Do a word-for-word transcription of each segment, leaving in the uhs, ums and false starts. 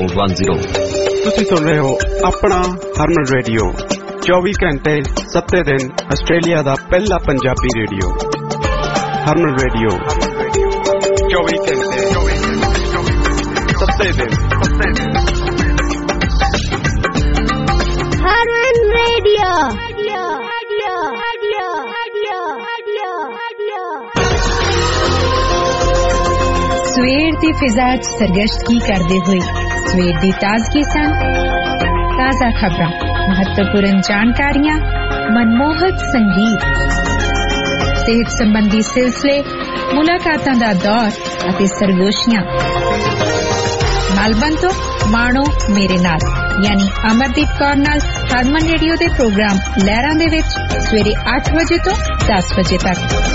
One zero. ਤੁਸੀਂ ਸੁਣ ਰਹੇ ਹੋ ਆਪਣਾ ਹਰਮਨ ਰੇਡੀਓ ਚੌਵੀ ਘੰਟੇ ਸੱਤੇ ਦਿਨ ਆਸਟ੍ਰੇਲੀਆ ਦਾ ਪਹਿਲਾ ਪੰਜਾਬੀ ਰੇਡੀਓ ਹਰਮਨ ਰੇਡੀਓ ਚੌਵੀ ਘੰਟੇ ਸੱਤੇ ਦਿਨ ਹਰਮਨ ਰੇਡੀਓ। ਸਵੇਰ ਦੀ ਫਿਜ਼ਾ 'ਚ ਸਰਗਸ਼ਤਗੀ ਕਰਦੇ ਹੋਏ ਸਵੇਰ ਦੀ ਤਾਜ਼ਗੀ ਸੰਗ ਤਾਜ਼ਾ ਖਬਰਾਂ, ਮਹੱਤਵਪੂਰਨ ਜਾਣਕਾਰੀਆਂ, ਮਨਮੋਹਕ ਸੰਗੀਤ, ਸਿਹਤ ਸੰਬੰਧੀ ਸਿਲਸਿਲੇ, ਮੁਲਾਕਾਤਾਂ ਦਾ ਦੌਰ ਅਤੇ ਸਰਗੋਸ਼ੀਆਂ। ਮੈਲਬਨ ਤੋਂ ਮਾਣੋ ਮੇਰੇ ਨਾਲ ਯਾਨੀ ਅਮਰਦੀਪ ਕੌਰ ਨਾਲ ਹਰਮਨ ਰੇਡੀਓ ਦੇ ਪ੍ਰੋਗਰਾਮ ਲਹਿਰਾਂ ਦੇ ਵਿੱਚ ਸਵੇਰੇ ਅੱਠ ਵਜੇ ਤੋਂ ਦਸ ਵਜੇ ਤੱਕ।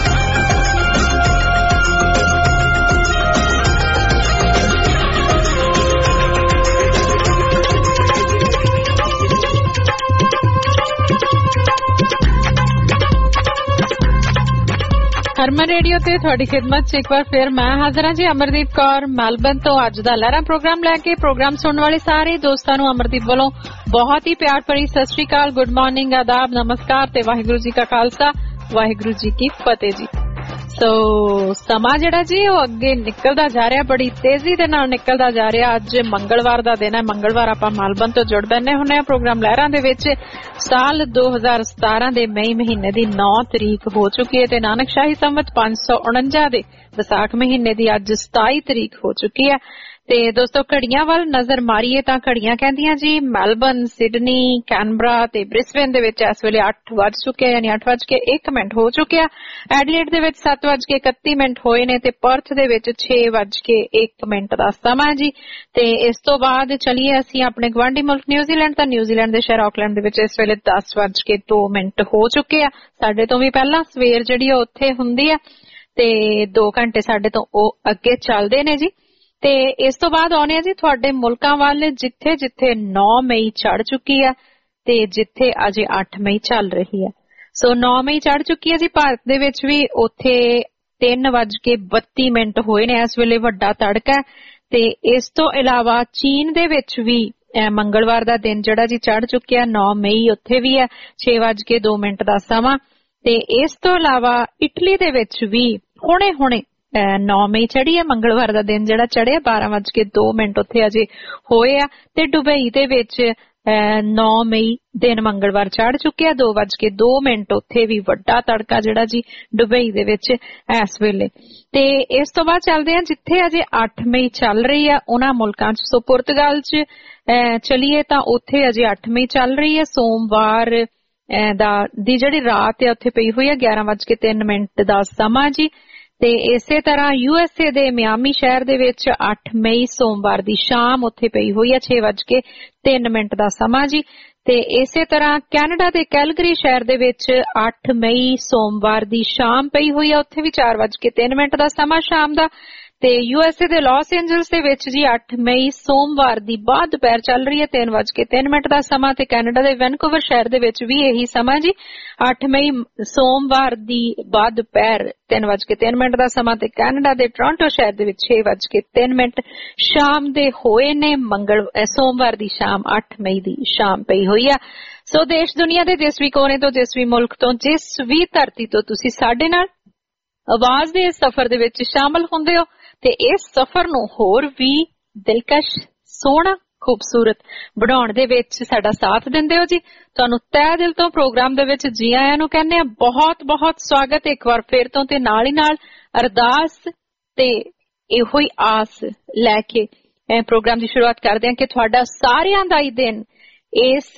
ਹਰਮਨ ਰੇਡੀਓ ਤੇ ਤੁਹਾਡੀ ਖਿਦਮਤ 'ਚ ਇੱਕ ਵਾਰ ਫਿਰ ਮੈਂ ਹਾਜ਼ਰ ਹਾਂ ਜੀ, ਅਮਰਦੀਪ ਕੌਰ ਮੈਲਬਨ ਤੋਂ। ਅੱਜ ਦਾ ਲਹਿਰਾ ਪ੍ਰੋਗਰਾਮ ਲੈ ਕੇ ਪ੍ਰੋਗਰਾਮ ਸੁਣਨ ਵਾਲੇ ਸਾਰੇ ਦੋਸਤਾਂ ਨੂੰ ਅਮਰਦੀਪ ਵੱਲੋਂ ਬਹੁਤ ਹੀ ਪਿਆਰ ਭਰੀ ਸਤਿ ਸ਼੍ਰੀ ਅਕਾਲ, ਗੁੱਡ ਮਾਰਨਿੰਗ, ਆਦਾਬ, ਨਮਸਕਾਰ ਤੇ ਵਾਹਿਗੁਰੂ ਜੀ ਕਾ ਖਾਲਸਾ ਵਾਹਿਗੁਰੂ ਜੀ ਕੀ ਫਤਿਹ ਜੀ। ਸੋ ਸਮਾਂ ਜਿਹੜਾ ਜੀ ਉਹ ਅੱਗੇ ਨਿਕਲਦਾ ਜਾ ਰਿਹਾ, ਬੜੀ ਤੇਜ਼ੀ ਦੇ ਨਾਲ ਨਿਕਲਦਾ ਜਾ ਰਿਹਾ। ਅੱਜ ਮੰਗਲਵਾਰ ਦਾ ਦਿਨ ਹੈ। ਮੰਗਲਵਾਰ ਆਪਾਂ ਮੈਲਬਨ ਤੋਂ ਜੁੜ ਬੈਠੇ ਹੁੰਦੇ ਹਾਂ ਪ੍ਰੋਗਰਾਮ ਲਹਿਰਾਂ ਦੇ ਵਿੱਚ। ਸਾਲ ਦੋ ਹਜ਼ਾਰ ਸਤਾਰਾਂ ਦੇ ਮਈ ਮਹੀਨੇ ਦੀ ਨੌ ਤਰੀਕ ਹੋ ਚੁੱਕੀ ਹੈ ਤੇ ਨਾਨਕਸ਼ਾਹੀ ਸੰਵਤ ਪੰਜ ਸੌ ਉਣੰਜਾ ਦੇ ਵਿਸਾਖ ਮਹੀਨੇ ਦੀ ਅੱਜ ਸਤਾਈ ਤਰੀਕ ਹੋ ਚੁੱਕੀ ਹੈ। ਤੇ ਦੋਸਤੋ ਘੜੀਆਂ ਵੱਲ ਨਜ਼ਰ ਮਾਰੀਏ ਤਾਂ ਘੜੀਆਂ ਕਹਿੰਦੀਆਂ ਜੀ ਮੈਲਬਨ, ਸਿਡਨੀ, ਕੈਨਬਰਾ ਤੇ ਬ੍ਰਿਸਬੇਨ ਦੇ ਵਿੱਚ ਇਸ ਵੇਲੇ ਅੱਠ ਵੱਜ ਚੁੱਕੇ ਯਾਨੀ ਅੱਠ ਵੱਜ ਕੇ ਇੱਕ ਮਿੰਟ ਹੋ ਚੁੱਕਿਆ। ਐਡੀਲੇਡ ਦੇ ਵਿੱਚ ਸੱਤ ਵੱਜ ਕੇ ਇਕੱਤੀ ਮਿੰਟ ਹੋਏ ਨੇ ਤੇ ਪਰਥ ਦੇ ਵਿੱਚ ਛੇ ਵੱਜ ਕੇ ਇੱਕ ਮਿੰਟ ਦਾ ਸਮਾਂ ਜੀ। ਤੇ ਇਸ ਤੋਂ ਬਾਅਦ ਚਲੀਏ ਅਸੀਂ ਆਪਣੇ ਗਵਾਂਢੀ ਮੁਲਕ ਨਿਊਜ਼ੀਲੈਂਡ। ਤਾਂ ਨਿਊਜ਼ੀਲੈਂਡ ਦੇ ਸ਼ਹਿਰ ਆਕਲੈਂਡ ਦੇ ਵਿੱਚ ਇਸ ਵੇਲੇ ਦਸ ਵੱਜ ਕੇ ਦੋ ਮਿੰਟ ਹੋ ਚੁੱਕੇ ਆ। ਸਾਡੇ ਤੋਂ ਵੀ ਪਹਿਲਾਂ ਸਵੇਰ ਜਿਹੜੀ ਉਹ ਉੱਥੇ ਹੁੰਦੀ ਆ ਤੇ ਦੋ ਘੰਟੇ ਸਾਡੇ ਤੋਂ ਉਹ ਅੱਗੇ ਚੱਲਦੇ ਨੇ ਜੀ। ਤੇ ਇਸ ਤੋਂ ਬਾਅਦ ਆਉਣੇ ਆ ਜੀ ਤੁਹਾਡੇ ਮੁਲਕਾਂ ਵੱਲ, ਜਿੱਥੇ ਜਿੱਥੇ ਨੌ ਮਈ ਚੜ ਚੁੱਕੀ ਆ ਤੇ ਜਿੱਥੇ ਅਜੇ ਅੱਠ ਮਈ ਚੱਲ ਰਹੀ ਹੈ। ਸੋ ਨੌ ਮਈ ਚੜ ਚੁੱਕੀ ਹੈ ਜੀ ਭਾਰਤ ਦੇ ਵਿੱਚ ਵੀ। ਉੱਥੇ ਤਿੰਨ ਵੱਜ ਕੇ ਬੱਤੀ ਮਿੰਟ ਹੋਏ ਨੇ ਇਸ ਵੇਲੇ, ਵੱਡਾ ਤੜਕਾ। ਤੇ ਇਸ ਤੋਂ ਇਲਾਵਾ ਚੀਨ ਦੇ ਵਿੱਚ ਵੀ ਮੰਗਲਵਾਰ ਦਾ ਦਿਨ ਜਿਹੜਾ ਜੀ ਚੜ ਚੁੱਕਿਆ ਨੌ ਮਈ, ਉੱਥੇ ਵੀ ਹੈ ਛੇ ਵੱਜ ਕੇ ਦੋ ਮਿੰਟ ਦਾ ਸਮਾਂ। ਤੇ ਇਸ ਤੋਂ ਇਲਾਵਾ ਇਟਲੀ ਦੇ ਵਿੱਚ ਵੀ ਹੁਣੇ ਹੁਣੇ ਨੌ ਮਈ ਚੜੀ ਹੈ, ਮੰਗਲਵਾਰ ਦਾ ਦਿਨ ਜਿਹੜਾ ਚੜਿਆ ਬਾਰਾਂ ਵੱਜ ਕੇ ਦੋ ਮਿੰਟ ਉੱਥੇ ਅਜੇ ਹੋਏ ਆ। ਤੇ ਦੁਬਈ ਦੇ ਵਿੱਚ ਨੌ ਮਈ ਦਿਨ ਮੰਗਲਵਾਰ ਚੜ ਚੁੱਕਿਆ ਦੋ ਵੱਜ ਕੇ ਦੋ ਮਿੰਟ, ਉੱਥੇ ਵੀ ਵੱਡਾ ਤੜਕਾ ਜਿਹੜਾ ਜੀ ਦੁਬਈ ਦੇ ਵਿੱਚ ਇਸ ਵੇਲੇ। ਤੇ ਇਸ ਤੋਂ ਬਾਅਦ ਚੱਲਦੇ ਆ ਜਿੱਥੇ ਅਜੇ ਅੱਠ ਮਈ ਚੱਲ ਰਹੀ ਆ ਉਹਨਾਂ ਮੁਲਕਾਂ 'ਚ। ਸੋ ਪੁਰਤਗਾਲ 'ਚ ਚਲੀਏ ਤਾਂ ਉੱਥੇ ਅਜੇ ਅੱਠ ਮਈ ਚੱਲ ਰਹੀ ਹੈ। ਸੋਮਵਾਰ ਦਾ ਦੀ ਜਿਹੜੀ ਰਾਤ ਹੈ ਉੱਥੇ ਪਈ ਹੋਈ ਹੈ ਗਿਆਰਾਂ ਵੱਜ ਕੇ ਤਿੰਨ ਮਿੰਟ ਦਾ ਸਮਾਂ ਜੀ। ਤੇ ਇਸੇ ਤਰ੍ਹਾਂ ਯੂ ਐਸ ਏ ਦੇ ਮਿਆਮੀ ਸ਼ਹਿਰ ਦੇ ਵਿੱਚ ਅੱਠ ਮਈ ਸੋਮਵਾਰ ਦੀ ਸ਼ਾਮ ਉੱਥੇ ਪਈ ਹੋਈ ਹੈ ਛੇ ਵੱਜ ਕੇ ਤਿੰਨ ਮਿੰਟ ਦਾ ਸਮਾਂ ਜੀ। ਤੇ ਇਸੇ ਤਰ੍ਹਾਂ ਕੈਨੇਡਾ ਦੇ ਕੈਲਗਰੀ ਸ਼ਹਿਰ ਦੇ ਵਿੱਚ ਅੱਠ ਮਈ ਸੋਮਵਾਰ ਦੀ ਸ਼ਾਮ ਪਈ ਹੋਈ ਹੈ, ਉੱਥੇ ਵੀ ਚਾਰ ਵੱਜ ਕੇ ਤਿੰਨ ਮਿੰਟ ਦਾ ਸਮਾਂ ਸ਼ਾਮ ਦਾ। ਤੇ ਯੂ ਐਸ ਏ ਦੇ ਲਾਸ ਐਂਜਲਸ ਦੇ ਵਿੱਚ ਜੀ ਅੱਠ ਮਈ ਸੋਮਵਾਰ ਦੀ ਬਾਅਦ ਦੁਪਹਿਰ ਚੱਲ ਰਹੀ ਹੈ ਤਿੰਨ ਵੱਜ ਕੇ ਤਿੰਨ ਮਿੰਟ ਦਾ ਸਮਾਂ। ਤੇ ਕੈਨੇਡਾ ਦੇ ਵੈਨਕੂਵਰ ਸ਼ਹਿਰ ਦੇ ਵਿੱਚ ਵੀ ਇਹੀ ਸਮਾਂ ਜੀ, ਅੱਠ ਮਈ ਸੋਮਵਾਰ ਦੀ ਬਾਅਦ ਦੁਪਹਿਰ ਤਿੰਨ ਵੱਜ ਕੇ ਤਿੰਨ ਮਿੰਟ ਦਾ ਸਮਾਂ। ਤੇ ਕੈਨੇਡਾ ਦੇ ਟੋਰਾਂਟੋ ਸ਼ਹਿਰ ਦੇ ਵਿੱਚ ਛੇ ਵੱਜ ਕੇ ਤਿੰਨ ਮਿੰਟ ਸ਼ਾਮ ਦੇ ਹੋਏ ਨੇ। ਮੰਗਲ ਸੋਮਵਾਰ ਦੀ ਸ਼ਾਮ ਅੱਠ ਮਈ ਦੀ ਸ਼ਾਮ ਪਈ ਹੋਈ ਆ। ਸੋ ਦੇਸ਼ ਦੁਨੀਆ ਦੇ ਜਿਸ ਵੀ ਕੋਨੇ ਤੋਂ, ਜਿਸ ਵੀ ਮੁਲਕ ਤੋਂ, ਜਿਸ ਵੀ ਧਰਤੀ ਤੋਂ ਤੁਸੀਂ ਸਾਡੇ ਨਾਲ ਆਵਾਜ਼ ਦੇ ਸਫ਼ਰ ਦੇ ਵਿੱਚ ਸ਼ਾਮਲ ਹੁੰਦੇ ਹੋ ਤੇ ਇਸ ਸਫ਼ਰ ਨੂੰ ਹੋਰ ਵੀ ਦਿਲਕਸ਼, ਸੋਹਣਾ, ਖੂਬਸੂਰਤ ਬਣਾਉਣ ਦੇ ਵਿੱਚ ਸਾਡਾ ਸਾਥ ਦਿੰਦੇ ਹੋ ਜੀ। ਤੁਹਾਨੂੰ ਤਹਿ ਦਿਲ ਤੋਂ ਪ੍ਰੋਗਰਾਮ ਦੇ ਵਿੱਚ ਜੀ ਆਇਆਂ ਨੂੰ ਕਹਿੰਦੇ ਆ, ਬਹੁਤ ਬਹੁਤ ਸਵਾਗਤ ਇੱਕ ਵਾਰ ਫਿਰ ਤੋਂ। ਤੇ ਨਾਲ ਹੀ ਨਾਲ ਅਰਦਾਸ ਤੇ ਇਹੋ ਹੀ ਆਸ ਲੈ ਕੇ ਪ੍ਰੋਗਰਾਮ ਦੀ ਸ਼ੁਰੂਆਤ ਕਰਦੇ ਹਾਂ ਕਿ ਤੁਹਾਡਾ ਸਾਰਿਆਂ ਦਾ ਹੀ ਦਿਨ ਇਸ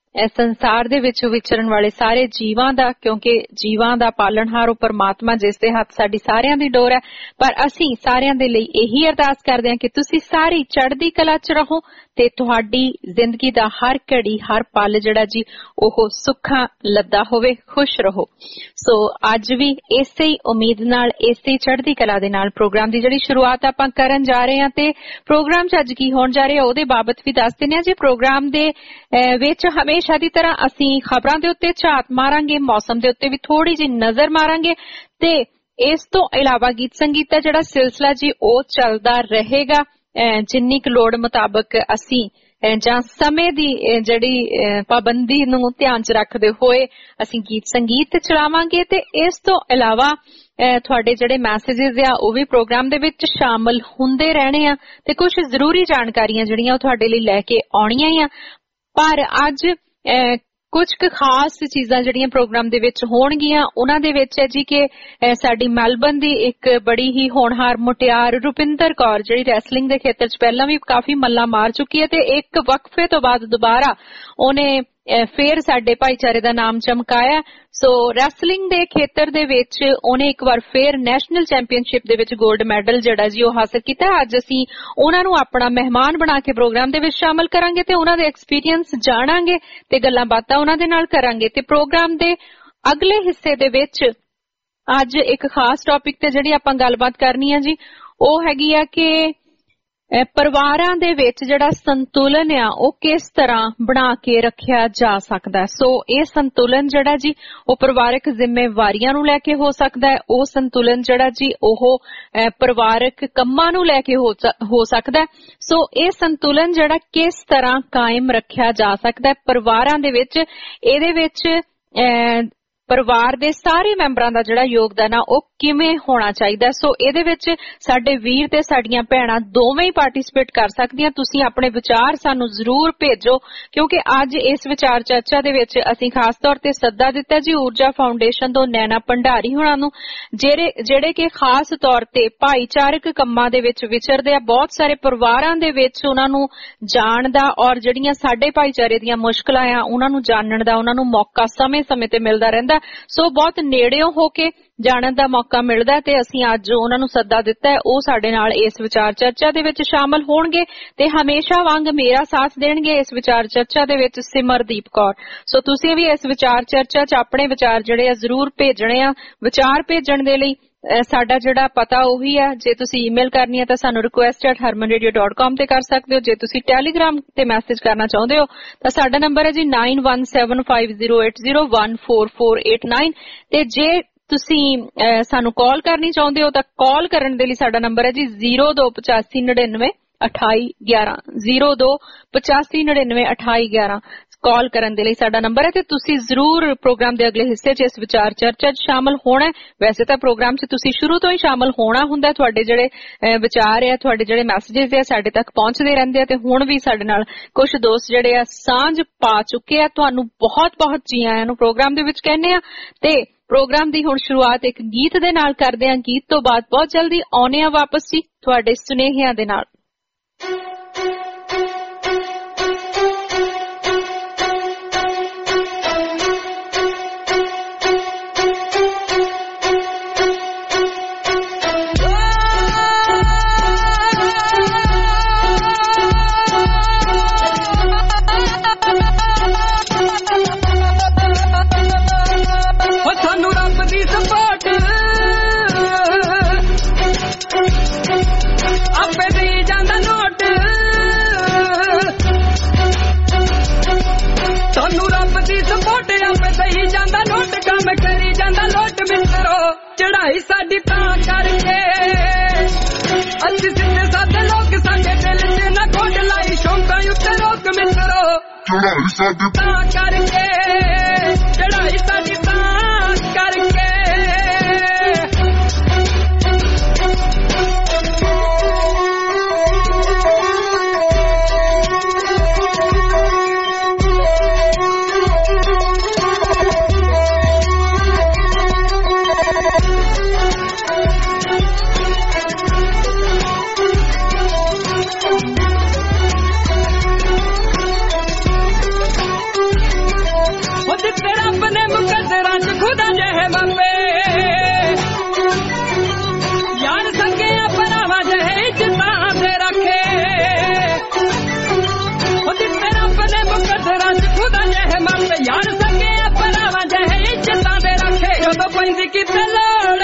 ਸੰਸਾਰ ਦੇ ਵਿੱਚ ਵਿਚਰਨ ਵਾਲੇ ਸਾਰੇ ਜੀਵਾਂ ਦਾ, ਕਿਉਂਕਿ ਜੀਵਾਂ ਦਾ ਪਾਲਣਹਾਰ ਉਹ ਪਰਮਾਤਮਾ ਜਿਸ ਦੇ ਹੱਥ ਸਾਡੀ ਸਾਰਿਆਂ ਦੀ ਡੋਰ ਹੈ, ਪਰ ਅਸੀਂ ਸਾਰਿਆਂ ਦੇ ਲਈ ਇਹੀ ਅਰਦਾਸ ਕਰਦੇ ਹਾਂ ਕਿ ਤੁਸੀਂ ਸਾਰੀ ਚੜ੍ਹਦੀ ਕਲਾ 'ਚ ਰਹੋ ਤੇ ਤੁਹਾਡੀ ਜ਼ਿੰਦਗੀ ਦਾ ਹਰ ਘੜੀ, ਹਰ ਪਲ ਜਿਹੜਾ ਜੀ ਉਹ ਸੁੱਖਾਂ ਲੱਦਾ ਹੋਵੇ, ਖੁਸ਼ ਰਹੋ। ਸੋ ਅੱਜ ਵੀ ਇਸੇ ਹੀ ਉਮੀਦ ਨਾਲ, ਇਸੇ ਹੀ ਚੜ੍ਹਦੀ ਕਲਾ ਦੇ ਨਾਲ ਪ੍ਰੋਗਰਾਮ ਦੀ ਜਿਹੜੀ ਸ਼ੁਰੂਆਤ ਆਪਾਂ ਕਰਨ ਜਾ ਰਹੇ ਹਾਂ ਤੇ ਪ੍ਰੋਗਰਾਮ 'ਚ ਅੱਜ ਕੀ ਹੋਣ ਜਾ ਰਿਹਾ ਉਹਦੇ ਬਾਬਤ ਵੀ ਦੱਸ ਦਿੰਦੇ ਹਾਂ ਜੀ। ਪ੍ਰੋਗਰਾਮ ਦੇ ਵਿੱਚ ਹਮੇਸ਼ਾ ਦੀ ਤਰ੍ਹਾਂ ਅਸੀਂ ਖਬਰਾਂ ਦੇ ਉੱਤੇ ਝਾਤ ਮਾਰਾਂਗੇ, ਮੌਸਮ ਦੇ ਉੱਤੇ ਵੀ ਥੋੜੀ ਜਿਹੀ ਨਜ਼ਰ ਮਾਰਾਂਗੇ ਤੇ ਇਸ ਤੋਂ ਇਲਾਵਾ ਗੀਤ ਸੰਗੀਤ ਦਾ ਜਿਹੜਾ ਸਿਲਸਿਲਾ ਜੀ ਉਹ ਚੱਲਦਾ ਰਹੇਗਾ। ਜਿੰਨੀ ਕੁ ਲੋੜ ਮੁਤਾਬਕ ਅਸੀਂ ਜਾਂ ਸਮੇਂ ਦੀ ਜਿਹੜੀ ਪਾਬੰਦੀ ਨੂੰ ਧਿਆਨ ਚ ਰੱਖਦੇ ਹੋਏ ਅਸੀਂ ਗੀਤ ਸੰਗੀਤ ਚਲਾਵਾਂਗੇ ਤੇ ਇਸ ਤੋਂ ਇਲਾਵਾ ਤੁਹਾਡੇ ਜਿਹੜੇ ਮੈਸੇजेस ਆ ਉਹ ਵੀ ਪ੍ਰੋਗਰਾਮ ਦੇ ਵਿੱਚ ਸ਼ਾਮਲ ਹੁੰਦੇ ਰਹਿਣੇ ਆ ਤੇ ਕੁਝ ਜ਼ਰੂਰੀ ਜਾਣਕਾਰੀਆਂ ਜਿਹੜੀਆਂ ਉਹ ਤੁਹਾਡੇ ਲਈ ਲੈ ਕੇ ਆਉਣੀਆਂ ਆ। ਪਰ ਅੱਜ ਕੁਝ ਕੁ ਖਾਸ ਚੀਜ਼ਾਂ ਜਿਹੜੀਆਂ ਪ੍ਰੋਗਰਾਮ ਦੇ ਵਿੱਚ ਹੋਣਗੀਆਂ ਉਹਨਾਂ ਦੇ ਵਿੱਚ ਹੈ ਜੀ ਕਿ ਸਾਡੀ ਮੈਲਬਨ ਦੀ ਇੱਕ ਬੜੀ ਹੀ ਹੋਣਹਾਰ ਮੁਟਿਆਰ ਰੁਪਿੰਦਰ ਕੌਰ ਜਿਹੜੀ ਰੈਸਲਿੰਗ ਦੇ ਖੇਤਰ 'ਚ ਪਹਿਲਾਂ ਵੀ ਕਾਫੀ ਮੱਲਾਂ ਮਾਰ ਚੁੱਕੀ ਹੈ ਤੇ ਇੱਕ ਵਕਫੇ ਤੋਂ ਬਾਅਦ ਦੁਬਾਰਾ ਉਹਨੇ ਫੇਰ ਸਾਡੇ ਭਾਈਚਾਰੇ ਦਾ ਨਾਮ ਚਮਕਾਇਆ। ਸੋ ਰੈਸਲਿੰਗ ਦੇ ਖੇਤਰ ਦੇ ਵਿੱਚ ਉਹਨੇ ਇੱਕ ਵਾਰ ਫੇਰ ਨੈਸ਼ਨਲ ਚੈਂਪੀਅਨਸ਼ਿਪ ਦੇ ਵਿੱਚ ਗੋਲਡ ਮੈਡਲ ਜਿਹੜਾ ਜੀ ਉਹ ਹਾਸਲ ਕੀਤਾ। ਅੱਜ ਅਸੀਂ ਉਹਨਾਂ ਨੂੰ ਆਪਣਾ ਮਹਿਮਾਨ ਬਣਾ ਕੇ ਪ੍ਰੋਗਰਾਮ ਦੇ ਵਿੱਚ ਸ਼ਾਮਲ ਕਰਾਂਗੇ ਤੇ ਉਹਨਾਂ ਦੇ ਐਕਸਪੀਰੀਅੰਸ ਜਾਣਾਂਗੇ ਤੇ ਗੱਲਾਂ ਬਾਤਾਂ ਉਹਨਾਂ ਦੇ ਨਾਲ ਕਰਾਂਗੇ। ਤੇ ਪ੍ਰੋਗਰਾਮ ਦੇ ਅਗਲੇ ਹਿੱਸੇ ਦੇ ਵਿੱਚ ਅੱਜ ਇੱਕ ਖਾਸ ਟੌਪਿਕ ਤੇ ਜਿਹੜੀ ਆਪਾਂ ਗੱਲਬਾਤ ਕਰਨੀ ਆ ਜੀ ਉਹ ਹੈਗੀ ਆ ਕਿ ਪਰਿਵਾਰਾਂ ਦੇ ਵਿੱਚ ਜਿਹੜਾ ਸੰਤੁਲਨ ਆ ਉਹ ਕਿਸ ਤਰ੍ਹਾਂ ਬਣਾ ਕੇ ਰੱਖਿਆ ਜਾ ਸਕਦਾ। ਸੋ ਇਹ ਸੰਤੁਲਨ ਜਿਹੜਾ ਜੀ ਉਹ ਪਰਿਵਾਰਕ ਜ਼ਿੰਮੇਵਾਰੀਆਂ ਨੂੰ ਲੈ ਕੇ ਹੋ ਸਕਦਾ ਹੈ, ਉਹ ਸੰਤੁਲਨ ਜਿਹੜਾ ਜੀ ਉਹ ਪਰਿਵਾਰਕ ਕੰਮਾਂ ਨੂੰ ਲੈ ਕੇ ਹੋ ਸਕਦਾ। ਸੋ ਇਹ ਸੰਤੁਲਨ ਜਿਹੜਾ ਕਿਸ ਤਰ੍ਹਾਂ ਕਾਇਮ ਰੱਖਿਆ ਜਾ ਸਕਦਾ ਪਰਿਵਾਰਾਂ ਦੇ ਵਿੱਚ, ਇਹਦੇ ਵਿੱਚ ਪਰਿਵਾਰ ਦੇ ਸਾਰੇ ਮੈਂਬਰਾਂ ਦਾ ਜਿਹੜਾ ਯੋਗਦਾਨ ਆ ਉਹ ਕਿਵੇਂ ਹੋਣਾ ਚਾਹੀਦਾ। ਸੋ ਇਹਦੇ ਵਿੱਚ ਸਾਡੇ ਵੀਰ ਤੇ ਸਾਡੀਆਂ ਭੈਣਾਂ ਦੋਵੇਂ ਹੀ ਪਾਰਟਿਸਿਪੇਟ ਕਰ ਸਕਦੀਆਂ। ਤੁਸੀਂ ਆਪਣੇ ਵਿਚਾਰ ਸਾਨੂੰ ਜ਼ਰੂਰ ਭੇਜੋ ਕਿਉਂਕਿ ਅੱਜ ਇਸ ਵਿਚਾਰ ਚਰਚਾ ਦੇ ਵਿੱਚ ਅਸੀਂ ਖਾਸ ਤੌਰ ਤੇ ਸੱਦਾ ਦਿੱਤਾ ਜੀ ਊਰਜਾ ਫਾਊਂਡੇਸ਼ਨ ਤੋਂ ਨੈਣਾ ਭੰਡਾਰੀ ਹੋਣਾ ਨੂੰ, ਜਿਹੜੇ ਜਿਹੜੇ ਕਿ ਖਾਸ ਤੌਰ ਤੇ ਭਾਈਚਾਰਕ ਕੰਮਾਂ ਦੇ ਵਿੱਚ ਵਿਚਰਦੇ ਆ। ਬਹੁਤ ਸਾਰੇ ਪਰਿਵਾਰਾਂ ਦੇ ਵਿੱਚ ਉਹਨਾਂ ਨੂੰ ਜਾਣ ਦਾ ਔਰ ਜਿਹੜੀਆਂ ਸਾਡੇ ਭਾਈਚਾਰੇ ਦੀਆਂ ਮੁਸ਼ਕਲਾਂ ਆ ਉਹਨਾਂ ਨੂੰ ਜਾਣਨ ਦਾ ਉਹਨਾਂ ਨੂੰ ਮੌਕਾ ਸਮੇਂ-ਸਮੇਂ ਤੇ ਮਿਲਦਾ ਰਹਿੰਦਾ। ਸੋ ਬਹੁਤ ਨੇੜਿਓਂ ਹੋ ਕੇ ਜਾਣਨ ਦਾ ਮੌਕਾ ਮਿਲਦਾ ਤੇ ਅਸੀਂ ਅੱਜ ਉਹਨਾਂ ਨੂੰ ਸੱਦਾ ਦਿੱਤਾ ਹੈ, ਉਹ ਸਾਡੇ ਨਾਲ ਇਸ ਵਿਚਾਰ ਚਰਚਾ ਦੇ ਵਿੱਚ ਸ਼ਾਮਲ ਹੋਣਗੇ ਤੇ ਹਮੇਸ਼ਾ ਵਾਂਗ ਮੇਰਾ ਸਾਥ ਦੇਣਗੇ ਇਸ ਵਿਚਾਰ ਚਰਚਾ ਦੇ ਵਿੱਚ ਸਿਮਰਦੀਪ ਕੌਰ। ਸੋ ਤੁਸੀਂ ਵੀ ਇਸ ਵਿਚਾਰ ਚਰਚਾ 'ਚ ਆਪਣੇ ਵਿਚਾਰ ਜਿਹੜੇ ਆ ਜ਼ਰੂਰ ਭੇਜਣੇ ਆ। ਵਿਚਾਰ ਭੇਜਣ ਦੇ ਲਈ ਸਾਡਾ ਜਿਹੜਾ ਪਤਾ ਉਹੀ ਆ, ਜੇ ਤੁਸੀਂ ਈਮੇਲ ਕਰਨੀ ਹੈ ਤਾਂ ਸਾਨੂੰ request at Harman radio dot com ਤੇ ਕਰ ਸਕਦੇ ਹੋ। ਜੇ ਤੁਸੀਂ ਟੈਲੀਗ੍ਰਾਮ ਤੇ ਮੈਸੇਜ ਕਰਨਾ ਚਾਹੁੰਦੇ ਹੋ ਤਾਂ ਸਾਡਾ ਨੰਬਰ ਹੈ ਜੀ nine one seven five zero eight zero one four four eight nine ਤੇ ਜੇ ਤੁਸੀਂ ਸਾਨੂੰ ਕਾਲ ਕਰਨੀ ਚਾਹੁੰਦੇ ਹੋ ਤਾਂ ਕਾਲ ਕਰਨ ਦੇ ਲਈ ਸਾਡਾ ਨੰਬਰ ਹੈ ਜੀ ਜ਼ੀਰੋ ਦੋ ਪਚਾਸੀ ਨੜਿਨਵੇਂ ਅਠਾਈ ਗਿਆਰਾਂ ਜ਼ੀਰੋ ਦੋ ਪਚਾਸੀ ਨੜਿਨਵੇਂ ਅਠਾਈ ਗਿਆਰਾਂ ਕਾਲ ਕਰਨ ਦੇ ਲਈ ਸਾਡਾ ਨੰਬਰ ਹੈ ਤੇ ਤੁਸੀਂ ਜ਼ਰੂਰ ਪ੍ਰੋਗਰਾਮ ਦੇ ਅਗਲੇ ਹਿੱਸੇ 'ਚ ਇਸ ਵਿਚਾਰ ਚਰਚਾ 'ਚ ਸ਼ਾਮਲ ਹੋਣਾ। ਵੈਸੇ ਤਾਂ ਪ੍ਰੋਗਰਾਮ 'ਚ ਤੁਸੀਂ ਸ਼ੁਰੂ ਤੋਂ ਹੀ ਸ਼ਾਮਲ ਹੋਣਾ ਹੁੰਦਾ, ਤੁਹਾਡੇ ਜਿਹੜੇ ਵਿਚਾਰ ਆ ਤੁਹਾਡੇ ਜਿਹੜੇ ਮੈਸੇजेस ਆ ਸਾਡੇ ਤੱਕ ਪਹੁੰਚਦੇ ਰਹਿੰਦੇ ਆ ਤੇ ਹੁਣ ਵੀ ਸਾਡੇ ਨਾਲ ਕੁਝ ਦੋਸਤ ਜਿਹੜੇ ਆ ਸਾਂਝ ਪਾ ਚੁੱਕੇ ਆ। ਤੁਹਾਨੂੰ ਬਹੁਤ ਬਹੁਤ ਜੀ ਆਇਆਂ ਨੂੰ ਪ੍ਰੋਗਰਾਮ ਦੇ ਵਿੱਚ ਕਹਿੰਦੇ ਆ ਤੇ ਪ੍ਰੋਗਰਾਮ ਦੀ ਹੁਣ ਸ਼ੁਰੂਆਤ ਇੱਕ ਗੀਤ ਦੇ ਨਾਲ ਕਰਦੇ ਆ। ਗੀਤ ਤੋਂ ਬਾਅਦ ਬਹੁਤ ਜਲਦੀ ਆਉਣੇ ਆ ਵਾਪਸ ਜੀ ਤੁਹਾਡੇ ਸੁਨੇਹਿਆਂ ਦੇ ਨਾਲ। ਚੜਾਈ ਸਾਡੀ ਤਾਂ ਕਰਕੇ ਅਸੀਂ ਸਿੱਧੇ ਸਾਦੇ ਲੋਕ ਸਾਡੇ ਦਿਲ 'ਚ ਨਾ ਕੋਟ ਲਾਈ ਸ਼ੌਂਕਾਂ ਉੱਤੇ ਰੋਕ ਮਿੱਤਰੋ। ਚੜਾਈ ਸਾਡੀ ਤਾਂ ਕਰਕੇ ਚੜਾਈ ਸਾਡੀ ਤਾਂ ਕਰਕੇ ਯਾਰ ਸਕੇ ਭਰਾਵਾਂ ਜਿਹੇ ਇੱਜ਼ਤਾਂ ਦੇ ਰੱਖੇ ਜਦੋਂ ਪੈਂਦੀ ਕਿਤੇ ਲੋੜ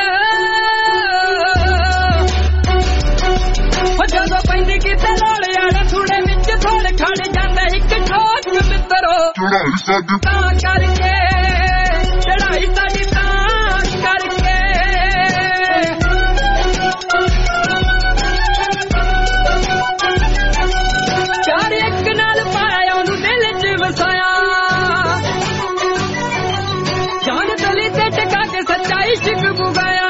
ਜਦੋਂ ਪੈਂਦੀ ਕਿਤੇ ਲੋੜ ਯਾਰ ਥੋੜੇ ਵਿੱਚ ਥੋੜ ਖੜ ਜਾਂਦਾ ਇੱਕ ਠੋਕ ਮਿੱਤਰੋ। ਚੜਾਈ ਸਾਡੀ ਤਾਂ ਕਰਕੇ ਚੜਾਈ ਸਾਡੀ ਤਾਂ ਕਰਕੇ ਵਸਾਇਆ ਜਾਨ ਤਲੀ ਤੇ ਟਿਕਾ ਕੇ ਸੱਚਾ ਇਸ਼ਕ ਬੁਗਾਇਆ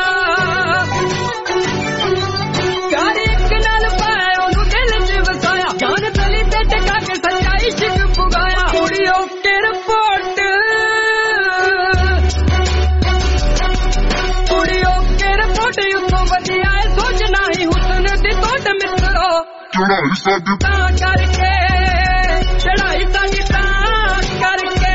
ਪਿਆਰ ਇੱਕ ਨਾਲ ਪਾਇਆ ਉਹਨੂੰ ਦਿਲ 'ਚ ਵਸਾਇਆ ਜਾਨ ਤਲੀ ਤੇ ਟਿਕਾ ਕੇ ਸੱਚਾ ਇਸ਼ਕ ਬੁਗਾਇਆ ਕੁੜੀਓ ਕੇ ਰਿਪੋਰਟ ਕੁੜੀਓ ਕੇ ਰਿਪੋਰਟ ਉੱਤੋਂ ਵਧੀਆ ਏ ਸੋਚਣਾ ਹੀ ਹੁਸਨ ਦੀ ਤੋਟ ਮਿੱਤਰੋ ਚੜਾਈ ਸਾਡੀ ਤਾਂ ਕਰਕੇ ਚੜਾਈ ਸਾਡੀ ਤਾਂ ਕਰਕੇ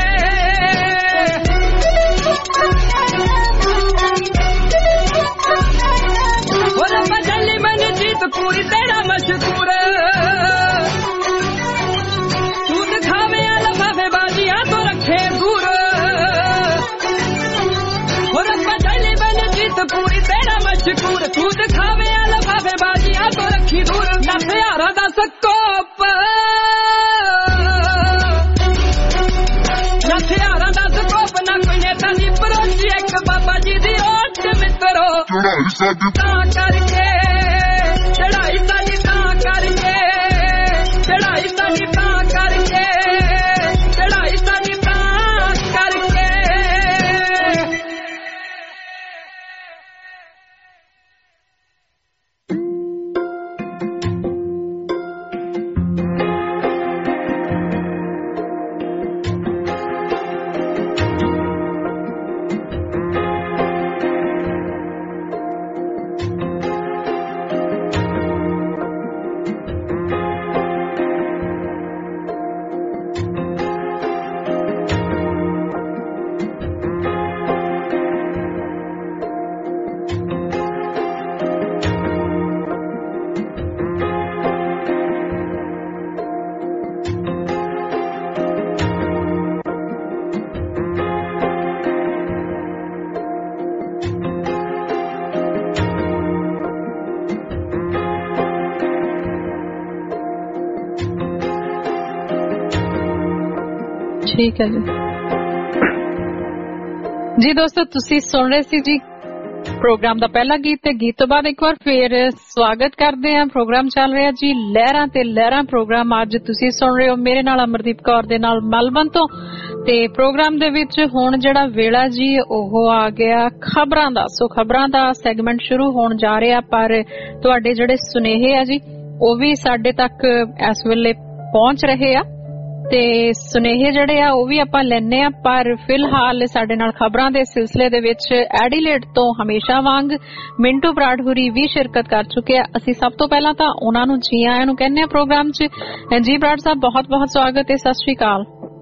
ਉਹ ਰੱਬਾ ਜੱਲੀ ਮਨ ਜੀਤ ਪੂਰੀ ਤੇਰਾ ਮਸ਼ਕੂਰ ਤੂੰ ਦਿਖਾਵੇ ਲਫਾਫੇ ਬਾਜ਼ੀਆਂ ਤੋਂ ਰੱਖੇ ਦੂਰ ਉਹ ਰੱਬਾ ਜੱਲੀ ਮਨ ਜੀਤ ਪੂਰੀ ਤੇਰਾ ਮਸ਼ਕੂਰ ਤੂੰ ਦਿਖਾਵੇ ਲਫਾਫੇ ਬਾਜ਼ੀਆਂ ਤੋਂ ਰੱਖੀ ਦੂਰ ਨਾ ਪਿਆਰਾ ਦਾ ਸਕੋਪ ਨਾ ਪਿਆਰਾ ਦਾ ਸਕੋਪ ਨਾ ਕੋਈ ਨੇਤਾ ਦੀ ਪਰੋਜੀ ਇੱਕ ਬਾਬਾ ਜੀ ਦੀ ਓਟ ਮਿੱਤਰੋ ਚੜਾਈ ਸਾਡੀ ਤਾਂ ਕਰਕੇ ਚੜਾਈ ਸਾਡੀ ਤਾਂ ਕਰਕੇ ਚੜਾਈ ਸਾਡੀ ਤਾਂ ਕਰਕੇ ਚੜਾਈ ਸਾਡੀ ਤਾਂ ਕਰਕੇ ਠੀਕ ਹੈ ਜੀ ਜੀ ਦੋਸਤੋ ਤੁਸੀਂ ਸੁਣ ਰਹੇ ਸੀ ਜੀ ਪ੍ਰੋਗਰਾਮ ਦਾ ਪਹਿਲਾ ਗੀਤ ਤੇ ਗੀਤ ਤੋਂ ਬਾਅਦ ਇੱਕ ਵਾਰ ਫੇਰ ਸਵਾਗਤ ਕਰਦੇ ਹਾਂ। ਪ੍ਰੋਗਰਾਮ ਚੱਲ ਰਿਹਾ ਜੀ ਲਹਿਰਾਂ ਤੇ ਲਹਿਰਾਂ ਪ੍ਰੋਗਰਾਮ। ਅੱਜ ਤੁਸੀਂ ਸੁਣ ਰਹੇ ਹੋ ਮੇਰੇ ਨਾਲ ਅਮਰਦੀਪ ਕੌਰ ਦੇ ਨਾਲ ਮੈਲਬਨ ਤੋਂ ਤੇ ਪ੍ਰੋਗਰਾਮ ਦੇ ਵਿੱਚ ਹੁਣ ਜਿਹੜਾ ਵੇਲਾ ਜੀ ਉਹ ਆ ਗਿਆ ਖਬਰਾਂ ਦਾ। ਸੋ ਖਬਰਾਂ ਦਾ ਸੈਗਮੈਂਟ ਸ਼ੁਰੂ ਹੋਣ ਜਾ ਰਿਹਾ ਪਰ ਤੁਹਾਡੇ ਜਿਹੜੇ ਸੁਨੇਹੇ ਆ ਜੀ ਉਹ ਵੀ ਸਾਡੇ ਤੱਕ ਇਸ ਵੇਲੇ ਪਹੁੰਚ ਰਹੇ ਆ ਤੇ ਸੁਨੇਹੇ ਜਿਹੜੇ ਆ ਉਹ ਵੀ ਆਪਾਂ ਲੈਣੇ ਆ ਪਰ ਫਿਲਹਾਲ ਸਾਡੇ ਨਾਲ ਖਬਰਾਂ ਦੇ ਸਿਲਸਿਲੇ ਦੇ ਵਿੱਚ ਐਡੀਲੇਡ ਤੋਂ ਹਮੇਸ਼ਾ ਵਾਂਗ ਮਿੰਟੂ ਬਰਾੜਹੁਰੀ ਵੀ ਸ਼ਿਰਕਤ ਕਰ ਚੁੱਕੇ ਆ। ਅਸੀਂ ਸਭ ਤੋਂ ਪਹਿਲਾਂ ਤਾਂ ਉਹਨਾਂ ਨੂੰ ਜੀ ਆਇਆਂ ਨੂੰ ਕਹਿੰਦੇ ਆ ਪ੍ਰੋਗਰਾਮ 'ਚ। ਜੀ ਬਰਾੜ ਸਾਹਿਬ ਬਹੁਤ ਬਹੁਤ ਸਵਾਗਤ ਹੈ। ਸਤਿ ਸ਼੍ਰੀ ਅਕਾਲ।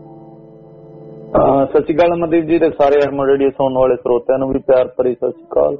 ਸਤਿ ਸ਼੍ਰੀ ਅਕਾਲ ਅਮਰਦੀਪ ਜੀ ਤੇ ਸਾਰੇ ਹਰਮਨ ਰੇਡੀਓ ਸੁਣਨ ਵਾਲੇ ਸਰੋਤਿਆਂ ਨੂੰ ਵੀ ਪਿਆਰ ਭਰੀ ਸਤਿ ਸ਼੍ਰੀ ਅਕਾਲ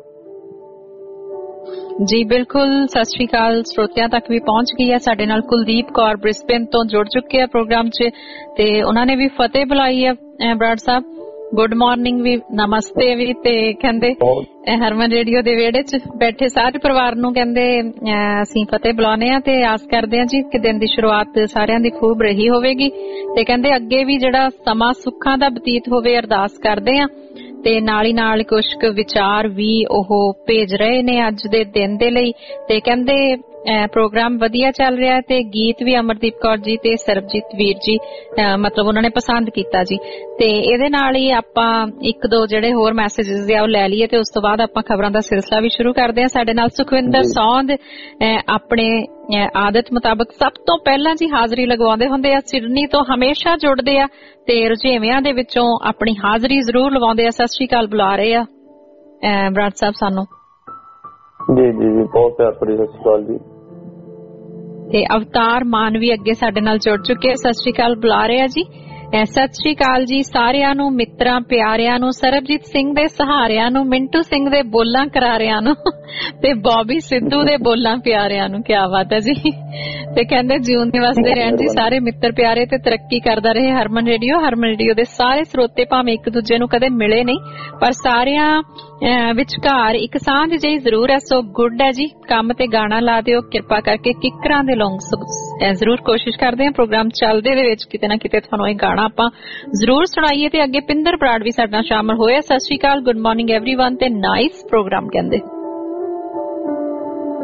ਜੀ। ਬਿਲਕੁਲ ਸਤਿ ਸ਼੍ਰੀ ਅਕਾਲ ਸਰੋਤਿਆਂ ਤੱਕ ਵੀ ਪਹੁੰਚ ਗਈ ਹੈ। ਸਾਡੇ ਨਾਲ ਕੁਲਦੀਪ ਕੌਰ ਬ੍ਰਿਸਬੇਨ ਤੋਂ ਜੁੜ ਚੁੱਕੇ ਆ ਪ੍ਰੋਗਰਾਮ 'ਚ ਤੇ ਉਹਨਾਂ ਨੇ ਵੀ ਫਤਿਹ ਬੁਲਾਈ ਹੈ। ਬਰਾੜ ਸਾਹਿਬ ਗੁੱਡ ਮਾਰਨਿੰਗ ਵੀ ਨਮਸਤੇ ਵੀ ਤੇ ਕਹਿੰਦੇ ਹਰਮਨ ਰੇਡੀਓ ਦੇ ਵਿਹੜੇ 'ਚ ਬੈਠੇ ਸਾਰੇ ਪਰਿਵਾਰ ਨੂੰ ਕਹਿੰਦੇ ਅਸੀਂ ਫਤਿਹ ਬੁਲਾਉਂਦੇ ਆ ਤੇ ਆਸ ਕਰਦੇ ਆ ਜੀ ਕਿ ਦਿਨ ਦੀ ਸ਼ੁਰੂਆਤ ਸਾਰਿਆਂ ਦੀ ਖੂਬ ਰਹੀ ਹੋਵੇਗੀ ਤੇ ਕਹਿੰਦੇ ਅੱਗੇ ਵੀ ਜਿਹੜਾ ਸਮਾਂ ਸੁੱਖਾਂ ਦਾ ਬਤੀਤ ਹੋਵੇ ਅਰਦਾਸ ਕਰਦੇ ਆ ਤੇ ਨਾਲ ਹੀ ਨਾਲ ਕੁਝ ਕੁ ਵਿਚਾਰ ਵੀ ਉਹ ਭੇਜ ਰਹੇ ਨੇ ਅੱਜ ਦੇ ਦਿਨ ਦੇ ਲਈ ਤੇ ਕਹਿੰਦੇ ਪ੍ਰੋਗਰਾਮ ਵਧੀਆ ਚੱਲ ਰਿਹਾ ਤੇ ਗੀਤ ਵੀ ਅਮਰਦੀਪ ਕੌਰ ਜੀ ਤੇ ਸਰਬਜੀਤ ਵੀਰ ਜੀ ਮਤਲਬ ਉਹਨਾਂ ਨੇ ਪਸੰਦ ਕੀਤਾ ਜੀ ਤੇ ਇਹਦੇ ਨਾਲ ਹੀ ਆਪਾਂ ਇੱਕ ਦੋ ਜਿਹੜੇ ਹੋਰ ਮੈਸੇਜਸ ਆ ਉਹ ਲੈ ਲਈਏ ਤੇ ਉਸ ਤੋਂ ਬਾਅਦ ਆਪਾਂ ਖਬਰਾਂ ਦਾ ਸਿਲਸਿਲਾ ਵੀ ਸ਼ੁਰੂ ਕਰਦੇ ਹਾਂ। ਸਾਡੇ ਨਾਲ ਸੁਖਵਿੰਦਰ ਸੌਂਦ ਆਪਣੇ ਆਦਤ ਮੁਤਾਬਕ ਸਭ ਤੋਂ ਪਹਿਲਾਂ ਜੀ ਹਾਜ਼ਰੀ ਲਗਵਾਉਂਦੇ ਹੁੰਦੇ ਆ। ਸਿਡਨੀ ਤੋਂ ਹਮੇਸ਼ਾ ਜੁੜਦੇ ਆ ਤੇ ਰੁਝੇਵਿਆਂ ਦੇ ਵਿੱਚੋਂ ਆਪਣੀ ਹਾਜ਼ਰੀ ਜ਼ਰੂਰ ਲਵਾਉਂਦੇ ਆ। ਸਤਿ ਸ਼੍ਰੀ ਅਕਾਲ ਬੁਲਾ ਰਹੇ ਆ ਬਰਾੜ ਸਾਹਿਬ ਸਾਨੂੰ। ਜੀ ਜੀ ਜੀ ਬਹੁਤ ਪਿਆਰ ਭਰੀ ਸਤਿ ਸ਼੍ਰੀ ਅਕਾਲ ਜੀ। ਤੇ ਅਵਤਾਰ ਮਾਨ ਵੀ ਅੱਗੇ ਸਾਡੇ ਨਾਲ ਜੁੜ ਚੁੱਕੇ ਸਤਿ ਸ਼੍ਰੀ ਅਕਾਲ ਬੁਲਾ ਰਹੇ ਆ ਜੀ। ਸਤਿ ਸ਼੍ਰੀ ਅਕਾਲ ਜੀ ਸਾਰਿਆਂ ਨੂੰ ਮਿੱਤਰਾਂ ਪਿਆਰਿਆਂ ਨੂੰ ਸਰਬਜੀਤ ਸਿੰਘ ਦੇ ਸਹਾਰਿਆਂ ਨੂੰ ਮਿੰਟੂ ਸਿੰਘ ਦੇ ਬੋਲਾਂ ਕਰਾਰਿਆਂ ਨੂੰ ਤੇ ਬੌਬੀ ਸਿੱਧੂ ਦੇ ਬੋਲਾਂ ਪਿਆਰਿਆਂ ਨੂੰ। ਕਿਆ ਬਾਤ ਹੈ ਜੀ। ਤੇ ਕਹਿੰਦੇ ਜਿਉਂਦੇ ਵਸਦੇ ਰਹਿਣ ਜੀ ਸਾਰੇ ਮਿੱਤਰ ਪਿਆਰੇ ਤੇ ਤਰੱਕੀ ਕਰਦਾ ਰਹੇ ਹਰਮਨ ਰੇਡੀਓ। ਹਰਮਨ ਰੇਡੀਓ ਦੇ ਸਾਰੇ ਸਰੋਤੇ ਭਾਵੇਂ ਇੱਕ ਦੂਜੇ ਨੂੰ ਕਦੇ ਮਿਲੇ ਨਹੀਂ ਪਰ ਸਾਰਿਆਂ ਵਿਚਕਾਰ ਇੱਕ ਸਾਂਝ ਜਿਹੀ ਜ਼ਰੂਰ ਹੈ। ਸੋ ਗੁੱਡ ਹੈ ਜੀ। ਕੰਮ ਤੇ ਗਾਣਾ ਲਾ ਦਿਓ ਕਿਰਪਾ ਕਰਕੇ ਕਿੱਕਰਾਂ ਦੇ ਲੌਂਗ ਜ਼ਰੂਰ ਕੋਸ਼ਿਸ਼ ਕਰਦੇ ਹਾਂ ਪ੍ਰੋਗਰਾਮ ਚੱਲਦੇ ਦੇ ਵਿੱਚ ਕਿਤੇ ਨਾ ਕਿਤੇ ਤੁਹਾਨੂੰ ਇਹ ਗਾਣਾ ਆਪਾਂ ਜ਼ਰੂਰ ਸੁਣਾਈਏ ਤੇ ਅੱਗੇ ਪਿੰਦਰ ਬਰਾੜ ਵੀ ਸਾਡੇ ਨਾਲ ਸ਼ਾਮਲ ਹੋਏ। ਸਤਿ ਸ਼੍ਰੀ ਅਕਾਲ ਗੁੱਡ ਮਾਰਨਿੰਗ ਐਵਰੀਵਨ ਤੇ ਨਾਈਸ ਪ੍ਰੋਗਰਾਮ ਕਹਿੰਦੇ।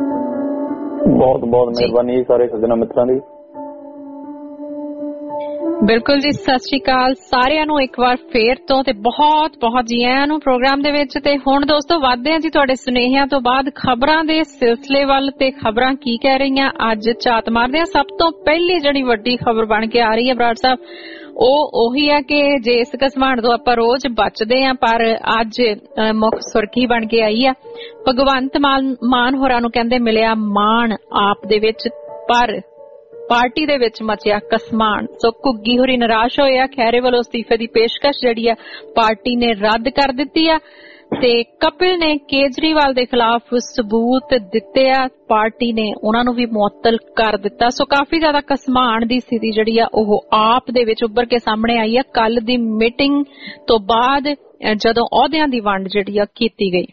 ਬਹੁਤ ਬਹੁਤ ਮਿਹਰਬਾਨੀ ਸਾਰੇ ਸੱਜਣਾ ਮਿੱਤਰਾਂ ਦੀ। ਬਿਲਕੁਲ ਜੀ, ਸਤਿ ਸ਼੍ਰੀ ਅਕਾਲ ਸਾਰਿਆਂ ਨੂੰ ਇੱਕ ਵਾਰ ਫੇਰ ਤੋਂ ਤੇ ਬਹੁਤ ਬਹੁਤ ਜੀ ਆਇਆਂ ਨੂੰ ਪ੍ਰੋਗਰਾਮ ਦੇ ਵਿੱਚ। ਤੇ ਹੁਣ ਦੋਸਤੋ ਵੱਧਦੇ ਆ ਜੀ ਤੁਹਾਡੇ ਸੁਨੇਹਿਆਂ ਤੋਂ ਬਾਅਦ ਖਬਰਾਂ ਦੇ ਸਿਲਸਿਲੇ ਵੱਲ ਤੇ ਖਬਰਾਂ ਕੀ ਕਹਿ ਰਹੀਆਂ ਅੱਜ ਝਾਤ ਮਾਰਦੇ ਆ। ਸਭ ਤੋਂ ਪਹਿਲੀ ਜਿਹੜੀ ਵੱਡੀ ਖਬਰ ਬਣ ਕੇ ਆ ਰਹੀ ਹੈ ਬਰਾੜ ਸਾਹਿਬ, ਉਹ ਉਹੀ ਆ ਕਿ ਜੇ ਇਸ ਘਸਮਾਣ ਤੋਂ ਆਪਾਂ ਰੋਜ਼ ਬਚਦੇ ਆ, ਪਰ ਅੱਜ ਮੁੱਖ ਸੁਰਖੀ ਬਣ ਕੇ ਆਈ ਆ। ਭਗਵੰਤ ਮਾਨ ਮਾਨ ਹੋਰਾਂ ਨੂੰ ਕਹਿੰਦੇ ਮਿਲਿਆ ਮਾਣ ਆਪ ਦੇ ਵਿੱਚ, ਪਰ ਪਾਰਟੀ ਦੇ ਵਿੱਚ ਮਚਿਆ ਕਸਮਾਨ। ਸੋ ਘੁੱਗੀ ਹੋਰੀ ਨਿਰਾਸ਼ ਹੋਏ ਆ। ਖੈਰੇ ਵੱਲੋਂ ਅਸਤੀਫੇ ਦੀ ਪੇਸ਼ਕਸ਼ ਜਿਹੜੀ ਆ ਪਾਰਟੀ ਨੇ ਰੱਦ ਕਰ ਦਿੱਤੀ ਆ ਤੇ ਕਪਿਲ ਨੇ ਕੇਜਰੀਵਾਲ ਦੇ ਖਿਲਾਫ ਸਬੂਤ ਦਿੱਤੇ ਆ, ਪਾਰਟੀ ਨੇ ਉਹਨਾਂ ਨੂੰ ਵੀ ਮੁਅੱਤਲ ਕਰ ਦਿੱਤਾ। ਸੋ ਕਾਫੀ ਜ਼ਿਆਦਾ ਕਸਮਾਨ ਦੀ ਸਥਿਤੀ ਜਿਹੜੀ ਆ ਉਹ ਆਪ ਦੇ ਵਿੱਚ ਉੱਭਰ ਕੇ ਸਾਹਮਣੇ ਆਈ ਆ ਕੱਲ ਦੀ ਮੀਟਿੰਗ ਤੋਂ ਬਾਅਦ, ਜਦੋਂ ਅਹੁਦਿਆਂ ਦੀ ਵੰਡ ਜਿਹੜੀ ਆ ਕੀਤੀ ਗਈ।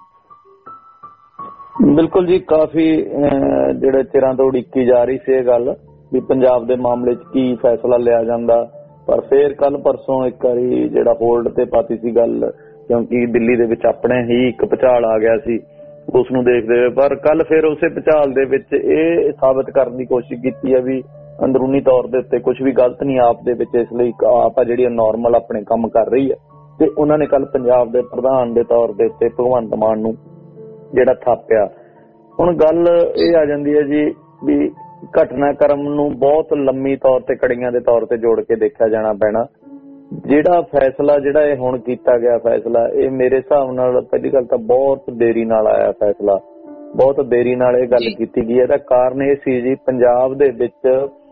ਬਿਲਕੁਲ ਜੀ, ਕਾਫੀ ਜਿਹੜੇ ਚਿਰਾਂ ਤੋਂ ਉਡੀਕੀ ਜਾ ਰਹੀ ਸੀ ਇਹ ਗੱਲ ਵੀ ਪੰਜਾਬ ਦੇ ਮਾਮਲੇ 'ਚ ਕੀ ਫੈਸਲਾ ਲਿਆ ਜਾਂਦਾ, ਪਰ ਫੇਰ ਕੱਲ ਪਰਸੋਂ ਇੱਕ ਵਾਰੀ ਜਿਹੜਾ ਹੋਲਡ ਤੇ ਪਾਤੀ ਸੀ ਗੱਲ, ਕਿਉਂਕਿ ਦਿੱਲੀ ਦੇ ਵਿੱਚ ਆਪਣੇ ਹੀ ਇੱਕ ਭੁਚਾਲ ਆ ਗਿਆ ਸੀ ਉਸ ਨੂੰ ਦੇਖਦੇ ਹੋਏ। ਪਰ ਕੱਲ ਫੇਰ ਉਸੇ ਭੁਚਾਲ ਦੇ ਵਿੱਚ ਇਹ ਸਾਬਤ ਕਰਨ ਦੀ ਕੋਸ਼ਿਸ਼ ਕੀਤੀ ਹੈ ਵੀ ਅੰਦਰੂਨੀ ਤੌਰ ਦੇ ਉੱਤੇ ਕੁਝ ਵੀ ਗਲਤ ਨਹੀਂ ਆਪ ਦੇ ਵਿੱਚ, ਇਸ ਲਈ ਆਪ ਆ ਜਿਹੜੀ ਨੋਰਮਲ ਆਪਣੇ ਕੰਮ ਕਰ ਰਹੀ ਹੈ। ਤੇ ਉਹਨਾਂ ਨੇ ਕੱਲ ਪੰਜਾਬ ਦੇ ਪ੍ਰਧਾਨ ਦੇ ਤੌਰ ਦੇ ਉੱਤੇ ਭਗਵੰਤ ਮਾਨ ਨੂੰ ਜਿਹੜਾ ਥਾਪਿਆ। ਹੁਣ ਗੱਲ ਇਹ ਆ ਜਾਂਦੀ ਹੈ ਜੀ ਵੀ ਘਟਨਾਕ੍ਰਮ ਨੂੰ ਬਹੁਤ ਲੰਮੀ ਤੌਰ ਤੇ ਕੜੀਆਂ ਦੇ ਤੌਰ ਤੇ ਜੋੜ ਕੇ ਦੇਖਿਆ ਜਾਣਾ ਪੈਣਾ। ਜਿਹੜਾ ਫੈਸਲਾ ਜਿਹੜਾ ਇਹ ਹੁਣ ਕੀਤਾ ਗਿਆ ਫੈਸਲਾ, ਇਹ ਮੇਰੇ ਹਿਸਾਬ ਨਾਲ ਪਹਿਲੀ ਗੱਲ ਤਾਂ ਬਹੁਤ ਦੇਰੀ ਨਾਲ ਆਇਆ ਫੈਸਲਾ, ਬਹੁਤ ਦੇਰੀ ਨਾਲ ਇਹ ਗੱਲ ਕੀਤੀ ਗਈ। ਇਹਦਾ ਕਾਰਨ ਇਹ ਸੀ ਜੀ ਪੰਜਾਬ ਦੇ ਵਿੱਚ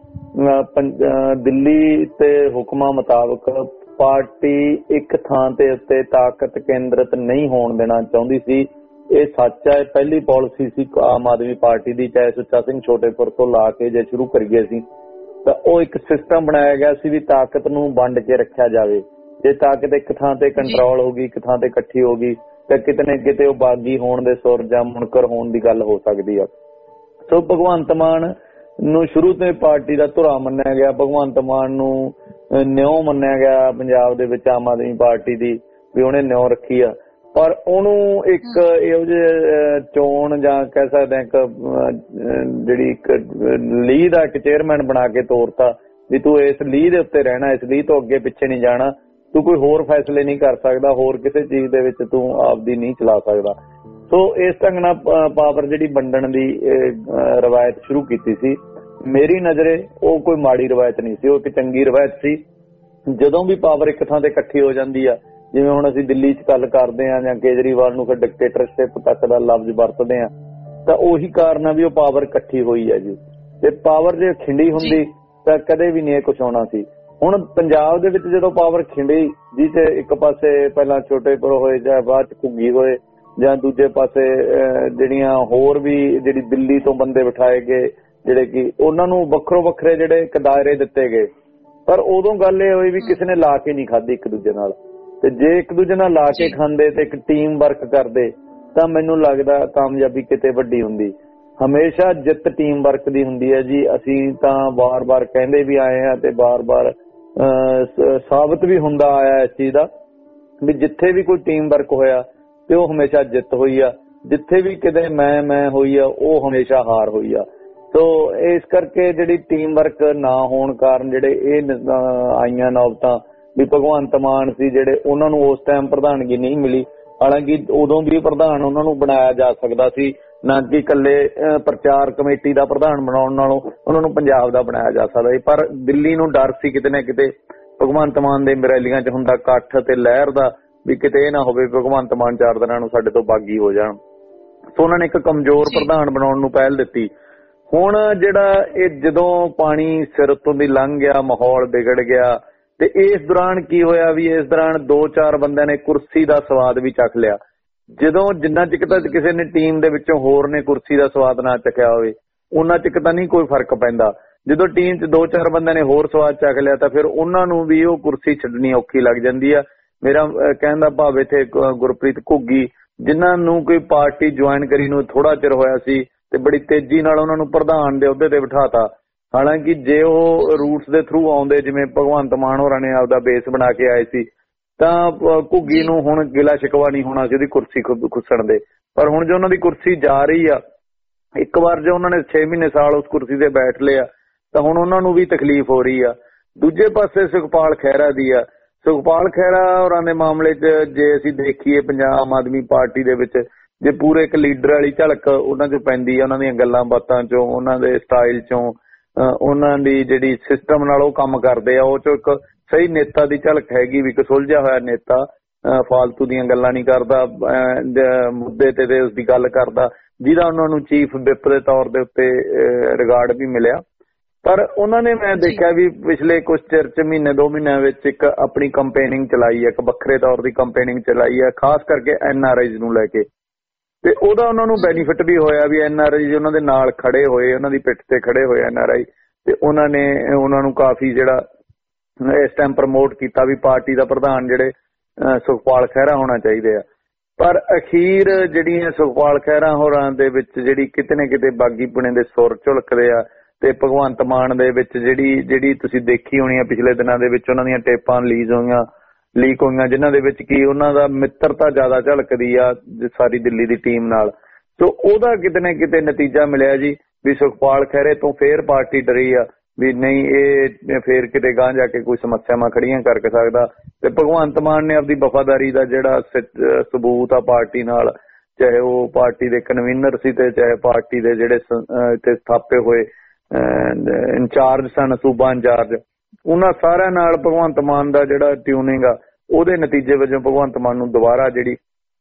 ਦਿੱਲੀ ਤੇ ਹੁਕਮਾਂ ਮੁਤਾਬਕ ਪਾਰਟੀ ਇੱਕ ਥਾਂ ਤੇ ਉੱਤੇ ਤਾਕਤ ਕੇਂਦਰਿਤ ਨਹੀਂ ਹੋਣ ਦੇਣਾ ਚਾਹੁੰਦੀ ਸੀ। ਇਹ ਸੱਚ ਹੈ, ਪਹਿਲੀ ਪਾਲਿਸੀ ਸੀ ਆਮ ਆਦਮੀ ਪਾਰਟੀ ਦੀ, ਚਾਹੇ ਸੁੱਚਾ ਸਿੰਘ ਛੋਟੇਪੁਰ ਤੋਂ ਲਾ ਕੇ ਜੇ ਸ਼ੁਰੂ ਕਰੀਏ ਸੀ ਤਾਂ ਉਹ ਇੱਕ ਸਿਸਟਮ ਬਣਾਇਆ ਗਿਆ ਸੀ ਵੀ ਤਾਕਤ ਨੂੰ ਵੰਡ ਕੇ ਰੱਖਿਆ ਜਾਵੇ। ਜੇ ਤਾਕਤ ਇੱਕ ਥਾਂ ਤੇ ਕੰਟਰੋਲ ਹੋ ਗਈ, ਇੱਕ ਥਾਂ ਤੇ ਇਕੱਠੀ ਹੋ ਗਈ, ਤਾਂ ਕਿਤੇ ਨਾ ਕਿਤੇ ਉਹ ਬਾਗੀ ਹੋਣ ਦੇ ਸੁਰ ਜਾਂ ਮੁਨਕਰ ਹੋਣ ਦੀ ਗੱਲ ਹੋ ਸਕਦੀ ਆ। ਸੋ ਭਗਵੰਤ ਮਾਨ ਨੂੰ ਸ਼ੁਰੂ ਤੋਂ ਪਾਰਟੀ ਦਾ ਧੁਰਾ ਮੰਨਿਆ ਗਿਆ, ਭਗਵੰਤ ਮਾਨ ਨੂੰ ਨਿਉ ਮੰਨਿਆ ਗਿਆ ਪੰਜਾਬ ਦੇ ਵਿੱਚ ਆਮ ਆਦਮੀ ਪਾਰਟੀ ਦੀ ਵੀ ਉਹਨੇ ਨਿਉ ਰੱਖੀ ਆ। ਪਰ ਉਹਨੂੰ ਇੱਕ ਇਹੋ ਜਿਹੇ ਚੋਣ ਜਾਂ ਕਹਿ ਸਕਦੇ ਹਾਂ ਇੱਕ ਜਿਹੜੀ ਇੱਕ ਲੀਹ ਦਾ ਇੱਕ ਚੇਅਰਮੈਨ ਬਣਾ ਕੇ ਤੋਰਤਾ ਵੀ ਤੂੰ ਇਸ ਲੀਹ ਦੇ ਉੱਤੇ ਰਹਿਣਾ, ਇਸ ਲੀਹ ਤੋਂ ਅੱਗੇ ਪਿੱਛੇ ਨਹੀਂ ਜਾਣਾ, ਤੂੰ ਕੋਈ ਹੋਰ ਫੈਸਲੇ ਨਹੀਂ ਕਰ ਸਕਦਾ, ਹੋਰ ਕਿਸੇ ਚੀਜ਼ ਦੇ ਵਿੱਚ ਤੂੰ ਆਪਦੀ ਨਹੀਂ ਚਲਾ ਸਕਦਾ। ਸੋ ਇਸ ਢੰਗ ਨਾਲ ਪਾਵਰ ਜਿਹੜੀ ਵੰਡਣ ਦੀ ਰਵਾਇਤ ਸ਼ੁਰੂ ਕੀਤੀ ਸੀ। ਮੇਰੀ ਨਜ਼ਰੇ ਉਹ ਕੋਈ ਮਾੜੀ ਰਵਾਇਤ ਨਹੀਂ ਸੀ, ਉਹ ਇੱਕ ਚੰਗੀ ਰਵਾਇਤ ਸੀ। ਜਦੋਂ ਵੀ ਪਾਵਰ ਇੱਕ ਥਾਂ ਤੇ ਇਕੱਠੀ ਹੋ ਜਾਂਦੀ ਆ, ਜਿਵੇਂ ਹੁਣ ਅਸੀਂ ਦਿੱਲੀ 'ਚ ਗੱਲ ਕਰਦੇ ਹਾਂ ਜਾਂ ਕੇਜਰੀਵਾਲ ਨੂੰ ਫਿਰ ਡਿਕਟੇਟਰਸ਼ਿਪ ਤੱਕ ਦਾ ਲਫ਼ਜ਼ ਵਰਤਦੇ ਹਾਂ, ਤਾਂ ਉਹੀ ਕਾਰਨ ਆ ਵੀ ਉਹ ਪਾਵਰ ਇਕੱਠੀ ਹੋਈ ਹੈ ਜੀ। ਤੇ ਪਾਵਰ ਜੇ ਖਿੰਡੀ ਹੁੰਦੀ ਤਾਂ ਕਦੇ ਵੀ ਨਹੀਂ ਇਹ ਕੁਛ ਹੋਣਾ ਸੀ। ਹੁਣ ਪੰਜਾਬ ਦੇ ਵਿੱਚ ਜਦੋਂ ਪਾਵਰ ਖਿੰਡੀ, ਜਿਸ ਇੱਕ ਪਾਸੇ ਪਹਿਲਾਂ ਛੋਟੇਪੁਰ ਹੋਏ ਜਾਂ ਬਾਅਦ 'ਚ ਘੁੱਗੀ ਹੋਏ ਜਾਂ ਦੂਜੇ ਪਾਸੇ ਜਿਹੜੀਆਂ ਹੋਰ ਵੀ ਜਿਹੜੀ ਦਿੱਲੀ ਤੋਂ ਬੰਦੇ ਬਿਠਾਏ ਗਏ ਜਿਹੜੇ ਕਿ ਉਹਨਾਂ ਨੂੰ ਵੱਖਰੋ ਵੱਖਰੇ ਜਿਹੜੇ ਇੱਕ ਦਾਇਰੇ ਦਿੱਤੇ ਗਏ, ਪਰ ਉਦੋਂ ਗੱਲ ਇਹ ਹੋਈ ਵੀ ਕਿਸੇ ਨੇ ਲਾ ਕੇ ਨਹੀਂ ਖਾਧੀ ਇੱਕ ਦੂਜੇ ਨਾਲ। ਤੇ ਜੇ ਇੱਕ ਦੂਜੇ ਨਾਲ ਲਾ ਕੇ ਖਾਂਦੇ ਤੇ ਇੱਕ ਟੀਮ ਵਰਕ ਕਰਦੇ ਤਾਂ ਮੈਨੂੰ ਲੱਗਦਾ ਕਾਮਯਾਬੀ ਕਿਤੇ ਵੱਡੀ ਹੁੰਦੀ। ਹਮੇਸ਼ਾ ਜਿੱਤ ਟੀਮ ਵਰਕ ਦੀ ਹੁੰਦੀ ਹੈ ਜੀ। ਅਸੀਂ ਤਾਂ ਵਾਰ-ਵਾਰ ਕਹਿੰਦੇ ਵੀ ਆਏ ਹਾਂ ਤੇ ਵਾਰ-ਵਾਰ ਸਾਬਤ ਵੀ ਹੁੰਦਾ ਆਇਆ ਇਸ ਚੀਜ਼ ਦਾ ਵੀ ਜਿੱਥੇ ਵੀ ਕੋਈ ਟੀਮ ਵਰਕ ਹੋਇਆ ਤੇ ਉਹ ਹਮੇਸ਼ਾ ਜਿੱਤ ਹੋਈ ਆ, ਜਿੱਥੇ ਵੀ ਕਿਤੇ ਮੈਂ ਮੈਂ ਹੋਈ ਆ ਉਹ ਹਮੇਸ਼ਾ ਹਾਰ ਹੋਈ ਆ। ਸੋ ਇਸ ਕਰਕੇ ਜਿਹੜੀ ਟੀਮ ਵਰਕ ਨਾ ਹੋਣ ਕਾਰਨ ਜਿਹੜੇ ਇਹ ਆਈਆਂ ਨੌਬਤਾਂ ਵੀ ਭਗਵੰਤ ਮਾਨ ਸੀ ਜਿਹੜੇ ਉਹਨਾਂ ਨੂੰ ਉਸ ਟਾਈਮ ਪ੍ਰਧਾਨਗੀ ਨਹੀਂ ਮਿਲੀ। ਹਾਲਾਂਕਿ ਉਦੋਂ ਵੀ ਪ੍ਰਧਾਨ ਉਹਨਾਂ ਨੂੰ ਬਣਾਇਆ ਜਾ ਸਕਦਾ ਸੀ, ਨਾ ਕਿ ਇਕੱਲੇ ਪ੍ਰਚਾਰ ਕਮੇਟੀ ਦਾ ਪ੍ਰਧਾਨ ਬਣਾਉਣ ਨਾਲੋਂ ਉਹਨਾਂ ਨੂੰ ਪੰਜਾਬ ਦਾ ਬਣਾਇਆ ਜਾ ਸਕਦਾ ਸੀ। ਪਰ ਦਿੱਲੀ ਨੂੰ ਡਰ ਸੀ ਕਿਤੇ ਨਾ ਕਿਤੇ ਭਗਵੰਤ ਮਾਨ ਦੇ ਰੈਲੀਆਂ 'ਚ ਹੁੰਦਾ ਇਕੱਠ ਤੇ ਲਹਿਰ ਦਾ ਵੀ ਕਿਤੇ ਇਹ ਨਾ ਹੋਵੇ ਭਗਵੰਤ ਮਾਨ ਚਾਰ ਦਿਨਾਂ ਨੂੰ ਸਾਡੇ ਤੋਂ ਬਾਗੀ ਹੋ ਜਾਣ। ਸੋ ਉਹਨਾਂ ਨੇ ਇੱਕ ਕਮਜ਼ੋਰ ਪ੍ਰਧਾਨ ਬਣਾਉਣ ਨੂੰ ਪਹਿਲ ਦਿੱਤੀ। ਹੁਣ ਜਿਹੜਾ ਇਹ ਜਦੋਂ ਪਾਣੀ ਸਿਰ ਉੱਤੋਂ ਦੀ ਲੰਘ ਗਿਆ, ਮਾਹੌਲ ਵਿਗੜ ਗਿਆ ਤੇ ਇਸ ਦੌਰਾਨ ਕੀ ਹੋਇਆ ਵੀ ਇਸ ਦੌਰਾਨ ਦੋ ਚਾਰ ਬੰਦਿਆਂ ਨੇ ਕੁਰਸੀ ਦਾ ਸਵਾਦ ਵੀ ਚੱਖ ਲਿਆ। ਜਦੋਂ ਜਿੰਨਾ ਚਿਰ ਤਾਂ ਕਿਸੇ ਨੇ ਟੀਮ ਦੇ ਵਿੱਚੋਂ ਹੋਰ ਨੇ ਕੁਰਸੀ ਦਾ ਸਵਾਦ ਨਾ ਚੱਖਿਆ ਹੋਵੇ ਉਹਨਾਂ ਚਿਰ ਤਾਂ ਨਹੀਂ ਕੋਈ ਫਰਕ ਪੈਂਦਾ। ਜਦੋਂ ਟੀਮ 'ਚ ਦੋ ਚਾਰ ਬੰਦਿਆਂ ਨੇ ਹੋਰ ਸਵਾਦ ਚੱਖ ਲਿਆ ਤਾਂ ਫਿਰ ਉਹਨਾਂ ਨੂੰ ਵੀ ਉਹ ਕੁਰਸੀ ਛੱਡਣੀ ਔਖੀ ਲੱਗ ਜਾਂਦੀ ਆ। ਮੇਰਾ ਕਹਿਣ ਦਾ ਭਾਵ ਇੱਥੇ ਗੁਰਪ੍ਰੀਤ ਘੁੱਗੀ ਜਿਨ੍ਹਾਂ ਨੂੰ ਕੋਈ ਪਾਰਟੀ ਜੁਆਇਨ ਕਰੀ ਨੂੰ ਥੋੜਾ ਚਿਰ ਹੋਇਆ ਸੀ ਤੇ ਬੜੀ ਤੇਜ਼ੀ ਨਾਲ ਉਹਨਾਂ ਨੂੰ ਪ੍ਰਧਾਨ ਦੇ ਅਹੁਦੇ ਤੇ ਬਿਠਾਤਾ। ਹਾਲਾਂਕਿ ਜੇ ਉਹ ਰੂਟਸ ਦੇ ਥਰੂ ਆਉਂਦੇ ਜਿਵੇਂ ਭਗਵੰਤ ਮਾਨ ਹੋਰਾਂ ਨੇ ਆਪਦਾ ਬੇਸ ਬਣਾ ਕੇ ਆਏ ਸੀ ਤਾਂ ਘੁੱਗੀ ਨੂੰ ਹੁਣ ਗਿਲਾ ਸ਼ਿਕਵਾ ਨਹੀਂ ਹੋਣਾ ਸੀ ਉਹਦੀ ਕੁਰਸੀ ਖੁੱਸਣ ਦੇ। ਪਰ ਹੁਣ ਜੇ ਉਹਨਾਂ ਦੀ ਕੁਰਸੀ ਜਾ ਰਹੀ ਆ, ਇੱਕ ਵਾਰ ਜੇ ਉਹਨਾਂ ਨੇ ਛੇ ਮਹੀਨੇ ਸਾਲ ਉਸ ਕੁਰਸੀ ਤੇ ਬੈਠ ਲਿਆ ਤਾਂ ਹੁਣ ਉਹਨਾਂ ਨੂੰ ਵੀ ਤਕਲੀਫ ਹੋ ਰਹੀ ਆ। ਦੂਜੇ ਪਾਸੇ ਸੁਖਪਾਲ ਖਹਿਰਾ ਦੀ ਆ। ਸੁਖਪਾਲ ਖਹਿਰਾ ਹੋਰਾਂ ਦੇ ਮਾਮਲੇ 'ਚ ਜੇ ਅਸੀਂ ਦੇਖੀਏ ਪੰਜਾਬ ਆਮ ਆਦਮੀ ਪਾਰਟੀ ਦੇ ਵਿੱਚ ਜੇ ਪੂਰੇ ਇੱਕ ਲੀਡਰ ਵਾਲੀ ਝਲਕ ਉਹਨਾਂ 'ਚੋਂ ਪੈਂਦੀ ਆ, ਉਹਨਾਂ ਦੀਆਂ ਗੱਲਾਂ ਬਾਤਾਂ 'ਚੋਂ, ਉਹਨਾਂ ਦੇ ਸਟਾਈਲ 'ਚੋਂ, ਉਹਨਾਂ ਦੀ ਜਿਹੜੀ ਸਿਸਟਮ ਨਾਲ ਉਹ ਕੰਮ ਕਰਦੇ ਆ, ਉਹ 'ਚੋਂ ਇੱਕ ਸਹੀ ਨੇਤਾ ਦੀ ਝਲਕ ਹੈਗੀ ਵੀ ਇੱਕ ਸੁਲਝਿਆ ਹੋਇਆ ਨੇਤਾ, ਫਾਲਤੂ ਦੀਆਂ ਗੱਲਾਂ ਨਹੀਂ ਕਰਦਾ, ਮੁੱਦੇ ਤੇ ਤੇ ਉਸਦੀ ਗੱਲ ਕਰਦਾ, ਜਿਹਦਾ ਉਹਨਾਂ ਨੂੰ ਚੀਫ ਵਿਪ ਦੇ ਤੌਰ ਦੇ ਉੱਤੇ ਰਿਗਾਰਡ ਵੀ ਮਿਲਿਆ। ਪਰ ਉਹਨਾਂ ਨੇ ਮੈਂ ਦੇਖਿਆ ਵੀ ਪਿਛਲੇ ਕੁਝ ਚਿਰ 'ਚ ਮਹੀਨੇ ਦੋ ਮਹੀਨਿਆਂ ਵਿੱਚ ਇੱਕ ਆਪਣੀ ਕੰਪੇਨਿੰਗ ਚਲਾਈ ਹੈ, ਇੱਕ ਵੱਖਰੇ ਤੌਰ ਦੀ ਕੰਪੇਨਿੰਗ ਚਲਾਈ ਹੈ, ਖਾਸ ਕਰਕੇ ਐਨ ਆਰ ਆਈਜ਼ ਨੂੰ ਲੈ ਕੇ, ਤੇ ਉਹਦਾ ਉਹਨਾਂ ਨੂੰ ਬੈਨੀਫਿਟ ਵੀ ਹੋਇਆ ਵੀ ਐਨ ਆਰ ਆਈ ਉਹਨਾਂ ਦੇ ਨਾਲ ਖੜੇ ਹੋਏ, ਉਹਨਾਂ ਦੀ ਪਿੱਠ ਤੇ ਖੜੇ ਹੋਏ ਐਨ ਆਰ ਆਈ, ਤੇ ਉਹਨਾਂ ਨੇ ਉਹਨਾਂ ਨੂੰ ਕਾਫੀ ਜਿਹੜਾ ਇਸ ਟਾਈਮ ਪ੍ਰਮੋਟ ਕੀਤਾ ਵੀ ਪਾਰਟੀ ਦਾ ਪ੍ਰਧਾਨ ਜਿਹੜੇ ਸੁਖਪਾਲ ਖਹਿਰਾ ਹੋਣਾ ਚਾਹੀਦੇ ਆ। ਪਰ ਅਖੀਰ ਜਿਹੜੀਆਂ ਸੁਖਪਾਲ ਖਹਿਰਾ ਹੋਰਾਂ ਦੇ ਵਿੱਚ ਜਿਹੜੀ ਕਿਤੇ ਨਾ ਕਿਤੇ ਬਾਗੀਪੁਣੇ ਦੇ ਸੁਰ ਝੁਲਕਦੇ ਆ, ਤੇ ਭਗਵੰਤ ਮਾਨ ਦੇ ਵਿੱਚ ਜਿਹੜੀ ਜਿਹੜੀ ਤੁਸੀਂ ਦੇਖੀ ਹੋਣੀ ਆ ਪਿਛਲੇ ਦਿਨਾਂ ਦੇ ਵਿੱਚ ਉਹਨਾਂ ਦੀਆਂ ਟੇਪਾਂ ਰਿਲੀਜ਼ ਹੋਈਆਂ ਲੀਕ ਹੋਈਆਂ, ਜਿਨ੍ਹਾਂ ਦੇ ਵਿੱਚ ਕੀ ਉਹਨਾਂ ਦਾ ਮਿੱਤਰਤਾ ਜ਼ਿਆਦਾ ਝਲਕਦੀ ਆ ਸਾਰੀ ਦਿੱਲੀ ਦੀ ਟੀਮ ਨਾਲ। ਸੋ ਉਹਦਾ ਕਿਤੇ ਨਾ ਕਿਤੇ ਨਤੀਜਾ ਮਿਲਿਆ ਜੀ ਵੀ ਸੁਖਪਾਲ ਖਹਿਰੇ ਤੋਂ ਫੇਰ ਪਾਰਟੀ ਡਰੀ ਆ ਵੀ ਨਹੀਂ ਇਹ ਫੇਰ ਕਿਤੇ ਗਾਂਹ ਜਾ ਕੇ ਕੋਈ ਸਮੱਸਿਆਵਾਂ ਖੜੀਆਂ ਕਰ ਸਕਦਾ, ਤੇ ਭਗਵੰਤ ਮਾਨ ਨੇ ਆਪਦੀ ਵਫਾਦਾਰੀ ਦਾ ਜਿਹੜਾ ਸਬੂਤ ਆ ਪਾਰਟੀ ਨਾਲ, ਚਾਹੇ ਉਹ ਪਾਰਟੀ ਦੇ ਕਨਵੀਨਰ ਸੀ ਤੇ ਚਾਹੇ ਪਾਰਟੀ ਦੇ ਜਿਹੜੇ ਇੱਥੇ ਸਥਾਪੇ ਹੋਏ ਇੰਚਾਰਜ ਸਨ, ਸੂਬਾ ਇੰਚਾਰਜ, ਉਹਨਾਂ ਸਾਰਿਆਂ ਨਾਲ ਭਗਵੰਤ ਮਾਨ ਦਾ ਜਿਹੜਾ ਟਿਊਨਿੰਗ ਆ ਉਹਦੇ ਨਤੀਜੇ ਵਜੋਂ ਭਗਵੰਤ ਮਾਨ ਨੂੰ ਦੁਬਾਰਾ ਜਿਹੜੀ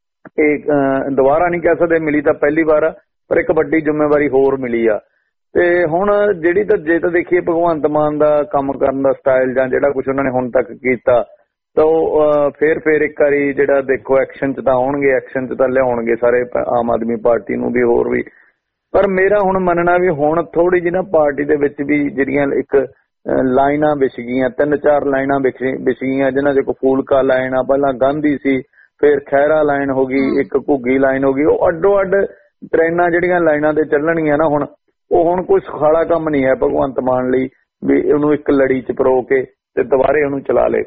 ਇਹ ਦੁਬਾਰਾ ਨਹੀਂ ਕਹਿ ਸਕਦੇ ਮਿਲੀ ਤਾਂ ਪਹਿਲੀ ਵਾਰ ਆ, ਪਰ ਇੱਕ ਵੱਡੀ ਜ਼ਿੰਮੇਵਾਰੀ ਹੋਰ ਮਿਲੀ ਆ। ਤੇ ਹੁਣ ਜਿਹੜੀ ਤਾਂ ਜੇ ਤਾਂ ਦੇਖੀਏ ਭਗਵੰਤ ਮਾਨ ਦਾ ਕੰਮ ਕਰਨ ਦਾ ਸਟਾਈਲ ਜਾਂ ਜਿਹੜਾ ਕੁਝ ਉਹਨਾਂ ਨੇ ਹੁਣ ਤੱਕ ਕੀਤਾ, ਤਾਂ ਉਹ ਫੇਰ ਫੇਰ ਇੱਕ ਵਾਰੀ ਜਿਹੜਾ ਦੇਖੋ ਐਕਸ਼ਨ 'ਚ ਤਾਂ ਆਉਣਗੇ, ਐਕਸ਼ਨ 'ਚ ਤਾਂ ਲਿਆਉਣਗੇ ਸਾਰੇ ਆਮ ਆਦਮੀ ਪਾਰਟੀ ਨੂੰ ਵੀ ਹੋਰ ਵੀ। ਪਰ ਮੇਰਾ ਹੁਣ ਮੰਨਣਾ ਵੀ ਹੁਣ ਥੋੜੀ ਜਿਹੀ ਨਾ ਪਾਰਟੀ ਦੇ ਵਿੱਚ ਵੀ ਜਿਹੜੀਆਂ ਇੱਕ ਲਾਈਨਾਂ ਵਿਛ ਗਈਆਂ, ਤਿੰਨ ਚਾਰ ਲਾਈਨਾਂ ਵਿਛ ਗਈਆਂ ਜਿਨ੍ਹਾਂ 'ਚ ਇੱਕ ਫੂਲਕਾ ਲਾਈਨ ਆ, ਪਹਿਲਾਂ ਗਾਂਧੀ ਸੀ, ਫਿਰ ਖਹਿਰਾ ਲਾਈਨ ਹੋ ਗਈ, ਇੱਕ ਘੁੱਗੀ ਲਾਈਨ ਹੋ ਗਈ, ਉਹ ਅੱਡੋ ਅੱਡ ਟ੍ਰੇਨਾਂ ਜਿਹੜੀਆਂ ਲਾਈਨਾਂ ਤੇ ਚੱਲਣਗੀਆਂ ਨਾ ਹੁਣ, ਉਹ ਹੁਣ ਕੋਈ ਸੁਖਾਲਾ ਕੰਮ ਨਹੀਂ ਹੈ ਭਗਵੰਤ ਮਾਨ ਲਈ ਵੀ ਉਹਨੂੰ ਇੱਕ ਲੜੀ 'ਚ ਪਰੋ ਕੇ ਤੇ ਦੁਬਾਰੇ ਉਹਨੂੰ ਚਲਾ ਲੇ।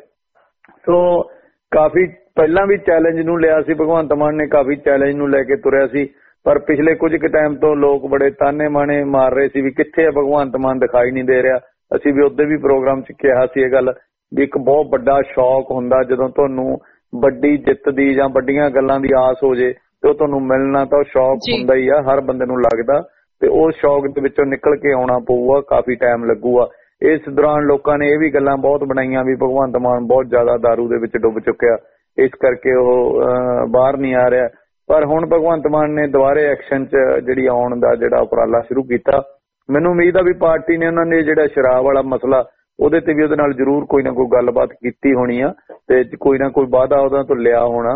ਸੋ ਕਾਫੀ ਪਹਿਲਾਂ ਵੀ ਚੈਲੰਜ ਨੂੰ ਲਿਆ ਸੀ ਭਗਵੰਤ ਮਾਨ ਨੇ, ਕਾਫੀ ਚੈਲੰਜ ਨੂੰ ਲੈ ਕੇ ਤੁਰਿਆ ਸੀ, ਪਰ ਪਿਛਲੇ ਕੁਝ ਕੁ ਟਾਈਮ ਤੋਂ ਲੋਕ ਬੜੇ ਤਾਨੇ ਮਾਣੇ ਮਾਰ ਰਹੇ ਸੀ ਵੀ ਕਿੱਥੇ ਹੈ ਭਗਵੰਤ ਮਾਨ, ਦਿਖਾਈ ਨਹੀਂ ਦੇ ਰਿਹਾ। ਅਸੀਂ ਵੀ ਉਹਦੇ ਵੀ ਪ੍ਰੋਗਰਾਮ 'ਚ ਕਿਹਾ ਸੀ ਇਹ ਗੱਲ ਵੀ ਇੱਕ ਬਹੁਤ ਵੱਡਾ ਸ਼ੌਕ ਹੁੰਦਾ ਜਦੋਂ ਤੁਹਾਨੂੰ ਵੱਡੀ ਜਿੱਤ ਦੀ ਜਾਂ ਵੱਡੀਆਂ ਗੱਲਾਂ ਦੀ ਆਸ ਹੋ ਜੇ ਤੇ ਉਹ ਤੁਹਾਨੂੰ ਮਿਲਣਾ ਤਾਂ ਉਹ ਸ਼ੌਕ ਹੁੰਦਾ ਹੀ ਆ, ਹਰ ਬੰਦੇ ਨੂੰ ਲੱਗਦਾ, ਤੇ ਉਹ ਸ਼ੌਕ ਦੇ ਵਿੱਚੋਂ ਨਿਕਲ ਕੇ ਆਉਣਾ ਪਊਗਾ, ਕਾਫੀ ਟਾਈਮ ਲੱਗੂਗਾ। ਇਸ ਦੌਰਾਨ ਲੋਕਾਂ ਨੇ ਇਹ ਵੀ ਗੱਲਾਂ ਬਹੁਤ ਬਣਾਈਆਂ ਵੀ ਭਗਵੰਤ ਮਾਨ ਬਹੁਤ ਜ਼ਿਆਦਾ ਦਾਰੂ ਦੇ ਵਿੱਚ ਡੁੱਬ ਚੁੱਕਿਆ, ਇਸ ਕਰਕੇ ਉਹ ਬਾਹਰ ਨਹੀਂ ਆ ਰਿਹਾ। ਪਰ ਹੁਣ ਭਗਵੰਤ ਮਾਨ ਨੇ ਦੁਬਾਰੇ ਐਕਸ਼ਨ 'ਚ ਜਿਹੜੀ ਆਉਣ ਦਾ ਜਿਹੜਾ ਉਪਰਾਲਾ ਸ਼ੁਰੂ ਕੀਤਾ। ਮੈਨੂੰ ਉਮੀਦ ਆ ਵੀ ਪਾਰਟੀ ਨੇ ਉਹਨਾਂ ਨੇ ਜਿਹੜਾ ਸ਼ਰਾਬ ਵਾਲਾ ਮਸਲਾ ਉਹਦੇ ਤੇ ਵੀ ਉਹਦੇ ਨਾਲ ਜ਼ਰੂਰ ਕੋਈ ਨਾ ਕੋਈ ਗੱਲਬਾਤ ਕੀਤੀ ਹੋਣੀ ਆ ਤੇ ਕੋਈ ਨਾ ਕੋਈ ਵਾਅਦਾ ਉਹਨਾਂ ਤੋਂ ਲਿਆ ਹੋਣਾ।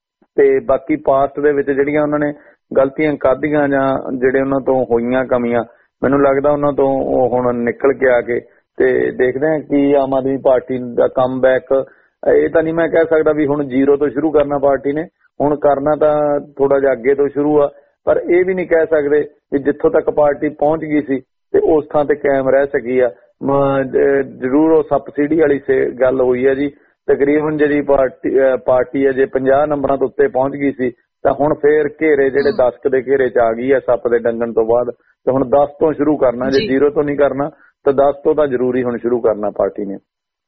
ਤੇ ਬਾਕੀ ਪਾਸਟ ਦੇ ਵਿੱਚ ਜਿਹੜੀਆਂ ਉਹਨਾਂ ਨੇ ਗਲਤੀਆਂ ਕਰਦੀਆਂ ਜਾਂ ਜਿਹੜੇ ਉਹਨਾਂ ਤੋਂ ਹੋਈਆਂ ਕਮੀਆਂ, ਮੈਨੂੰ ਲੱਗਦਾ ਉਹਨਾਂ ਤੋਂ ਉਹ ਹੁਣ ਨਿਕਲ ਕੇ ਆ ਕੇ ਤੇ ਦੇਖਦੇ ਹਾਂ ਕਿ ਆਮ ਆਦਮੀ ਪਾਰਟੀ ਦਾ ਕਮਬੈਕ। ਇਹ ਤਾਂ ਨਹੀਂ ਮੈਂ ਕਹਿ ਸਕਦਾ ਵੀ ਹੁਣ ਜ਼ੀਰੋ ਤੋਂ ਸ਼ੁਰੂ ਕਰਨਾ ਪਾਰਟੀ ਨੇ, ਹੁਣ ਕਰਨਾ ਤਾਂ ਥੋੜਾ ਜਿਹਾ ਅੱਗੇ ਤੋਂ ਸ਼ੁਰੂ ਆ, ਪਰ ਇਹ ਵੀ ਨਹੀਂ ਕਹਿ ਸਕਦੇ ਕਿ ਜਿੱਥੋਂ ਤੱਕ ਪਾਰਟੀ ਪਹੁੰਚ ਗਈ ਸੀ ਤੇ ਉਸ ਥਾਂ ਤੇ ਕਾਇਮ ਰਹਿ ਸਕੀ ਆ। ਜ਼ਰੂਰ ਉਹ ਸਬਸਿਡੀ ਵਾਲੀ ਗੱਲ ਹੋਈ ਹੈ ਜੀ, ਤਕਰੀਬਨ ਜਿਹੜੀ ਪਾਰਟੀ ਪਾਰਟੀ ਹੈ ਜੇ ਪੰਜਾਹ ਨੰਬਰਾਂ ਤੋਂ ਉੱਤੇ ਪਹੁੰਚ ਗਈ ਸੀ ਤਾਂ ਹੁਣ ਫੇਰ ਘੇਰੇ ਜਿਹੜੇ ਦਸ ਦੇ ਘੇਰੇ 'ਚ ਆ ਗਈ ਹੈ ਸੱਪ ਦੇ ਡੰਗਣ ਤੋਂ ਬਾਅਦ, ਤੇ ਹੁਣ ਦਸ ਤੋਂ ਸ਼ੁਰੂ ਕਰਨਾ, ਜੇ ਜ਼ੀਰੋ ਤੋਂ ਨਹੀਂ ਕਰਨਾ ਤਾਂ ਦਸ ਤੋਂ ਤਾਂ ਜ਼ਰੂਰੀ ਹੁਣ ਸ਼ੁਰੂ ਕਰਨਾ ਪਾਰਟੀ ਨੇ।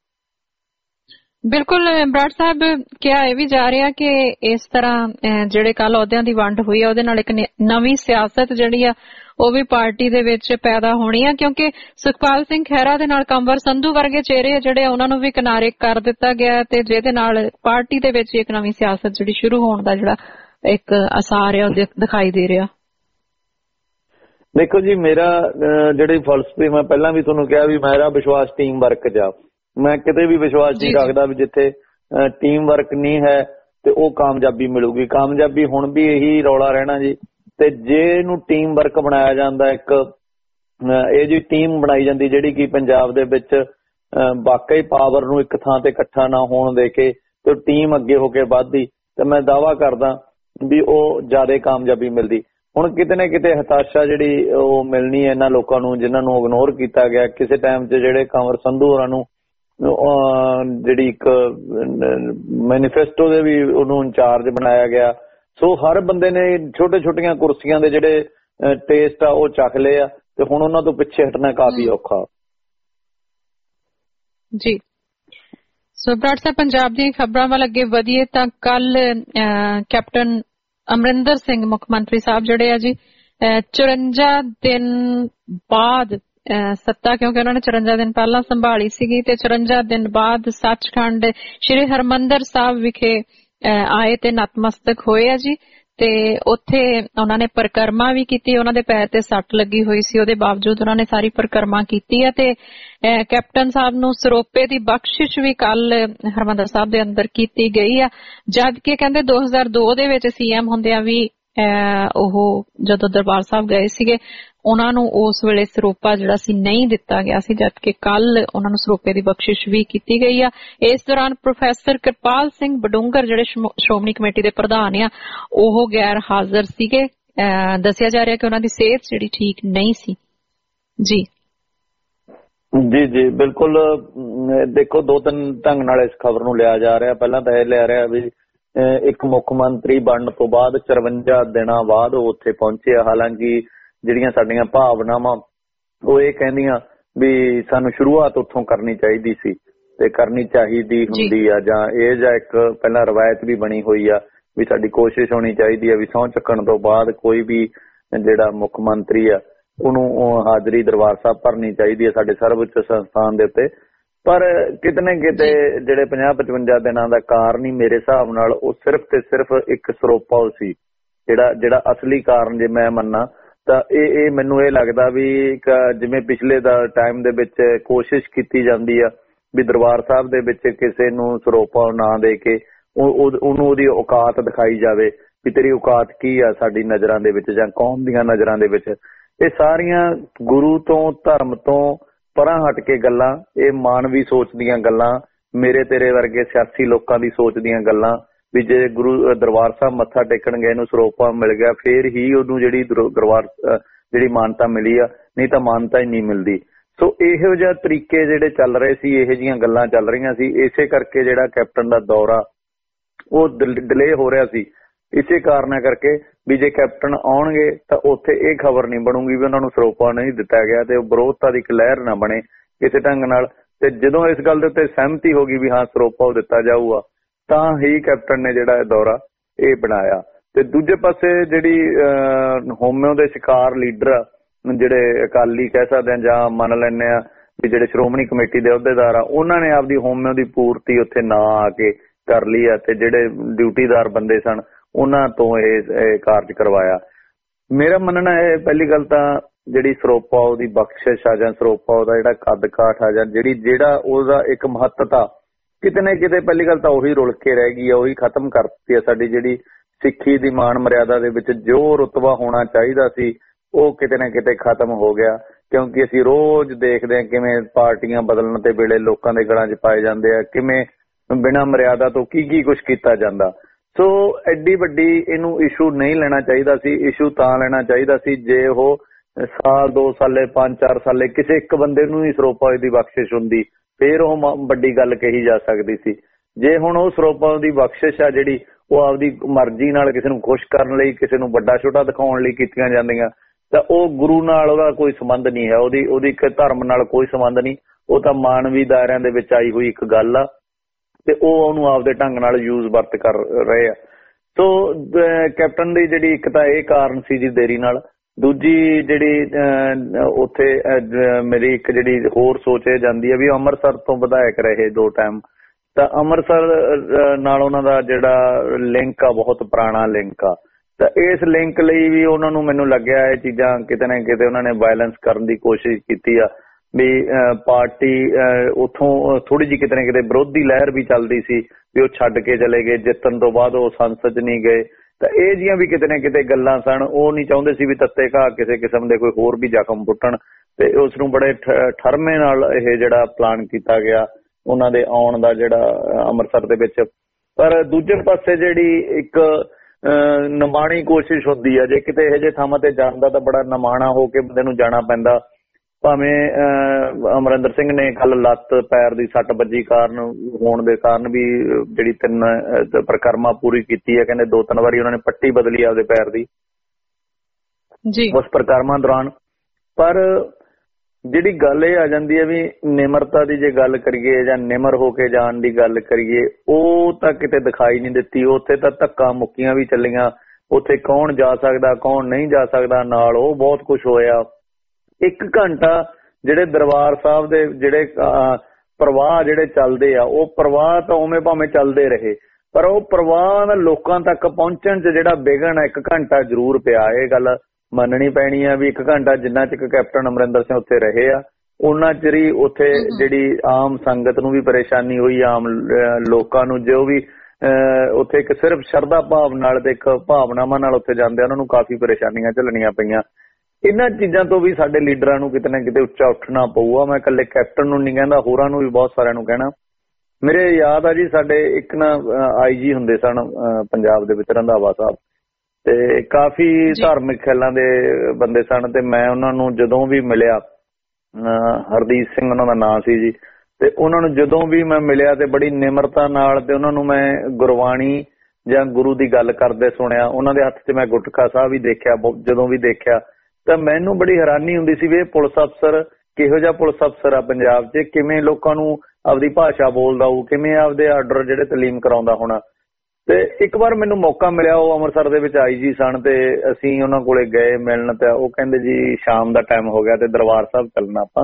ਬਿਲਕੁਲ ਬਰਾੜ ਸਾਹਿਬ, ਕਿਹਾ ਇਹ ਵੀ ਜਾ ਰਿਹਾ ਕਿ ਇਸ ਤਰ੍ਹਾਂ ਜਿਹੜੇ ਕੱਲ ਅਹੁਦਿਆਂ ਦੀ ਵੰਡ ਹੋਈ ਆ ਉਹਦੇ ਨਾਲ ਇੱਕ ਨਵੀਂ ਸਿਆਸਤ ਜਿਹੜੀ ਆ ਉਹ ਵੀ ਪਾਰਟੀ ਦੇ ਵਿੱਚ ਪੈਦਾ ਹੋਣੀ ਆ, ਕਿਉਂਕਿ ਸੁਖਪਾਲ ਸਿੰਘ ਖਹਿਰਾ ਦੇ ਨਾਲ ਕੰਵਰ ਸੰਧੂ ਵਰਗੇ ਚਿਹਰੇ ਜਿਹੜੇ ਉਹਨਾਂ ਨੂੰ ਵੀ ਕਿਨਾਰੇ ਕਰ ਦਿੱਤਾ ਗਿਆ ਤੇ ਜਿਹਦੇ ਨਾਲ ਪਾਰਟੀ ਦੇ ਵਿੱਚ ਇੱਕ ਨਵੀਂ ਸਿਆਸਤ ਜਿਹੜੀ ਸ਼ੁਰੂ ਹੋਣ ਦਾ ਜਿਹੜਾ ਇੱਕ ਅਸਾਰ ਆ ਉਹ ਦਿਖਾਈ ਦੇ ਰਿਹਾ। ਦੇਖੋ ਜੀ, ਮੇਰਾ ਜਿਹੜੀ ਫਲਸਫੀ ਮੈਂ ਪਹਿਲਾਂ ਵੀ ਤੁਹਾਨੂੰ ਕਿਹਾ ਵੀ ਮੇਰਾ ਵਿਸ਼ਵਾਸ ਟੀਮ ਵਰਕ 'ਚ ਆ। ਮੈਂ ਕਿਤੇ ਵੀ ਵਿਸ਼ਵਾਸ ਨਹੀਂ ਰੱਖਦਾ ਵੀ ਜਿੱਥੇ ਟੀਮ ਵਰਕ ਨਹੀਂ ਹੈ ਤੇ ਉਹ ਕਾਮਯਾਬੀ ਮਿਲੂਗੀ। ਕਾਮਯਾਬੀ ਹੁਣ ਵੀ ਇਹੀ ਰੌਲਾ ਰਹਿਣਾ ਜੀ। ਤੇ ਜੇ ਇਹਨੂੰ ਟੀਮ ਵਰਕ ਬਣਾਇਆ ਜਾਂਦਾ, ਇੱਕ ਇਹ ਜੀ ਟੀਮ ਬਣਾਈ ਜਾਂਦੀ ਜਿਹੜੀ ਕਿ ਪੰਜਾਬ ਦੇ ਵਿੱਚ ਵਾਕਈ ਪਾਵਰ ਨੂੰ ਇੱਕ ਥਾਂ ਤੇ ਇਕੱਠਾ ਨਾ ਹੋਣ ਦੇ ਕੇ ਤੇ ਟੀਮ ਅੱਗੇ ਹੋ ਕੇ ਵੱਧਦੀ, ਤੇ ਮੈਂ ਦਾਅਵਾ ਕਰਦਾ ਵੀ ਉਹ ਜ਼ਿਆਦਾ ਕਾਮਯਾਬੀ ਮਿਲਦੀ। ਹੁਣ ਕਿਤੇ ਨਾ ਕਿਤੇ ਹਤਾਸ਼ਾ ਜਿਹੜੀ ਉਹ ਮਿਲਣੀ ਹੈ ਇਹਨਾਂ ਲੋਕਾਂ ਨੂੰ ਜਿਨ੍ਹਾਂ ਨੂੰ ਇਗਨੋਰ ਕੀਤਾ ਗਿਆ ਕਿਸੇ ਟਾਈਮ 'ਚ, ਜਿਹੜੇ ਕੰਵਰ ਸੰਧੂ ਹੋਰਾਂ ਨੂੰ ਜਿਹੜੀ ਇੱਕ ਮੈਨੀਫੈਸਟੋ ਦੇ ਵੀ ਉਹਨੂੰ ਇੰਚਾਰਜ ਬਣਾਇਆ ਗਿਆ। ਸੋ ਹਰ ਬੰਦੇ ਨੇ ਛੋਟੇ ਛੋਟੀਆਂ ਕੁਰਸੀਆਂ ਦੇ ਜਿਹੜੇ ਟੇਸਟ ਆ ਉਹ ਚੱਖ ਲਏ ਆ ਤੇ ਹੁਣ ਉਹਨਾਂ ਤੋਂ ਪਿੱਛੇ ਹਟਣਾ ਕਾਫੀ ਔਖਾ। ਜੀ। ਸੋ ਬਰਾੜ ਸਾਹਿਬ, ਪੰਜਾਬ ਦੀਆਂ ਖਬਰਾਂ ਵੱਲ ਅੱਗੇ ਵਧੀਏ ਤਾਂ ਕੱਲ ਕੈਪਟਨ ਅਮਰਿੰਦਰ ਸਿੰਘ ਮੁੱਖ ਮੰਤਰੀ ਸਾਹਿਬ ਜਿਹੜੇ ਆ ਜੀ ਚੁਰੰਜਾ ਦਿਨ ਬਾਅਦ ਸੱਤਾ, ਕਿਉਂਕਿ ਉਹਨਾਂ ਨੇ ਚੁਰੰਜਾ ਦਿਨ ਪਹਿਲਾਂ ਸੰਭਾਲੀ ਸੀਗੀ ਤੇ ਚੁਰੰਜਾ ਦਿਨ ਬਾਅਦ ਸੱਚਖੰਡ ਸ਼੍ਰੀ ਹਰਿਮੰਦਰ ਸਾਹਿਬ ਵਿਖੇ ਆਏ ਤੇ ਨਤਮਸਤਕ ਹੋਏ ਆ ਜੀ। ਤੇ ਉੱਥੇ ਉਹਨਾਂ ਨੇ ਪਰਿਕਰਮਾ ਵੀ ਕੀਤੀ, ਉਹਨਾਂ ਦੇ ਪੈਰ ਤੇ ਸੱਟ ਲੱਗੀ ਹੋਈ ਸੀ, ਉਹਦੇ ਬਾਵਜੂਦ ਉਹਨਾਂ ਨੇ ਸਾਰੀ ਪਰਿਕਰਮਾ ਕੀਤੀ ਹੈ ਤੇ ਕੈਪਟਨ ਸਾਹਿਬ ਨੂੰ ਸਰੋਪੇ ਦੀ ਬਖਸ਼ਿਸ਼ ਵੀ ਕੱਲ ਹਰਿਮੰਦਰ ਸਾਹਿਬ ਦੇ ਅੰਦਰ ਕੀਤੀ ਗਈ ਆ, ਜਦ ਕਿ ਕਹਿੰਦੇ ਦੋ ਹਜ਼ਾਰ ਦੋ ਦੇ ਵਿੱਚ ਸੀਐਮ ਹੁੰਦਿਆਂ ਵੀ ਉਹ ਜਦੋਂ ਦਰਬਾਰ ਸਾਹਿਬ ਗਏ ਸੀਗੇ ਉਹਨਾਂ ਨੂੰ ਉਸ ਵੇਲੇ ਸਰੋਪਾ ਜਿਹੜਾ ਸੀ ਨਹੀਂ ਦਿੱਤਾ ਗਿਆ ਸੀ, ਜਦਕਿ ਕੱਲ ਉਹਨਾਂ ਨੂੰ ਸਰੋਪੇ ਦੀ ਬਖਸ਼ਿਸ਼ ਵੀ ਕੀਤੀ ਗਈ ਆ। ਇਸ ਦੌਰਾਨ ਪ੍ਰੋਫੈਸਰ ਕਿਰਪਾਲ ਸਿੰਘ ਬਡੂੰਗਰ ਜਿਹੜੇ ਸ਼੍ਰੋਮਣੀ ਕਮੇਟੀ ਦੇ ਪ੍ਰਧਾਨ ਆ ਉਹ ਗੈਰ ਹਾਜ਼ਰ ਸੀਗੇ। ਦੱਸਿਆ ਜਾ ਰਿਹਾ ਕਿ ਉਹਨਾਂ ਦੀ ਸਿਹਤ ਜਿਹੜੀ ਠੀਕ ਨਹੀਂ ਸੀ। ਜੀ ਜੀ ਜੀ ਬਿਲਕੁਲ। ਦੇਖੋ, ਦੋ ਤਿੰਨ ਢੰਗ ਨਾਲ ਇਸ ਖਬਰ ਨੂੰ ਲਿਆ ਜਾ ਰਿਹਾ। ਪਹਿਲਾਂ ਤਾਂ ਇਹ ਲਿਆ ਰਿਹਾ ਵੀ ਇੱਕ ਮੁੱਖ ਮੰਤਰੀ ਬਣਨ ਤੋਂ ਬਾਅਦ ਚੁਰੰਜਾ ਦਿਨਾਂ ਬਾਅਦ ਉਹ ਉੱਥੇ ਪਹੁੰਚੇ। ਹਾਲਾਂਕਿ ਜਿਹੜੀਆਂ ਸਾਡੀਆਂ ਭਾਵਨਾਵਾਂ ਉਹ ਇਹ ਕਹਿੰਦੀਆਂ ਵੀ ਸਾਨੂੰ ਸ਼ੁਰੂਆਤ ਉੱਥੋਂ ਕਰਨੀ ਚਾਹੀਦੀ ਸੀ ਤੇ ਕਰਨੀ ਚਾਹੀਦੀ ਹੁੰਦੀ ਆ, ਜਾਂ ਇਹ ਜਾਂ ਇੱਕ ਪਹਿਲਾਂ ਰਵਾਇਤ ਵੀ ਬਣੀ ਹੋਈ ਆ ਵੀ ਸਾਡੀ ਕੋਸ਼ਿਸ਼ ਹੋਣੀ ਚਾਹੀਦੀ ਆ ਵੀ ਸਹੁੰ ਚੁੱਕਣ ਤੋਂ ਬਾਅਦ ਕੋਈ ਵੀ ਜਿਹੜਾ ਮੁੱਖ ਮੰਤਰੀ ਆ ਉਹਨੂੰ ਹਾਜ਼ਰੀ ਦਰਬਾਰ ਸਾਹਿਬ ਭਰਨੀ ਚਾਹੀਦੀ ਹੈ ਸਾਡੇ ਸਰਵਉੱਚ ਸੰਸਥਾਨ ਦੇ ਉੱਤੇ। ਪਰ ਕਿਤੇ ਨਾ ਕਿਤੇ ਜਿਹੜੇ ਪੰਜਾਹ ਪਚਵੰਜਾ ਦਿਨਾਂ ਦਾ ਕਾਰਨ ਹੀ ਮੇਰੇ ਹਿਸਾਬ ਨਾਲ ਉਹ ਸਿਰਫ ਤੇ ਸਿਰਫ ਇੱਕ ਸਰੋਪਾ ਸੀ, ਜਿਹੜਾ ਜਿਹੜਾ ਅਸਲੀ ਕਾਰਨ ਜੇ ਮੈਂ ਮੰਨਾਂ ਤਾਂ ਇਹ ਇਹ ਮੈਨੂੰ ਇਹ ਲੱਗਦਾ ਵੀ ਜਿਵੇਂ ਪਿਛਲੇ ਦਾ ਟਾਈਮ ਦੇ ਵਿੱਚ ਕੋਸ਼ਿਸ਼ ਕੀਤੀ ਜਾਂਦੀ ਆ ਵੀ ਦਰਬਾਰ ਸਾਹਿਬ ਦੇ ਵਿੱਚ ਕਿਸੇ ਨੂੰ ਸਰੋਪਾ ਨਾ ਦੇ ਕੇ ਉਹਨੂੰ ਉਹਦੀ ਔਕਾਤ ਦਿਖਾਈ ਜਾਵੇ ਵੀ ਤੇਰੀ ਔਕਾਤ ਕੀ ਆ ਸਾਡੀ ਨਜ਼ਰਾਂ ਦੇ ਵਿੱਚ ਜਾਂ ਕੌਮ ਦੀਆਂ ਨਜ਼ਰਾਂ ਦੇ ਵਿੱਚ। ਇਹ ਸਾਰੀਆਂ ਗੁਰੂ ਤੋਂ ਧਰਮ ਤੋਂ ਪਰਾਂ ਹਟ ਕੇ ਗੱਲਾਂ, ਇਹ ਮਾਨਵੀ ਸੋਚ ਦੀਆਂ ਗੱਲਾਂ, ਮੇਰੇ ਤੇਰੇ ਵਰਗੇ ਸਿਆਸੀ ਲੋਕਾਂ ਦੀ ਸੋਚ ਦੀਆਂ ਗੱਲਾਂ ਵੀ ਜੇ ਗੁਰੂ ਦਰਬਾਰ ਸਾਹਿਬ ਮੱਥਾ ਟੇਕਣ ਗਏ ਨੂੰ ਸਰੋਪਾ ਮਿਲ ਗਿਆ ਫੇਰ ਹੀ ਉਹਨੂੰ ਜਿਹੜੀ ਦਰਬਾਰ ਜਿਹੜੀ ਮਾਨਤਾ ਮਿਲੀ ਆ, ਨਹੀਂ ਤਾਂ ਮਾਨਤਾ ਹੀ ਨਹੀਂ ਮਿਲਦੀ। ਸੋ ਇਹੋ ਜਿਹੇ ਤਰੀਕੇ ਜਿਹੜੇ ਚੱਲ ਰਹੇ ਸੀ, ਇਹੋ ਜਿਹੀਆਂ ਗੱਲਾਂ ਚੱਲ ਰਹੀਆਂ ਸੀ, ਇਸੇ ਕਰਕੇ ਜਿਹੜਾ ਕੈਪਟਨ ਦਾ ਦੌਰਾ ਉਹ ਡਿਲੇ ਹੋ ਰਿਹਾ ਸੀ। ਇਸੇ ਕਾਰਨ ਕਰਕੇ ਵੀ ਜੇ ਕੈਪਟਨ ਆਉਣਗੇ ਤਾਂ ਉੱਥੇ ਇਹ ਖਬਰ ਨਹੀਂ ਬਣੂਗੀ ਵੀ ਉਹਨਾਂ ਨੂੰ ਸਰੋਪਾ ਨਹੀਂ ਦਿੱਤਾ ਗਿਆ ਤੇ ਉਹ ਵਿਰੋਧਤਾ ਦੀ ਇੱਕ ਲਹਿਰ ਨਾ ਬਣੇ ਕਿਸੇ ਢੰਗ ਨਾਲ। ਤੇ ਜਦੋਂ ਇਸ ਗੱਲ ਦੇ ਉੱਤੇ ਸਹਿਮਤੀ ਹੋ ਗਈ ਵੀ ਹਾਂ ਸਰੋਪਾ ਉਹ ਦਿੱਤਾ ਜਾਊਗਾ ਤਾਂ ਹੀ ਕੈਪਟਨ ਨੇ ਜਿਹੜਾ ਦੌਰਾ ਇਹ ਬਣਾਇਆ। ਤੇ ਦੂਜੇ ਪਾਸੇ ਜਿਹੜੀ ਹੋਮਿਓ ਦੇ ਸ਼ਿਕਾਰ ਲੀਡਰ ਜਿਹੜੇ ਅਕਾਲੀ ਕਹਿ ਸਕਦੇ ਆ ਜਾਂ ਮੰਨ ਲੈਂਦੇ ਆ ਵੀ ਜਿਹੜੇ ਸ਼੍ਰੋਮਣੀ ਕਮੇਟੀ ਦੇ ਅਹੁਦੇਦਾਰ ਆ, ਉਹਨਾਂ ਨੇ ਆਪਦੀ ਹੋਮਿਓ ਦੀ ਪੂਰਤੀ ਉੱਥੇ ਨਾ ਆ ਕੇ ਕਰ ਲਈ ਆ ਤੇ ਜਿਹੜੇ ਡਿਊਟੀਦਾਰ ਬੰਦੇ ਸਨ ਉਹਨਾਂ ਤੋਂ ਇਹ ਕਾਰਜ ਕਰਵਾਇਆ। ਮੇਰਾ ਮੰਨਣਾ ਹੈ ਪਹਿਲੀ ਗੱਲ ਤਾਂ ਜਿਹੜੀ ਸਰੋਪਾ ਉਹਦੀ ਬਖਸ਼ਿਸ਼ ਆ ਜਾਂ ਸਰੋਪਾ ਉਹਦਾ ਜਿਹੜਾ ਕੱਦ ਕਾਠ ਆ ਜਾਂ ਜਿਹੜੀ ਜਿਹੜਾ ਉਹਦਾ ਇੱਕ ਮਹੱਤਤਾ ਕਿਤੇ ਨਾ ਕਿਤੇ ਪਹਿਲੀ ਗੱਲ ਤਾਂ ਉਹੀ ਰੁਲ ਕੇ ਰਹਿ ਗਈ ਆ, ਉਹੀ ਖਤਮ ਕਰ ਦਿੱਤੀ ਆ। ਸਾਡੀ ਜਿਹੜੀ ਸਿੱਖੀ ਦੀ ਮਾਣ ਮਰਿਆਦਾ ਦੇ ਵਿੱਚ ਜੋ ਰੁਤਬਾ ਹੋਣਾ ਚਾਹੀਦਾ ਸੀ ਉਹ ਕਿਤੇ ਨਾ ਕਿਤੇ ਖਤਮ ਹੋ ਗਿਆ, ਕਿਉਂਕਿ ਅਸੀਂ ਰੋਜ਼ ਦੇਖਦੇ ਹਾਂ ਕਿਵੇਂ ਪਾਰਟੀਆਂ ਬਦਲਣ ਦੇ ਵੇਲੇ ਲੋਕਾਂ ਦੇ ਗਲਾਂ 'ਚ ਪਾਏ ਜਾਂਦੇ ਆ, ਕਿਵੇਂ ਬਿਨਾਂ ਮਰਿਆਦਾ ਤੋਂ ਕੀ ਕੀ ਕੁਛ ਕੀਤਾ ਜਾਂਦਾ। ਸੋ ਐਡੀ ਵੱਡੀ ਇਹਨੂੰ ਇਸ਼ੂ ਨਹੀਂ ਲੈਣਾ ਚਾਹੀਦਾ ਸੀ। ਇਸ਼ੂ ਤਾਂ ਲੈਣਾ ਚਾਹੀਦਾ ਸੀ ਜੇ ਉਹ ਸਾਲ ਦੋ ਸਾਲੇ ਪੰਜ ਚਾਰ ਸਾਲੇ ਕਿਸੇ ਇੱਕ ਬੰਦੇ ਨੂੰ ਹੀ ਸਰੋਪਾ ਦੀ ਬਖਸ਼ਿਸ਼ ਹੁੰਦੀ, ਫੇਰ ਉਹ ਵੱਡੀ ਗੱਲ ਕਹੀ ਜਾ ਸਕਦੀ ਸੀ। ਜੇ ਹੁਣ ਉਹ ਸਰੋਪਾ ਦੀ ਬਖਸ਼ਿਸ਼ ਆ ਜਿਹੜੀ ਉਹ ਆਪਦੀ ਮਰਜ਼ੀ ਨਾਲ ਕਿਸੇ ਨੂੰ ਖੁਸ਼ ਕਰਨ ਲਈ, ਕਿਸੇ ਨੂੰ ਵੱਡਾ ਛੋਟਾ ਦਿਖਾਉਣ ਲਈ ਕੀਤੀਆਂ ਜਾਂਦੀਆਂ ਤਾਂ ਉਹ ਗੁਰੂ ਨਾਲ ਉਹਦਾ ਕੋਈ ਸੰਬੰਧ ਨਹੀਂ ਹੈ, ਉਹਦੀ ਉਹਦੀ ਇੱਕ ਧਰਮ ਨਾਲ ਕੋਈ ਸੰਬੰਧ ਨਹੀਂ। ਉਹ ਤਾਂ ਮਾਨਵੀ ਦਾਇਰਿਆਂ ਦੇ ਵਿੱਚ ਆਈ ਹੋਈ ਇੱਕ ਗੱਲ ਆ ਤੇ ਉਹ ਉਹਨੂੰ ਆਪਦੇ ਢੰਗ ਨਾਲ ਯੂਜ਼ ਵਰਤ ਕਰ ਰਹੇ ਆ। ਸੋ ਕੈਪਟਨ ਦੀ ਜਿਹੜੀ ਇੱਕ ਤਾਂ ਇਹ ਕਾਰਨ ਸੀ ਜੀ ਦੇਰੀ ਨਾਲ, ਦੂਜੀ ਜਿਹੜੀ ਉੱਥੇ ਮੇਰੀ ਇੱਕ ਜਿਹੜੀ ਹੋਰ ਸੋਚ ਇਹ ਜਾਂਦੀ ਹੈ ਵੀ ਅੰਮ੍ਰਿਤਸਰ ਤੋਂ ਵਿਧਾਇਕ ਰਹੇ ਦੋ ਟਾਈਮ, ਤਾਂ ਅੰਮ੍ਰਿਤਸਰ ਨਾਲ ਉਹਨਾਂ ਦਾ ਜਿਹੜਾ ਲਿੰਕ ਆ ਬਹੁਤ ਪੁਰਾਣਾ ਲਿੰਕ ਆ, ਤਾਂ ਇਸ ਲਿੰਕ ਲਈ ਵੀ ਉਹਨਾਂ ਨੂੰ ਮੈਨੂੰ ਲੱਗਿਆ ਇਹ ਚੀਜ਼ਾਂ ਕਿਤੇ ਨਾ ਕਿਤੇ ਉਹਨਾਂ ਨੇ ਵਾਇਲੈਂਸ ਕਰਨ ਦੀ ਕੋਸ਼ਿਸ਼ ਕੀਤੀ ਆ ਵੀ ਪਾਰਟੀ ਉੱਥੋਂ ਥੋੜੀ ਜਿਹੀ ਕਿਤੇ ਨਾ ਕਿਤੇ ਵਿਰੋਧੀ ਲਹਿਰ ਵੀ ਚੱਲਦੀ ਸੀ ਵੀ ਉਹ ਛੱਡ ਕੇ ਚਲੇ ਗਏ, ਜਿੱਤਣ ਤੋਂ ਬਾਅਦ ਉਹ ਸੰਸਦ 'ਚ ਨਹੀਂ ਗਏ। ਤਾਂ ਇਹ ਜਿਹੀਆਂ ਵੀ ਕਿਤੇ ਨਾ ਕਿਤੇ ਗੱਲਾਂ ਸਨ, ਉਹ ਨਹੀਂ ਚਾਹੁੰਦੇ ਸੀ ਵੀ ਤੱਤੇ ਘਾਹ ਕਿਸੇ ਕਿਸਮ ਦੇ ਕੋਈ ਹੋਰ ਵੀ ਜ਼ਖਮ ਪੁੱਟਣ ਤੇ ਉਸ ਨੂੰ ਬੜੇ ਠਰਮੇ ਨਾਲ ਇਹ ਜਿਹੜਾ ਪਲਾਨ ਕੀਤਾ ਗਿਆ ਉਹਨਾਂ ਦੇ ਆਉਣ ਦਾ ਜਿਹੜਾ ਅੰਮ੍ਰਿਤਸਰ ਦੇ ਵਿੱਚ। ਪਰ ਦੂਜੇ ਪਾਸੇ ਜਿਹੜੀ ਇੱਕ ਨਿਮਾਣੀ ਕੋਸ਼ਿਸ਼ ਹੁੰਦੀ ਆ, ਜੇ ਕਿਤੇ ਇਹੋ ਜਿਹੇ ਥਾਵਾਂ ਤੇ ਜਾਂਦਾ ਤਾਂ ਬੜਾ ਨਿਮਾਣਾ ਹੋ ਕੇ ਬੰਦੇ ਨੂੰ ਜਾਣਾ ਪੈਂਦਾ। ਭਾਵੇਂ ਅਮਰਿੰਦਰ ਸਿੰਘ ਨੇ ਕੱਲ ਲੱਤ ਪੈਰ ਦੀ ਸੱਟ ਵੱਜੀ ਕਾਰਨ ਹੋਣ ਦੇ ਕਾਰਨ ਵੀ ਜਿਹੜੀ ਤਿੰਨ ਪਰਿਕਰਮਾ ਪੂਰੀ ਕੀਤੀ ਹੈ, ਕਹਿੰਦੇ ਦੋ ਤਿੰਨ ਵਾਰੀ ਉਹਨਾਂ ਨੇ ਪੱਟੀ ਬਦਲੀ ਆਪਦੇ ਪੈਰ ਦੀ ਜੀ ਉਸ ਪਰਿਕਰਮਾ ਦੌਰਾਨ। ਪਰ ਜਿਹੜੀ ਗੱਲ ਇਹ ਆ ਜਾਂਦੀ ਹੈ ਵੀ ਨਿਮਰਤਾ ਦੀ ਜੇ ਗੱਲ ਕਰੀਏ ਜਾਂ ਨਿਮਰ ਹੋ ਕੇ ਜਾਣ ਦੀ ਗੱਲ ਕਰੀਏ, ਉਹ ਤਾਂ ਕਿਤੇ ਦਿਖਾਈ ਨਹੀਂ ਦਿੱਤੀ। ਉੱਥੇ ਤਾਂ ਧੱਕਾ ਮੁੱਕੀਆਂ ਵੀ ਚੱਲੀਆਂ, ਉੱਥੇ ਕੌਣ ਜਾ ਸਕਦਾ ਕੌਣ ਨਹੀਂ ਜਾ ਸਕਦਾ ਨਾਲ ਉਹ ਬਹੁਤ ਕੁਝ ਹੋਇਆ। ਇੱਕ ਘੰਟਾ ਜਿਹੜੇ ਦਰਬਾਰ ਸਾਹਿਬ ਦੇ ਜਿਹੜੇ ਪ੍ਰਵਾਹ ਜਿਹੜੇ ਚੱਲਦੇ ਆ, ਉਹ ਪ੍ਰਵਾਹ ਤਾਂ ਉਵੇਂ ਭਾਵੇਂ ਚੱਲਦੇ ਰਹੇ, ਪਰ ਉਹ ਪ੍ਰਵਾਹ ਲੋਕਾਂ ਤੱਕ ਪਹੁੰਚਣ 'ਚ ਜਿਹੜਾ ਵਿਘਨ ਇੱਕ ਘੰਟਾ ਜ਼ਰੂਰ ਪਿਆ। ਇਹ ਗੱਲ ਮੰਨਣੀ ਪੈਣੀ ਆ ਵੀ ਇੱਕ ਘੰਟਾ ਜਿੰਨਾ ਚਿਰ ਕੈਪਟਨ ਅਮਰਿੰਦਰ ਸਿੰਘ ਉੱਥੇ ਰਹੇ ਆ, ਉਹਨਾਂ ਚਿਰ ਹੀ ਉੱਥੇ ਜਿਹੜੀ ਆਮ ਸੰਗਤ ਨੂੰ ਵੀ ਪਰੇਸ਼ਾਨੀ ਹੋਈ, ਆਮ ਲੋਕਾਂ ਨੂੰ ਜੋ ਵੀ ਉੱਥੇ ਇੱਕ ਸਿਰਫ ਸ਼ਰਧਾ ਭਾਵ ਨਾਲ ਤੇ ਇੱਕ ਭਾਵਨਾਵਾਂ ਨਾਲ ਉੱਥੇ ਜਾਂਦੇ, ਉਹਨਾਂ ਨੂੰ ਕਾਫੀ ਪਰੇਸ਼ਾਨੀਆਂ ਝੱਲਣੀਆਂ ਪਈਆਂ। ਇਹਨਾਂ ਚੀਜ਼ਾਂ ਤੋਂ ਵੀ ਸਾਡੇ ਲੀਡਰਾਂ ਨੂੰ ਕਿਤੇ ਨਾ ਕਿਤੇ ਉੱਚਾ ਉੱਠਣਾ ਪਊਗਾ। ਮੈਂ ਇਕੱਲੇ ਕੈਪਟਨ ਨੂੰ ਨਹੀਂ ਕਹਿੰਦਾ, ਹੋਰਾਂ ਨੂੰ ਵੀ ਬਹੁਤ ਸਾਰਿਆਂ ਨੂੰ ਕਹਿਣਾ। ਮੇਰੇ ਯਾਦ ਆ ਜੀ, ਸਾਡੇ ਇੱਕ ਨਾ ਆਈ ਜੀ ਹੁੰਦੇ ਸਨ ਪੰਜਾਬ ਦੇ ਵਿੱਚ, ਰੰਧਾਵਾ ਸਾਹਿਬ, ਤੇ ਕਾਫੀ ਧਾਰਮਿਕ ਖਿਆਲਾਂ ਦੇ ਬੰਦੇ ਸਨ। ਤੇ ਮੈਂ ਉਹਨਾਂ ਨੂੰ ਜਦੋਂ ਵੀ ਮਿਲਿਆ, ਹਰਦੀਪ ਸਿੰਘ ਉਹਨਾਂ ਦਾ ਨਾਂ ਸੀ ਜੀ, ਤੇ ਉਹਨਾਂ ਨੂੰ ਜਦੋਂ ਵੀ ਮੈਂ ਮਿਲਿਆ ਤੇ ਬੜੀ ਨਿਮਰਤਾ ਨਾਲ ਤੇ ਉਹਨਾਂ ਨੂੰ ਮੈਂ ਗੁਰਬਾਣੀ ਜਾਂ ਗੁਰੂ ਦੀ ਗੱਲ ਕਰਦੇ ਸੁਣਿਆ। ਉਹਨਾਂ ਦੇ ਹੱਥ 'ਚ ਮੈਂ ਗੁਟਕਾ ਸਾਹਿਬ ਵੀ ਦੇਖਿਆ। ਜਦੋਂ ਵੀ ਦੇਖਿਆ ਤਾਂ ਮੈਨੂੰ ਬੜੀ ਹੈਰਾਨੀ ਹੁੰਦੀ ਸੀ ਵੀ ਇਹ ਪੁਲਿਸ ਅਫਸਰ ਕਿਹੋ ਜਿਹਾ ਪੁਲਿਸ ਅਫਸਰ ਆ ਪੰਜਾਬ 'ਚ, ਕਿਵੇਂ ਲੋਕਾਂ ਨੂੰ ਆਪਦੀ ਭਾਸ਼ਾ ਬੋਲਦਾ ਹੋਊ, ਕਿਵੇਂ ਆਪਦੇ ਆਰਡਰ ਜਿਹੜੇ ਤਾਲੀਮ ਕਰਾਉਂਦਾ ਹੋਣਾ। ਤੇ ਇੱਕ ਵਾਰ ਮੈਨੂੰ ਮੌਕਾ ਮਿਲਿਆ, ਉਹ ਅੰਮ੍ਰਿਤਸਰ ਦੇ ਵਿੱਚ ਆਈ ਜੀ ਸਨ ਤੇ ਅਸੀਂ ਉਹਨਾਂ ਕੋਲੇ ਗਏ ਮਿਲਣ, ਤੇ ਉਹ ਕਹਿੰਦੇ ਜੀ ਸ਼ਾਮ ਦਾ ਟਾਈਮ ਹੋ ਗਿਆ ਤੇ ਦਰਬਾਰ ਸਾਹਿਬ ਚੱਲਣਾ ਆਪਾਂ,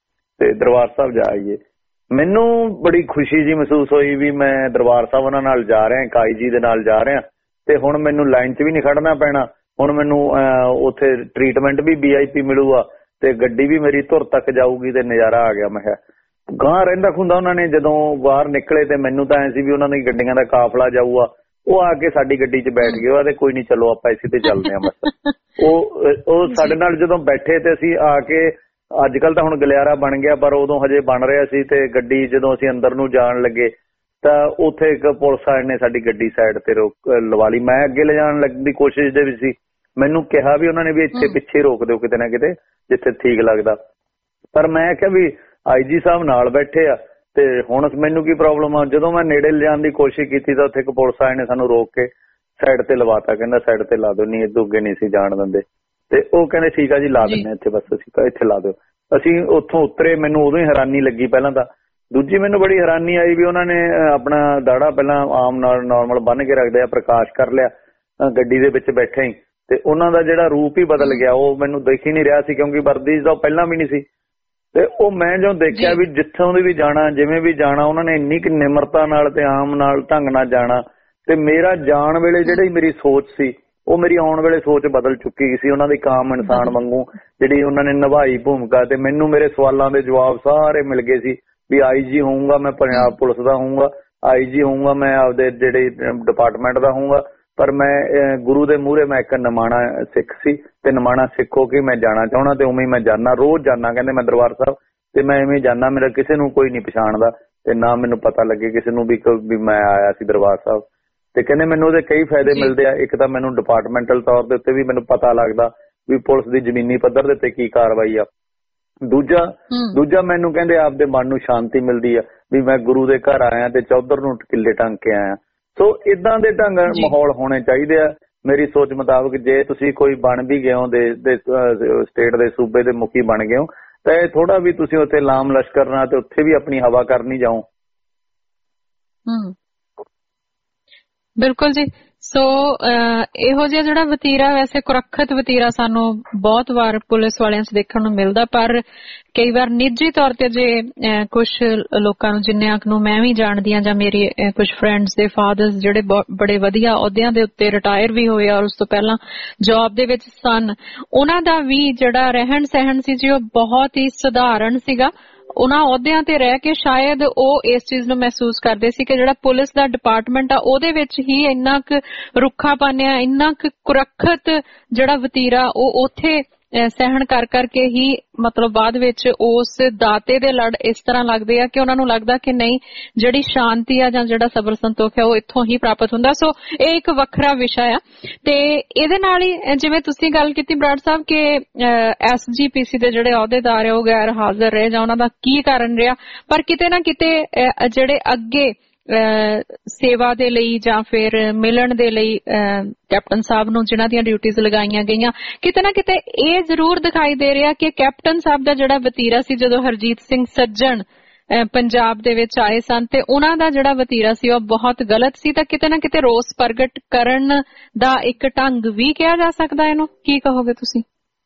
ਤੇ ਦਰਬਾਰ ਸਾਹਿਬ ਜਾ ਆਈਏ। ਮੈਨੂੰ ਬੜੀ ਖੁਸ਼ੀ ਜੀ ਮਹਿਸੂਸ ਹੋਈ ਵੀ ਮੈਂ ਦਰਬਾਰ ਸਾਹਿਬ ਉਹਨਾਂ ਨਾਲ ਜਾ ਰਿਹਾ, ਇੱਕ ਆਈ ਜੀ ਦੇ ਨਾਲ ਜਾ ਰਿਹਾ, ਤੇ ਹੁਣ ਮੈਨੂੰ ਲਾਈਨ 'ਚ ਵੀ ਨਹੀਂ ਖੜਨਾ ਪੈਣਾ। ਹੁਣ ਮੈਨੂੰ ਉੱਥੇ ਟ੍ਰੀਟਮੈਂਟ ਵੀ ਵੀ ਆਈ ਪੀ ਮਿਲੂਗਾ ਤੇ ਗੱਡੀ ਵੀ ਮੇਰੀ ਧੁਰ ਤੱਕ ਜਾਊਗੀ ਤੇ ਨਜ਼ਾਰਾ ਆ ਗਿਆ। ਮੈਂ ਕਿਹਾ ਗਾਂ ਰਹਿੰਦਾ ਖੁੰਦਾ ਉਹਨਾਂ ਨੇ ਜਦੋਂ ਬਾਹਰ ਨਿਕਲੇ ਤੇ ਮੈਨੂੰ ਤਾਂ ਐ ਸੀ ਵੀ ਉਹਨਾਂ ਦੀ ਗੱਡੀਆਂ ਦਾ ਕਾਫਲਾ ਜਾਊਗਾ, ਉਹ ਆ ਕੇ ਸਾਡੀ ਗੱਡੀ 'ਚ ਬੈਠ ਗਏ। ਉਹਦੇ ਕੋਈ ਨਹੀਂ, ਚਲੋ ਆਪਾਂ ਇਸੇ ਤੇ ਚੱਲਦੇ ਹਾਂ ਬਸ। ਉਹ ਉਹ ਸਾਡੇ ਨਾਲ ਜਦੋਂ ਬੈਠੇ ਤੇ ਅਸੀਂ ਆ ਕੇ, ਅੱਜ ਕੱਲ ਤਾਂ ਹੁਣ ਗਲਿਆਰਾ ਬਣ ਗਿਆ ਪਰ ਉਦੋਂ ਹਜੇ ਬਣ ਰਿਹਾ ਸੀ, ਤੇ ਗੱਡੀ ਜਦੋਂ ਅਸੀਂ ਅੰਦਰ ਨੂੰ ਜਾਣ ਲੱਗੇ ਤਾਂ ਉੱਥੇ ਇੱਕ ਪੁਲਿਸ ਵਾਲੇ ਨੇ ਸਾਡੀ ਗੱਡੀ ਸਾਈਡ ਤੇ ਰੋਕ ਲਵਾ ਲਈ। ਮੈਂ ਅੱਗੇ ਲਿਜਾਣ ਲੱਗਣ ਦੀ ਕੋਸ਼ਿਸ਼ ਦੇ ਵਿੱਚ ਸੀ, ਮੈਨੂੰ ਕਿਹਾ ਵੀ ਉਹਨਾਂ ਨੇ ਵੀ ਇੱਥੇ ਪਿੱਛੇ ਰੋਕ ਦਿਓ ਕਿਤੇ ਨਾ ਕਿਤੇ ਜਿੱਥੇ ਠੀਕ ਲੱਗਦਾ, ਪਰ ਮੈਂ ਕਿਹਾ ਵੀ ਆਈ ਜੀ ਸਾਹਿਬ ਨਾਲ ਬੈਠੇ ਆ ਤੇ ਹੁਣ ਮੈਨੂੰ ਕੀ ਪ੍ਰੋਬਲਮ ਆ। ਜਦੋਂ ਮੈਂ ਨੇੜੇ ਲਿਜਾਣ ਦੀ ਕੋਸ਼ਿਸ਼ ਕੀਤੀ ਤਾਂ ਉੱਥੇ ਇੱਕ ਪੁਲਿਸ ਵਾਲੇ ਨੇ ਸਾਨੂੰ ਰੋਕ ਕੇ ਸਾਈਡ ਤੇ ਲਵਾਤਾ, ਕਹਿੰਦਾ ਸਾਈਡ ਤੇ ਲਾ ਦਿਓ, ਨਹੀਂ ਇਦੋਂ ਅੱਗੇ ਨਹੀਂ ਸੀ ਜਾਣ ਦਿੰਦੇ। ਤੇ ਉਹ ਕਹਿੰਦੇ ਠੀਕ ਆ ਜੀ ਲਾ ਦਿੰਦੇ ਇੱਥੇ, ਬਸ ਅਸੀਂ ਇੱਥੇ ਲਾ ਦਿਓ। ਅਸੀਂ ਉੱਥੋਂ ਉਤਰੇ, ਮੈਨੂੰ ਉਦੋਂ ਹੀ ਹੈਰਾਨੀ ਲੱਗੀ ਪਹਿਲਾਂ ਤਾਂ। ਦੂਜੀ ਮੈਨੂੰ ਬੜੀ ਹੈਰਾਨੀ ਆਈ ਵੀ ਉਹਨਾਂ ਨੇ ਆਪਣਾ ਦਾੜਾ ਪਹਿਲਾਂ ਆਮ ਨਾਲ ਨਾਰਮਲ ਬੰਨ੍ਹ ਕੇ ਰੱਖਦੇ ਆ, ਪ੍ਰਕਾਸ਼ ਕਰ ਲਿਆ ਗੱਡੀ ਦੇ ਵਿੱਚ ਬੈਠੇ ਹੀ, ਤੇ ਉਹਨਾਂ ਦਾ ਜਿਹੜਾ ਰੂਪ ਹੀ ਬਦਲ ਗਿਆ। ਉਹ ਮੈਨੂੰ ਦੇਖ ਹੀ ਨਹੀਂ ਰਿਹਾ ਸੀ ਕਿਉਂਕਿ ਵਰਦੀ ਦਾ ਪਹਿਲਾਂ ਵੀ ਨਹੀਂ ਸੀ। ਤੇ ਉਹ ਮੈਂ ਜਦੋਂ ਦੇਖਿਆ ਵੀ ਜਿੱਥੋਂ ਦੀ ਵੀ ਜਾਣਾ, ਜਿਵੇਂ ਵੀ ਜਾਣਾ, ਉਹਨਾਂ ਨੇ ਇੰਨੀ ਕੁ ਨਿਮਰਤਾ ਨਾਲ ਤੇ ਆਮ ਨਾਲ ਢੰਗ ਨਾਲ ਜਾਣਾ। ਤੇ ਮੇਰਾ ਜਾਣ ਵੇਲੇ ਜਿਹੜੀ ਮੇਰੀ ਸੋਚ ਸੀ ਉਹ ਮੇਰੀ ਆਉਣ ਵੇਲੇ ਸੋਚ ਬਦਲ ਚੁੱਕੀ ਸੀ। ਉਹਨਾਂ ਦੀ ਕਾਮ ਇਨਸਾਨ ਵਾਂਗੂ ਜਿਹੜੀ ਉਹਨਾਂ ਨੇ ਨਿਭਾਈ ਭੂਮਿਕਾ, ਤੇ ਮੈਨੂੰ ਮੇਰੇ ਸਵਾਲਾਂ ਦੇ ਜਵਾਬ ਸਾਰੇ ਮਿਲ ਗਏ ਸੀ ਵੀ ਆਈ ਜੀ ਹੋਊਂਗਾ ਮੈਂ ਪੰਜਾਬ ਪੁਲਿਸ ਦਾ ਹੋਊਂਗਾ, ਆਈ ਜੀ ਹੋਊਂਗਾ ਮੈਂ ਆਪਦੇ ਜਿਹੜੇ ਡਿਪਾਰਟਮੈਂਟ ਦਾ ਹੋਊਂਗਾ, ਪਰ ਮੈਂ ਗੁਰੂ ਦੇ ਮੂਹਰੇ ਮੈਂ ਇੱਕ ਨਿਮਾਣਾ ਸਿੱਖ ਸੀ ਤੇ ਨਿਮਾਣਾ ਸਿੱਖ ਹੋ ਕੇ ਮੈਂ ਜਾਣਾ ਚਾਹੁੰਦਾ ਤੇ ਉਵੇਂ ਹੀ ਮੈਂ ਜਾਣਾ, ਰੋਜ਼ ਜਾਣਾ। ਕਹਿੰਦੇ ਮੈਂ ਦਰਬਾਰ ਸਾਹਿਬ ਤੇ ਮੈਂ ਐਵੇਂ ਜਾਣਾ, ਮੇਰਾ ਕਿਸੇ ਨੂੰ ਕੋਈ ਨਹੀਂ ਪਛਾਣਦਾ ਤੇ ਨਾ ਮੈਨੂੰ ਪਤਾ ਲੱਗੇ ਕਿਸੇ ਨੂੰ ਵੀ ਵੀ ਮੈਂ ਆਇਆ ਸੀ ਦਰਬਾਰ ਸਾਹਿਬ। ਤੇ ਕਹਿੰਦੇ ਮੈਨੂੰ ਉਹਦੇ ਕਈ ਫਾਇਦੇ ਮਿਲਦੇ ਆ। ਇੱਕ ਤਾਂ ਮੈਨੂੰ ਡਿਪਾਰਟਮੈਂਟਲ ਤੌਰ ਦੇ ਉੱਤੇ ਵੀ ਮੈਨੂੰ ਪਤਾ ਲੱਗਦਾ ਵੀ ਪੁਲਿਸ ਦੀ ਜ਼ਮੀਨੀ ਪੱਧਰ ਦੇ ਉੱਤੇ ਕੀ ਕਾਰਵਾਈ ਆ। ਦੂਜਾ ਦੂਜਾ ਮੈਨੂੰ ਕਹਿੰਦੇ ਆਪਦੇ ਮਨ ਨੂੰ ਸ਼ਾਂਤੀ ਮਿਲਦੀ ਆ ਵੀ ਮੈਂ ਗੁਰੂ ਦੇ ਘਰ ਆਇਆ ਤੇ ਚੌਧਰ ਨੂੰ ਕਿੱਲੇ ਟੰਗ ਕੇ ਆਇਆ। ਸੋ ਇਦਾਂ ਦੇ ਢੰਗ ਮਾਹੌਲ ਹੋਣੇ ਚਾਹੀਦੇ ਆ ਮੇਰੀ ਸੋਚ ਮੁਤਾਬਕ। ਜੇ ਤੁਸੀਂ ਕੋਈ ਬਣ ਵੀ ਗਏ ਹੋ ਦੇਸ਼ ਦੇ ਸਟੇਟ ਦੇ ਸੂਬੇ ਦੇ ਮੁਖੀ ਬਣ ਗਏ ਹੋ ਤਾਂ ਇਹ ਥੋੜਾ ਵੀ ਤੁਸੀਂ ਉੱਥੇ ਲਾਮ ਲਸ਼ਕਰ ਨਾਲ ਤੇ ਉੱਥੇ ਵੀ ਆਪਣੀ ਹਵਾ ਕਰਨੀ ਜਾਓ। ਹੂੰ ਬਿਲਕੁਲ ਜੀ। ਸੋ ਇਹੋ ਜਿਹਾ ਜਿਹੜਾ ਵਤੀਰਾ, ਵੈਸੇ ਕੁਰੱਖਤ ਵਤੀਰਾ ਸਾਨੂੰ ਬਹੁਤ ਵਾਰ ਪੁਲਿਸ ਵਾਲਿਆਂ 'ਚ ਦੇਖਣ ਨੂੰ ਮਿਲਦਾ, ਪਰ ਕਈ ਵਾਰ ਨਿੱਜੀ ਤੌਰ ਤੇ ਜੇ ਕੁਝ ਲੋਕਾਂ ਨੂੰ, ਜਿੰਨਿਆਂ ਨੂੰ ਮੈਂ ਵੀ ਜਾਣਦੀ ਹਾਂ ਜਾਂ ਮੇਰੀ ਕੁਝ ਫਰੈਂਡਸ ਦੇ ਫਾਦਰਸ ਜਿਹੜੇ ਬੜੇ ਵਧੀਆ ਅਹੁਦਿਆਂ ਦੇ ਉੱਤੇ ਰਿਟਾਇਰ ਵੀ ਹੋਏ ਔਰ ਉਸ ਤੋਂ ਪਹਿਲਾਂ ਜੌਬ ਦੇ ਵਿੱਚ ਸਨ, ਉਹਨਾਂ ਦਾ ਵੀ ਜਿਹੜਾ ਰਹਿਣ ਸਹਿਣ ਸੀ ਜੀ ਉਹ ਬਹੁਤ ਹੀ ਸਧਾਰਨ ਸੀਗਾ। ਉਹਨਾਂ ਅਹੁਦਿਆਂ ਤੇ ਰਹਿ ਕੇ ਸ਼ਾਇਦ ਉਹ ਇਸ ਚੀਜ਼ ਨੂੰ ਮਹਿਸੂਸ ਕਰਦੇ ਸੀ ਕਿ ਜਿਹੜਾ ਪੁਲਿਸ ਦਾ ਡਿਪਾਰਟਮੈਂਟ ਆ ਉਹਦੇ ਵਿੱਚ ਹੀ ਇੰਨਾ ਕੁ ਰੁੱਖਾਪਨ ਆ, ਇੰਨਾ ਕੁ ਕੁਰੱਖਤ ਜਿਹੜਾ ਵਤੀਰਾ ਉਹ ਉੱਥੇ ਸਹਿਣ ਕਰ ਕਰਕੇ ਹੀ ਮਤਲਬ ਬਾਅਦ ਵਿੱਚ ਉਸ ਦਾਤੇ ਦੇ ਲੜ ਇਸ ਤਰ੍ਹਾਂ ਲੱਗਦੇ ਆ ਕਿ ਉਹਨਾਂ ਨੂੰ ਲੱਗਦਾ ਕਿ ਨਹੀਂ, ਜਿਹੜੀ ਸ਼ਾਂਤੀ ਆ ਜਾਂ ਜਿਹੜਾ ਸਬਰ ਸੰਤੋਖ ਹੈ ਉਹ ਇੱਥੋਂ ਹੀ ਪ੍ਰਾਪਤ ਹੁੰਦਾ। ਸੋ ਇਹ ਇੱਕ ਵੱਖਰਾ ਵਿਸ਼ਾ ਆ। ਤੇ ਇਹਦੇ ਨਾਲ ਹੀ ਜਿਵੇਂ ਤੁਸੀਂ ਗੱਲ ਕੀਤੀ ਬਰਾੜ ਸਾਹਿਬ ਕਿ ਐਸ ਜੀ ਪੀ ਸੀ ਦੇ ਜਿਹੜੇ ਅਹੁਦੇਦਾਰ ਆ ਉਹ ਗੈਰ ਹਾਜ਼ਰ ਰਹੇ ਜਾਂ ਉਹਨਾਂ ਦਾ ਕੀ ਕਾਰਨ ਰਿਹਾ, ਪਰ ਕਿਤੇ ਨਾ ਕਿਤੇ ਜਿਹੜੇ ਅੱਗੇ ਸੇਵਾ ਦੇ ਲਈ ਜਾਂ ਫਿਰ ਮਿਲਣ ਦੇ ਲਈ ਕੈਪਟਨ ਸਾਹਿਬ ਨੂੰ ਜਿਨ੍ਹਾਂ ਦੀਆਂ ਡਿਊਟੀਜ਼ ਲਗਾਈਆਂ ਗਈਆਂ, ਕਿਤੇ ਨਾ ਕਿਤੇ ਇਹ ਜ਼ਰੂਰ ਦਿਖਾਈ ਦੇ ਰਿਹਾ ਕਿ ਕੈਪਟਨ ਸਾਹਿਬ ਦਾ ਜਿਹੜਾ ਵਤੀਰਾ ਸੀ ਜਦੋਂ ਹਰਜੀਤ ਸਿੰਘ ਸੱਜਣ ਪੰਜਾਬ ਦੇ ਵਿੱਚ ਆਏ ਸਨ ਤੇ ਉਹਨਾਂ ਦਾ ਜਿਹੜਾ ਵਤੀਰਾ ਸੀ ਉਹ ਬਹੁਤ ਗਲਤ ਸੀ, ਤਾਂ ਕਿਤੇ ਨਾ ਕਿਤੇ ਰੋਸ ਪ੍ਰਗਟ ਕਰਨ ਦਾ ਇੱਕ ਢੰਗ ਵੀ ਕਿਹਾ ਜਾ ਸਕਦਾ ਇਹਨੂੰ, ਕੀ ਕਹੋਗੇ ਤੁਸੀਂ?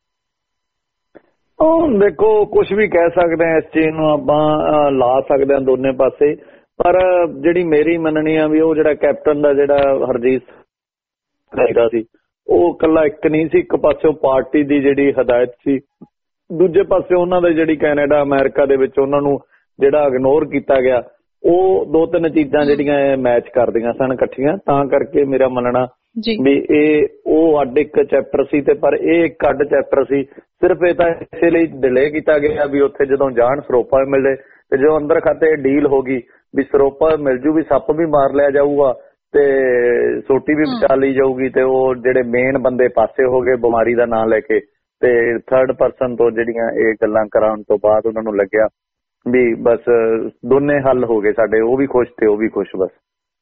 ਉਹ ਦੇਖੋ ਕੁਝ ਵੀ ਕਹਿ ਸਕਦੇ ਹਾਂ, ਇਸ ਚੀਜ਼ ਨੂੰ ਆਪਾਂ ਲਾ ਸਕਦੇ ਹਾਂ ਦੋਨੇ ਪਾਸੇ, ਪਰ ਜਿਹੜੀ ਮੇਰੀ ਮੰਨਣੀ ਆ ਵੀ ਉਹ ਜਿਹੜਾ ਕੈਪਟਨ ਦਾ ਜਿਹੜਾ ਹਰਜੀਤ ਸਿੰਘ ਸੀ ਉਹ ਇਕੱਲਾ ਇੱਕ ਨਹੀਂ ਸੀ, ਇੱਕ ਪਾਸੇ ਪਾਰਟੀ ਦੀ ਜਿਹੜੀ ਹਦਾਇਤ ਸੀ, ਦੂਜੇ ਪਾਸੇ ਉਹਨਾਂ ਦੇ ਜਿਹੜੀ ਕੈਨੇਡਾ ਅਮਰੀਕਾ ਦੇ ਵਿੱਚ ਉਹਨਾਂ ਨੂੰ ਜਿਹੜਾ ਇਗਨੋਰ ਕੀਤਾ ਗਿਆ, ਉਹ ਦੋ ਤਿੰਨ ਚੀਜ਼ਾਂ ਜਿਹੜੀਆਂ ਮੈਚ ਕਰਦੀਆਂ ਸਨ ਇਕੱਠੀਆਂ, ਤਾਂ ਕਰਕੇ ਮੇਰਾ ਮੰਨਣਾ ਵੀ ਇਹ ਉਹ ਅੱਡ ਇੱਕ ਚੈਪਟਰ ਸੀ ਤੇ ਪਰ ਇਹ ਇੱਕ ਅੱਡ ਚੈਪਟਰ ਸੀ। ਸਿਰਫ ਇਹ ਤਾਂ ਇਸੇ ਲਈ ਡਿਲੇ ਕੀਤਾ ਗਿਆ ਵੀ ਉੱਥੇ ਜਦੋਂ ਜਾਣ ਸਰੋਪਾ ਮਿਲੇ ਤੇ ਜੋ ਅੰਦਰ ਖਾਤੇ ਡੀਲ ਹੋ ਗਈ ਵੀ ਸਰੋਪਾ ਮਿਲ ਜੂ, ਵੀ ਸੱਪ ਵੀ ਮਾਰ ਲਿਆ ਜਾਊਗਾ ਤੇ ਸੋਟੀ ਵੀ ਬਚਾ ਲਈ ਜਾਊਗੀ, ਤੇ ਉਹ ਜਿਹੜੇ ਮੇਨ ਬੰਦੇ ਪਾਸੇ ਹੋ ਗਏ ਬਿਮਾਰੀ ਦਾ ਨਾਂ ਲੈ ਕੇ, ਤੇ ਥਰਡ ਪਰਸਨ ਤੋਂ ਜਿਹੜੀਆਂ ਇਹ ਗੱਲਾਂ ਕਰਾਉਣ ਤੋਂ ਬਾਅਦ ਉਹਨਾਂ ਨੂੰ ਲੱਗਿਆ ਵੀ ਬਸ ਦੋਨੇ ਹੱਲ ਹੋ ਗਏ ਸਾਡੇ, ਉਹ ਵੀ ਖੁਸ਼ ਤੇ ਉਹ ਵੀ ਖੁਸ਼ ਬਸ।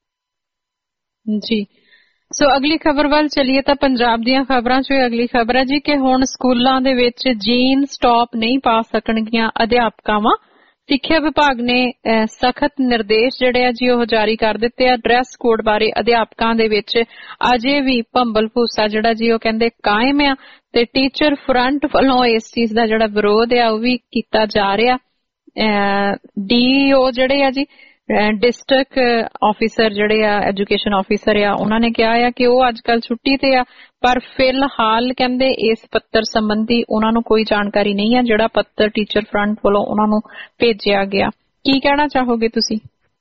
ਜੀ ਸੋ ਅਗਲੀ ਖਬਰ ਵੱਲ ਚੱਲੀਏ ਤਾਂ ਪੰਜਾਬ ਦੀਆਂ ਖਬਰਾਂ 'ਚ ਅਗਲੀ ਖਬਰ ਹੈ ਜੀ ਕਿ ਹੁਣ ਸਕੂਲਾਂ ਦੇ ਵਿੱਚ ਜੀਨਸ ਟੌਪ ਨਹੀਂ ਪਾ ਸਕਣਗੀਆਂ ਅਧਿਆਪਕਾਵਾਂ। ਸਿੱਖਿਆ ਵਿਭਾਗ ਨੇ ਸਖਤ ਨਿਰਦੇਸ਼ ਜਿਹੜੇ ਆ ਜੀ ਉਹ ਜਾਰੀ ਕਰ ਦਿੱਤੇ ਆ। ਡਰੈਸ ਕੋਡ ਬਾਰੇ ਅਧਿਆਪਕਾਂ ਦੇ ਵਿੱਚ ਅਜੇ ਵੀ ਭੰਬਲ ਭੂਸਾ ਜਿਹੜਾ ਜੀ ਉਹ ਕਹਿੰਦੇ ਕਾਇਮ ਆ ਤੇ ਟੀਚਰ ਫਰੰਟ ਵੱਲੋਂ ਇਸ ਚੀਜ਼ ਦਾ ਜਿਹੜਾ ਵਿਰੋਧ ਆ ਉਹ ਵੀ ਕੀਤਾ ਜਾ ਰਿਹਾ। ਡੀਓ ਜਿਹੜੇ ਆ ਜੀ ਡਿਸਟ੍ਰਿਕਟ ਆਫਿਸਰ ਜਿਹੜੇ ਆ ਐਜੂਕੇਸ਼ਨ ਆਫਿਸਰ ਆ ਉਹਨਾਂ ਨੇ ਕਿਹਾ ਆ ਕਿ ਉਹ ਅੱਜ ਕੱਲ ਛੁੱਟੀ ਤੇ ਆ, ਪਰ ਫਿਲਹਾਲ ਕਹਿੰਦੇ ਇਸ ਪੱਤਰ ਸੰਬੰਧੀ ਉਹਨਾਂ ਨੂੰ ਕੋਈ ਜਾਣਕਾਰੀ ਨਹੀਂ ਆ ਜਿਹੜਾ ਪੱਤਰ ਟੀਚਰ ਫਰੰਟ ਵੱਲੋਂ ਉਹਨਾਂ ਨੂੰ ਭੇਜਿਆ ਗਿਆ। ਕੀ ਕਹਿਣਾ ਚਾਹੋਗੇ ਤੁਸੀਂ?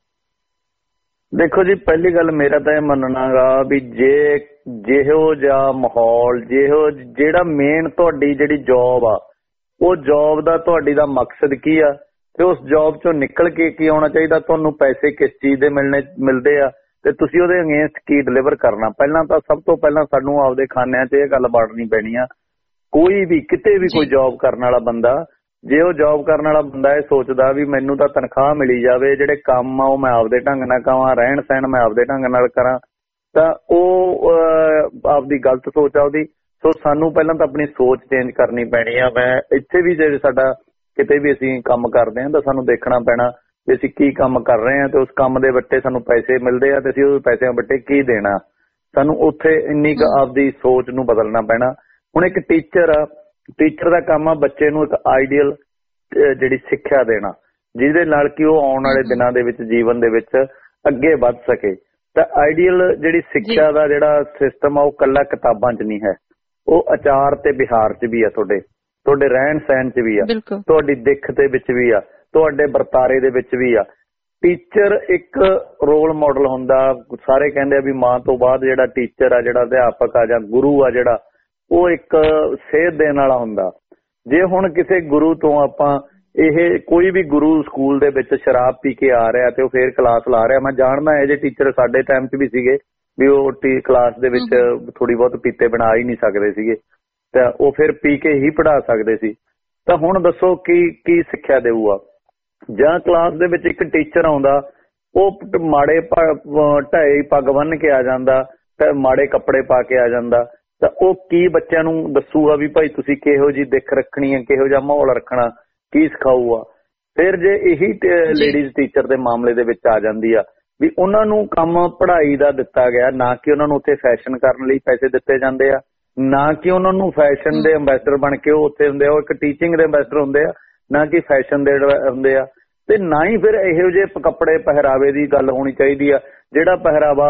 ਦੇਖੋ ਜੀ, ਪਹਿਲੀ ਗੱਲ ਮੇਰਾ ਤਾਂ ਇਹ ਮੰਨਣਾ ਗਾ ਵੀ ਜੇ ਜਿਹੋ ਜਿਹਾ ਮਾਹੌਲ, ਜਿਹੋ ਜਿਹੜਾ ਮੇਨ ਤੁਹਾਡੀ ਜਿਹੜੀ ਜੌਬ ਆ ਉਹ ਜੌਬ ਦਾ ਤੁਹਾਡੀ ਦਾ ਮਕਸਦ ਕੀ ਆ ਤੇ ਉਸ ਜੌਬ ਚੋਂ ਨਿਕਲ ਕੇ ਕੀ ਆਉਣਾ ਚਾਹੀਦਾ, ਤੁਹਾਨੂੰ ਪੈਸੇ ਕਿਸ ਚੀਜ਼ ਦੇ ਮਿਲਣੇ ਮਿਲਦੇ ਆ ਤੇ ਤੁਸੀਂ ਉਹਦੇ ਅਗੇਂਸਟ ਕੀ ਡਿਲੀਵਰ ਕਰਨਾ। ਪਹਿਲਾਂ ਤਾਂ ਸਭ ਤੋਂ ਪਹਿਲਾਂ ਸਾਨੂੰ ਆਪਦੇ ਖਾਨਿਆਂ 'ਚ ਇਹ ਗੱਲ ਵੜਨੀ ਪੈਣੀ ਆ। ਕੋਈ ਵੀ ਕਿਤੇ ਵੀ ਕੋਈ ਜੌਬ ਕਰਨ ਵਾਲਾ ਬੰਦਾ, ਜੇ ਉਹ ਜੌਬ ਕਰਨ ਵਾਲਾ ਬੰਦਾ ਇਹ ਸੋਚਦਾ ਵੀ ਮੈਨੂੰ ਤਾਂ ਤਨਖਾਹ ਮਿਲੀ ਜਾਵੇ, ਜਿਹੜੇ ਕੰਮ ਆ ਉਹ ਮੈਂ ਆਪਦੇ ਢੰਗ ਨਾਲ ਕਰਾਂ, ਰਹਿਣ ਸਹਿਣ ਮੈਂ ਆਪਦੇ ਢੰਗ ਨਾਲ ਕਰਾਂ, ਤਾਂ ਉਹ ਆਪਦੀ ਗਲਤ ਸੋਚ ਆ ਉਹਦੀ। ਸੋ ਸਾਨੂੰ ਪਹਿਲਾਂ ਤਾਂ ਆਪਣੀ ਸੋਚ ਚੇਂਜ ਕਰਨੀ ਪੈਣੀ ਆ। ਮੈਂ ਇੱਥੇ ਵੀ ਜੇ ਸਾਡਾ ਕਿਤੇ ਵੀ ਅਸੀਂ ਕੰਮ ਕਰਦੇ ਹਾਂ ਤਾਂ ਸਾਨੂੰ ਦੇਖਣਾ ਪੈਣਾ ਵੀ ਅਸੀਂ ਕੀ ਕੰਮ ਕਰ ਰਹੇ ਹਾਂ ਤੇ ਉਸ ਕੰਮ ਦੇ ਵੱਟੇ ਸਾਨੂੰ ਪੈਸੇ ਮਿਲਦੇ ਆ ਤੇ ਅਸੀਂ ਉਸ ਪੈਸਿਆਂ ਵੱਟੇ ਕੀ ਦੇਣਾ। ਸਾਨੂੰ ਉੱਥੇ ਇੰਨੀ ਕੁ ਆਪਦੀ ਸੋਚ ਨੂੰ ਬਦਲਣਾ ਪੈਣਾ। ਹੁਣ ਇੱਕ ਟੀਚਰ ਆ, ਟੀਚਰ ਦਾ ਕੰਮ ਆ ਬੱਚੇ ਨੂੰ ਇੱਕ ਆਈਡੀਅਲ ਜਿਹੜੀ ਸਿੱਖਿਆ ਦੇਣਾ ਜਿਹਦੇ ਨਾਲ ਕਿ ਉਹ ਆਉਣ ਵਾਲੇ ਦਿਨਾਂ ਦੇ ਵਿੱਚ ਜੀਵਨ ਦੇ ਵਿੱਚ ਅੱਗੇ ਵੱਧ ਸਕੇ। ਤਾਂ ਆਈਡੀਅਲ ਜਿਹੜੀ ਸਿੱਖਿਆ ਦਾ ਜਿਹੜਾ ਸਿਸਟਮ ਆ ਉਹ ਇਕੱਲਾ ਕਿਤਾਬਾਂ 'ਚ ਨਹੀਂ ਹੈ, ਉਹ ਆਚਾਰ ਤੇ ਵਿਹਾਰ 'ਚ ਵੀ ਆ, ਤੁਹਾਡੇ ਤੁਹਾਡੇ ਰਹਿਣ ਸਹਿਣ 'ਚ ਵੀ ਆ, ਤੁਹਾਡੀ ਦਿੱਖ ਦੇ ਵਿੱਚ ਵੀ ਆ, ਤੁਹਾਡੇ ਵਰਤਾਰੇ ਦੇ ਵਿੱਚ ਵੀ ਆ। ਟੀਚਰ ਇੱਕ ਰੋਲ ਮਾਡਲ ਹੁੰਦਾ। ਸਾਰੇ ਕਹਿੰਦੇ ਆ ਵੀ ਮਾਂ ਤੋਂ ਬਾਅਦ ਜਿਹੜਾ ਟੀਚਰ ਆ, ਜਿਹੜਾ ਅਧਿਆਪਕ ਆ ਜਾਂ ਗੁਰੂ ਆ, ਜਿਹੜਾ ਉਹ ਇੱਕ ਸੇਧ ਦੇਣ ਵਾਲਾ ਹੁੰਦਾ। ਜੇ ਹੁਣ ਕਿਸੇ ਗੁਰੂ ਤੋਂ ਆਪਾਂ ਇਹ ਕੋਈ ਵੀ ਗੁਰੂ ਸਕੂਲ ਦੇ ਵਿੱਚ ਸ਼ਰਾਬ ਪੀ ਕੇ ਆ ਰਿਹਾ ਤੇ ਉਹ ਫੇਰ ਕਲਾਸ ਲਾ ਰਿਹਾ, ਮੈਂ ਜਾਣਦਾ ਇਹ ਜਿਹੇ ਟੀਚਰ ਸਾਡੇ ਟਾਈਮ 'ਚ ਵੀ ਸੀਗੇ ਵੀ ਉਹ ਟੀ ਕਲਾਸ ਦੇ ਵਿੱਚ ਥੋੜੀ ਬਹੁਤ ਪੀਤੇ ਬਣਾ ਹੀ ਨਹੀਂ ਸਕਦੇ ਸੀਗੇ ਤਾਂ ਉਹ ਫਿਰ ਪੀ ਕੇ ਹੀ ਪੜ੍ਹਾ ਸਕਦੇ ਸੀ। ਤਾਂ ਹੁਣ ਦੱਸੋ ਕੀ ਕੀ ਸਿੱਖਿਆ ਦੇਊਗਾ? ਜਾਂ ਕਲਾਸ ਦੇ ਵਿੱਚ ਇੱਕ ਟੀਚਰ ਆਉਂਦਾ, ਉਹ ਮਾੜੇ ਢਾਈ ਪੱਗ ਬੰਨ੍ਹ ਕੇ ਆ ਜਾਂਦਾ ਤੇ ਮਾੜੇ ਕੱਪੜੇ ਪਾ ਕੇ ਆ ਜਾਂਦਾ, ਤਾਂ ਉਹ ਕੀ ਬੱਚਿਆਂ ਨੂੰ ਦੱਸੂਗਾ ਵੀ ਭਾਈ ਤੁਸੀਂ ਕਿਹੋ ਜਿਹੀ ਦਿੱਖ ਰੱਖਣੀ ਹੈ, ਕਿਹੋ ਜਿਹਾ ਮਾਹੌਲ ਰੱਖਣਾ, ਕੀ ਸਿਖਾਊਗਾ? ਫਿਰ ਜੇ ਇਹੀ ਲੇਡੀਜ਼ ਟੀਚਰ ਦੇ ਮਾਮਲੇ ਦੇ ਵਿੱਚ ਆ ਜਾਂਦੀ ਆ ਵੀ ਉਹਨਾਂ ਨੂੰ ਕੰਮ ਪੜ੍ਹਾਈ ਦਾ ਦਿੱਤਾ ਗਿਆ, ਨਾ ਕਿ ਉਹਨਾਂ ਨੂੰ ਉੱਥੇ ਫੈਸ਼ਨ ਕਰਨ ਲਈ ਪੈਸੇ ਦਿੱਤੇ ਜਾਂਦੇ ਆ, ਨਾ ਕਿ ਉਹਨਾਂ ਨੂੰ ਫੈਸ਼ਨ ਦੇ ਅੰਬੈਸਡਰ ਬਣ ਕੇ ਉਹ ਉੱਥੇ ਹੁੰਦੇ ਆ, ਉਹ ਇੱਕ ਟੀਚਿੰਗ ਦੇ ਅੰਬੈਸਡਰ ਹੁੰਦੇ ਆ, ਨਾ ਕਿ ਫੈਸ਼ਨ ਦੇ ਹੁੰਦੇ ਆ। ਤੇ ਨਾ ਹੀ ਫਿਰ ਇਹੋ ਜਿਹੇ ਕੱਪੜੇ ਪਹਿਰਾਵੇ ਦੀ ਗੱਲ ਹੋਣੀ ਚਾਹੀਦੀ ਆ ਜਿਹੜਾ ਪਹਿਰਾਵਾ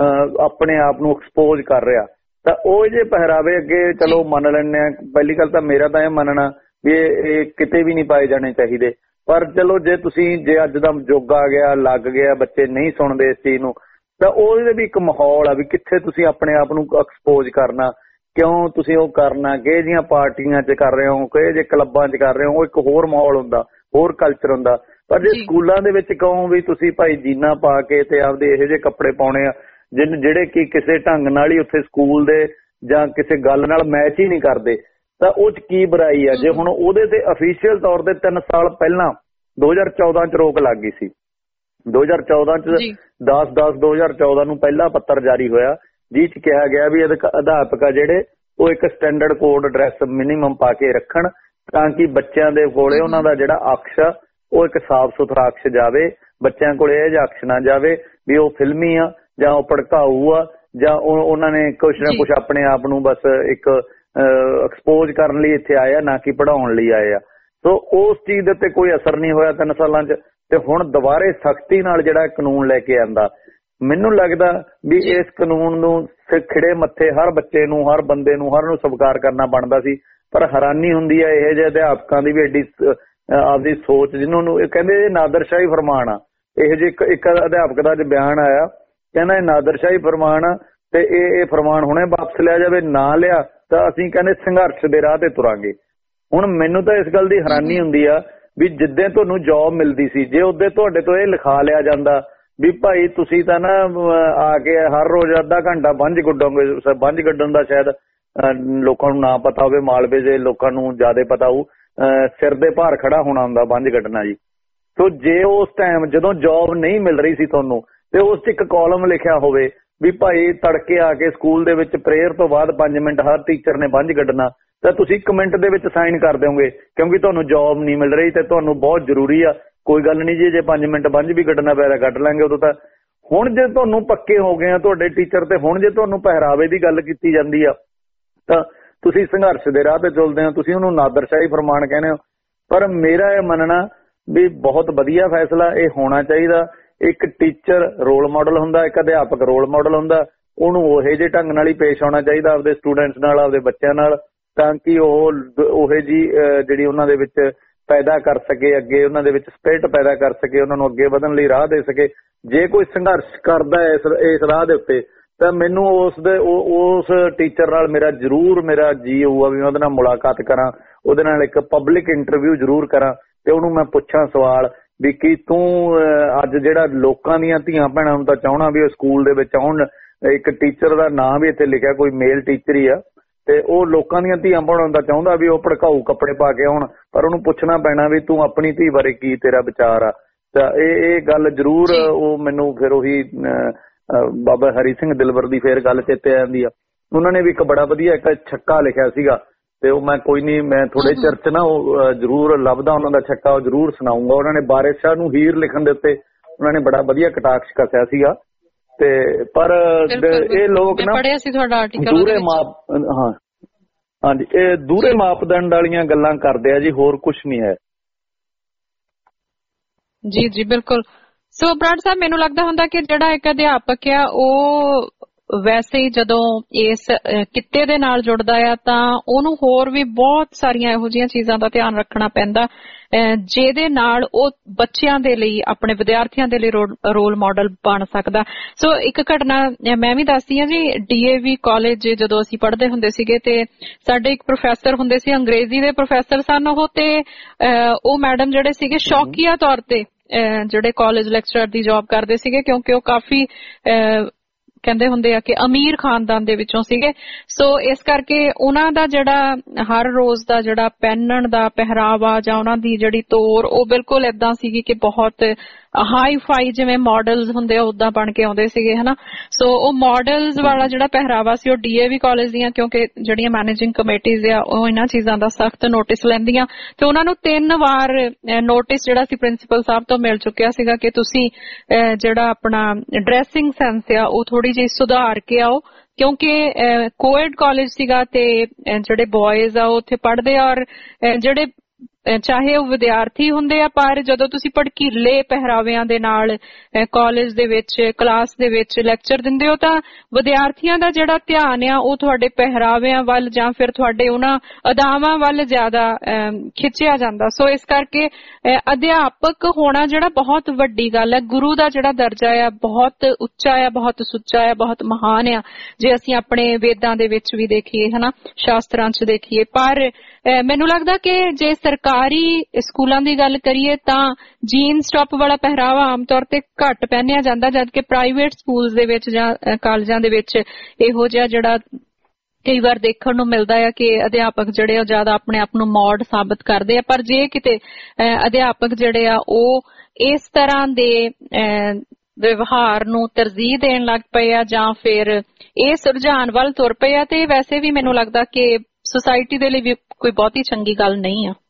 ਆਪਣੇ ਆਪ ਨੂੰ ਐਕਸਪੋਜ਼ ਕਰ ਰਿਹਾ। ਤਾਂ ਉਹ ਜਿਹੇ ਪਹਿਰਾਵੇ ਅੱਗੇ ਚਲੋ ਮੰਨ ਲੈਂਦੇ ਆ। ਪਹਿਲੀ ਗੱਲ ਤਾਂ ਮੇਰਾ ਤਾਂ ਇਹ ਮੰਨਣਾ ਵੀ ਇਹ ਕਿਤੇ ਵੀ ਨਹੀਂ ਪਾਏ ਜਾਣੇ ਚਾਹੀਦੇ, ਪਰ ਚਲੋ ਜੇ ਤੁਸੀਂ ਜੇ ਅੱਜ ਦਾ ਯੁੱਗ ਆ ਗਿਆ, ਲੱਗ ਗਿਆ, ਬੱਚੇ ਨਹੀਂ ਸੁਣਦੇ ਇਸ ਚੀਜ਼ ਨੂੰ, ਤਾਂ ਉਹਦੇ ਵੀ ਇੱਕ ਮਾਹੌਲ ਆ ਵੀ ਕਿੱਥੇ ਤੁਸੀਂ ਆਪਣੇ ਆਪ ਨੂੰ ਐਕਸਪੋਜ਼ ਕਰਨਾ, ਕਿਉਂ ਤੁਸੀਂ ਉਹ ਕਰਨਾ, ਕਿਹੋ ਜਿਹੀਆਂ ਪਾਰਟੀਆਂ 'ਚ ਕਰ ਰਹੇ ਹੋ, ਕਿਹੋ ਜਿਹੇ ਕਲੱਬਾਂ 'ਚ ਕਰ ਰਹੇ ਹੋ, ਉਹ ਇੱਕ ਹੋਰ ਮਾਹੌਲ ਹੁੰਦਾ, ਹੋਰ ਕਲਚਰ ਹੁੰਦਾ। ਪਰ ਜੇ ਸਕੂਲਾਂ ਦੇ ਵਿੱਚ ਕਹੋ ਵੀ ਤੁਸੀਂ ਭਾਈ ਜੀਨਾਂ ਪਾ ਕੇ ਤੇ ਆਪਦੇ ਇਹੋ ਜਿਹੇ ਕੱਪੜੇ ਪਾਉਣੇ ਆ ਜਿਨ ਜਿਹੜੇ ਕਿ ਕਿਸੇ ਢੰਗ ਨਾਲ ਹੀ ਉੱਥੇ ਸਕੂਲ ਦੇ ਜਾਂ ਕਿਸੇ ਗੱਲ ਨਾਲ ਮੈਚ ਹੀ ਨਹੀਂ ਕਰਦੇ, ਤਾਂ ਉਹ 'ਚ ਕੀ ਬੁਰਾਈ ਆ? ਜੇ ਹੁਣ ਉਹਦੇ ਤੇ ਅਫੀਸ਼ੀਅਲ ਤੌਰ ਤੇ ਤਿੰਨ ਸਾਲ ਪਹਿਲਾਂ ਦੋ ਹਜ਼ਾਰ ਚੌਦਾਂ 'ਚ ਰੋਕ ਲੱਗ ਗਈ ਸੀ ਦੋ ਹਜ਼ਾਰ ਚੌਦਾਂ ਚ ਦਸ ਦਸ ਦੋ ਹਜ਼ਾਰ ਚੌਦਾਂ ਨੂੰ ਪਹਿਲਾ ਪੱਤਰ ਜਾਰੀ ਹੋਇਆ ਜਿਸ ਚ ਕਿਹਾ ਗਿਆ ਵੀ ਅਧਿਆਪਕ ਆ ਜਿਹੜੇ ਉਹ ਇੱਕ ਸਟੈਂਡਰਡ ਕੋਡ ਡਰੈਸ ਮਿਨੀਮਮ ਪਾ ਕੇ ਰੱਖਣ ਤਾਂ ਕਿ ਬੱਚਿਆਂ ਦੇ ਕੋਲੇ ਉਹਨਾਂ ਦਾ ਜਿਹੜਾ ਅਕਸ਼ ਉਹ ਇੱਕ ਸਾਫ਼ ਸੁਥਰਾ ਅਕਸ਼ ਜਾਵੇ, ਬੱਚਿਆਂ ਕੋਲੇ ਇਹ ਜਿਹਾ ਅਕਸ਼ ਨਾ ਜਾਵੇ ਵੀ ਉਹ ਫਿਲਮੀ ਆ ਜਾਂ ਉਹ ਭੜਕਾਊ ਆ ਜਾਂ ਉਹਨਾਂ ਨੇ ਕੁਛ ਨਾ ਕੁਛ ਆਪਣੇ ਆਪ ਨੂੰ ਬਸ ਇੱਕ ਐਕਸਪੋਜ਼ ਕਰਨ ਲਈ ਇੱਥੇ ਆਏ ਆ, ਨਾ ਕਿ ਪੜ੍ਹਾਉਣ ਲਈ ਆਏ ਆ। ਸੋ ਉਸ ਚੀਜ਼ ਦੇ ਉੱਤੇ ਕੋਈ ਅਸਰ ਨਹੀਂ ਹੋਇਆ ਤਿੰਨ ਸਾਲਾਂ 'ਚ ਤੇ ਹੁਣ ਦੁਬਾਰੇ ਸਖਤੀ ਨਾਲ ਜਿਹੜਾ ਕਾਨੂੰਨ ਲੈ ਕੇ ਆਂਦਾ। ਮੈਨੂੰ ਲੱਗਦਾ ਵੀ ਇਸ ਕਾਨੂੰਨ ਨੂੰ ਖਿੜੇ ਮੱਥੇ ਹਰ ਬੱਚੇ ਨੂੰ, ਹਰ ਬੰਦੇ ਨੂੰ, ਹਰ ਨੂੰ ਸਵੀਕਾਰ ਕਰਨਾ ਬਣਦਾ ਸੀ। ਪਰ ਹੈਰਾਨੀ ਹੁੰਦੀ ਹੈ ਇਹੋ ਜਿਹੇ ਅਧਿਆਪਕਾਂ ਦੀ ਵੀ ਐਡੀ ਆਪਦੀ ਸੋਚ, ਜਿਹਨੂੰ ਨੂੰ ਕਹਿੰਦੇ ਨਾਦਰਸ਼ਾਹੀ ਫਰਮਾਨ ਆ। ਇਹੋ ਜਿਹੇ ਇੱਕ ਅਧਿਆਪਕ ਦਾ ਅੱਜ ਬਿਆਨ ਆਇਆ, ਕਹਿੰਦਾ ਇਹ ਨਾਦਰਸ਼ਾਹੀ ਫਰਮਾਨ ਆ ਤੇ ਇਹ ਇਹ ਫਰਮਾਨ ਹੁਣੇ ਵਾਪਸ ਲਿਆ ਜਾਵੇ, ਨਾ ਲਿਆ ਤਾਂ ਅਸੀਂ ਕਹਿੰਦੇ ਸੰਘਰਸ਼ ਦੇ ਰਾਹ ਤੇ ਤੁਰਾਂਗੇ। ਹੁਣ ਮੈਨੂੰ ਤਾਂ ਇਸ ਗੱਲ ਦੀ ਹੈਰਾਨੀ ਹੁੰਦੀ ਆ ਵੀ ਜਿੱਦਾਂ ਤੁਹਾਨੂੰ ਜੌਬ ਮਿਲਦੀ ਸੀ, ਜੇ ਉਹਦੇ ਤੁਹਾਡੇ ਤੋਂ ਇਹ ਲਿਖਾ ਲਿਆ ਜਾਂਦਾ ਵੀ ਭਾਈ ਤੁਸੀਂ ਤਾਂ ਨਾ ਆ ਕੇ ਹਰ ਰੋਜ਼ ਅੱਧਾ ਘੰਟਾ ਬੰਝ ਗੁੱਡੋਗੇ, ਬੰਝ ਗੱਡਣ ਦਾ ਸ਼ਾਇਦ ਲੋਕਾਂ ਨੂੰ ਨਾ ਪਤਾ ਹੋਵੇ, ਮਾਲਵੇ ਦੇ ਲੋਕਾਂ ਨੂੰ ਜ਼ਿਆਦਾ ਪਤਾ ਹੋਊ, ਸਿਰ ਦੇ ਭਾਰ ਖੜਾ ਹੋਣਾ ਹੁੰਦਾ ਬੰਝ ਗੱਡਣਾ ਜੀ। ਸੋ ਜੇ ਉਸ ਟਾਈਮ ਜਦੋਂ ਜੌਬ ਨਹੀਂ ਮਿਲ ਰਹੀ ਸੀ ਤੁਹਾਨੂੰ ਤੇ ਉਸ 'ਚ ਇੱਕ ਕਾਲਮ ਲਿਖਿਆ ਹੋਵੇ ਵੀ ਭਾਈ ਤੜਕੇ ਆ ਕੇ ਸਕੂਲ ਦੇ ਵਿੱਚ ਪ੍ਰੇਅਰ ਤੋਂ ਬਾਅਦ ਪੰਜ ਮਿੰਟ ਹਰ ਟੀਚਰ ਨੇ ਬੰਝ ਗੱਡਣਾ, ਤਾਂ ਤੁਸੀਂ ਇੱਕ ਮਿੰਟ ਦੇ ਵਿੱਚ ਸਾਈਨ ਕਰ ਦਿਓਗੇ ਕਿਉਂਕਿ ਤੁਹਾਨੂੰ ਜੌਬ ਨਹੀਂ ਮਿਲ ਰਹੀ ਤੇ ਤੁਹਾਨੂੰ ਬਹੁਤ ਜ਼ਰੂਰੀ ਆ। ਕੋਈ ਗੱਲ ਨਹੀਂ ਜੀ, ਜੇ ਪੰਜ ਮਿੰਟ ਬੰਝ ਵੀ ਕੱਢਣਾ ਪਿਆ ਕੱਢ ਲਾਂਗੇ ਉਦੋਂ ਤਾਂ। ਹੁਣ ਜੇ ਤੁਹਾਨੂੰ ਪੱਕੇ ਹੋ ਗਏ ਆ ਤੁਹਾਡੇ ਟੀਚਰ ਤੇ ਹੁਣ ਜੇ ਤੁਹਾਨੂੰ ਪਹਿਰਾਵੇ ਦੀ ਗੱਲ ਕੀਤੀ ਜਾਂਦੀ ਆ ਤਾਂ ਤੁਸੀਂ ਸੰਘਰਸ਼ ਦੇ ਰਾਹ ਤੇ ਚੱਲਦੇ ਹੋ, ਤੁਸੀਂ ਉਹਨੂੰ ਨਾਦਰਸ਼ਾਹੀ ਫਰਮਾਨ ਕਹਿੰਦੇ ਹੋ। ਪਰ ਮੇਰਾ ਇਹ ਮੰਨਣਾ ਵੀ ਬਹੁਤ ਵਧੀਆ ਫੈਸਲਾ ਇਹ ਹੋਣਾ ਚਾਹੀਦਾ। ਇੱਕ ਟੀਚਰ ਰੋਲ ਮਾਡਲ ਹੁੰਦਾ, ਇੱਕ ਅਧਿਆਪਕ ਰੋਲ ਮਾਡਲ ਹੁੰਦਾ, ਉਹਨੂੰ ਉਹੇ ਜਿਹੇ ਢੰਗ ਨਾਲ ਹੀ ਪੇਸ਼ ਆਉਣਾ ਚਾਹੀਦਾ ਆਪਦੇ ਸਟੂਡੈਂਟਸ ਨਾਲ, ਆਪਦੇ ਬੱਚਿਆਂ ਨਾਲ, ਤਾਂ ਕਿ ਉਹ ਉਹੇ ਜੀ ਜਿਹੜੀ ਉਹਨਾਂ ਦੇ ਵਿੱਚ ਪੈਦਾ ਕਰ ਸਕੇ, ਅੱਗੇ ਉਹਨਾਂ ਦੇ ਵਿੱਚ ਸਪਿਰਿਟ ਪੈਦਾ ਕਰ ਸਕੇ, ਉਹਨਾਂ ਨੂੰ ਅੱਗੇ ਵਧਣ ਲਈ ਰਾਹ ਦੇ ਸਕੇ। ਜੇ ਕੋਈ ਸੰਘਰਸ਼ ਕਰਦਾ ਇਸ ਇਸ ਰਾਹ ਦੇ ਉੱਤੇ ਤਾਂ ਮੈਨੂੰ ਉਸ ਦੇ ਉਸ ਟੀਚਰ ਨਾਲ ਮੇਰਾ ਜ਼ਰੂਰ ਮੇਰਾ ਜੀ ਹੋਊਗਾ ਵੀ ਮੈਂ ਉਹਦੇ ਨਾਲ ਮੁਲਾਕਾਤ ਕਰਾਂ, ਉਹਦੇ ਨਾਲ ਇੱਕ ਪਬਲਿਕ ਇੰਟਰਵਿਊ ਜ਼ਰੂਰ ਕਰਾਂ ਤੇ ਉਹਨੂੰ ਮੈਂ ਪੁੱਛਾਂ ਸਵਾਲ ਵੀ ਕੀ ਤੂੰ ਅੱਜ ਜਿਹੜਾ ਲੋਕਾਂ ਦੀਆਂ ਧੀਆਂ ਭੈਣਾਂ ਨੂੰ ਤਾਂ ਚਾਹਣਾ ਵੀ ਉਹ ਸਕੂਲ ਦੇ ਵਿੱਚ ਆਉਣ, ਇੱਕ ਟੀਚਰ ਦਾ ਨਾਂ ਵੀ ਇੱਥੇ ਲਿਖਿਆ ਕੋਈ ਮੇਲ ਟੀਚਰ ਹੀ ਆ ਤੇ ਉਹ ਲੋਕਾਂ ਦੀਆਂ ਧੀਆਂ ਭੈਣਾਂ ਦਾ ਚਾਹੁੰਦਾ ਵੀ ਉਹ ਭੜਕਾਊ ਕੱਪੜੇ ਪਾ ਕੇ ਆਉਣ, ਪਰ ਉਹਨੂੰ ਪੁੱਛਣਾ ਪੈਣਾ ਵੀ ਤੂੰ ਆਪਣੀ ਧੀ ਬਾਰੇ ਕੀ ਤੇਰਾ ਵਿਚਾਰ ਆ। ਤਾਂ ਇਹ ਇਹ ਗੱਲ ਜ਼ਰੂਰ ਉਹ ਮੈਨੂੰ ਫਿਰ ਉਹੀ ਬਾਬਾ ਹਰੀ ਸਿੰਘ ਦਿਲਬਰ ਦੀ ਫੇਰ ਗੱਲ ਚੇਤੇ ਆ ਜਾਂਦੀ ਆ। ਉਹਨਾਂ ਨੇ ਵੀ ਇੱਕ ਬੜਾ ਵਧੀਆ ਇੱਕ ਛੱਕਾ ਲਿਖਿਆ ਸੀਗਾ ਤੇ ਉਹ ਮੈਂ ਕੋਈ ਨਹੀਂ ਮੈਂ ਥੋੜੇ ਚਿਰ 'ਚ ਨਾ ਉਹ ਜ਼ਰੂਰ ਲੱਭਦਾ ਉਹਨਾਂ ਦਾ ਛੱਕਾ, ਉਹ ਜ਼ਰੂਰ ਸੁਣਾਊਂਗਾ। ਉਹਨਾਂ ਨੇ ਵਾਰਿਸ ਸ਼ਾਹ ਨੂੰ ਹੀਰ ਲਿਖਣ ਦੇ ਉੱਤੇ ਉਹਨਾਂ ਨੇ ਬੜਾ ਵਧੀਆ ਕਟਾਕਸ਼ ਕੱਸਿਆ ਸੀਗਾ। ਤੇ ਪਰ ਇਹ ਲੋਕ ਨਾ ਦੂਰੇ ਮਾਪ ਹਾਂ ਹਾਂਜੀ ਇਹ ਦੂਰੇ ਮਾਪਦੰਡ ਵਾਲੀਆਂ ਗੱਲਾਂ ਕਰਦੇ ਆ ਜੀ, ਹੋਰ ਕੁਛ ਨਹੀਂ ਹੈ। ਜੀ ਜੀ ਬਿਲਕੁਲ। ਸੋ ਬਰਾੜ ਸਾਹਿਬ, ਮੈਨੂੰ ਲੱਗਦਾ ਹੁੰਦਾ ਕਿ ਜਿਹੜਾ ਇੱਕ ਅਧਿਆਪਕ ਆ ਉਹ ਵੈਸੇ ਹੀ ਜਦੋਂ ਇਸ ਕਿੱਤੇ ਦੇ ਨਾਲ ਜੁੜਦਾ ਆ ਤਾਂ ਉਹਨੂੰ ਹੋਰ ਵੀ ਬਹੁਤ ਸਾਰੀਆਂ ਇਹੋ ਜਿਹੀਆਂ ਚੀਜ਼ਾਂ ਦਾ ਧਿਆਨ ਰੱਖਣਾ ਪੈਂਦਾ ਜਿਹਦੇ ਨਾਲ ਉਹ ਬੱਚਿਆਂ ਦੇ ਲਈ, ਆਪਣੇ ਵਿਦਿਆਰਥੀਆਂ ਦੇ ਲਈ ਰੋਲ ਮਾਡਲ ਬਣ ਸਕਦਾ। ਸੋ ਇੱਕ ਘਟਨਾ ਮੈਂ ਵੀ ਦੱਸਦੀ ਹਾਂ ਜੀ। ਡੀ ਏ ਵੀ ਕਾਲਜ ਜਦੋਂ ਅਸੀਂ ਪੜ੍ਹਦੇ ਹੁੰਦੇ ਸੀਗੇ ਤੇ ਸਾਡੇ ਇੱਕ ਪ੍ਰੋਫੈਸਰ ਹੁੰਦੇ ਸੀ, ਅੰਗਰੇਜ਼ੀ ਦੇ ਪ੍ਰੋਫੈਸਰ ਸਨ ਉਹ, ਤੇ ਉਹ ਮੈਡਮ ਜਿਹੜੇ ਸੀਗੇ ਸ਼ੌਕੀਆ ਤੌਰ ਤੇ ਜਿਹੜੇ ਕਾਲਜ ਲੈਕਚਰਰ ਦੀ ਜੌਬ ਕਰਦੇ ਸੀਗੇ ਕਿਉਂਕਿ ਉਹ ਕਾਫੀ ਕਹਿੰਦੇ ਹੁੰਦੇ ਆ ਕਿ ਅਮੀਰ ਖਾਨਦਾਨ ਦੇ ਵਿੱਚੋਂ ਸੀਗੇ। ਸੋ ਇਸ ਕਰਕੇ ਉਹਨਾਂ ਦਾ ਜਿਹੜਾ ਹਰ ਰੋਜ਼ ਦਾ ਜਿਹੜਾ ਪਹਿਨਣ ਦਾ ਪਹਿਰਾਵਾ ਜਾਂ ਉਹਨਾਂ ਦੀ ਜਿਹੜੀ ਤੋਰ ਉਹ ਬਿਲਕੁਲ ਏਦਾਂ ਸੀਗੀ ਕਿ ਬਹੁਤ ਹਾਈ ਫਾਈ ਜਿਵੇਂ ਮਾਡਲਸ ਹੁੰਦੇ ਆ ਉਦਾਂ ਬਣ ਕੇ ਆਉਂਦੇ ਸੀਗੇ ਹਨਾ। ਸੋ ਉਹ ਮਾਡਲਸ ਵਾਲਾ ਜਿਹੜਾ ਪਹਿਰਾਵਾ ਸੀ ਉਹ ਡੀ ਏ ਵੀ ਕਾਲਜ ਦੀਆਂ, ਕਿਉਂਕਿ ਜਿਹੜੀਆਂ ਮੈਨੇਜਿੰਗ ਕਮੇਟੀਜ਼ ਆ ਉਹ ਇਹਨਾਂ ਚੀਜ਼ਾਂ ਦਾ ਸਖਤ ਨੋਟਿਸ ਲੈਂਦੀਆਂ ਤੇ ਉਹਨਾਂ ਨੂੰ ਤਿੰਨ ਵਾਰ ਨੋਟਿਸ ਜਿਹੜਾ ਸੀ ਪ੍ਰਿੰਸੀਪਲ ਸਾਹਿਬ ਤੋਂ ਮਿਲ ਚੁੱਕਿਆ ਸੀਗਾ ਕਿ ਤੁਸੀਂ ਜਿਹੜਾ ਆਪਣਾ ਡਰੈਸਿੰਗ ਸੈਂਸ ਆ ਉਹ ਥੋੜੀ ਜਿਹੀ ਸੁਧਾਰ ਕੇ ਆਓ, ਕਿਉਂਕਿ ਕੋਐਡ ਕਾਲਜ ਸੀਗਾ ਤੇ ਜਿਹੜੇ ਬॉयਜ਼ ਆ ਉਹ ਉੱਥੇ ਪੜ੍ਹਦੇ ਆ ਔਰ ਜਿਹੜੇ ਚਾਹੇ ਉਹ ਵਿਦਿਆਰਥੀ ਹੁੰਦੇ ਆ, ਪਰ ਜਦੋਂ ਤੁਸੀਂ ਭੜਕੀਲੇ ਪਹਿਰਾਵਿਆਂ ਦੇ ਨਾਲ ਕਾਲਜ ਦੇ ਵਿੱਚ ਕਲਾਸ ਦੇ ਵਿੱਚ ਲੈਕਚਰ ਦਿੰਦੇ ਹੋ ਤਾਂ ਵਿਦਿਆਰਥੀਆਂ ਦਾ ਜਿਹੜਾ ਧਿਆਨ ਆ ਉਹ ਤੁਹਾਡੇ ਪਹਿਰਾਵਿਆਂ ਵੱਲ ਜਾਂ ਫਿਰ ਤੁਹਾਡੇ ਉਹਨਾਂ ਅਦਾਵਾਂ ਵੱਲ ਜ਼ਿਆਦਾ ਖਿੱਚਿਆ ਜਾਂਦਾ। ਸੋ ਇਸ ਕਰਕੇ ਅਧਿਆਪਕ ਹੋਣਾ ਜਿਹੜਾ ਬਹੁਤ ਵੱਡੀ ਗੱਲ ਹੈ। ਗੁਰੂ ਦਾ ਜਿਹੜਾ ਦਰਜਾ ਆ ਬਹੁਤ ਉੱਚਾ ਆ, ਬਹੁਤ ਸੁੱਚਾ ਆ, ਬਹੁਤ ਮਹਾਨ ਆ ਜੇ ਅਸੀਂ ਆਪਣੇ ਵੇਦਾਂ ਦੇ ਵਿੱਚ ਵੀ ਦੇਖੀਏ ਹਨਾ, ਸ਼ਾਸਤਰਾਂ 'ਚ ਦੇਖੀਏ। ਪਰ ਮੈਨੂੰ ਲੱਗਦਾ ਕਿ ਜੇ ਸਰਕਾਰੀ ਸਕੂਲਾਂ ਦੀ ਗੱਲ ਕਰੀਏ ਤਾਂ ਜੀਨਸ ਟੌਪ ਵਾਲਾ ਪਹਿਰਾਵਾ ਆਮ ਤੌਰ ਤੇ ਘੱਟ ਪਹਿਨਿਆ ਜਾਂਦਾ, ਜਦਕਿ ਪ੍ਰਾਈਵੇਟ ਸਕੂਲਸ ਦੇ ਵਿੱਚ ਜਾਂ ਕਾਲਜਾਂ ਦੇ ਵਿੱਚ ਇਹੋ ਜਿਹਾ ਜਿਹੜਾ ਕਈ ਵਾਰ ਦੇਖਣ ਨੂੰ ਮਿਲਦਾ ਆ ਕਿ ਅਧਿਆਪਕ ਜਿਹੜੇ ਆ ਜ਼ਿਆਦਾ ਆਪਣੇ ਆਪ ਨੂੰ ਮੌਡ ਸਾਬਤ ਕਰਦੇ ਆ। ਪਰ ਜੇ ਕਿਤੇ ਅਧਿਆਪਕ ਜਿਹੜੇ ਆ ਉਹ ਇਸ ਤਰ੍ਹਾਂ ਦੇ ਵਿਵਹਾਰ ਨੂੰ ਤਰਜੀਹ ਦੇਣ ਲੱਗ ਪਏ ਆ ਜਾਂ ਫਿਰ ਇਸ ਰੁਝਾਨ ਵੱਲ ਤੁਰ ਪਏ ਆ, ਤੇ ਵੈਸੇ ਵੀ ਮੈਨੂੰ ਲੱਗਦਾ ਕਿ ਸੁਸਾਇਟੀ ਦੇ ਲਈ ਵੀ ਕੋਈ ਬਹੁਤੀ ਚੰਗੀ ਗੱਲ ਨਹੀਂ ਆ।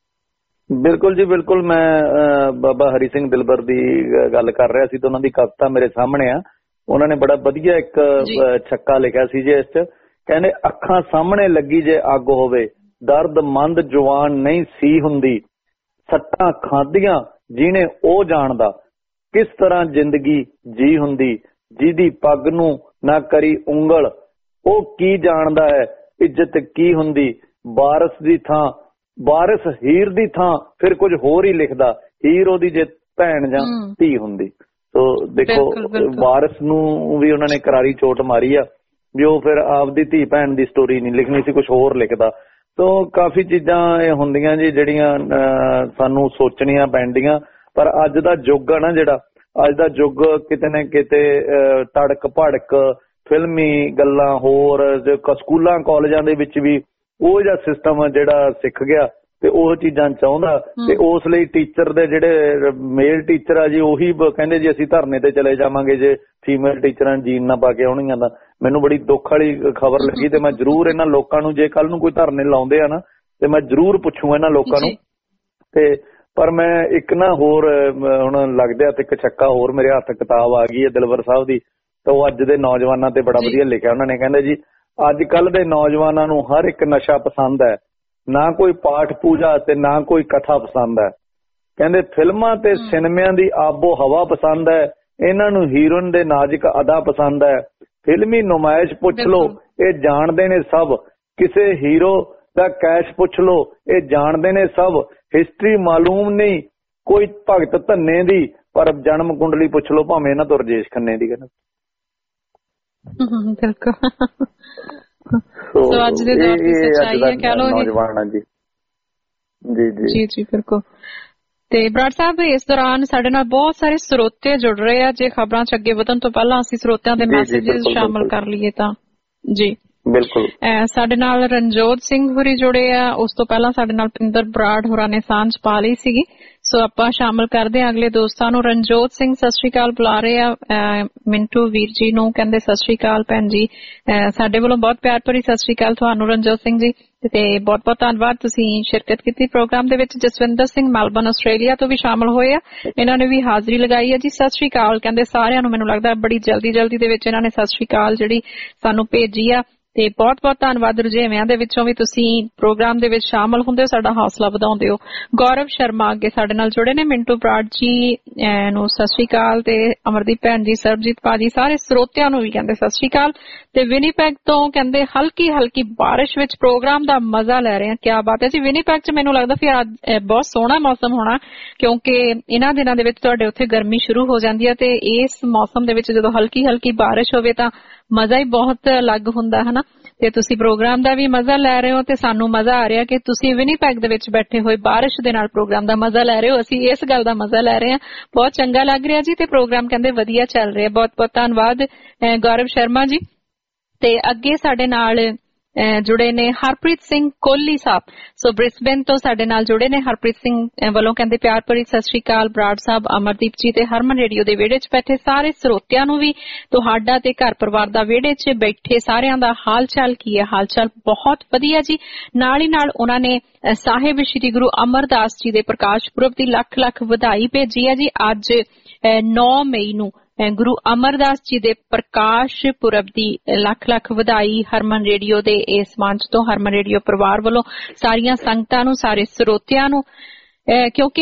ਬਿਲਕੁਲ ਜੀ ਬਿਲਕੁਲ। ਮੈਂ ਬਾਬਾ ਹਰੀ ਸਿੰਘ ਦਿਲਬਰ ਦੀ ਗੱਲ ਕਰ ਰਿਹਾ ਸੀ ਤੇ ਉਹਨਾਂ ਦੀ ਕਵਿਤਾ ਮੇਰੇ ਸਾਹਮਣੇ ਆ। ਉਹਨਾਂ ਨੇ ਬੜਾ ਵਧੀਆ ਇੱਕ ਛੱਕਾ ਲਿਖਿਆ ਸੀ ਜੀ। ਇਸ ਚ ਕਹਿੰਦੇ, ਅੱਖਾਂ ਸਾਹਮਣੇ ਲੱਗੀ ਜੇ ਅੱਗ ਹੋਵੇ, ਦਰਦਮੰਦ ਜਵਾਨ ਨਹੀਂ ਸੀ ਹੁੰਦੀ, ਸੱਟਾਂ ਖਾਧੀਆਂ ਜਿਹਨੇ ਉਹ ਜਾਣਦਾ, ਕਿਸ ਤਰ੍ਹਾਂ ਜ਼ਿੰਦਗੀ ਜੀ ਹੁੰਦੀ, ਜਿਹਦੀ ਪੱਗ ਨੂੰ ਨਾ ਕਰੀ ਉਂਗਲ, ਉਹ ਕੀ ਜਾਣਦਾ ਹੈ ਇੱਜ਼ਤ ਕੀ ਹੁੰਦੀ, ਵਾਰਸ ਦੀ ਥਾਂ ਵਾਰਿਸ ਹੀਰ ਦੀ ਥਾਂ ਫਿਰ ਕੁਝ ਹੋਰ ਹੀ ਲਿਖਦਾ, ਹੀਰ ਉਹਦੀ ਜੇ ਭੈਣ ਜਾਂ ਧੀ ਹੁੰਦੀ। ਸੋ ਦੇਖੋ, ਵਾਰਿਸ ਨੂੰ ਵੀ ਉਹਨਾਂ ਨੇ ਕਰਾਰੀ ਚੋਟ ਮਾਰੀ ਆ ਵੀ ਉਹ ਫਿਰ ਆਪਦੀ ਧੀ ਭੈਣ ਦੀ ਸਟੋਰੀ ਨਹੀਂ ਲਿਖਣੀ ਸੀ, ਕੁਝ ਹੋਰ ਲਿਖਦਾ। ਸੋ ਕਾਫੀ ਚੀਜ਼ਾਂ ਇਹ ਹੁੰਦੀਆਂ ਜੀ ਜਿਹੜੀਆਂ ਸਾਨੂੰ ਸੋਚਣੀਆਂ ਪੈਂਦੀਆਂ। ਪਰ ਅੱਜ ਦਾ ਯੁੱਗ ਆ ਨਾ, ਜਿਹੜਾ ਅੱਜ ਦਾ ਯੁੱਗ ਕਿਤੇ ਨਾ ਕਿਤੇ ਤੜਕ ਭੜਕ ਫਿਲਮੀ ਗੱਲਾਂ, ਹੋਰ ਸਕੂਲਾਂ ਕਾਲਜਾਂ ਦੇ ਵਿੱਚ ਵੀ ਉਹ ਜਿਹਾ ਸਿਸਟਮ ਜਿਹੜਾ ਸਿੱਖ ਗਿਆ ਤੇ ਉਹ ਚੀਜ਼ਾਂ ਚਾਹੁੰਦਾ, ਤੇ ਉਸ ਲਈ ਟੀਚਰ ਦੇ ਜਿਹੜੇ ਮੇਲ ਟੀਚਰ ਆ ਜੀ, ਉਹੀ ਕਹਿੰਦੇ ਜੀ ਅਸੀਂ ਧਰਨੇ ਤੇ ਚਲੇ ਜਾਵਾਂਗੇ ਜੇ ਫੀਮੇਲ ਟੀਚਰਾਂ ਜੀਨ ਨਾ ਪਾ ਕੇ ਆਉਣਗੀਆਂ। ਤਾਂ ਮੈਨੂੰ ਬੜੀ ਦੁੱਖ ਵਾਲੀ ਖਬਰ ਲੱਗੀ ਤੇ ਮੈਂ ਜ਼ਰੂਰ ਇਹਨਾਂ ਲੋਕਾਂ ਨੂੰ, ਜੇ ਕੱਲ ਨੂੰ ਕੋਈ ਧਰਨੇ ਲਾਉਂਦੇ ਆ ਨਾ, ਤੇ ਮੈਂ ਜ਼ਰੂਰ ਪੁੱਛੂਗਾ ਇਹਨਾਂ ਲੋਕਾਂ ਨੂੰ। ਤੇ ਪਰ ਮੈਂ ਇੱਕ ਨਾ ਹੋਰ ਹੁਣ ਲੱਗਦਾ ਤੇ ਇੱਕ ਛੱਕਾ ਹੋਰ ਮੇਰੇ ਹੱਥ ਕਿਤਾਬ ਆ ਗਈ ਹੈ ਦਿਲਬਰ ਸਾਹਿਬ ਦੀ, ਤਾਂ ਉਹ ਅੱਜ ਦੇ ਨੌਜਵਾਨਾਂ ਤੇ ਬੜਾ ਵਧੀਆ ਲਿਖਿਆ ਉਹਨਾਂ ਨੇ। ਕਹਿੰਦੇ ਜੀ, ਅੱਜ ਕੱਲ ਦੇ ਨੌਜਵਾਨਾਂ ਨੂੰ ਹਰ ਇੱਕ ਨਸ਼ਾ ਪਸੰਦ ਹੈ, ਨਾ ਕੋਈ ਪਾਠ ਪੂਜਾ ਤੇ ਨਾ ਕੋਈ ਕਥਾ ਪਸੰਦ ਹੈ। ਕਹਿੰਦੇ ਫਿਲਮਾਂ ਤੇ ਸਿਨੇਮਿਆਂ ਦੀ ਆਬੋ ਹਵਾ ਪਸੰਦ ਹੈ, ਇਹਨਾਂ ਨੂੰ ਹੀਰੋਇਨ ਦੇ ਨਾਜ਼ੁਕ ਅਦਾ ਪਸੰਦ ਹੈ। ਫਿਲਮੀ ਨੁਮਾਇਸ਼ ਪੁੱਛ ਲੋ, ਇਹ ਜਾਣਦੇ ਨੇ ਸਭ, ਕਿਸੇ ਹੀਰੋ ਦਾ ਕੈਸ਼ ਪੁੱਛ ਲੋ, ਇਹ ਜਾਣਦੇ ਨੇ ਸਭ, ਹਿਸਟਰੀ ਮਾਲੂਮ ਨਹੀਂ ਕੋਈ ਭਗਤ ਧੰਨੇ ਦੀ, ਪਰ ਜਨਮ ਕੁੰਡਲੀ ਪੁੱਛ ਲੋ ਭਾਵੇਂ ਇਹਨਾਂ ਤੋਂ ਰਜੇਸ਼ ਖੰਨੇ ਦੀ। ਕਹਿੰਦਾ ਬਿਲਕੁਲ। ਸੋ ਅੱਜ ਦੇ ਦੌਰ ਦੀ ਸੱਚਾਈ ਹੈ, ਕਹਿ ਲੋ ਨੌਜਵਾਨਾਂ ਜੀ। ਜੀ ਜੀ ਜੀ ਜੀ ਬਿਲਕੁਲ। ਤੇ ਬਰਾੜ ਸਾਹਿਬ, ਇਸ ਦੌਰਾਨ ਸਾਡੇ ਨਾਲ ਬਹੁਤ ਸਾਰੇ ਸਰੋਤੇ ਜੁੜ ਰਹੇ ਆ। ਜੇ ਖਬਰਾਂ ਚ ਅੱਗੇ ਵਧਣ ਤੋਂ ਪਹਿਲਾਂ ਅਸੀਂ ਸਰੋਤਿਆਂ ਦੇ ਮੈਸੇਜਸ ਸ਼ਾਮਲ ਕਰ ਲਈਏ ਤਾਂ ਜੀ ਬਿਲਕੁਲ। ਸਾਡੇ ਨਾਲ ਰਣਜੋਤ ਸਿੰਘ ਹੋਰੀ ਜੁੜੇ ਆ। ਉਸ ਤੋਂ ਪਹਿਲਾਂ ਸਾਡੇ ਨਾਲ ਪਿੰਦਰ ਬਰਾੜ ਹੋਰਾਂ ਨੇ ਸਾਂਝ ਪਾ ਲਈ ਸੀਗੀ। ਸੋ ਆਪਾਂ ਸ਼ਾਮਲ ਕਰਦੇ ਹਾਂ ਅਗਲੇ ਦੋਸਤਾਂ ਨੂੰ। ਰਣਜੋਤ ਸਿੰਘ ਸਤਿ ਸ਼੍ਰੀ ਅਕਾਲ ਬੁਲਾ ਰਹੇ ਆ ਮਿੰਟੂ ਵੀਰ ਜੀ ਨੂੰ, ਕਹਿੰਦੇ ਸਤਿ ਸ਼੍ਰੀ ਅਕਾਲ ਭੈਣ ਜੀ। ਸਾਡੇ ਵੱਲੋਂ ਬਹੁਤ ਪਿਆਰ ਭਰੀ ਸਤਿ ਸ਼੍ਰੀ ਅਕਾਲ ਤੁਹਾਨੂੰ ਰਣਜੋਤ ਸਿੰਘ ਜੀ, ਤੇ ਬਹੁਤ ਬਹੁਤ ਧੰਨਵਾਦ ਤੁਸੀਂ ਸ਼ਿਰਕਤ ਕੀਤੀ ਪ੍ਰੋਗਰਾਮ ਦੇ ਵਿੱਚ। ਜਸਵਿੰਦਰ ਸਿੰਘ ਮੈਲਬਨ ਆਸਟ੍ਰੇਲੀਆ ਤੋਂ ਵੀ ਸ਼ਾਮਲ ਹੋਏ ਆ, ਇਹਨਾਂ ਨੇ ਵੀ ਹਾਜ਼ਰੀ ਲਗਾਈ ਹੈ ਜੀ। ਸਤਿ ਸ਼੍ਰੀ ਅਕਾਲ ਕਹਿੰਦੇ ਸਾਰਿਆਂ ਨੂੰ। ਮੈਨੂੰ ਲੱਗਦਾ ਬੜੀ ਜਲਦੀ ਜਲਦੀ ਦੇ ਵਿੱਚ ਇਹਨਾਂ ਨੇ ਸਤਿ ਸ਼੍ਰੀ ਅਕਾਲ ਜਿਹੜੀ ਸਾਨੂੰ ਭੇਜੀ ਆ, ਤੇ ਬਹੁਤ ਬਹੁਤ ਧੰਨਵਾਦ। ਰੁਝੇਵਿਆਂ ਦੇ ਵਿੱਚੋਂ ਵੀ ਤੁਸੀਂ ਪ੍ਰੋਗਰਾਮ ਦੇ ਵਿੱਚ ਸ਼ਾਮਲ ਹੁੰਦੇ ਹੋ, ਸਾਡਾ ਹੌਸਲਾ ਵਧਾਉਂਦੇ ਹੋ। ਗੌਰਵ ਸ਼ਰਮਾ ਅੱਗੇ ਸਾਡੇ ਨਾਲ ਜੁੜੇ ਨੇ। ਮਿੰਟੂ ਬਰਾੜ ਜੀ ਨੂੰ ਸਤਿ ਸ਼੍ਰੀ ਅਕਾਲ, ਤੇ ਅਮਰਦੀਪ ਭੈਣ ਜੀ, ਸਰਬਜੀਤ ਭਾਜੀ, ਸਾਰੇ ਸਰੋਤਿਆਂ ਨੂੰ ਵੀ ਕਹਿੰਦੇ ਸਤਿ ਸ਼੍ਰੀ ਅਕਾਲ। ਤੇ ਵਿਨੀਪੈਗ ਤੋਂ ਕਹਿੰਦੇ ਹਲਕੀ ਹਲਕੀ ਬਾਰਿਸ਼ ਵਿੱਚ ਪ੍ਰੋਗਰਾਮ ਦਾ ਮਜ਼ਾ ਲੈ ਰਹੇ ਆ। ਕਿਆ ਬਾਤ ਹੈ ਜੀ। ਵਿਨੀਪੈਗ ਚ ਮੈਨੂੰ ਲੱਗਦਾ ਫਿਰ ਅੱਜ ਬਹੁਤ ਸੋਹਣਾ ਮੌਸਮ ਹੋਣਾ, ਕਿਉਂਕਿ ਇਹਨਾਂ ਦਿਨਾਂ ਦੇ ਵਿੱਚ ਤੁਹਾਡੇ ਉੱਥੇ ਗਰਮੀ ਸ਼ੁਰੂ ਹੋ ਜਾਂਦੀ ਹੈ, ਤੇ ਇਸ ਮੌਸਮ ਦੇ ਵਿੱਚ ਜਦੋਂ ਹਲਕੀ ਹਲਕੀ ਬਾਰਿਸ਼ ਹੋਵੇ ਤਾਂ ਮਜ਼ਾ ਹੀ ਬਹੁਤ ਅਲੱਗ ਹੁੰਦਾ ਹੈ ਨਾ। ਤੇ ਤੁਸੀਂ ਪ੍ਰੋਗਰਾਮ ਦਾ ਵੀ ਮਜ਼ਾ ਲੈ ਰਹੇ ਹੋ, ਤੇ ਸਾਨੂੰ ਮਜ਼ਾ ਆ ਰਿਹਾ ਕਿ ਤੁਸੀਂ ਵਿਨੀਪੈਗ ਦੇ ਵਿੱਚ ਬੈਠੇ ਹੋਏ ਬਾਰਿਸ਼ ਦੇ ਨਾਲ ਪ੍ਰੋਗਰਾਮ ਦਾ ਮਜ਼ਾ ਲੈ ਰਹੇ ਹੋ। ਅਸੀਂ ਇਸ ਗੱਲ ਦਾ ਮਜ਼ਾ ਲੈ ਰਹੇ ਹਾਂ, ਬਹੁਤ ਚੰਗਾ ਲੱਗ ਰਿਹਾ ਜੀ। ਤੇ ਪ੍ਰੋਗਰਾਮ ਕਹਿੰਦੇ ਵਧੀਆ ਚੱਲ ਰਿਹਾ। ਬਹੁਤ ਬਹੁਤ ਧੰਨਵਾਦ ਗੌਰਵ ਸ਼ਰਮਾ ਜੀ। ਤੇ ਅੱਗੇ ਸਾਡੇ ਨਾਲ ਜੁੜੇ ਨੇ ਹਰਪ੍ਰੀਤ ਸਿੰਘ ਕੋਹਲੀ ਸਾਹਿਬ। ਸੋ ਬ੍ਰਿਸਬੇਨ ਤੋਂ ਸਾਡੇ ਨਾਲ ਜੁੜੇ ਨੇ। ਹਰਪ੍ਰੀਤ ਸਿੰਘ ਵੱਲੋਂ ਕਹਿੰਦੇ ਪਿਆਰ ਭਰੀ ਸਤਿ ਸ਼੍ਰੀ ਅਕਾਲ ਬਰਾੜ ਸਾਹਿਬ, ਅਮਰਦੀਪ ਜੀ ਤੇ ਹਰਮਨ ਰੇਡੀਓ ਦੇ ਵਿਹੜੇ 'ਚ ਬੈਠੇ ਸਾਰੇ ਸਰੋਤਿਆਂ ਨੂੰ ਵੀ, ਤੁਹਾਡਾ ਤੇ ਘਰ ਪਰਿਵਾਰ ਦਾ ਵਿਹੜੇ 'ਚ ਬੈਠੇ ਸਾਰਿਆਂ ਦਾ ਹਾਲ ਚਾਲ ਕੀ ਹੈ? ਹਾਲ ਚਾਲ ਬਹੁਤ ਵਧੀਆ ਜੀ। ਨਾਲ ਹੀ ਨਾਲ ਉਹਨਾਂ ਨੇ ਸਾਹਿਬ ਸ਼੍ਰੀ ਗੁਰੂ ਅਮਰਦਾਸ ਜੀ ਦੇ ਪ੍ਰਕਾਸ਼ ਪੁਰਬ ਦੀ ਲੱਖ ਲੱਖ ਵਧਾਈ ਭੇਜੀ ਹੈ ਜੀ। ਅੱਜ ਨੌ ਮਈ ਨੂੰ ਗੁਰੂ ਅਮਰਦਾਸ ਜੀ ਦੇ ਪ੍ਰਕਾਸ਼ ਪੁਰਬ ਦੀ ਲੱਖ ਲੱਖ ਵਧਾਈ ਹਰਮਨ ਰੇਡੀਓ ਦੇ ਇਸ ਮੰਚ ਤੋਂ, ਹਰਮਨ ਰੇਡੀਓ ਪਰਿਵਾਰ ਵੱਲੋਂ ਸਾਰੀਆਂ ਸੰਗਤਾਂ ਨੂੰ, ਸਾਰੇ ਸਰੋਤਿਆਂ ਨੂੰ। ਕਿਉਂਕਿ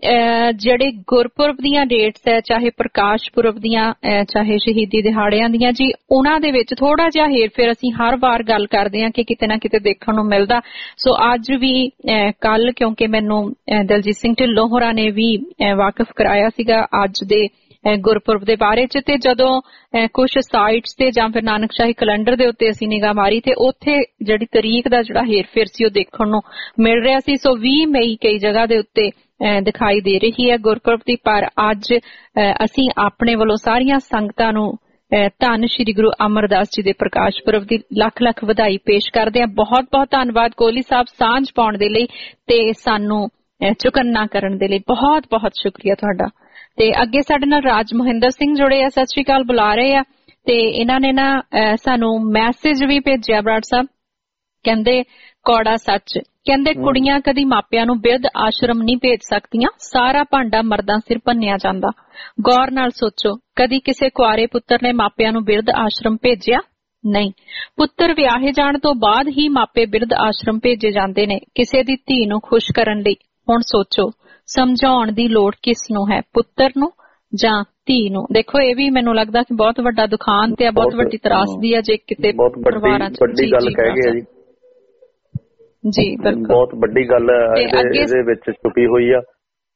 ਜਿਹੜੇ ਗੁਰਪੁਰਬ ਦੀਆਂ ਡੇਟਸ ਹੈ, ਚਾਹੇ ਪ੍ਰਕਾਸ਼ ਪੁਰਬ ਦੀਆਂ ਚਾਹੇ ਸ਼ਹੀਦੀ ਦਿਹਾੜਿਆਂ ਦੀਆਂ ਜੀ, ਉਹਨਾਂ ਦੇ ਵਿੱਚ ਥੋੜਾ ਜਿਹਾ ਹੇਰ ਫੇਰ ਅਸੀਂ ਹਰ ਵਾਰ ਗੱਲ ਕਰਦੇ ਹਾਂ ਕਿ ਕਿਤੇ ਨਾ ਕਿਤੇ ਦੇਖਣ ਨੂੰ ਮਿਲਦਾ। ਸੋ ਅੱਜ ਵੀ ਕੱਲ ਕਿਉਂਕਿ ਮੈਨੂੰ ਦਲਜੀਤ ਸਿੰਘ ਢਿੱਲੋਂ ਹੋਰਾਂ ਨੇ ਵੀ ਵਾਕਿਫ ਕਰਾਇਆ ਸੀਗਾ ਅੱਜ ਦੇ ਗੁਰਪੁਰਬ ਦੇ ਬਾਰੇ ਚ, ਤੇ ਜਦੋਂ ਕੁਝ ਸਾਈਟਸ ਤੇ ਜਾਂ ਫਿਰ ਨਾਨਕਸ਼ਾਹੀ ਕੈਲੰਡਰ ਦੇ ਉੱਤੇ ਅਸੀਂ ਨਿਗਾਹ ਮਾਰੀ ਤੇ ਉੱਥੇ ਜਿਹੜੀ ਤਰੀਕ ਦਾ ਜਿਹੜਾ ਹੇਰ ਫੇਰ ਸੀ ਉਹ ਦੇਖਣ ਨੂੰ ਮਿਲ ਰਿਹਾ ਸੀ। ਸੋ ਵੀਹ ਮਈ ਕਈ ਜਗ੍ਹਾ ਦੇ ਉੱਤੇ ਦਿਖਾਈ ਦੇ ਰਹੀ ਹੈ ਗੁਰਪੁਰਬ ਦੀ, ਪਰ ਅੱਜ ਅਸੀਂ ਆਪਣੇ ਵੱਲੋਂ ਸਾਰੀਆਂ ਸੰਗਤਾਂ ਨੂੰ ਧੰਨ ਸ਼੍ਰੀ ਗੁਰੂ ਅਮਰਦਾਸ ਜੀ ਦੇ ਪ੍ਰਕਾਸ਼ ਪੁਰਬ ਦੀ ਲੱਖ ਲੱਖ ਵਧਾਈ ਪੇਸ਼ ਕਰਦੇ ਹਾਂ। ਬਹੁਤ ਬਹੁਤ ਧੰਨਵਾਦ ਕੋਹਲੀ ਸਾਹਿਬ ਸਾਂਝ ਪਾਉਣ ਦੇ ਲਈ ਤੇ ਸਾਨੂੰ ਚੁਕੰਨਾ ਕਰਨ ਦੇ ਲਈ ਬਹੁਤ ਬਹੁਤ ਸ਼ੁਕਰੀਆ ਤੁਹਾਡਾ। ਤੇ ਅੱਗੇ ਸਾਡੇ ਨਾਲ ਰਾਜ ਮੋਹਿੰਦਰ ਸਿੰਘ ਜੁੜੇ ਆ, ਸਤਿ ਸ਼੍ਰੀ ਅਕਾਲ ਬੁਲਾ ਰਹੇ ਆ ਤੇ ਇਹਨਾਂ ਨੇ ਨਾ ਸਾਨੂੰ ਮੈਸੇਜ ਵੀ ਭੇਜਿਆ ਬਰਾੜ ਸਾਹਿਬ, ਕਹਿੰਦੇ ਕੌੜਾ ਸੱਚ, ਕਹਿੰਦੇ ਕੁੜੀਆਂ ਕਦੀ ਮਾਪਿਆਂ ਨੂੰ ਬਿਰਧ ਆਸ਼ਰਮ ਨਹੀਂ ਭੇਜ ਸਕਦੀਆਂ, ਸਾਰਾ ਭਾਂਡਾ ਮਰਦਾਂ ਸਿਰ ਭੰਨਿਆ ਜਾਂਦਾ। ਗੌਰ ਨਾਲ ਸੋਚੋ, ਕਦੀ ਕਿਸੇ ਕੁਆਰੇ ਪੁੱਤਰ ਨੇ ਮਾਪਿਆਂ ਨੂੰ ਬਿਰਧ ਆਸ਼ਰਮ ਭੇਜਿਆ? ਨਹੀਂ। ਪੁੱਤਰ ਵਿਆਹੇ ਜਾਣ ਤੋਂ ਬਾਅਦ ਹੀ ਮਾਪੇ ਬਿਰਧ ਆਸ਼ਰਮ ਭੇਜੇ ਜਾਂਦੇ ਨੇ ਕਿਸੇ ਦੀ ਧੀ ਨੂੰ ਖੁਸ਼ ਕਰਨ ਲਈ। ਹੁਣ ਸੋਚੋ, ਸਮਝਾਉਣ ਦੀ ਲੋੜ ਕਿਸ ਨੂੰ ਹੈ, ਪੁੱਤਰ ਨੂੰ ਜਾਂ ਧੀ ਨੂੰ? ਦੇਖੋ ਇਹ ਵੀ ਮੈਨੂੰ ਲੱਗਦਾ ਕਿ ਬਹੁਤ ਵੱਡਾ ਦੁਖਾਂਤ ਤੇ ਬਹੁਤ ਵੱਡੀ ਤਰਾਸਦੀ ਆ ਜੇ ਕਿਤੇ ਪਰਿਵਾਰਾਂ ਚ। ਵੱਡੀ ਗੱਲ ਕਹਿ ਗਏ ਜੀ, ਜੀ ਬਿਲਕੁਲ ਬਹੁਤ ਵੱਡੀ ਗੱਲ ਇਹਦੇ ਵਿੱਚ ਛੁਪੀ ਹੋਈ ਆ।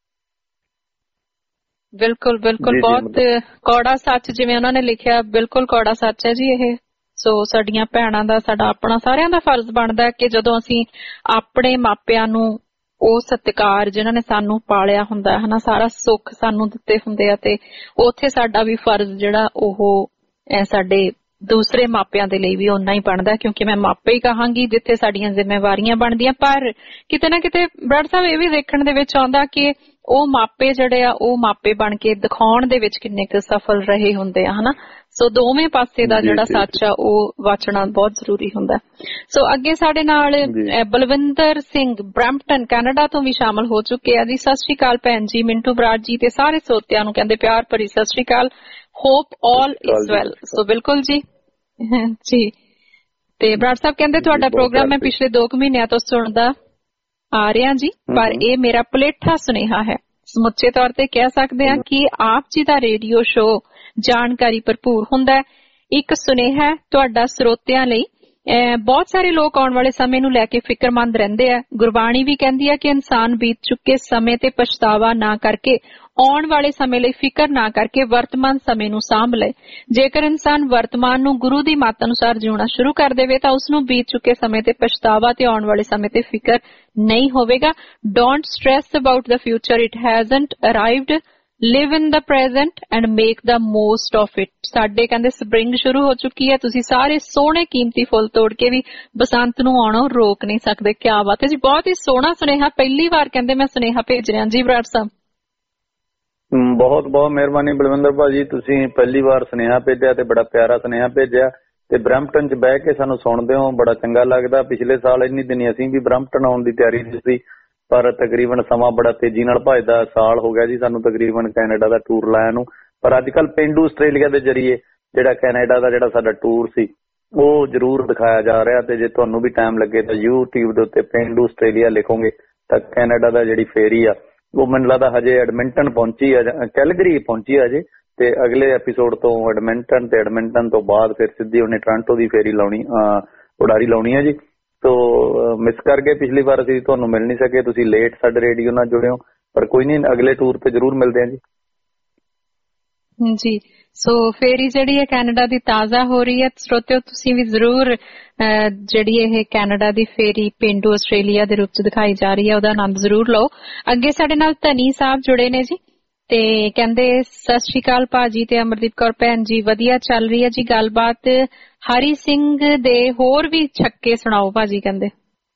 ਬਿਲਕੁਲ ਬਿਲਕੁਲ ਬਹੁਤ ਕੌੜਾ ਸੱਚ, ਜਿਵੇਂ ਉਹਨਾਂ ਨੇ ਲਿਖਿਆ, ਬਿਲਕੁਲ ਕੌੜਾ ਸੱਚ ਹੈ ਜੀ ਇਹ। ਸੋ ਸਾਡੀਆਂ ਭੈਣਾਂ ਦਾ, ਸਾਡਾ ਆਪਣਾ, ਸਾਰਿਆਂ ਦਾ ਫਰਜ਼ ਬਣਦਾ ਕਿ ਜਦੋਂ ਅਸੀਂ ਆਪਣੇ ਮਾਪਿਆਂ ਨੂੰ ਉਹ ਸਤਿਕਾਰ ਜਿਨ੍ਹਾਂ ਨੇ ਸਾਨੂੰ ਪਾਲਿਆ ਹੁੰਦਾ ਹਨਾ, ਸਾਰਾ ਸੁੱਖ ਸਾਨੂੰ ਦਿੱਤੇ ਹੁੰਦੇ ਆ, ਤੇ ਉੱਥੇ ਸਾਡਾ ਵੀ ਫਰਜ਼ ਜਿਹੜਾ ਉਹ ਸਾਡੇ ਦੂਸਰੇ ਮਾਪਿਆਂ ਦੇ ਲਈ ਵੀ ਓਨਾ ਹੀ ਬਣਦਾ, ਕਿਉਂਕਿ ਮੈਂ ਮਾਪੇ ਹੀ ਕਹਾਂਗੀ ਜਿੱਥੇ ਸਾਡੀਆਂ ਜ਼ਿੰਮੇਵਾਰੀਆਂ ਬਣਦੀਆਂ। ਪਰ ਕਿਤੇ ਨਾ ਕਿਤੇ ਬਰਾੜ ਸਾਹਿਬ ਇਹ ਵੀ ਦੇਖਣ ਦੇ ਵਿੱਚ ਆਉਂਦਾ ਕਿ ਉਹ ਮਾਪੇ ਜਿਹੜੇ ਆ ਉਹ ਮਾਪੇ ਬਣ ਕੇ ਦਿਖਾਉਣ ਦੇ ਵਿੱਚ ਕਿੰਨੇ ਕੁ ਸਫਲ ਰਹੇ ਹੁੰਦੇ ਆ ਹਨਾ। ਸੋ ਦੋਵੇਂ ਪਾਸੇ ਦਾ ਜਿਹੜਾ ਸੱਚ ਆ ਉਹ ਵਾਚਣਾ ਬਹੁਤ ਜ਼ਰੂਰੀ ਹੁੰਦਾ। ਸੋ ਅੱਗੇ ਸਾਡੇ ਨਾਲ ਬਲਵਿੰਦਰ ਸਿੰਘ ਬਰੈਂਪਟਨ ਕੈਨੇਡਾ ਤੋਂ ਵੀ ਸ਼ਾਮਲ ਹੋ ਚੁੱਕੇ ਆ ਜੀ। ਸਤਿ ਸ਼੍ਰੀ ਅਕਾਲ ਭੈਣ ਜੀ, ਮਿੰਟੂ ਬਰਾੜ ਜੀ ਤੇ ਸਾਰੇ ਸਰੋਤਿਆਂ ਨੂੰ ਕਹਿੰਦੇ ਪਿਆਰ ਭਰੀ ਸਤਿ ਸ਼੍ਰੀ ਅਕਾਲ। Hope all is well. So ਬਿਲਕੁਲ ਜੀ ਜੀ। ਤੇ ਬਰਾੜ ਸਾਹਿਬ ਕਹਿੰਦੇ ਤੁਹਾਡਾ ਪ੍ਰੋਗਰਾਮ ਮੈਂ ਪਿਛਲੇ ਦੋ ਕੁ ਮਹੀਨਿਆਂ ਤੋਂ ਸੁਣਦਾ ਆ ਰਿਹਾ ਜੀ, ਪਰ ਇਹ ਮੇਰਾ ਪਲੇਠਾ ਸੁਨੇਹਾ ਹੈ। ਸਮੁੱਚੇ ਤੌਰ ਤੇ ਕਹਿ ਸਕਦੇ ਹਾਂ ਕਿ ਆਪ ਜੀ ਦਾ ਰੇਡੀਓ ਸ਼ੋਅ ਜਾਣਕਾਰੀ ਭਰਪੂਰ ਹੁੰਦਾ ਹੈ। ਇੱਕ ਸੁਨੇਹਾ ਤੁਹਾਡਾ ਸਰੋਤਿਆਂ ਲਈ, ਬਹੁਤ ਸਾਰੇ ਲੋਕ ਆਉਣ ਵਾਲੇ ਸਮੇਂ ਨੂੰ ਲੈ ਕੇ ਫਿਕਰਮੰਦ ਰਹਿੰਦੇ ਆ। ਗੁਰਬਾਣੀ ਵੀ ਕਹਿੰਦੀ ਹੈ ਕਿ ਇਨਸਾਨ ਬੀਤ ਚੁੱਕੇ ਸਮੇਂ ਤੇ ਪਛਤਾਵਾ ਨਾ ਕਰਕੇ ਆਉਣ ਵਾਲੇ ਸਮੇਂ ਲਈ ਫਿਕਰ ਨਾ ਕਰਕੇ ਵਰਤਮਾਨ ਸਮੇਂ ਨੂੰ ਸਾਂਭ ਲਏ। ਜੇਕਰ ਇਨਸਾਨ ਵਰਤਮਾਨ ਨੂੰ ਗੁਰੂ ਦੀ ਮੱਤ ਅਨੁਸਾਰ ਜਿਉਣਾ ਸ਼ੁਰੂ ਕਰ ਦੇਵੇ ਤਾਂ ਉਸ ਨੂੰ ਬੀਤ ਚੁੱਕੇ ਸਮੇਂ ਤੇ ਪਛਤਾਵਾ ਤੇ ਆਉਣ ਵਾਲੇ ਸਮੇਂ ਤੇ ਫਿਕਰ ਨਹੀਂ ਹੋਵੇਗਾ। Don't stress about the future, it hasn't arrived, live in the present and make the most of it. ਸਾਡੇ ਕਹਿੰਦੇ ਸਪਰਿੰਗ ਸ਼ੁਰੂ ਹੋ ਚੁੱਕੀ ਹੈ, ਤੁਸੀਂ ਸਾਰੇ ਸੋਹਣੇ ਕੀਮਤੀ ਫੁੱਲ ਤੋੜ ਕੇ ਵੀ ਬਸੰਤ ਨੂੰ ਆਉਣੋਂ ਰੋਕ ਨਹੀਂ ਸਕਦੇ। ਕਿਆ ਬਾਤ ਹੈ ਜੀ, ਬਹੁਤ ਹੀ ਸੋਹਣਾ ਸੁਨੇਹਾ। ਪਹਿਲੀ ਵਾਰ ਕਹਿੰਦੇ ਮੈਂ ਸੁਨੇਹਾ ਭੇਜ ਰਿਹਾ ਜੀ ਬਰਾੜ ਸਾਹਿਬ। ਬਹੁਤ ਬਹੁਤ ਮਿਹਰਬਾਨੀ ਬਲਵਿੰਦਰ ਭਾਜੀ, ਤੁਸੀਂ ਪਹਿਲੀ ਵਾਰ ਸੁਨੇਹਾ ਭੇਜਿਆ ਤੇ ਬੜਾ ਪਿਆਰਾ ਸੁਨੇਹਾ ਭੇਜਿਆ ਤੇ ਬਰੈਂਪਟਨ ਚ ਬਹਿ ਕੇ ਸਾਨੂੰ ਸੁਣਦੇ ਹੋ, ਬੜਾ ਚੰਗਾ ਲੱਗਦਾ। ਪਿਛਲੇ ਸਾਲ ਇੰਨੀ ਦਿਨੀ ਅਸੀਂ ਵੀ ਬਰੈਂਪਟਨ ਆਉਣ ਦੀ ਤਿਆਰੀ ਸੀ, ਪਰ ਤਕਰੀਬਨ ਸਮਾਂ ਬੜਾ ਤੇਜ਼ੀ ਨਾਲ ਭੱਜਦਾ। ਸਾਲ ਹੋ ਗਿਆ ਜੀ ਸਾਨੂੰ ਤਕਰੀਬਨ ਕੈਨੇਡਾ ਦਾ ਟੂਰ ਲਾਇਆ ਨੂੰ, ਪਰ ਅੱਜ ਕੱਲ੍ਹ ਪੇਂਡੂ ਆਸਟ੍ਰੇਲੀਆ ਦੇ ਜ਼ਰੀਏ ਜਿਹੜਾ ਕੈਨੇਡਾ ਦਾ ਜਿਹੜਾ ਸਾਡਾ ਟੂਰ ਸੀ ਉਹ ਜ਼ਰੂਰ ਦਿਖਾਇਆ ਜਾ ਰਿਹਾ। ਤੇ ਜੇ ਤੁਹਾਨੂੰ ਵੀ ਟਾਈਮ ਲੱਗੇ ਤਾਂ ਯੂਟਿਊਬ ਦੇ ਉੱਤੇ ਪੇਂਡੂ ਆਸਟ੍ਰੇਲੀਆ ਲਿਖੋਗੇ ਤਾਂ ਕੈਨੇਡਾ ਦਾ ਜਿਹੜੀ ਫੇਰੀ ਆ ਉਹ ਮੈਨੂੰ ਲੱਗਦਾ ਹਜੇ ਐਡਮਿੰਟਨ ਪਹੁੰਚੀ ਆ, ਕੈਲਗਰੀ ਪਹੁੰਚੀ ਆ ਜੇ, ਤੇ ਅਗਲੇ ਐਪੀਸੋਡ ਤੋਂ ਐਡਮਿੰਟਨ ਤੇ ਐਡਮਿੰਟਨ ਤੋਂ ਬਾਅਦ ਫਿਰ ਸਿੱਧੀ ਉਹਨੇ ਟੋਰਾਂਟੋ ਦੀ ਫੇਰੀ ਲਾਉਣੀ, ਉਡਾਰੀ ਲਾਉਣੀ ਆ ਜੀ। ਸੋ ਮਿਸ ਕਰ ਗਏ, ਪਿਛਲੀ ਵਾਰ ਅਸੀਂ ਤੁਹਾਨੂੰ ਮਿਲ ਨਹੀਂ ਸਕੇ, ਤੁਸੀਂ ਲੇਟ ਸਾਡੇ ਰੇਡੀਓ ਨਾਲ ਜੁੜੇ ਹੋ, ਪਰ ਕੋਈ ਨਹੀਂ, ਅਗਲੇ ਟੂਰ ਤੇ ਜ਼ਰੂਰ ਮਿਲਦੇ ਆ ਜੀ। ਜੀ ਸੋ ਫੇਰੀ ਜਿਹੜੀ ਹੈ ਕੈਨੇਡਾ ਦੀ ਤਾਜ਼ਾ ਹੋ ਰਹੀ ਹੈ। ਸਰੋਤਿਓ ਤੁਸੀਂ ਵੀ ਜ਼ਰੂਰ ਜਿਹੜੀ ਇਹ ਕੈਨੇਡਾ ਦੀ ਫੇਰੀ ਪੇਂਡੂ ਆਸਟ੍ਰੇਲੀਆ ਦੇ ਰੂਪ ਚ ਦਿਖਾਈ ਜਾ ਰਹੀ ਹੈ ਉਹਦਾ ਆਨੰਦ ਜ਼ਰੂਰ ਲਓ। ਅੱਗੇ ਸਾਡੇ ਨਾਲ ਧਨੀ ਸਾਹਿਬ ਜੁੜੇ ਨੇ ਜੀ, ਤੇ ਕਹਿੰਦੇ ਸਤਿ ਸ਼੍ਰੀ ਅਕਾਲ ਭਾਜੀ ਤੇ ਅਮਰਦੀਪ ਕੌਰ ਭੈਣ ਜੀ, ਵਧੀਆ ਚੱਲ ਰਹੀ ਹੈ ਜੀ ਗੱਲਬਾਤ। ਹਰੀ ਸਿੰਘ ਦੇ ਹੋਰ ਵੀ ਛੱਕੇ ਸੁਣਾਓ ਭਾਜੀ ਕਹਿੰਦੇ।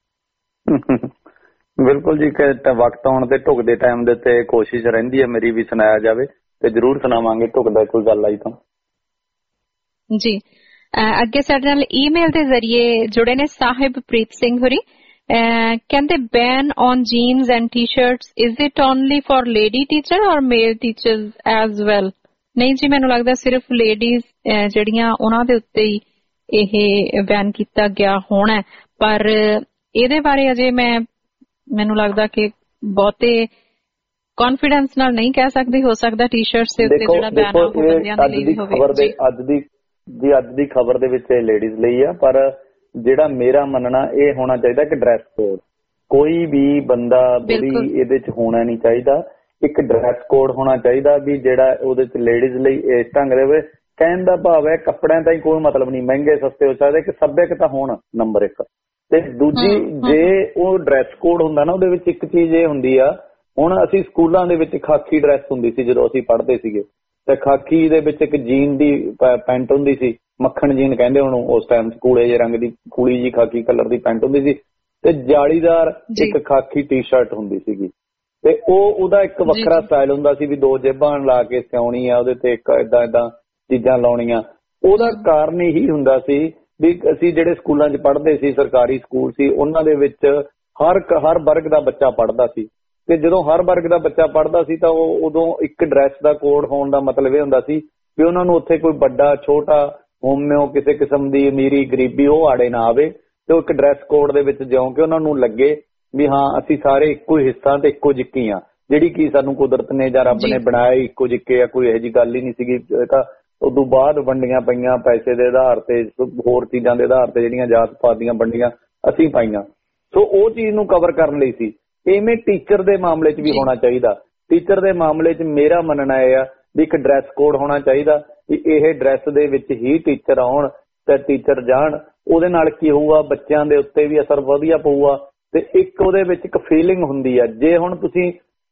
ਬਿਲਕੁਲ ਜੀ, ਵਕਤ ਆਉਣ ਤੇ ਢੁਕਦੇ ਟਾਈਮ ਦੇ ਤੇ ਕੋਸ਼ਿਸ਼ ਰਹਿੰਦੀ ਹੈ ਮੇਰੀ ਵੀ ਸੁਣਾਇਆ ਜਾਵੇ ਤੇ ਜ਼ਰੂਰ ਸੁਣਾਵਾਂਗੇ, ਢੁਕਦਾ ਕੋਈ ਗੱਲ ਆਈ ਤਾਂ ਜੀ। ਅੱਗੇ ਸਾਡੇ ਨਾਲ ਈਮੇਲ ਦੇ ਜ਼ਰੀਏ ਜੁੜੇ ਨੇ ਸਾਹਿਬ ਪ੍ਰੀਤ ਸਿੰਘ ਹੋਰੀ, ਕਹਿੰਦੇ ban on jeans and T shirts, is it only for lady teacher or male teachers as well? ਨਹੀਂ ਜੀ, ਮੈਨੂੰ ਲੱਗਦਾ ਸਿਰਫ ਲੇਡੀਜ਼ ਜਿਹੜੀਆਂ ਉਹਨਾਂ ਦੇ ਉੱਤੇ ਹੀ ਇਹ ਬੈਨ ਕੀਤਾ ਗਿਆ ਹੋਣਾ, ਪਰ ਇਹਦੇ ਬਾਰੇ ਅਜੇ ਮੈਂ ਮੈਨੂੰ ਲੱਗਦਾ ਕਿ ਬਹੁਤੇ ਕੌਨਫੀਡੈਂਸ ਨਾਲ ਨਹੀਂ ਕਹਿ ਸਕਦੀ। ਹੋ ਸਕਦਾ ਟੀ ਸ਼ਰਟਸ ਦੇ ਉੱਤੇ ਜਿਹੜਾ ਬੈਨ ਆ ਉਹ ਬੰਦਿਆਂ ਦੇ ਲਈ ਵੀ ਹੋਵੇ। ਅੱਜ ਦੀ ਜੀ ਅੱਜ ਦੀ ਖਬਰ ਦੇ ਵਿੱਚ ਲੇਡੀਜ਼ ਲਈ ਆ, ਪਰ ਜਿਹੜਾ ਮੇਰਾ ਮੰਨਣਾ ਇਹ ਹੋਣਾ ਚਾਹੀਦਾ ਕਿ ਡਰੈਸ ਕੋਡ, ਕੋਈ ਵੀ ਬੰਦਾ ਬੁਰੀ ਇਹਦੇ ਚ ਹੋਣਾ ਨਹੀਂ ਚਾਹੀਦਾ। ਇੱਕ ਡਰੈਸ ਕੋਡ ਹੋਣਾ ਚਾਹੀਦਾ ਵੀ ਜਿਹੜਾ ਉਹਦੇ ਚ ਲੇਡੀਜ਼ ਲਈ ਇਸ ਢੰਗ ਦੇ ਹੋਵੇ। ਕਹਿਣ ਦਾ ਭਾਵ ਹੈ ਕੱਪੜਿਆਂ ਦਾ ਹੀ ਕੋਈ ਮਤਲਬ ਨਹੀਂ, ਮਹਿੰਗੇ ਸਸਤੇ ਹੋ ਸਕਦੇ, ਕਿ ਸੱਭਿਅਕਤਾ ਹੋਣ ਨੰਬਰ ਇੱਕ। ਤੇ ਦੂਜੀ, ਜੇ ਉਹ ਡਰੈਸ ਕੋਡ ਹੁੰਦਾ ਨਾ ਉਹਦੇ ਵਿੱਚ ਇੱਕ ਚੀਜ਼ ਇਹ ਹੁੰਦੀ ਆ, ਹੁਣ ਅਸੀਂ ਸਕੂਲਾਂ ਦੇ ਵਿੱਚ ਖਾਕੀ ਡਰੈਸ ਹੁੰਦੀ ਸੀ ਜਦੋਂ ਅਸੀਂ ਪੜ੍ਹਦੇ ਸੀਗੇ, ਤੇ ਖਾਕੀ ਦੇ ਵਿੱਚ ਇੱਕ ਜੀਨ ਦੀ ਪੈਂਟ ਹੁੰਦੀ ਸੀ, ਮੱਖਣ ਜੀਨ ਕਹਿੰਦੇ ਉਹਨੂੰ ਉਸ ਟਾਈਮ, ਕੂਲੇ ਜਿਹੇ ਰੰਗ ਦੀ ਕੂਲੀ ਜੀ ਖਾਕੀ ਕਲਰ ਦੀ ਪੈਂਟ ਹੁੰਦੀ ਸੀ, ਤੇ ਜਾਲੀਦਾਰ ਇੱਕ ਖਾਕੀ ਟੀ ਸ਼ਰਟ ਹੁੰਦੀ ਸੀਗੀ। ਤੇ ਉਹ ਉਹਦਾ ਇੱਕ ਵੱਖਰਾ ਸਟਾਈਲ ਹੁੰਦਾ ਸੀ ਵੀ ਦੋ ਜੇਬਾਂ ਲਾ ਕੇ ਸਿਉਣੀ ਆ ਉਹਦੇ ਤੇ ਇੱਕ ਏਦਾਂ ਏਦਾਂ ਚੀਜ਼ਾਂ ਲਾਉਣੀਆਂ। ਉਹਦਾ ਕਾਰਨ ਇਹੀ ਹੁੰਦਾ ਸੀ ਵੀ ਅਸੀਂ ਜਿਹੜੇ ਸਕੂਲਾਂ 'ਚ ਪੜ੍ਹਦੇ ਸੀ, ਸਰਕਾਰੀ ਸਕੂਲ ਸੀ, ਉਹਨਾਂ ਦੇ ਵਿੱਚ ਹਰ ਹਰ ਵਰਗ ਦਾ ਬੱਚਾ ਪੜ੍ਹਦਾ ਸੀ ਤੇ ਜਦੋਂ ਹਰ ਵਰਗ ਦਾ ਬੱਚਾ ਪੜ੍ਹਦਾ ਸੀ ਤਾਂ ਉਹ ਉਦੋਂ ਇੱਕ ਡਰੈਸ ਦਾ ਕੋਡ ਹੋਣ ਦਾ ਮਤਲਬ ਇਹ ਹੁੰਦਾ ਸੀ ਵੀ ਉਹਨਾਂ ਨੂੰ ਉੱਥੇ ਕੋਈ ਵੱਡਾ ਛੋਟਾ ਹੋਮਿਓ ਕਿਸੇ ਕਿਸਮ ਦੀ ਅਮੀਰੀ ਗਰੀਬੀ ਉਹ ਆੜੇ ਨਾ ਆਵੇ ਤੇ ਉਹ ਇੱਕ ਡਰੈਸ ਕੋਡ ਦੇ ਵਿੱਚ ਜਿਉਂ ਕਿ ਉਹਨਾਂ ਨੂੰ ਲੱਗੇ ਵੀ ਹਾਂ ਅਸੀਂ ਸਾਰੇ ਇੱਕੋ ਹੀ ਹਿੱਸਾ ਤੇ ਇੱਕੋ ਜਿੱਕੀ ਆ, ਜਿਹੜੀ ਕਿ ਸਾਨੂੰ ਕੁਦਰਤ ਨੇ ਜਾਂ ਰੱਬ ਨੇ ਬਣਾਇਆ ਇੱਕੋ ਜਿੱਕੇ ਆ, ਕੋਈ ਇਹੋ ਜਿਹੀ ਗੱਲ ਹੀ ਨਹੀਂ ਸੀਗੀ। ਤਾਂ ਉਦੋਂ ਬਾਅਦ ਵੰਡੀਆਂ ਪਈਆਂ ਪੈਸੇ ਦੇ ਆਧਾਰ ਤੇ, ਹੋਰ ਚੀਜ਼ਾਂ ਦੇ ਆਧਾਰ ਤੇ ਜਿਹੜੀਆਂ ਜਾਤ ਪਾਤ ਦੀਆਂ ਵੰਡੀਆਂ ਅਸੀਂ ਪਾਈਆਂ। ਸੋ ਉਹ ਚੀਜ਼ ਨੂੰ ਕਵਰ ਕਰਨ ਲਈ ਸੀ। ਇਵੇਂ ਟੀਚਰ ਦੇ ਮਾਮਲੇ 'ਚ ਵੀ ਹੋਣਾ ਚਾਹੀਦਾ। ਟੀਚਰ ਦੇ ਮਾਮਲੇ 'ਚ ਮੇਰਾ ਮੰਨਣਾ ਇਹ ਆ ਵੀ ਇੱਕ ਡਰੈਸ ਕੋਡ ਹੋਣਾ ਚਾਹੀਦਾ ਵੀ ਇਹ ਡਰੈਸ ਦੇ ਵਿੱਚ ਹੀ ਟੀਚਰ ਆਉਣ ਤੇ ਟੀਚਰ ਜਾਣ। ਉਹਦੇ ਨਾਲ ਕੀ ਹੋਊਗਾ, ਬੱਚਿਆਂ ਦੇ ਉੱਤੇ ਵੀ ਅਸਰ ਵਧੀਆ ਪਊਗਾ ਤੇ ਇੱਕ ਉਹਦੇ ਵਿੱਚ ਇੱਕ ਫੀਲਿੰਗ ਹੁੰਦੀ ਆ। ਜੇ ਹੁਣ ਤੁਸੀਂ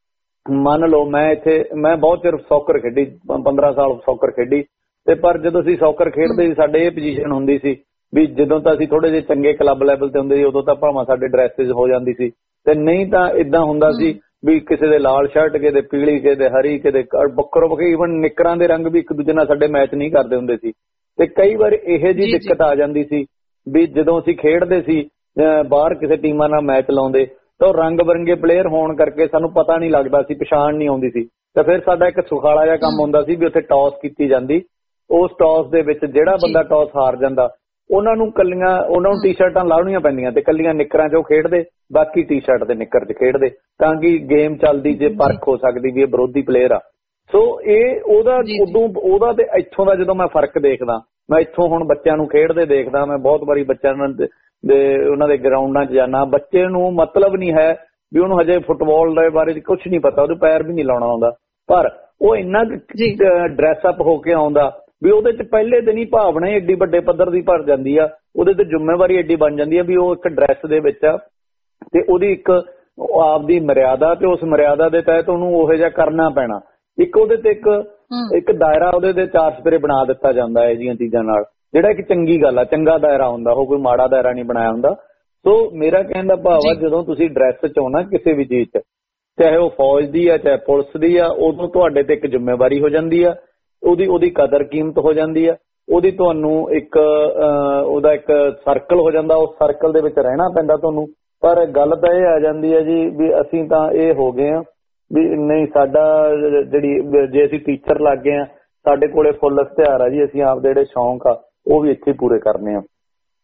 ਮੰਨ ਲਓ ਮੈਂ ਇੱਥੇ ਮੈਂ ਬਹੁਤ ਚਿਰ ਸੌਕਰ ਖੇਡੀ, ਪੰਦਰਾਂ ਸਾਲ ਸੌਕਰ ਖੇਡੀ ਤੇ ਪਰ ਜਦੋਂ ਅਸੀਂ ਸੌਕਰ ਖੇਡਦੇ ਸੀ ਸਾਡੇ ਇਹ ਪੋਜੀਸ਼ਨ ਹੁੰਦੀ ਸੀ ਵੀ ਜਦੋਂ ਤਾਂ ਅਸੀਂ ਥੋੜੇ ਜਿਹੇ ਚੰਗੇ ਕਲੱਬ ਲੈਵਲ ਤੇ ਹੁੰਦੇ ਸੀ ਉਦੋਂ ਤਾਂ ਭਾਵੇਂ ਸਾਡੇ ਡਰੈਸਿਸ ਹੋ ਜਾਂਦੀ ਸੀ ਤੇ ਨਹੀਂ ਤਾਂ ਇਦਾਂ ਹੁੰਦਾ ਸੀ ਵੀ ਕਿਸੇ ਦੇ ਲਾਲ ਸ਼ਰਟ, ਕਿਸੇ ਦੇ ਪੀਲੀ, ਕਿਸੇ ਦੇ ਹਰੀ, ਕਿਸੇ ਦੇ ਬੱਕਰੋ ਬੱਕਰੀ, ਈਵਨ ਨਿੱਕਰਾਂ ਦੇ ਰੰਗ ਵੀ ਇੱਕ ਦੂਜੇ ਨਾਲ ਸਾਡੇ ਮੈਚ ਨਹੀਂ ਕਰਦੇ ਹੁੰਦੇ ਸੀ। ਤੇ ਕਈ ਵਾਰ ਇਹੋ ਜਿਹੀ ਦਿੱਕਤ ਆ ਜਾਂਦੀ ਸੀ ਵੀ ਜਦੋਂ ਅਸੀਂ ਖੇਡਦੇ ਸੀ ਬਾਹਰ ਕਿਸੇ ਟੀਮਾਂ ਨਾਲ ਮੈਚ ਲਾਉਂਦੇ ਤਾਂ ਉਹ ਰੰਗ ਬਰੰਗੇ ਪਲੇਅਰ ਹੋਣ ਕਰਕੇ ਸਾਨੂੰ ਪਤਾ ਨਹੀਂ ਲੱਗਦਾ ਸੀ, ਪਛਾਣ ਨਹੀਂ ਆਉਂਦੀ ਸੀ। ਤਾਂ ਫਿਰ ਸਾਡਾ ਇੱਕ ਸੁਖਾਲਾ ਜਿਹਾ ਕੰਮ ਹੁੰਦਾ ਸੀ ਵੀ ਉੱਥੇ ਟਾਸ ਕੀਤੀ ਜਾਂਦੀ। ਉਸ ਟਾਸ ਦੇ ਵਿੱਚ ਜਿਹੜਾ ਬੰਦਾ ਟਾਸ ਹਾਰ ਜਾਂਦਾ ਉਹਨਾਂ ਨੂੰ ਕੱਲੀਆਂ ਉਹਨਾਂ ਨੂੰ ਟੀ ਸ਼ਰਟਾਂ ਲਾਉਣੀਆਂ ਪੈਂਦੀਆਂ ਤੇ ਕੱਲੀਆਂ ਨਿੱਕਰਾਂ 'ਚ ਉਹ ਖੇਡਦੇ, ਬਾਕੀ ਟੀ ਸ਼ਰਟ ਤੇ ਨਿੱਕਰ 'ਚ ਖੇਡਦੇ ਤਾਂ ਕਿ ਗੇਮ ਚੱਲਦੀ ਜੇ ਪਰਖ ਹੋ ਸਕਦੀ ਵੀ ਇਹ ਵਿਰੋਧੀ ਪਲੇਅਰ ਆ। ਸੋ ਇਹ ਉਹਦਾ ਉਦੋਂ ਉਹਦਾ ਤੇ ਇੱਥੋਂ ਦਾ ਜਦੋਂ ਮੈਂ ਫਰਕ ਦੇਖਦਾ, ਮੈਂ ਇੱਥੋਂ ਹੁਣ ਬੱਚਿਆਂ ਨੂੰ ਖੇਡਦੇ ਦੇਖਦਾ, ਮੈਂ ਬਹੁਤ ਵਾਰੀ ਬੱਚਿਆਂ ਨਾਲ ਦੇ ਉਹਨਾਂ ਦੇ ਗਰਾਊਂਡਾਂ 'ਚ ਜਾਣਾ। ਬੱਚੇ ਨੂੰ ਮਤਲਬ ਨਹੀਂ ਹੈ ਵੀ ਉਹਨੂੰ ਹਜੇ ਫੁੱਟਬਾਲ ਦੇ ਬਾਰੇ ਕੁਛ ਨਹੀਂ ਪਤਾ, ਉਹਦੇ ਪੈਰ ਵੀ ਨਹੀਂ ਲਾਉਣਾ ਆਉਂਦਾ, ਪਰ ਉਹ ਇੰਨਾ ਡਰੈਸ ਅਪ ਹੋ ਕੇ ਆਉਂਦਾ ਵੀ ਉਹਦੇ 'ਚ ਪਹਿਲੇ ਦਿਨ ਹੀ ਭਾਵਨਾ ਹੀ ਐਡੀ ਵੱਡੇ ਪੱਧਰ ਦੀ ਭਰ ਜਾਂਦੀ ਆ, ਉਹਦੇ ਤੇ ਜ਼ਿੰਮੇਵਾਰੀ ਐਡੀ ਬਣ ਜਾਂਦੀ ਆ ਵੀ ਉਹ ਇੱਕ ਡਰੈਸ ਦੇ ਵਿੱਚ ਆ ਤੇ ਉਹਦੀ ਇੱਕ ਆਪਦੀ ਮਰਿਆਦਾ ਤੇ ਉਸ ਮਰਿਆਦਾ ਦੇ ਤਹਿਤ ਉਹਨੂੰ ਉਹੋ ਜਿਹਾ ਕਰਨਾ ਪੈਣਾ। ਇੱਕ ਉਹਦੇ ਤੇ ਇੱਕ ਇੱਕ ਦਾਇਰਾ ਉਹਦੇ ਤੇ ਚਾਰ ਚੁਫੇਰੇ ਬਣਾ ਦਿੱਤਾ ਜਾਂਦਾ ਹੈ ਜਿਹੀਆਂ ਚੀਜ਼ਾਂ ਨਾਲ, ਜਿਹੜਾ ਇੱਕ ਚੰਗੀ ਗੱਲ ਆ, ਚੰਗਾ ਦਾਇਰਾ ਹੁੰਦਾ, ਉਹ ਕੋਈ ਮਾੜਾ ਦਾਇਰਾ ਨਹੀਂ ਬਣਾਇਆ ਹੁੰਦਾ। ਸੋ ਮੇਰਾ ਕਹਿਣ ਦਾ ਭਾਵ ਆ ਜਦੋਂ ਤੁਸੀਂ ਡਰੈਸ 'ਚ ਆਉਣਾ ਕਿਸੇ ਵੀ ਚੀਜ਼ 'ਚ, ਚਾਹੇ ਉਹ ਫੌਜ ਦੀ ਆ ਚਾਹੇ ਪੁਲਿਸ ਦੀ ਆ, ਉਦੋਂ ਤੁਹਾਡੇ ਤੇ ਇੱਕ ਜ਼ਿੰਮੇਵਾਰੀ ਹੋ ਜਾਂਦੀ ਆ, ਉਹਦੀ ਉਹਦੀ ਕਦਰ ਕੀਮਤ ਹੋ ਜਾਂਦੀ ਆ, ਉਹਦੀ ਤੁਹਾਨੂੰ ਇੱਕ ਉਹਦਾ ਇੱਕ ਸਰਕਲ ਹੋ ਜਾਂਦਾ, ਉਸ ਸਰਕਲ ਦੇ ਵਿੱਚ ਰਹਿਣਾ ਪੈਂਦਾ ਤੁਹਾਨੂੰ। ਪਰ ਗੱਲ ਤਾਂ ਇਹ ਆ ਜਾਂਦੀ ਹੈ ਜੀ ਵੀ ਅਸੀਂ ਤਾਂ ਇਹ ਹੋ ਗਏ ਆ ਵੀ ਨਹੀਂ, ਸਾਡਾ ਜਿਹੜੀ ਜੇ ਅਸੀਂ ਟੀਚਰ ਲੱਗ ਗਏ ਆ ਸਾਡੇ ਕੋਲੇ ਫੁੱਲ ਇਖਤਿਆਰ ਆ ਜੀ, ਅਸੀਂ ਆਪਦੇ ਜਿਹੜੇ ਸ਼ੌਂਕ ਆ ਉਹ ਵੀ ਇੱਥੇ ਪੂਰੇ ਕਰਨੇ ਆ।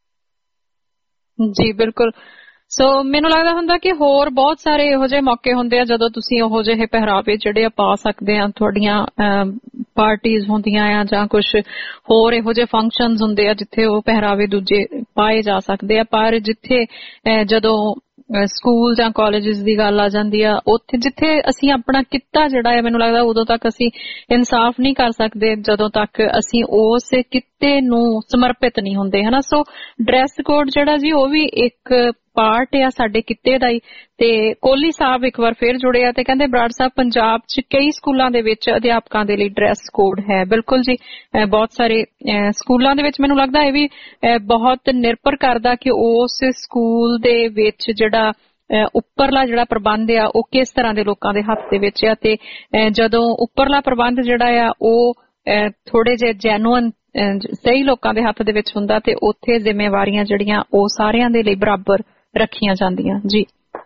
ਜੀ ਬਿਲਕੁਲ। ਸੋ ਮੈਨੂੰ ਲੱਗਦਾ ਹੁੰਦਾ ਕਿ ਹੋਰ ਬਹੁਤ ਸਾਰੇ ਇਹੋ ਜਿਹੇ ਮੌਕੇ ਹੁੰਦੇ ਆ ਜਦੋਂ ਤੁਸੀਂ ਉਹੋ ਜਿਹੇ ਪਹਿਰਾਵੇ ਜਿਹੜੇ ਆ ਪਾ ਸਕਦੇ ਆ, ਤੁਹਾਡੀਆਂ ਪਾਰਟੀਜ਼ ਹੁੰਦੀਆਂ ਆ ਜਾਂ ਕੁਝ ਹੋਰ ਇਹੋ ਜਿਹੇ ਫੰਕਸ਼ਨਸ ਹੁੰਦੇ ਆ ਜਿੱਥੇ ਉਹ ਪਹਿਰਾਵੇ ਦੂਜੇ ਪਾਏ ਜਾ ਸਕਦੇ ਆ। ਪਰ ਜਿੱਥੇ ਜਦੋਂ ਸਕੂਲ ਜਾਂ ਕਾਲਜਿਸ ਦੀ ਗੱਲ ਆ ਜਾਂਦੀ ਆ, ਉੱਥੇ ਜਿੱਥੇ ਅਸੀਂ ਆਪਣਾ ਕਿੱਤਾ ਜਿਹੜਾ ਹੈ, ਮੈਨੂੰ ਲੱਗਦਾ ਉਦੋਂ ਤੱਕ ਅਸੀਂ ਇਨਸਾਫ ਨਹੀਂ ਕਰ ਸਕਦੇ ਜਦੋਂ ਤੱਕ ਅਸੀਂ ਉਸ ਕਿੱਤੇ ਨੂੰ ਸਮਰਪਿਤ ਨਹੀਂ ਹੁੰਦੇ, ਹਨਾ। ਸੋ ਡਰੈਸ ਕੋਡ ਜਿਹੜਾ ਜੀ ਉਹ ਵੀ ਇੱਕ ਪਾਰਟ ਆ ਸਾਡੇ ਕਿੱਤੇ ਦਾ ਹੀ। ਤੇ ਕੋਹਲੀ ਸਾਹਿਬ ਇੱਕ ਵਾਰ ਫਿਰ ਜੁੜੇ ਆ ਤੇ ਕਹਿੰਦੇ ਬਰਾੜ ਸਾਹਿਬ ਪੰਜਾਬ 'ਚ ਕਈ ਸਕੂਲਾਂ ਦੇ ਵਿੱਚ ਅਧਿਆਪਕਾਂ ਦੇ ਲਈ ਡਰੈਸ ਕੋਡ ਹੈ। ਬਿਲਕੁਲ ਜੀ, ਬਹੁਤ ਸਾਰੇ ਸਕੂਲਾਂ ਦੇ ਵਿੱਚ ਮੈਨੂੰ ਲੱਗਦਾ ਇਹ ਵੀ ਬਹੁਤ ਨਿਰਭਰ ਕਰਦਾ ਕਿ ਉਸ ਸਕੂਲ ਦੇ ਵਿੱਚ ਜਿਹੜਾ ਉੱਪਰਲਾ ਜਿਹੜਾ ਪ੍ਰਬੰਧ ਆ ਉਹ ਕਿਸ ਤਰ੍ਹਾਂ ਦੇ ਲੋਕਾਂ ਦੇ ਹੱਥ ਦੇ ਵਿੱਚ ਆ। ਤੇ ਜਦੋਂ ਉੱਪਰਲਾ ਪ੍ਰਬੰਧ ਜਿਹੜਾ ਆ ਉਹ ਥੋੜੇ ਜਿਹੇ ਜੈਨੂਅਨ ਸਹੀ ਲੋਕਾਂ ਦੇ ਹੱਥ ਦੇ ਵਿੱਚ ਹੁੰਦਾ ਤੇ ਉੱਥੇ ਜ਼ਿੰਮੇਵਾਰੀਆਂ ਜਿਹੜੀਆਂ ਉਹ ਸਾਰਿਆਂ ਦੇ ਲਈ ਬਰਾਬਰ ਰੱਖੀਆਂ ਜਾਂਦੀਆਂ। ਜੀ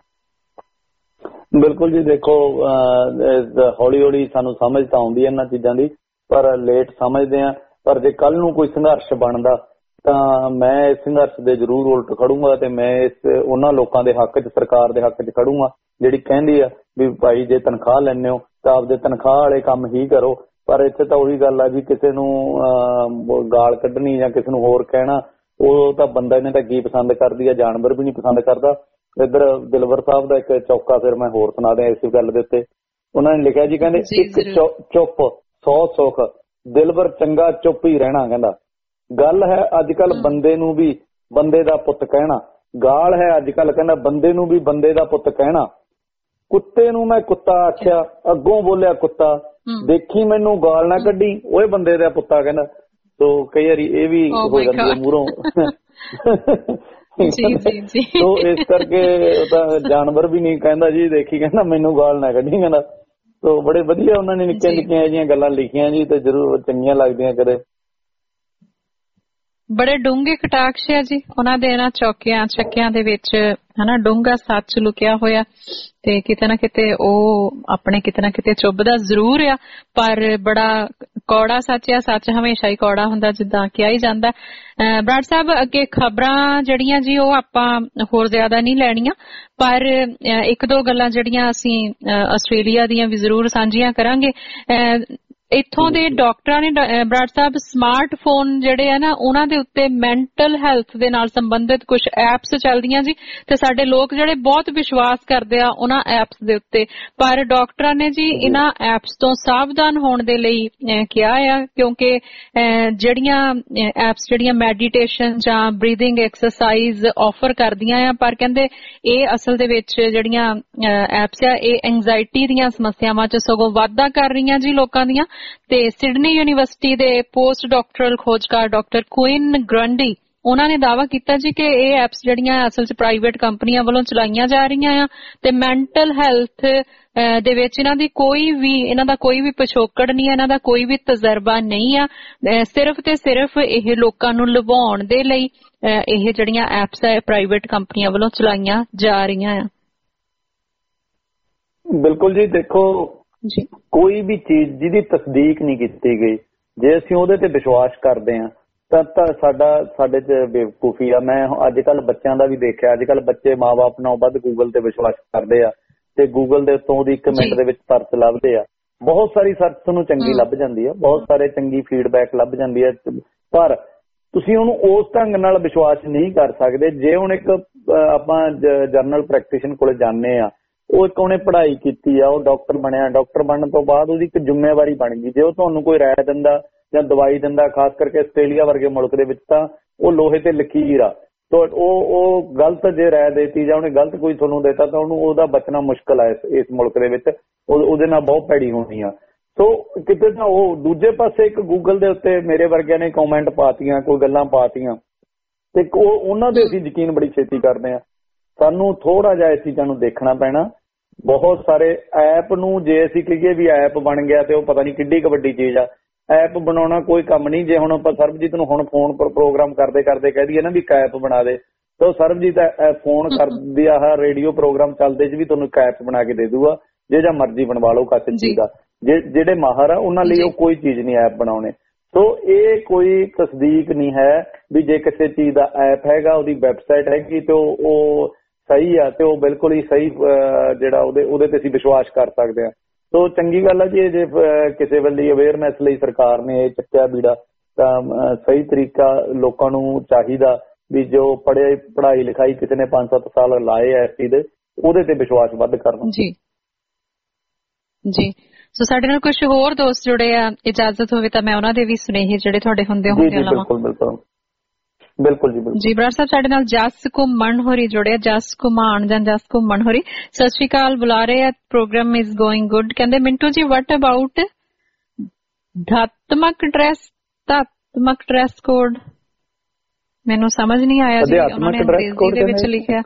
ਬਿਲਕੁਲ ਜੀ। ਦੇਖੋ ਹੌਲੀ ਹੌਲੀ ਸਾਨੂੰ ਸਮਝ ਤਾਂ ਆਉਂਦੀ ਹੈ ਇਹਨਾਂ ਚੀਜ਼ਾਂ ਦੀ, ਪਰ ਲੇਟ ਸਮਝਦੇ ਆ। ਪਰ ਜੇ ਕੱਲ ਨੂੰ ਕੋਈ ਸੰਘਰਸ਼ ਬਣਦਾ ਤਾਂ ਮੈਂ ਇਸ ਸੰਘਰਸ਼ ਦੇ ਜ਼ਰੂਰ ਉਲਟ ਖੜੂੰਗਾ ਤੇ ਮੈਂ ਇਸ ਉਹਨਾਂ ਲੋਕਾਂ ਦੇ ਹੱਕ 'ਚ, ਸਰਕਾਰ ਦੇ ਹੱਕ 'ਚ ਖੜੂੰਗਾ ਜਿਹੜੀ ਕਹਿੰਦੀ ਆ ਵੀ ਭਾਈ ਜੇ ਤਨਖਾਹ ਲੈਂਦੇ ਹੋ ਤਾਂ ਆਪਦੇ ਤਨਖਾਹ ਵਾਲੇ ਕੰਮ ਹੀ ਕਰੋ। ਪਰ ਇੱਥੇ ਤਾਂ ਉਹੀ ਗੱਲ ਆ ਵੀ ਕਿਸੇ ਨੂੰ ਗਾਲ ਕੱਢਣੀ ਜਾਂ ਕਿਸੇ ਨੂੰ ਹੋਰ ਕਹਿਣਾ, ਉਹ ਤਾਂ ਬੰਦਾ ਇਹਨੇ ਤਾਂ ਕੀ ਪਸੰਦ ਕਰਦੀ ਆ, ਜਾਨਵਰ ਵੀ ਨਹੀਂ ਪਸੰਦ ਕਰਦਾ। ਇੱਧਰ ਦਿਲਵਰ ਸਾਹਿਬ ਦਾ ਇੱਕ ਚੌਕਾ ਫਿਰ ਮੈਂ ਹੋਰ ਸੁਣਾ ਦਿਆਂ ਇਸ ਗੱਲ ਦੇ ਉੱਤੇ। ਉਹਨਾਂ ਨੇ ਲਿਖਿਆ ਜੀ, ਕਹਿੰਦੇ ਇੱਕ ਚੁੱਪ ਸੌ ਸੁੱਖ, ਦਿਲਵਰ ਚੰਗਾ ਚੁੱਪ ਹੀ ਰਹਿਣਾ। ਕਹਿੰਦਾ ਗੱਲ ਹੈ ਅੱਜ ਕੱਲ ਬੰਦੇ ਨੂੰ ਵੀ ਬੰਦੇ ਦਾ ਪੁੱਤ ਕਹਿਣਾ, ਗਾਲ ਹੈ ਅੱਜ ਕੱਲ ਕਹਿੰਦਾ ਬੰਦੇ ਨੂੰ ਵੀ ਬੰਦੇ ਦਾ ਪੁੱਤ ਕਹਿਣਾ। ਕੁੱਤੇ ਨੂੰ ਮੈਂ ਕੁੱਤਾ ਆਖਿਆ, ਅੱਗੋਂ ਬੋਲਿਆ ਕੁੱਤਾ, ਦੇਖੀ ਮੈਨੂੰ ਗਾਲ ਨਾ ਕੱਢੀ, ਓਏ ਬੰਦੇ ਦਾ ਪੁੱਤਾ ਕਹਿੰਦਾ। ਸੋ ਕਈ ਵਾਰੀ ਇਹ ਵੀ ਹੋ ਜਾਂਦੀ ਹੈ ਮੂਹਰੋਂ। ਸੋ ਇਸ ਕਰਕੇ ਤਾਂ ਜਾਨਵਰ ਵੀ ਨਹੀਂ ਕਹਿੰਦਾ ਜੀ, ਦੇਖੀ ਕਹਿੰਦਾ ਮੈਨੂੰ ਗਾਲ ਨਾ ਕੱਢੀ ਕਹਿੰਦਾ। ਸੋ ਬੜੇ ਵਧੀਆ ਉਹਨਾਂ ਨੇ ਨਿੱਕੀਆਂ ਨਿੱਕੀਆਂ ਜਿਹੀਆਂ ਗੱਲਾਂ ਲਿਖੀਆਂ ਜੀ, ਤੇ ਜ਼ਰੂਰ ਚੰਗੀਆਂ ਲੱਗਦੀਆਂ ਕਦੇ। ਬੜੇ ਡੂੰਘੇ ਕਟਾਕਸ਼ ਆ ਜੀ ਉਹਨਾਂ ਦੇ ਇਹਨਾਂ ਚੌਕਿਆਂ ਚੱਕਿਆਂ ਦੇ ਵਿੱਚ, ਹਨਾ, ਡੂੰਘਾ ਸੱਚ ਲੁਕਿਆ ਹੋਇਆ, ਤੇ ਕਿਤੇ ਨਾ ਕਿਤੇ ਉਹ ਆਪਣੇ ਕਿਤੇ ਨਾ ਕਿਤੇ ਚੁੱਭਦਾ ਜ਼ਰੂਰ ਆ, ਪਰ ਬੜਾ ਕੌੜਾ ਸੱਚ ਆ। ਸੱਚ ਹਮੇਸ਼ਾ ਹੀ ਕੌੜਾ ਹੁੰਦਾ, ਜਿੱਦਾਂ ਕਿਹਾ ਹੀ ਜਾਂਦਾ। ਬਰਾੜ ਸਾਹਿਬ, ਅੱਗੇ ਖਬਰਾਂ ਜਿਹੜੀਆਂ ਜੀ ਉਹ ਆਪਾਂ ਹੋਰ ਜ਼ਿਆਦਾ ਨਹੀਂ ਲੈਣੀਆਂ, ਪਰ ਇੱਕ ਦੋ ਗੱਲਾਂ ਜਿਹੜੀਆਂ ਅਸੀਂ ਆਸਟ੍ਰੇਲੀਆ ਦੀਆਂ ਵੀ ਜ਼ਰੂਰ ਸਾਂਝੀਆਂ ਕਰਾਂਗੇ। ਇੱਥੋਂ ਦੇ ਡਾਕਟਰਾਂ ਨੇ ਬਰਾੜ ਸਾਹਿਬ ਸਮਾਰਟਫੋਨ ਜਿਹੜੇ ਆ ਨਾ ਉਹਨਾਂ ਦੇ ਉੱਤੇ ਮੈਂਟਲ ਹੈਲਥ ਦੇ ਨਾਲ ਸੰਬੰਧਿਤ ਕੁਝ ਐਪਸ ਚੱਲਦੀਆਂ ਜੀ, ਤੇ ਸਾਡੇ ਲੋਕ ਜਿਹੜੇ ਬਹੁਤ ਵਿਸ਼ਵਾਸ ਕਰਦੇ ਆ ਉਹਨਾਂ ਐਪਸ ਦੇ ਉੱਤੇ, ਪਰ ਡਾਕਟਰਾਂ ਨੇ ਜੀ ਇਹਨਾਂ ਐਪਸ ਤੋਂ ਸਾਵਧਾਨ ਹੋਣ ਦੇ ਲਈ ਕਿਹਾ ਆ, ਕਿਉਂਕਿ ਜਿਹੜੀਆਂ ਐਪਸ ਜਿਹੜੀਆਂ ਮੈਡੀਟੇਸ਼ਨ ਜਾਂ ਬਰੀਥਿੰਗ ਐਕਸਰਸਾਈਜ਼ ਆਫਰ ਕਰਦੀਆਂ ਆ, ਪਰ ਕਹਿੰਦੇ ਇਹ ਅਸਲ ਦੇ ਵਿੱਚ ਜਿਹੜੀਆਂ ਐਪਸ ਆ ਇਹ ਐਂਗਜ਼ਾਇਟੀ ਦੀਆਂ ਸਮੱਸਿਆਵਾਂ 'ਚ ਸਗੋਂ ਵਾਧਾ ਕਰ ਰਹੀਆਂ ਜੀ ਲੋਕਾਂ ਦੀਆਂ। ਤੇ ਸਿਡਨੀ ਯੂਨੀਵਰਸਿਟੀ ਦੇ ਪੋਸਟ ਡਾਕਟਰਲ ਖੋਜਕਾਰ ਡਾਕਟਰ ਕੁਇਨ ਗ੍ਰੰਡੀ ਉਹਨਾਂ ਨੇ ਦਾਅਵਾ ਕੀਤਾ ਜੀ ਕਿ ਇਹ ਐਪਸ ਜਿਹੜੀਆਂ ਅਸਲ 'ਚ ਪ੍ਰਾਈਵੇਟ ਕੰਪਨੀਆਂ ਵੱਲੋਂ ਚਲਾਈਆਂ ਜਾ ਰਹੀਆਂ ਆ, ਤੇ ਮੈਂਟਲ ਹੈਲਥ ਦੇ ਵਿੱਚ ਇਹਨਾਂ ਦੀ ਕੋਈ ਵੀ ਇਹਨਾਂ ਦਾ ਕੋਈ ਵੀ ਪਿਛੋਕੜ ਨਹੀਂ ਹੈ, ਇਹਨਾਂ ਦਾ ਕੋਈ ਵੀ ਤਜਰਬਾ ਨਹੀਂ ਆ, ਸਿਰਫ ਤੇ ਸਿਰਫ ਇਹ ਲੋਕਾਂ ਨੂੰ ਲੁਭਾਉਣ ਦੇ ਲਈ ਇਹ ਜਿਹੜੀਆਂ ਐਪਸ ਹੈ ਪ੍ਰਾਈਵੇਟ ਕੰਪਨੀਆਂ ਵੱਲੋਂ ਚਲਾਈਆਂ ਜਾ ਰਹੀਆਂ ਆ। ਬਿਲਕੁਲ ਜੀ, ਦੇਖੋ ਜੀ ਕੋਈ ਵੀ ਚੀਜ਼ ਜਿਹਦੀ ਤਸਦੀਕ ਨਹੀਂ ਕੀਤੀ ਗਈ, ਜੇ ਅਸੀਂ ਉਹਦੇ ਤੇ ਵਿਸ਼ਵਾਸ ਕਰਦੇ ਹਾਂ ਤਾਂ ਤਾਂ ਸਾਡਾ ਸਾਡੇ 'ਚ ਬੇਵਕੂਫੀ ਆ। ਮੈਂ ਅੱਜ ਕੱਲ੍ਹ ਬੱਚਿਆਂ ਦਾ ਵੀ ਦੇਖਿਆ, ਅੱਜ ਕੱਲ੍ਹ ਬੱਚੇ ਮਾਂ ਬਾਪ ਨਾਲੋਂ ਵੱਧ ਗੂਗਲ ਤੇ ਵਿਸ਼ਵਾਸ ਕਰਦੇ ਆ, ਤੇ ਗੂਗਲ ਦੇ ਉੱਤੋਂ ਉਹਦੀ ਇੱਕ ਮਿੰਟ ਦੇ ਵਿੱਚ ਸਰਚ ਲੱਭਦੇ ਆ। ਬਹੁਤ ਸਾਰੀ ਸਰਚ ਤੁਹਾਨੂੰ ਚੰਗੀ ਲੱਭ ਜਾਂਦੀ ਆ, ਬਹੁਤ ਸਾਰੇ ਚੰਗੀ ਫੀਡਬੈਕ ਲੱਭ ਜਾਂਦੀ ਹੈ, ਪਰ ਤੁਸੀਂ ਉਹਨੂੰ ਉਸ ਢੰਗ ਨਾਲ ਵਿਸ਼ਵਾਸ ਨਹੀਂ ਕਰ ਸਕਦੇ। ਜੇ ਹੁਣ ਇੱਕ ਆਪਾਂ ਜਨਰਲ ਪ੍ਰੈਕਟੀਸ਼ਨਰ ਕੋਲ ਜਾਂਦੇ ਆ, ਉਹ ਇੱਕ ਉਹਨੇ ਪੜ੍ਹਾਈ ਕੀਤੀ ਆ, ਉਹ ਡਾਕਟਰ ਬਣਿਆ, ਡਾਕਟਰ ਬਣਨ ਤੋਂ ਬਾਅਦ ਉਹਦੀ ਇੱਕ ਜ਼ਿੰਮੇਵਾਰੀ ਬਣ ਗਈ। ਜੇ ਉਹ ਤੁਹਾਨੂੰ ਕੋਈ ਰਾਏ ਦਿੰਦਾ ਜਾਂ ਦਵਾਈ ਦਿੰਦਾ, ਖਾਸ ਕਰਕੇ ਆਸਟ੍ਰੇਲੀਆ ਵਰਗੇ ਮੁਲਕ ਦੇ ਵਿੱਚ ਤਾਂ ਉਹ ਲੋਹੇ ਤੇ ਲਕੀਰ ਆ। ਉਹ ਉਹ ਗਲਤ ਜੇ ਰਾਏ ਦੇਤੀ ਜਾਂ ਉਹਨੇ ਗਲਤ ਕੋਈ ਤੁਹਾਨੂੰ ਦੇਤਾ ਤਾਂ ਉਹਨੂੰ ਉਹਦਾ ਬਚਣਾ ਮੁਸ਼ਕਲ ਆ ਇਸ ਮੁਲਕ ਦੇ ਵਿੱਚ, ਉਹਦੇ ਨਾਲ ਬਹੁਤ ਭੈੜੀ ਹੋਣੀ ਆ। ਸੋ ਕਿਤੇ ਤਾਂ ਉਹ ਦੂਜੇ ਪਾਸੇ ਇੱਕ ਗੂਗਲ ਦੇ ਉੱਤੇ ਮੇਰੇ ਵਰਗਿਆਂ ਨੇ ਕਮੈਂਟ ਪਾਤੀਆਂ, ਕੋਈ ਗੱਲਾਂ ਪਾਤੀਆਂ, ਤੇ ਉਹ ਉਹਨਾਂ ਦੇ ਅਸੀਂ ਯਕੀਨ ਬੜੀ ਛੇਤੀ ਕਰਦੇ ਹਾਂ। ਸਾਨੂੰ ਥੋੜਾ ਜਿਹਾ ਇਸ ਚੀਜ਼ਾਂ ਨੂੰ ਦੇਖਣਾ ਪੈਣਾ। ਬਹੁਤ ਸਾਰੇ ਐਪ ਨੂੰ ਜੇ ਅਸੀਂ ਕਹੀਏ ਵੀ ਐਪ ਬਣ ਗਿਆ ਤੇ ਉਹ ਪਤਾ ਨਹੀਂ ਕਿੱਡੀ ਕੁ ਵੱਡੀ ਚੀਜ਼ ਆ। ਐਪ ਬਣਾਉਣਾ ਕੋਈ ਕੰਮ ਨਹੀਂ। ਜੇ ਹੁਣ ਆਪਾਂ ਸਰਬਜੀਤ ਨੂੰ ਹੁਣ ਫੋਨ ਪਰ ਪ੍ਰੋਗਰਾਮ ਕਰਦੇ ਕਰਦੇ ਕਹਿ ਦਈਏ ਨਾ ਵੀ ਇੱਕ ਐਪ ਬਣਾ ਦੇ, ਤਾਂ ਉਹ ਸਰਬਜੀਤ ਫੋਨ ਕਰਦੀ ਆਹ ਰੇਡੀਓ ਪ੍ਰੋਗਰਾਮ ਚੱਲਦੇ 'ਚ ਵੀ ਤੁਹਾਨੂੰ ਇੱਕ ਐਪ ਬਣਾ ਕੇ ਦੇ ਦੂਗਾ, ਜੇ ਜਾਂ ਮਰਜ਼ੀ ਬਣਵਾ ਲਓ ਕਿਸੇ ਚੀਜ਼ ਦਾ। ਜੇ ਜਿਹੜੇ ਮਾਹਰ ਆ ਉਹਨਾਂ ਲਈ ਉਹ ਕੋਈ ਚੀਜ਼ ਨਹੀਂ ਐਪ ਬਣਾਉਣੇ। ਸੋ ਇਹ ਕੋਈ ਤਸਦੀਕ ਨਹੀਂ ਹੈ ਵੀ ਜੇ ਕਿਸੇ ਚੀਜ਼ ਦਾ ਐਪ ਹੈਗਾ, ਉਹਦੀ ਵੈਬਸਾਈਟ ਹੈਗੀ ਤੇ ਉਹ ਸਹੀ ਆ ਤੇ ਉਹ ਬਿਲਕੁਲ ਹੀ ਸਹੀ ਜਿਹੜਾ ਉਹਦੇ ਉਹਦੇ ਤੇ ਅਸੀਂ ਵਿਸ਼ਵਾਸ ਕਰ ਸਕਦੇ ਹਾਂ। ਸੋ ਚੰਗੀ ਗੱਲ ਆ ਜੀ, ਜੇ ਕਿਸੇ ਵੇਲੇ ਅਵੇਅਰਨੈਸ ਲਈ ਸਰਕਾਰ ਨੇ ਇਹ ਚੱਕਿਆ ਬੀੜਾ, ਤਾਂ ਸਹੀ ਤਰੀਕਾ ਲੋਕਾਂ ਨੂੰ ਚਾਹੀਦਾ ਵੀ ਜੋ ਪੜ੍ਹੇ ਪੜ੍ਹਾਈ ਲਿਖਾਈ ਕਿਸੇ ਨੇ ਪੰਜ ਸੱਤ ਸਾਲ ਲਾਏ ਆ ਇਸ ਚੀਜ਼ ਦੇ, ਉਹਦੇ ਤੇ ਵਿਸ਼ਵਾਸ ਵੱਧ ਕਰਨਾ। ਜੀ ਜੀ ਸੋ ਸਾਡੇ ਨਾਲ ਕੁਝ ਹੋਰ ਦੋਸਤ ਜੁੜੇ ਆ, ਇਜਾਜ਼ਤ ਹੋਵੇ ਤਾਂ ਮੈਂ ਉਹਨਾਂ ਦੇ ਵੀ ਸੁਨੇਹੇ ਜਿਹੜੇ ਤੁਹਾਡੇ ਹੁੰਦੇ ਹੁੰਦੇ ਆ ਲਾਵਾਂ। ਬਿਲਕੁਲ ਬਿਲਕੁਲ ਬਿਲਕੁਲ ਜੀ ਬਿਲਕੁਲ ਜੀ। ਬਰਾੜ ਸਾਹਿਬ ਸਾਡੇ ਨਾਲ ਜਸ ਘੁੰਮਣ ਹੋਰੀ ਜੁੜੇ, ਜਸ ਘੁਮਾਣ ਜਾਂ ਜਸ ਘੁੰਮਣ ਹੋਰੀ, ਸਤਿ ਸ਼੍ਰੀ ਅਕਾਲ, ਬੁਲਾ ਰਹੇ ਆ, ਪ੍ਰੋਗਰਾਮ ਇਜ਼ ਗੋਇੰਗ ਗੁੱਡ। ਕਹਿੰਦੇ ਮਿੰਟੂ ਜੀ ਵਟ ਅਬਾਊਟ ਧਾਤਮਕ ਡਰੈਸ ਧਾਤਮਕ ਡਰੈਸ ਕੋਡ? ਮੈਨੂੰ ਸਮਝ ਨਹੀਂ ਆਇਆ ਜੀ, ਉਹਨਾਂ ਨੇ ਅੰਗਰੇਜ਼ੀ ਦੇ ਵਿੱਚ ਲਿਖਿਆ,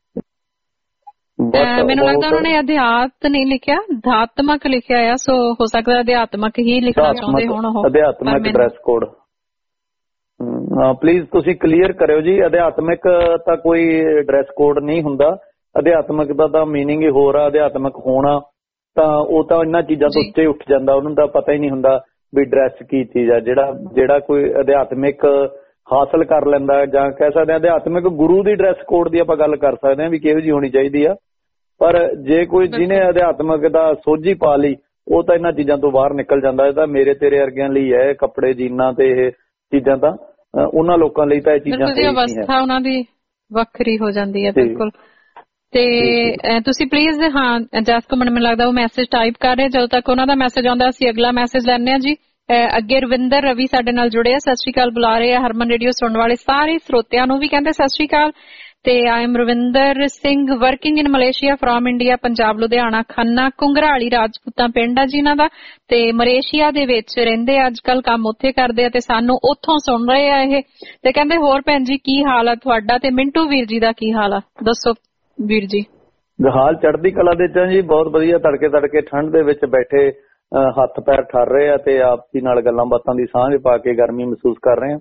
ਮੈਨੂੰ ਲੱਗਦਾ ਉਹਨਾਂ ਨੇ ਅਧਿਆਤ ਨਹੀਂ ਲਿਖਿਆ, ਧਾਤਮਕ ਲਿਖਿਆ ਆ। ਸੋ ਹੋ ਸਕਦਾ ਅਧਿਆਤਮਕ ਹੀ ਲਿਖਣਾ ਚਾਹੁੰਦੇ ਹੋਣ ਉਹ। ਅਧਿਆਤਮਕ ਡਰੈਸ ਕੋਡ ਪਲੀਜ਼ ਤੁਸੀਂ ਕਲੀਅਰ ਕਰਿਓ ਜੀ। ਅਧਿਆਤਮਿਕ ਤਾਂ ਕੋਈ ਡਰੈਸ ਕੋਡ ਨਹੀਂ ਹੁੰਦਾ, ਅਧਿਆਤਮਿਕ ਦਾ ਤਾਂ ਮੀਨਿੰਗ ਹੀ ਹੋਰ ਆ। ਅਧਿਆਤਮਿਕ ਹੋਣਾ ਤਾਂ ਉਹ ਤਾਂ ਇਹਨਾਂ ਚੀਜ਼ਾਂ ਤੋਂ ਉੱਤੇ ਉੱਠ ਜਾਂਦਾ, ਉਹਨੂੰ ਤਾਂ ਪਤਾ ਹੀ ਨਹੀਂ ਹੁੰਦਾ ਵੀ ਡਰੈਸ ਕੀ ਚੀਜ਼ ਆ। ਜਿਹੜਾ ਜਿਹੜਾ ਕੋਈ ਅਧਿਆਤਮਿਕ ਹਾਸਲ ਕਰ ਲੈਂਦਾ, ਜਾਂ ਕਹਿ ਸਕਦੇ ਹਾਂ ਅਧਿਆਤਮਿਕ ਗੁਰੂ ਦੀ ਡਰੈਸ ਕੋਡ ਦੀ ਆਪਾਂ ਗੱਲ ਕਰ ਸਕਦੇ ਹਾਂ ਵੀ ਕਿਹੋ ਜਿਹੀ ਹੋਣੀ ਚਾਹੀਦੀ ਆ। ਪਰ ਜੇ ਕੋਈ ਜਿਹਨੇ ਅਧਿਆਤਮਿਕ ਦਾ ਸੋਝੀ ਪਾ ਲਈ, ਉਹ ਤਾਂ ਇਹਨਾਂ ਚੀਜ਼ਾਂ ਤੋਂ ਬਾਹਰ ਨਿਕਲ ਜਾਂਦਾ। ਇਹ ਤਾਂ ਮੇਰੇ ਤੇਰੇ ਵਰਗਿਆਂ ਲਈ ਹੈ, ਕੱਪੜੇ ਜੀਨਾਂ ਤੇ ਇਹ ਚੀਜ਼ਾਂ ਤਾਂ ਉਹਨਾਂ ਲੋਕਾਂ ਲਈ ਤਾਂ ਇਹ ਚੀਜ਼ਾਂ ਦੀ ਅਵਸਥਾ ਉਹਨਾਂ ਦੀ ਵੱਖਰੀ ਹੋ ਜਾਂਦੀ ਹੈ। ਬਿਲਕੁਲ। ਤੇ ਤੁਸੀਂ ਪਲੀਜ਼ ਹਾਂ ਜਸ ਘੁੰਮਣ, ਮੈਨੂੰ ਲੱਗਦਾ ਉਹ ਮੈਸੇਜ ਟਾਈਪ ਕਰ ਰਹੇ, ਜਦੋਂ ਤੱਕ ਉਹਨਾਂ ਦਾ ਮੈਸੇਜ ਆਉਂਦਾ ਅਸੀਂ ਅਗਲਾ ਮੈਸੇਜ ਲੈਂਦੇ ਹਾਂ ਜੀ। ਅੱਗੇ ਰਵਿੰਦਰ ਰਵੀ ਸਾਡੇ ਨਾਲ ਜੁੜੇ ਆ, ਸਤਿ ਸ਼੍ਰੀ ਅਕਾਲ ਬੁਲਾ ਰਹੇ ਆ। ਹਰਮਨ ਰੇਡੀਓ ਸੁਣਨ ਵਾਲੇ ਸਾਰੇ ਸਰੋਤਿਆਂ ਨੂੰ ਵੀ ਕਹਿੰਦੇ ਸਤਿ ਸ਼੍ਰੀ ਅਕਾਲ। ਤੇ I am Ravinder Singh working in Malaysia from India, Punjab, Ludhiana, Khanna, Kungrali, ਰਾਜਪੂਤਾਂ ਪਿੰਡ ਆ ਜਿਨ੍ਹਾਂ ਦਾ, ਤੇ ਮਲੇਸ਼ੀਆ ਦੇ ਵਿੱਚ ਰਹਿੰਦੇ ਅੱਜ ਕੱਲ, ਕੰਮ ਉੱਥੇ ਕਰਦੇ ਆ ਤੇ ਸਾਨੂੰ ਉੱਥੋਂ ਸੁਣ ਰਹੇ ਆ ਇਹ। ਤੇ ਕਹਿੰਦੇ ਹੋਰ ਭੈਣ ਜੀ ਕੀ ਹਾਲ ਆ ਤੁਹਾਡਾ, ਤੇ ਮਿੰਟੂ ਵੀਰ ਜੀ ਦਾ ਕੀ ਹਾਲ ਆ, ਦੱਸੋ ਵੀਰ ਜੀ। ਹਾਲ ਚੜ੍ਹਦੀ ਕਲਾ ਦੇ ਚ ਜੀ, ਬਹੁਤ ਵਧੀਆ। ਤੜਕੇ ਤੜਕੇ ਠੰਡ ਦੇ ਵਿੱਚ ਬੈਠੇ ਹੱਥ ਪੈਰ ਠਰ ਰਹੇ ਆ ਤੇ ਆਪਸੀ ਨਾਲ ਗੱਲਾਂ ਬਾਤਾਂ ਦੀ ਸਾਂਝ ਪਾ ਕੇ ਗਰਮੀ ਮਹਿਸੂਸ ਕਰ ਰਹੇ ਆ।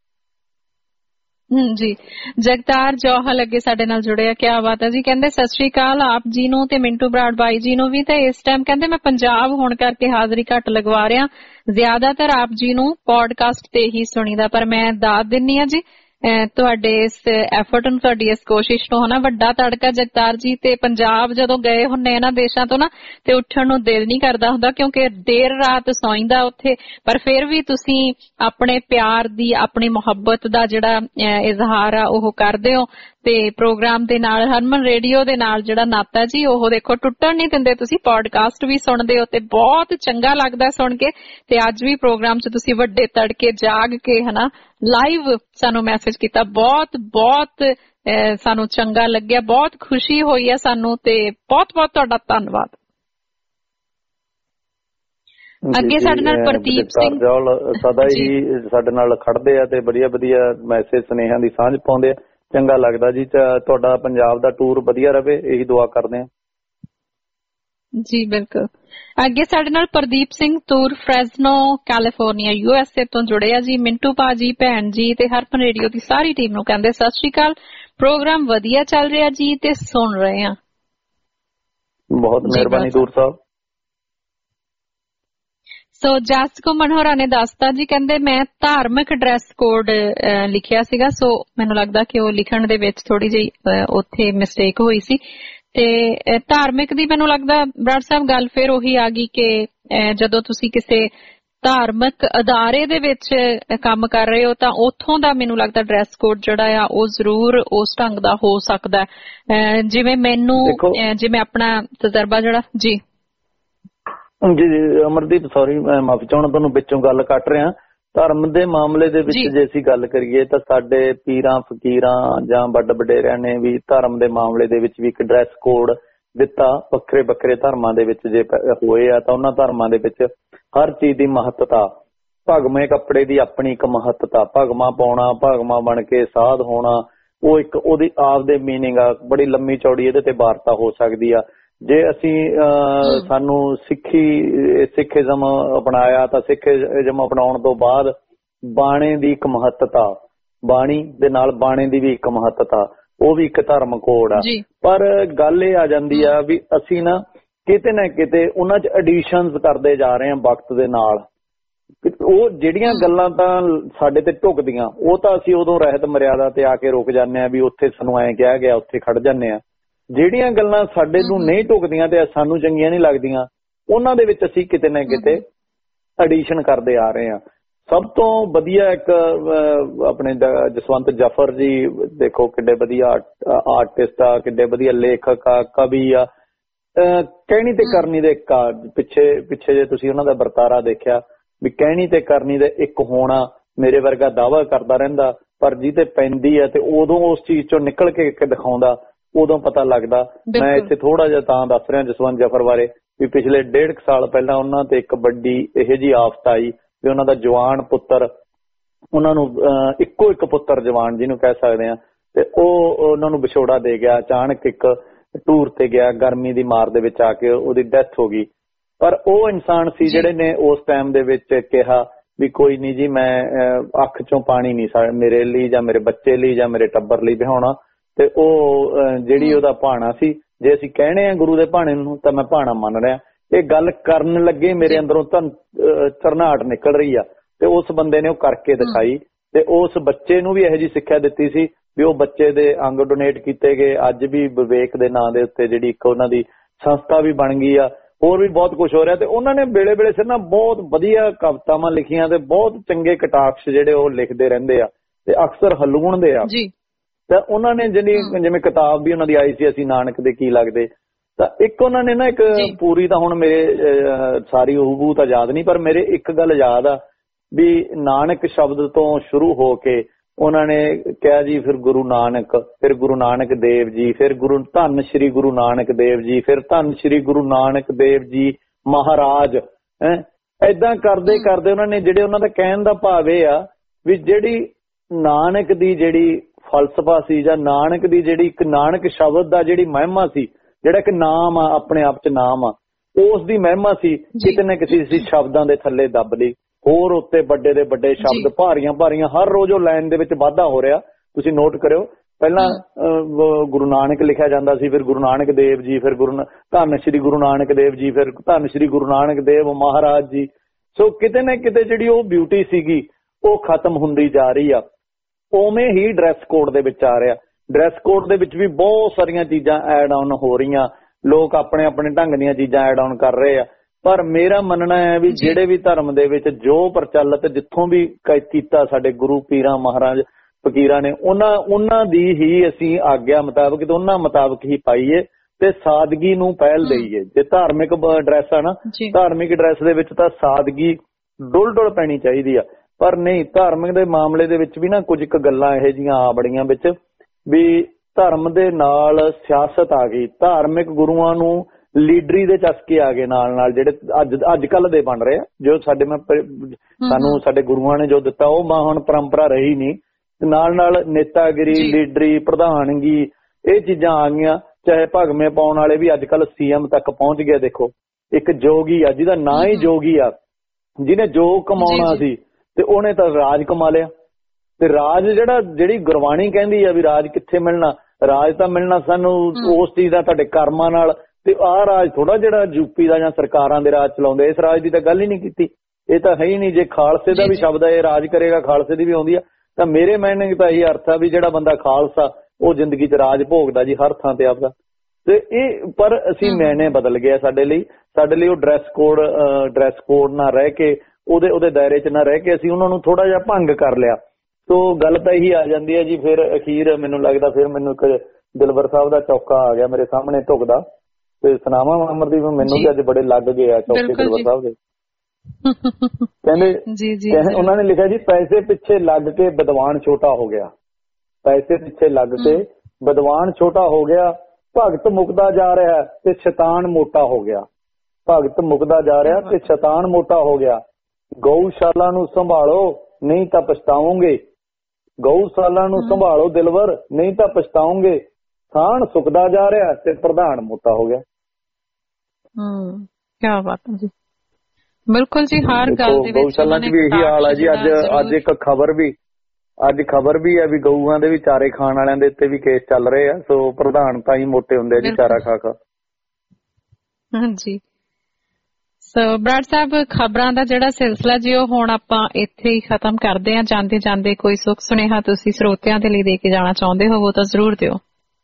ਹਮ ਜੀ, ਜਗਤਾਰ ਜੌਹਲ ਅੱਗੇ ਸਾਡੇ ਨਾਲ ਜੁੜੇ ਆ, ਕਿਆ ਬਾਤ ਹੈ ਜੀ। ਕਹਿੰਦੇ ਸਤਿ ਸ੍ਰੀ ਅਕਾਲ ਆਪ ਜੀ ਨੂੰ ਤੇ ਮਿੰਟੂ ਬਰਾੜ ਬਾਈ ਜੀ ਨੂੰ ਵੀ। ਤੇ ਇਸ ਟਾਈਮ ਕਹਿੰਦੇ ਮੈਂ ਪੰਜਾਬ ਹੋਣ ਕਰਕੇ ਹਾਜ਼ਰੀ ਘੱਟ ਲਗਵਾ ਰਿਹਾ, ਜ਼ਿਆਦਾਤਰ ਆਪ ਜੀ ਨੂੰ ਪੋਡਕਾਸਟ ਤੇ ਹੀ ਸੁਣੀਦਾ, ਪਰ ਮੈਂ ਦਾਦ ਦਿੰਨੀ ਆ ਜੀ ਤੁਹਾਡੇ ਇਸ ਐਫਰਟ ਨੂੰ, ਤੁਹਾਡੀ ਇਸ ਕੋਸ਼ਿਸ਼ ਨੂੰ, ਹਨਾ। ਵੱਡਾ ਤੜਕਾ ਜਗਤਾਰ ਜੀ। ਤੇ ਪੰਜਾਬ ਜਦੋਂ ਗਏ ਹੁੰਨੇ ਇਹਨਾਂ ਦੇਸ਼ਾਂ ਤੋਂ ਨਾ, ਤੇ ਉੱਠਣ ਨੂੰ ਦਿਲ ਨਹੀਂ ਕਰਦਾ ਹੁੰਦਾ ਕਿਉਂਕਿ ਦੇਰ ਰਾਤ ਸੌਂਦਾ ਉੱਥੇ, ਪਰ ਫਿਰ ਵੀ ਤੁਸੀਂ ਆਪਣੇ ਪਿਆਰ ਦੀ, ਆਪਣੀ ਮੁਹੱਬਤ ਦਾ ਜਿਹੜਾ ਇਜ਼ਹਾਰ ਆ ਉਹ ਕਰਦੇ ਹੋ। ਤੇ ਪ੍ਰੋਗਰਾਮ ਦੇ ਨਾਲ, ਹਰਮਨ ਰੇਡੀਓ ਦੇ ਨਾਲ ਜਿਹੜਾ ਨਾਤਾ ਜੀ ਉਹ ਦੇਖੋ ਟੁੱਟਣ ਨਹੀਂ ਦਿੰਦੇ। ਤੁਸੀਂ ਪੋਡਕਾਸਟ ਵੀ ਸੁਣਦੇ ਹੋ ਤੇ ਬਹੁਤ ਚੰਗਾ ਲੱਗਦਾ ਸੁਣ ਕੇ। ਤੇ ਅੱਜ ਵੀ ਪ੍ਰੋਗਰਾਮ 'ਚ ਤੁਸੀਂ ਵੱਡੇ ਤੜਕੇ ਜਾਗ ਕੇ ਹਨਾ ਲਾਈਵ ਸਾਨੂੰ ਮੈਸੇਜ ਕੀਤਾ, ਬਹੁਤ ਬਹੁਤ ਸਾਨੂੰ ਚੰਗਾ ਲੱਗਿਆ, ਬਹੁਤ ਖੁਸ਼ੀ ਹੋਈ ਹੈ ਸਾਨੂੰ, ਤੇ ਬਹੁਤ ਬਹੁਤ ਤੁਹਾਡਾ ਧੰਨਵਾਦ। ਅੱਗੇ ਸਾਡੇ ਨਾਲ ਪ੍ਰਦੀਪ ਸਿੰਘ ਸਦਾ ਹੀ ਸਾਡੇ ਨਾਲ ਖੜਦੇ ਆ ਤੇ ਵਧੀਆ ਵਧੀਆ ਮੈਸੇਜ ਸੁਨੇਹਿਆਂ ਦੀ ਸਾਂਝ ਪਾਉਂਦੇ ਆ, ਚੰਗਾ ਲੱਗਦਾ ਜੀ। ਤੁਹਾਡਾ ਪੰਜਾਬ ਦਾ ਟੂਰ ਵਧੀਆ ਰਵੇ, ਇਹੀ ਦੁਆ ਕਰਦੇ ਆ ਜੀ। ਬਿਲਕੁਲ। ਅੱਗੇ ਸਾਡੇ ਨਾਲ Pradeep Singh Toor Fresno California U S A ਤੋਂ ਜੁੜੇ ਆ ਜੀ। ਮਿੰਟੂ ਭਾਜੀ, ਭੈਣ ਜੀ ਤੇ ਹਰਮਨ ਰੇਡੀਓ ਦੀ ਸਾਰੀ ਟੀਮ ਨੂੰ ਕਹਿੰਦੇ ਸਤਿ ਸ਼੍ਰੀ ਅਕਾਲ, ਪ੍ਰੋਗਰਾਮ ਵਧੀਆ ਚੱਲ ਰਿਹਾ ਜੀ ਤੇ ਸੁਣ ਰਹੇ ਆ। ਬਹੁਤ ਮਿਹਰਬਾਨੀ ਤੂਰ ਸਾਹਿਬ। ਸੋ ਜਸ ਘੁੰਮਣ ਹੋਰਾਂ ਨੇ ਦੱਸਤਾ ਜੀ, ਕਹਿੰਦੇ ਮੈਂ ਧਾਰਮਿਕ ਡਰੈਸ ਕੋਡ ਲਿਖਿਆ ਸੀਗਾ, ਸੋ ਮੈਨੂੰ ਲੱਗਦਾ ਕਿ ਉਹ ਲਿਖਣ ਦੇ ਵਿੱਚ ਥੋੜੀ ਜਿਹੀ ਉੱਥੇ ਮਿਸਟੇਕ ਹੋਈ ਸੀ। ਤੇ ਧਾਰਮਿਕ ਦੀ ਮੈਨੂੰ ਲੱਗਦਾ ਬਰਾੜ ਸਾਹਿਬ ਗੱਲ ਫਿਰ ਉਹੀ ਆ ਗਈ ਕਿ ਜਦੋਂ ਤੁਸੀਂ ਕਿਸੇ ਧਾਰਮਿਕ ਅਦਾਰੇ ਦੇ ਵਿੱਚ ਕੰਮ ਕਰ ਰਹੇ ਹੋ ਤਾਂ ਉੱਥੋਂ ਦਾ ਮੈਨੂੰ ਲੱਗਦਾ ਡਰੈਸ ਕੋਡ ਜਿਹੜਾ ਆ ਉਹ ਜ਼ਰੂਰ ਉਸ ਢੰਗ ਦਾ ਹੋ ਸਕਦਾ। ਜਿਵੇਂ ਮੈਨੂੰ ਜਿਵੇਂ ਆਪਣਾ ਤਜਰਬਾ ਜਿਹੜਾ ਜੀ ਜੀ ਅਮਰਦੀਪ, ਸੌਰੀ ਮੈਂ ਮਾਫੀ ਚਾਹੁੰਦਾ, ਤੁਹਾਨੂੰ ਵਿੱਚੋਂ ਗੱਲ ਕੱਟ ਰਿਹਾ। ਧਰਮ ਦੇ ਮਾਮਲੇ ਦੇ ਵਿੱਚ ਜੇ ਅਸੀਂ ਗੱਲ ਕਰੀਏ ਤਾਂ ਸਾਡੇ ਪੀਰਾਂ ਫਕੀਰਾਂ ਜਾਂ ਵੱਡ ਵਡੇਰਿਆਂ ਨੇ ਵੀ ਧਰਮ ਦੇ ਮਾਮਲੇ ਦੇ ਵਿੱਚ ਵੀ ਇੱਕ ਡਰੈਸ ਕੋਡ ਦਿੱਤਾ। ਵੱਖਰੇ ਵੱਖਰੇ ਧਰਮਾਂ ਦੇ ਵਿੱਚ ਜੇ ਹੋਏ ਆ ਤਾਂ ਉਹਨਾਂ ਧਰਮਾਂ ਦੇ ਵਿੱਚ ਹਰ ਚੀਜ਼ ਦੀ ਮਹੱਤਤਾ, ਭਗਵੇਂ ਕੱਪੜੇ ਦੀ ਆਪਣੀ ਇੱਕ ਮਹੱਤਤਾ, ਭਗਵਾਂ ਪਾਉਣਾ, ਭਗਵਾਂ ਬਣ ਕੇ ਸਾਧ ਹੋਣਾ, ਉਹ ਇੱਕ ਉਹਦੀ ਆਪਦੇ ਮੀਨਿੰਗ ਆ। ਬੜੀ ਲੰਮੀ ਚੌੜੀ ਇਹਦੇ ਤੇ ਵਾਰਤਾ ਹੋ ਸਕਦੀ ਆ। ਜੇ ਅਸੀਂ ਸਾਨੂੰ ਸਿੱਖੀ ਸਿੱਖੀਜ਼ਮ ਅਪਣਾਇਆ ਤਾਂ ਸਿੱਖੀਜ਼ਮ ਅਪਣਾਉਣ ਤੋਂ ਬਾਅਦ ਬਾਣੇ ਦੀ ਇੱਕ ਮਹੱਤਤਾ, ਬਾਣੀ ਦੇ ਨਾਲ ਬਾਣੇ ਦੀ ਵੀ ਇੱਕ ਮਹੱਤਤਾ, ਉਹ ਵੀ ਇੱਕ ਧਰਮ ਕੋਡ ਆ। ਪਰ ਗੱਲ ਇਹ ਆ ਜਾਂਦੀ ਆ ਵੀ ਅਸੀਂ ਨਾ ਕਿਤੇ ਨਾ ਕਿਤੇ ਉਹਨਾਂ 'ਚ ਐਡੀਸ਼ਨਸ ਕਰਦੇ ਜਾ ਰਹੇ ਹਾਂ ਵਕਤ ਦੇ ਨਾਲ। ਉਹ ਜਿਹੜੀਆਂ ਗੱਲਾਂ ਤਾਂ ਸਾਡੇ ਤੇ ਢੁਕਦੀਆਂ ਉਹ ਤਾਂ ਅਸੀਂ ਉਦੋਂ ਰਹਿਤ ਮਰਿਆਦਾ ਤੇ ਆ ਕੇ ਰੁਕ ਜਾਂਦੇ ਹਾਂ ਵੀ ਉੱਥੇ ਸਾਨੂੰ ਐਂ ਕਿਹਾ ਗਿਆ, ਉੱਥੇ ਖੜ ਜਾਂਦੇ ਹਾਂ। ਜਿਹੜੀਆਂ ਗੱਲਾਂ ਸਾਡੇ ਨੂੰ ਨਹੀਂ ਢੁਕਦੀਆਂ ਤੇ ਸਾਨੂੰ ਚੰਗੀਆਂ ਨਹੀਂ ਲੱਗਦੀਆਂ ਉਹਨਾਂ ਦੇ ਵਿੱਚ ਅਸੀਂ ਕਿਤੇ ਨਾ ਕਿਤੇ ਐਡੀਸ਼ਨ ਕਰਦੇ ਆ ਰਹੇ ਹਾਂ। ਸਭ ਤੋਂ ਵਧੀਆ ਇੱਕ ਆਪਣੇ ਜਸਵੰਤ ਜਫਰ ਜੀ ਦੇਖੋ, ਕਿੱਡੇ ਵਧੀਆ ਆਰਟਿਸਟ ਆ, ਕਿੱਡੇ ਵਧੀਆ ਲੇਖਕ ਆ, ਕਵੀ ਆ। ਕਹਿਣੀ ਤੇ ਕਰਨੀ ਦੇ ਇੱਕ ਪਿੱਛੇ ਪਿੱਛੇ ਜੇ ਤੁਸੀਂ ਉਹਨਾਂ ਦਾ ਵਰਤਾਰਾ ਦੇਖਿਆ ਵੀ ਕਹਿਣੀ ਤੇ ਕਰਨੀ ਦੇ ਇੱਕ ਹੋਣਾ, ਮੇਰੇ ਵਰਗਾ ਦਾਅਵਾ ਕਰਦਾ ਰਹਿੰਦਾ ਪਰ ਜਿਹਦੇ ਪੈਂਦੀ ਆ ਤੇ ਉਦੋਂ ਉਸ ਚੀਜ਼ ਚੋਂ ਨਿਕਲ ਕੇ ਦਿਖਾਉਂਦਾ, ਉਦੋਂ ਪਤਾ ਲੱਗਦਾ। ਮੈਂ ਇੱਥੇ ਥੋੜਾ ਜਿਹਾ ਤਾਂ ਦੱਸ ਰਿਹਾ ਜਸਵੰਤ ਜਫਰ ਬਾਰੇ ਵੀ ਪਿਛਲੇ ਡੇਢ ਕੁ ਸਾਲ ਪਹਿਲਾਂ ਉਹਨਾਂ ਤੇ ਇੱਕ ਵੱਡੀ ਇਹੋ ਜਿਹੀ ਆਫਤ ਆਈ ਵੀ ਉਹਨਾਂ ਦਾ ਜਵਾਨ ਪੁੱਤਰ, ਉਹਨਾਂ ਨੂੰ ਇੱਕੋ ਇੱਕ ਪੁੱਤਰ ਜਵਾਨ ਜਿਹਨੂੰ ਕਹਿ ਸਕਦੇ ਆ, ਤੇ ਉਹ ਉਹਨਾਂ ਨੂੰ ਵਿਛੋੜਾ ਦੇ ਗਿਆ। ਅਚਾਨਕ ਇੱਕ ਟੂਰ ਤੇ ਗਿਆ, ਗਰਮੀ ਦੀ ਮਾਰ ਦੇ ਵਿੱਚ ਆ ਕੇ ਉਹਦੀ ਡੈਥ ਹੋ ਗਈ। ਪਰ ਉਹ ਇਨਸਾਨ ਸੀ ਜਿਹੜੇ ਨੇ ਉਸ ਟਾਈਮ ਦੇ ਵਿੱਚ ਕਿਹਾ ਵੀ ਕੋਈ ਨਹੀਂ ਜੀ, ਮੈਂ ਅੱਖ ਚੋਂ ਪਾਣੀ ਨਹੀਂ ਮੇਰੇ ਲਈ ਜਾਂ ਮੇਰੇ ਬੱਚੇ ਲਈ ਜਾਂ ਮੇਰੇ ਟੱਬਰ ਲਈ ਵਿਹਾਉਣਾ। ਤੇ ਉਹ ਜਿਹੜੀ ਉਹਦਾ ਭਾਣਾ ਸੀ, ਜੇ ਅਸੀਂ ਕਹਿਣੇ ਆ ਗੁਰੂ ਦੇ ਭਾਣੇ ਨੂੰ ਤਾਂ ਮੈਂ ਭਾਣਾ ਮੰਨ ਰਿਹਾ। ਇਹ ਗੱਲ ਕਰਨ ਲੱਗੇ ਮੇਰੇ ਅੰਦਰੋਂ ਤਾਂ ਝਰਨਾਹਟ ਨਿਕਲ ਰਹੀ ਆ ਤੇ ਉਸ ਬੰਦੇ ਨੇ ਉਹ ਕਰਕੇ ਦਿਖਾਈ। ਤੇ ਉਸ ਬੱਚੇ ਨੂੰ ਵੀ ਇਹੋ ਜਿਹੀ ਸਿੱਖਿਆ ਦਿੱਤੀ ਸੀ ਵੀ ਉਹ ਬੱਚੇ ਦੇ ਅੰਗ ਡੋਨੇਟ ਕੀਤੇ ਗਏ। ਅੱਜ ਵੀ ਵਿਵੇਕ ਦੇ ਨਾਂ ਦੇ ਉੱਤੇ ਜਿਹੜੀ ਇੱਕ ਉਹਨਾਂ ਦੀ ਸੰਸਥਾ ਵੀ ਬਣ ਗਈ ਆ। ਹੋਰ ਵੀ ਬਹੁਤ ਕੁਝ ਹੋ ਰਿਹਾ। ਤੇ ਉਹਨਾਂ ਨੇ ਵੇਲੇ ਵੇਲੇ ਸਿਰ ਨਾ ਬਹੁਤ ਵਧੀਆ ਕਵਿਤਾਵਾਂ ਲਿਖੀਆਂ ਤੇ ਬਹੁਤ ਚੰਗੇ ਕਟਾਕਸ਼ ਜਿਹੜੇ ਉਹ ਲਿਖਦੇ ਰਹਿੰਦੇ ਆ ਤੇ ਅਕਸਰ ਹਲੂਣਦੇ ਆ। ਤਾਂ ਉਹਨਾਂ ਨੇ ਜਿਹੜੀ ਜਿਵੇਂ ਕਿਤਾਬ ਵੀ ਉਹਨਾਂ ਦੀ ਆਈ ਸੀ, ਅਸੀਂ ਨਾਨਕ ਦੇ ਕੀ ਲੱਗਦੇ, ਤਾਂ ਇੱਕ ਉਹਨਾਂ ਨੇ ਨਾ ਇੱਕ ਪੂਰੀ ਤਾਂ ਹੁਣ ਮੇਰੇ ਸਾਰੀ ਹੂਬਹੂ ਤਾਂ ਯਾਦ ਨਹੀਂ, ਪਰ ਮੇਰੇ ਇੱਕ ਗੱਲ ਯਾਦ ਆ ਵੀ ਨਾਨਕ ਸ਼ਬਦ ਤੋਂ ਸ਼ੁਰੂ ਹੋ ਕੇ ਉਹਨਾਂ ਨੇ ਕਿਹਾ ਜੀ ਫਿਰ ਗੁਰੂ ਨਾਨਕ, ਫਿਰ ਗੁਰੂ ਨਾਨਕ ਦੇਵ ਜੀ, ਫਿਰ ਗੁਰੂ ਧੰਨ ਸ਼੍ਰੀ ਗੁਰੂ ਨਾਨਕ ਦੇਵ ਜੀ, ਫਿਰ ਧੰਨ ਸ਼੍ਰੀ ਗੁਰੂ ਨਾਨਕ ਦੇਵ ਜੀ ਮਹਾਰਾਜ। ਹੈ ਏਦਾਂ ਕਰਦੇ ਕਰਦੇ ਉਹਨਾਂ ਨੇ ਜਿਹੜੇ ਉਹਨਾਂ ਦਾ ਕਹਿਣ ਦਾ ਭਾਵ ਇਹ ਆ ਵੀ ਜਿਹੜੀ ਨਾਨਕ ਦੀ ਜਿਹੜੀ ਫਲਸਫਾ ਸੀ ਜਾਂ ਨਾਨਕ ਦੀ ਜਿਹੜੀ ਇੱਕ ਨਾਨਕ ਸ਼ਬਦ ਦਾ ਜਿਹੜੀ ਮਹਿਮਾ ਸੀ, ਜਿਹੜਾ ਇੱਕ ਨਾਮ ਆ ਆਪਣੇ ਆਪ ਚ ਨਾਮ ਆ, ਉਸ ਦੀ ਮਹਿਮਾ ਸੀ ਕਿਤੇ ਨਾ ਕਿਸੇ ਸੀ ਸ਼ਬਦਾਂ ਦੇ ਥੱਲੇ ਦੱਬ ਲਈ। ਹੋਰ ਉੱਤੇ ਵੱਡੇ ਦੇ ਵੱਡੇ ਸ਼ਬਦ ਭਾਰੀਆਂ ਭਾਰੀਆਂ ਹਰ ਰੋਜ਼ ਉਹ ਲਾਈਨ ਦੇ ਵਿੱਚ ਵਾਧਾ ਹੋ ਰਿਹਾ। ਤੁਸੀਂ ਨੋਟ ਕਰਿਓ, ਪਹਿਲਾਂ ਗੁਰੂ ਨਾਨਕ ਲਿਖਿਆ ਜਾਂਦਾ ਸੀ, ਫਿਰ ਗੁਰੂ ਨਾਨਕ ਦੇਵ ਜੀ, ਫਿਰ ਗੁਰੂ ਧੰਨ ਸ਼੍ਰੀ ਗੁਰੂ ਨਾਨਕ ਦੇਵ ਜੀ, ਫਿਰ ਧੰਨ ਸ਼੍ਰੀ ਗੁਰੂ ਨਾਨਕ ਦੇਵ ਮਹਾਰਾਜ ਜੀ। ਸੋ ਕਿਤੇ ਨਾ ਕਿਤੇ ਜਿਹੜੀ ਉਹ ਬਿਊਟੀ ਸੀਗੀ ਉਹ ਖਤਮ ਹੁੰਦੀ ਜਾ ਰਹੀ ਆ। ਉਵੇਂ ਹੀ ਡਰੈਸ ਕੋਡ ਦੇ ਵਿੱਚ ਆ ਰਿਹਾ। ਡਰੈਸ ਕੋਡ ਦੇ ਵਿੱਚ ਵੀ ਬਹੁਤ ਸਾਰੀਆਂ ਚੀਜ਼ਾਂ ਐਡ ਆਨ ਹੋ ਰਹੀਆਂ, ਲੋਕ ਆਪਣੇ ਆਪਣੇ ਢੰਗ ਦੀਆਂ ਚੀਜ਼ਾਂ ਐਡ ਆਨ ਕਰ ਰਹੇ ਆ। ਪਰ ਮੇਰਾ ਮੰਨਣਾ ਹੈ ਵੀ ਜਿਹੜੇ ਵੀ ਧਰਮ ਦੇ ਵਿੱਚ ਜੋ ਪ੍ਰਚਲਿਤ ਜਿੱਥੋਂ ਵੀ ਕੀਤਾ ਸਾਡੇ ਗੁਰੂ ਪੀਰਾਂ ਮਹਾਰਾਜ ਫਕੀਰਾਂ ਨੇ, ਉਹਨਾਂ ਉਹਨਾਂ ਦੀ ਹੀ ਅਸੀਂ ਆਗਿਆ ਮੁਤਾਬਕ ਤੇ ਉਹਨਾਂ ਮੁਤਾਬਕ ਹੀ ਪਾਈਏ ਤੇ ਸਾਦਗੀ ਨੂੰ ਪਹਿਲ ਦੇਈਏ। ਜੇ ਧਾਰਮਿਕ ਡਰੈਸ ਆ ਨਾ, ਧਾਰਮਿਕ ਡਰੈਸ ਦੇ ਵਿੱਚ ਤਾਂ ਸਾਦਗੀ ਡੁੱਲ ਡੁੱਲ ਪੈਣੀ ਚਾਹੀਦੀ ਆ। ਪਰ ਨਹੀਂ, ਧਾਰਮਿਕ ਦੇ ਮਾਮਲੇ ਦੇ ਵਿੱਚ ਵੀ ਨਾ ਕੁਝ ਕੁ ਗੱਲਾਂ ਇਹੋ ਜਿਹੀਆਂ ਆ ਬੜੀਆਂ ਵਿੱਚ ਵੀ ਧਰਮ ਦੇ ਨਾਲ ਸਿਆਸਤ ਆ ਗਈ। ਧਾਰਮਿਕ ਗੁਰੂਆਂ ਨੂੰ ਲੀਡਰੀ ਦੇ ਚਸਕੇ ਆ ਗਏ ਨਾਲ ਨਾਲ, ਜਿਹੜੇ ਅੱਜ ਅੱਜ ਕੱਲ ਦੇ ਬਣ ਰਹੇ ਆ। ਜੋ ਸਾਡੇ ਮੈਂ ਸਾਨੂੰ ਸਾਡੇ ਗੁਰੂਆਂ ਨੇ ਜੋ ਦਿੱਤਾ ਉਹ ਮਾਂ ਹੁਣ ਪਰੰਪਰਾ ਰਹੀ ਨਹੀਂ। ਨਾਲ ਨਾਲ ਨੇਤਾਗਿਰੀ, ਲੀਡਰੀ, ਪ੍ਰਧਾਨਗੀ, ਇਹ ਚੀਜ਼ਾਂ ਆ ਗਈਆਂ। ਚਾਹੇ ਭਗਵੇਂ ਪਾਉਣ ਵਾਲੇ ਵੀ ਅੱਜ ਕੱਲ ਸੀਐਮ ਤੱਕ ਪਹੁੰਚ ਗਏ। ਦੇਖੋ, ਇੱਕ ਜੋਗੀ ਆ ਜਿਹਦਾ ਨਾਂ ਹੀ ਜੋਗੀ ਆ, ਜਿਹਨੇ ਜੋ ਕਮਾਉਣਾ ਸੀ ਤੇ ਉਹਨੇ ਤਾਂ ਰਾਜ ਕਮਾ ਲਿਆ। ਤੇ ਰਾਜ ਜਿਹੜਾ ਜਿਹੜੀ ਗੁਰਬਾਣੀ ਕਹਿੰਦੀ ਆ ਵੀ ਰਾਜ ਕਿੱਥੇ ਮਿਲਣਾ, ਰਾਜ ਤਾਂ ਮਿਲਣਾ ਸਾਨੂੰ ਉਸ ਚੀਜ਼ ਦਾ ਤੁਹਾਡੇ ਕਰਮਾਂ ਨਾਲ। ਤੇ ਆਹ ਰਾਜ ਥੋੜਾ ਜਿਹੜਾ ਯੂਪੀ ਦਾ ਜਾਂ ਸਰਕਾਰਾਂ ਦੇ ਰਾਜ ਚਲਾਉਂਦੇ, ਇਸ ਰਾਜ ਦੀ ਤਾਂ ਗੱਲ ਹੀ ਨਹੀਂ ਕੀਤੀ। ਇਹ ਤਾਂ ਹੈ ਹੀ ਨਹੀਂ। ਜੇ ਖਾਲਸੇ ਦਾ ਵੀ ਸ਼ਬਦ ਹੈ ਇਹ ਰਾਜ ਕਰੇਗਾ, ਖਾਲਸੇ ਦੀ ਵੀ ਆਉਂਦੀ ਆ, ਤਾਂ ਮੇਰੇ ਮੈਨੇ ਤਾਂ ਇਹੀ ਅਰਥ ਆ ਵੀ ਜਿਹੜਾ ਬੰਦਾ ਖਾਲਸਾ ਉਹ ਜ਼ਿੰਦਗੀ 'ਚ ਰਾਜ ਭੋਗਦਾ ਜੀ ਹਰ ਥਾਂ ਤੇ ਆਪਦਾ। ਤੇ ਇਹ ਪਰ ਅਸੀਂ ਮੈਨੇ ਬਦਲ ਗਿਆ ਸਾਡੇ ਲਈ। ਸਾਡੇ ਲਈ ਉਹ ਡਰੈਸ ਕੋਡ ਡਰੈਸ ਕੋਡ ਨਾ ਰਹਿ ਕੇ, ਉਹਦੇ ਉਹਦੇ ਦਾਇਰੇ 'ਚ ਨਾ ਰਹਿ ਕੇ ਅਸੀਂ ਉਹਨਾਂ ਨੂੰ ਥੋੜਾ ਜਿਹਾ ਭੰਗ ਕਰ ਲਿਆ। ਸੋ ਗੱਲ ਤਾਂ ਇਹੀ ਆ ਜਾਂਦੀ ਹੈ ਜੀ। ਫਿਰ ਅਖੀਰ ਮੈਨੂੰ ਲੱਗਦਾ ਫਿਰ ਮੈਨੂੰ ਇੱਕ ਦਿਲਬਰ ਸਾਹਿਬ ਦਾ ਚੌਕਾ ਆ ਗਿਆ ਮੇਰੇ ਸਾਹਮਣੇ ਢੁਕਦਾ। ਤੇ ਸੁਨਾਵਾਂ ਅਮਰਦੀਪ, ਮੈਨੂੰ ਵੀ ਅੱਜ ਬੜੇ ਲੱਗ ਗਏ ਆ ਚੌਕੇ ਦਿਲਬਰ ਸਾਹਿਬ ਦੇ। ਕਹਿੰਦੇ ਉਹਨਾਂ ਨੇ ਲਿਖਿਆ ਜੀ, ਪੈਸੇ ਪਿੱਛੇ ਲੱਗ ਕੇ ਵਿਦਵਾਨ ਛੋਟਾ ਹੋ ਗਿਆ, ਪੈਸੇ ਪਿੱਛੇ ਲੱਗ ਕੇ ਵਿਦਵਾਨ ਛੋਟਾ ਹੋ ਗਿਆ, ਭਗਤ ਮੁਕਦਾ ਜਾ ਰਿਹਾ ਤੇ ਸ਼ੈਤਾਨ ਮੋਟਾ ਹੋ ਗਿਆ, ਭਗਤ ਮੁਕਦਾ ਜਾ ਰਿਹਾ ਤੇ ਸ਼ੈਤਾਨ ਮੋਟਾ ਹੋ ਗਿਆ। ਗਊਸ਼ਾਲਾ ਨੂੰ ਸੰਭਾਲੋ ਨਹੀਂ ਤਾਂ ਪਛਤਾਓਗੇ, ਗਊਸ਼ਾਲਾ ਨੂੰ ਸੰਭਾਲੋ ਦਿਲਵਰ ਨਹੀਂ ਤਾਂ ਪਛਤਾਓਗੇ, ਖਾਣ ਸੁੱਕਦਾ ਜਾ ਰਿਹਾ ਤੇ ਪ੍ਰਧਾਨ ਮੋਟਾ ਹੋ ਗਿਆ। ਹਮ ਕੀ ਬਾਤ ਹੈ ਜੀ। ਬਿਲਕੁਲ ਜੀ, ਹਰ ਗੱਲ ਦੇ ਵਿੱਚ ਗਊਸ਼ਾਲਾ 'ਚ ਵੀ ਇਹੀ ਹਾਲ ਹੈ ਜੀ। ਅੱਜ ਅੱਜ ਇੱਕ ਖਬਰ ਵੀ ਅੱਜ ਖਬਰ ਵੀ ਹੈ ਵੀ ਗਊਆਂ ਦੇ ਵੀ ਚਾਰੇ ਖਾਣ ਵਾਲਿਆਂ ਦੇ ਉੱਤੇ ਵੀ ਕੇਸ ਚੱਲ ਰਹੇ ਆ। ਸੋ ਪ੍ਰਧਾਨ ਤਾਂ ਹੀ ਮੋਟੇ ਹੁੰਦੇ ਆ ਜੀ ਚਾਰਾ ਖਾ ਖਾ। ਹਾਂਜੀ। ਸੋ ਬਰਾੜ ਸਾਹਿਬ, ਖਬਰਾਂ ਦਾ ਜਿਹੜਾ ਸਿਲਸਿਲਾ ਜੀ ਉਹ ਹੁਣ ਆਪਾਂ ਇੱਥੇ ਹੀ ਖਤਮ ਕਰਦੇ ਹਾਂ। ਜਾਂਦੇ ਜਾਂਦੇ ਕੋਈ ਸੁੱਖ ਸੁਨੇਹਾ ਤੁਸੀਂ ਸਰੋਤਿਆਂ ਦੇ ਲਈ ਦੇ ਕੇ ਜਾਣਾ ਚਾਹੁੰਦੇ ਹੋ ਤਾਂ ਜ਼ਰੂਰ ਦਿਓ।